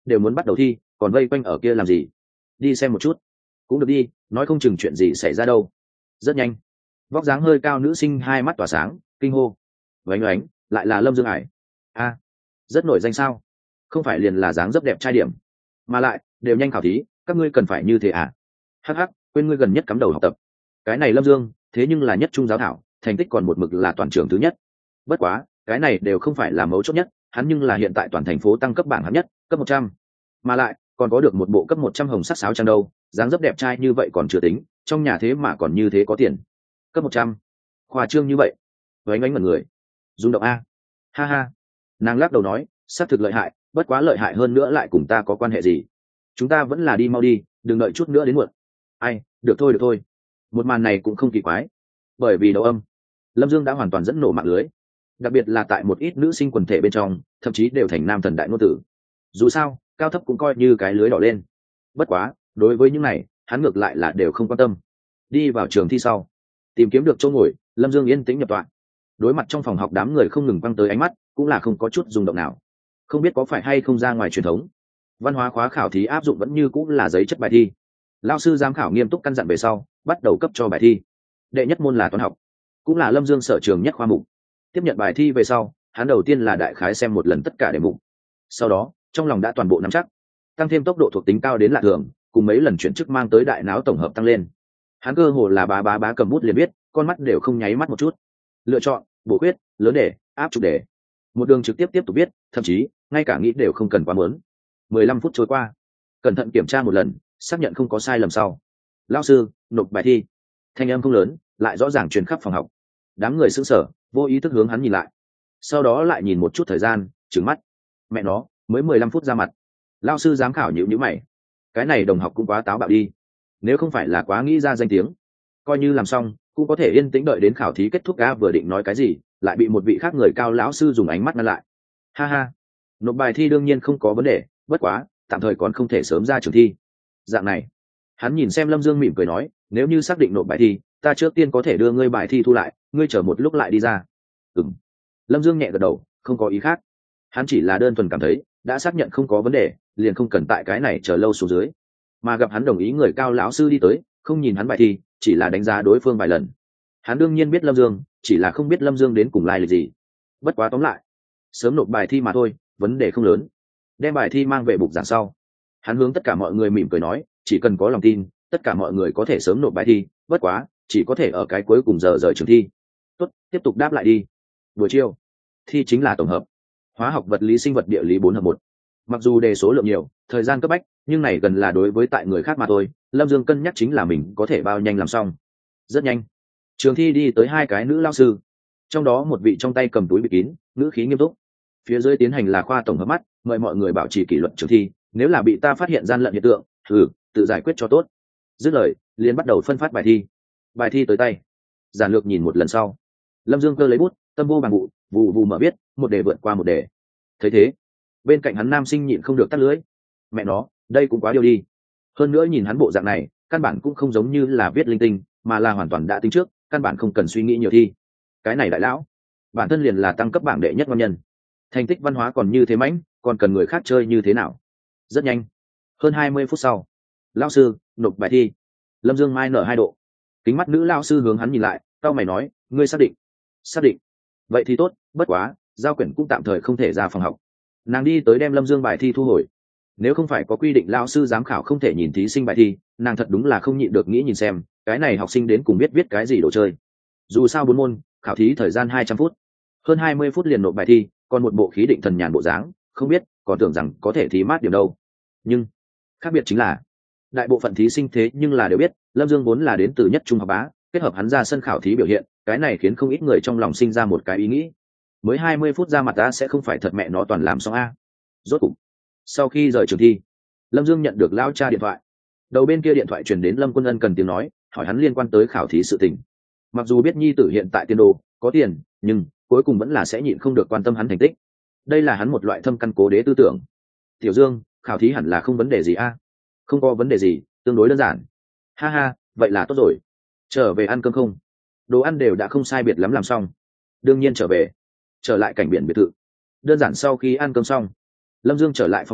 đều muốn bắt đầu thi còn vây quanh ở kia làm gì? Đi xem một chút cũng được đi, nói không chừng chuyện gì xảy ra đâu. Rất nhanh, vóc dáng hơi cao nữ sinh hai mắt tỏa sáng kinh hô: vánh oánh, lại là Lâm Dương Hải a, rất nổi danh sao? Không phải liền là dáng dấp đẹp trai điểm, mà lại đều nhanh khảo thí, các ngươi cần phải như thế à? Hắc hắc, quên ngươi gần nhất cắm đầu học tập. Cái này Lâm Dương thế nhưng là nhất trung giáo thảo, thành tích còn một mực là toàn trường thứ nhất. Bất quá cái này đều không phải là mấu chốt nhất, hắn nhưng là hiện tại toàn thành phố tăng cấp bảng hạng nhất, cấp 100, mà lại còn có được một bộ cấp 100 hồng sắc sáo trang đâu. Dáng dấp đẹp trai như vậy còn chưa tính, trong nhà thế mà còn như thế có tiền. Cấp 100, khoa trương như vậy. Với ánh mật người rung động a. Ha ha, nàng lắc đầu nói, xác thực lợi hại, bất quá lợi hại hơn nữa lại cùng ta có quan hệ gì? Chúng ta vẫn là đi mau đi, đừng đợi chút nữa đến muộn. Ai, được thôi được thôi. Một màn này cũng không kỳ quái, bởi vì đấu âm Lâm Dương đã hoàn toàn dẫn nổ mạng lưới, đặc biệt là tại một ít nữ sinh quần thể bên trong, thậm chí đều thành nam thần đại ngôn tử. Dù sao cao thấp cũng coi như cái lưới đỏ lên. Bất quá đối với những này hắn ngược lại là đều không quan tâm. Đi vào trường thi sau, tìm kiếm được chỗ ngồi, Lâm Dương yên tĩnh nhập tọa. Đối mặt trong phòng học đám người không ngừng quăng tới ánh mắt, cũng là không có chút rung động nào. Không biết có phải hay không ra ngoài truyền thống, văn hóa khóa khảo thí áp dụng vẫn như cũng là giấy chất bài thi. Lao sư giám khảo nghiêm túc căn dặn về sau, bắt đầu cấp cho bài thi. Đệ nhất môn là toán học, cũng là Lâm Dương sở trường nhất khoa mục. Tiếp nhận bài thi về sau, hắn đầu tiên là đại khái xem một lần tất cả đề mục, sau đó trong lòng đã toàn bộ nắm chắc, tăng thêm tốc độ thuộc tính cao đến lạ thường, cùng mấy lần chuyển chức mang tới đại não tổng hợp tăng lên, hắn cơ hồ là bá cầm bút liền biết, con mắt đều không nháy mắt một chút. Lựa chọn, bổ khuyết, lớn đề, áp trục đề, một đường trực tiếp tiếp tục biết, thậm chí ngay cả nghĩ đều không cần quá muốn. 15 phút trôi qua, cẩn thận kiểm tra một lần, xác nhận không có sai lầm sau, lao sư nộp bài thi. Thanh âm không lớn, lại rõ ràng truyền khắp phòng học. Đám người sững sờ, vô ý thức hướng hắn nhìn lại, sau đó lại nhìn một chút thời gian, trừng mắt. Mẹ nó, mới 15 phút ra mặt. Lao sư giám khảo nhíu nhíu mày, cái này đồng học cũng quá táo bạo đi, nếu không phải là quá nghĩ ra danh tiếng, coi như làm xong cũng có thể yên tĩnh đợi đến khảo thí kết thúc. Ga vừa định nói cái gì, lại bị một vị khác người cao lão sư dùng ánh mắt ngăn lại. Ha ha, nộp bài thi đương nhiên không có vấn đề, bất quá tạm thời còn không thể sớm ra trường thi. Dạng này, hắn nhìn xem Lâm Dương mỉm cười nói, nếu như xác định nộp bài thi, ta trước tiên có thể đưa ngươi bài thi thu lại, ngươi chờ một lúc lại đi ra. Ừm. Lâm Dương nhẹ gật đầu, không có ý khác. Hắn chỉ là đơn thuần cảm thấy đã xác nhận không có vấn đề, liền không cần tại cái này chờ lâu xuống dưới. Mà gặp hắn đồng ý người cao lão sư đi tới, không nhìn hắn bài thi, chỉ là đánh giá đối phương vài lần. Hắn đương nhiên biết Lâm Dương, chỉ là không biết Lâm Dương đến cùng lai lịch gì. Bất quá tóm lại, sớm nộp bài thi mà thôi, vấn đề không lớn. Đem bài thi mang về bục giảng sau, hắn hướng tất cả mọi người mỉm cười nói, chỉ cần có lòng tin, tất cả mọi người có thể sớm nộp bài thi, bất quá chỉ có thể ở cái cuối cùng giờ rời trường thi. Tốt, tiếp tục đáp lại đi. Buổi chiều thi chính là tổng hợp hóa học, vật lý, sinh vật, địa lý 4 hợp 1. Mặc dù đề số lượng nhiều, thời gian cấp bách, nhưng này gần là đối với tại người khác mà thôi. Lâm Dương cân nhắc chính là mình có thể bao nhanh làm xong. Rất nhanh, trường thi đi tới hai cái nữ lao sư, trong đó một vị trong tay cầm túi bịt kín, ngữ khí nghiêm túc. Phía dưới tiến hành là khoa tổng hợp mắt, mời mọi người bảo trì kỷ luật trường thi, nếu là bị ta phát hiện gian lận hiện tượng, tự giải quyết cho tốt. Dứt lời, liền bắt đầu phân phát bài thi. Bài thi tới tay, giản lược nhìn một lần sau, Lâm Dương cơ lấy bút, tâm vô bằng vụ, vù vù mở viết, một đề vượt qua một đề. Thấy thế, bên cạnh hắn nam sinh nhịn không được tắt lưỡi. Mẹ nó, đây cũng quá điều đi. Hơn nữa nhìn hắn bộ dạng này, căn bản cũng không giống như là viết linh tinh, mà là hoàn toàn đã tính trước, căn bản không cần suy nghĩ nhiều thi. Cái này đại lão, bản thân liền là tăng cấp bảng đệ nhất ngon nhân, thành tích văn hóa còn như thế mãnh, còn cần người khác chơi như thế nào? Rất nhanh, hơn 20 phút sau, lão sư nộp bài thi. Lâm Dương mai nở 2 độ, kính mắt nữ lão sư hướng hắn nhìn lại, cau mày nói, ngươi xác định? Xác định. Vậy thì tốt, bất quá giao quyển cũng tạm thời không thể ra phòng học. Nàng đi tới đem Lâm Dương bài thi thu hồi. Nếu không phải có quy định lão sư giám khảo không thể nhìn thí sinh bài thi, nàng thật đúng là không nhịn được nghĩ nhìn xem cái này học sinh đến cùng biết viết cái gì đồ chơi. Dù sao 4 môn khảo thí thời gian 200 phút, hơn 20 phút liền nộp bài thi, còn một bộ khí định thần nhàn bộ dáng, không biết còn tưởng rằng có thể thí mát điểm đâu. Nhưng khác biệt chính là đại bộ phận thí sinh thế nhưng là đều biết Lâm Dương vốn là đến từ nhất trung học bá, kết hợp hắn ra sân khảo thí biểu hiện, cái này khiến không ít người trong lòng sinh ra một cái ý nghĩ, mới 20 phút ra mặt ta sẽ không phải thật mẹ nó toàn làm xong a. Rốt cục, sau khi rời trường thi, Lâm Dương nhận được lao cha điện thoại. Đầu bên kia điện thoại truyền đến Lâm Quân Ân cần tiếng nói, hỏi hắn liên quan tới khảo thí sự tình. Mặc dù biết nhi tử hiện tại tiền đồ có tiền, nhưng cuối cùng vẫn là sẽ nhịn không được quan tâm hắn thành tích. Đây là hắn một loại thâm căn cố đế tư tưởng. Tiểu Dương, khảo thí hẳn là không vấn đề gì a? Không có vấn đề gì, tương đối đơn giản. Ha ha, vậy là tốt rồi. Trở về ăn cơm không? Đồ ăn đều đã không sai biệt lắm làm xong. Đương nhiên trở về. Trở lại cảnh biển biệt thự. Đơn giản sau khi ăn cơm xong, Lâm Dương trở lại phòng ngủ,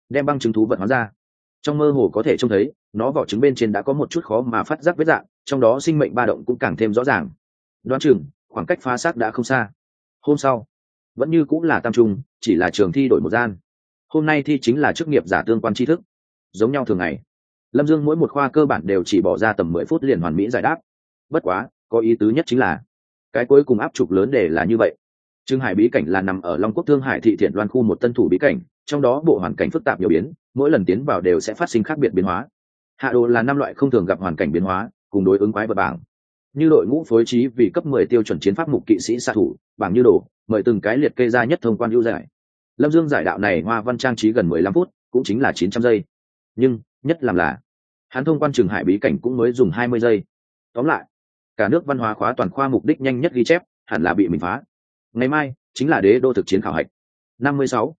đem băng chứng thú vật hóa ra. Trong mơ hồ có thể trông thấy nó vỏ trứng bên trên đã có một chút khó mà phát giác vết dạng, trong đó sinh mệnh ba động cũng càng thêm rõ ràng. Đoán chừng khoảng cách phá xác đã không xa. Hôm sau vẫn như cũng là tam trung, chỉ là trường thi đổi một gian. Hôm nay thi chính là chức nghiệp giả tương quan tri thức, giống nhau thường ngày. Lâm Dương mỗi một khoa cơ bản đều chỉ bỏ ra tầm 10 phút liền hoàn mỹ giải đáp. Bất quá có ý tứ nhất chính là cái cuối cùng áp trục lớn để là như vậy. Trương Hải bí cảnh là nằm ở Long Quốc Thương Hải thị Thiện Loan khu một tân thủ bí cảnh, trong đó bộ hoàn cảnh phức tạp nhiều biến, mỗi lần tiến vào đều sẽ phát sinh khác biệt biến hóa. Hạ đồ là 5 loại không thường gặp hoàn cảnh biến hóa, cùng đối ứng quái vật bảng. Như đội ngũ phối trí vì cấp 10 tiêu chuẩn chiến pháp mục kỵ sĩ xạ thủ, bảng như đồ, mời từng cái liệt kê ra nhất thông quan ưu giải. Lâm Dương giải đạo này hoa văn trang trí gần 15 phút, cũng chính là 900 giây. Nhưng nhất làm là hắn thông quan Trường Hải bí cảnh cũng mới dùng 20 giây. Tóm lại, cả nước văn hóa khóa toàn khoa mục đích nhanh nhất ghi chép hẳn là bị mình phá. Ngày mai chính là đế đô thực chiến khảo hạch. 56.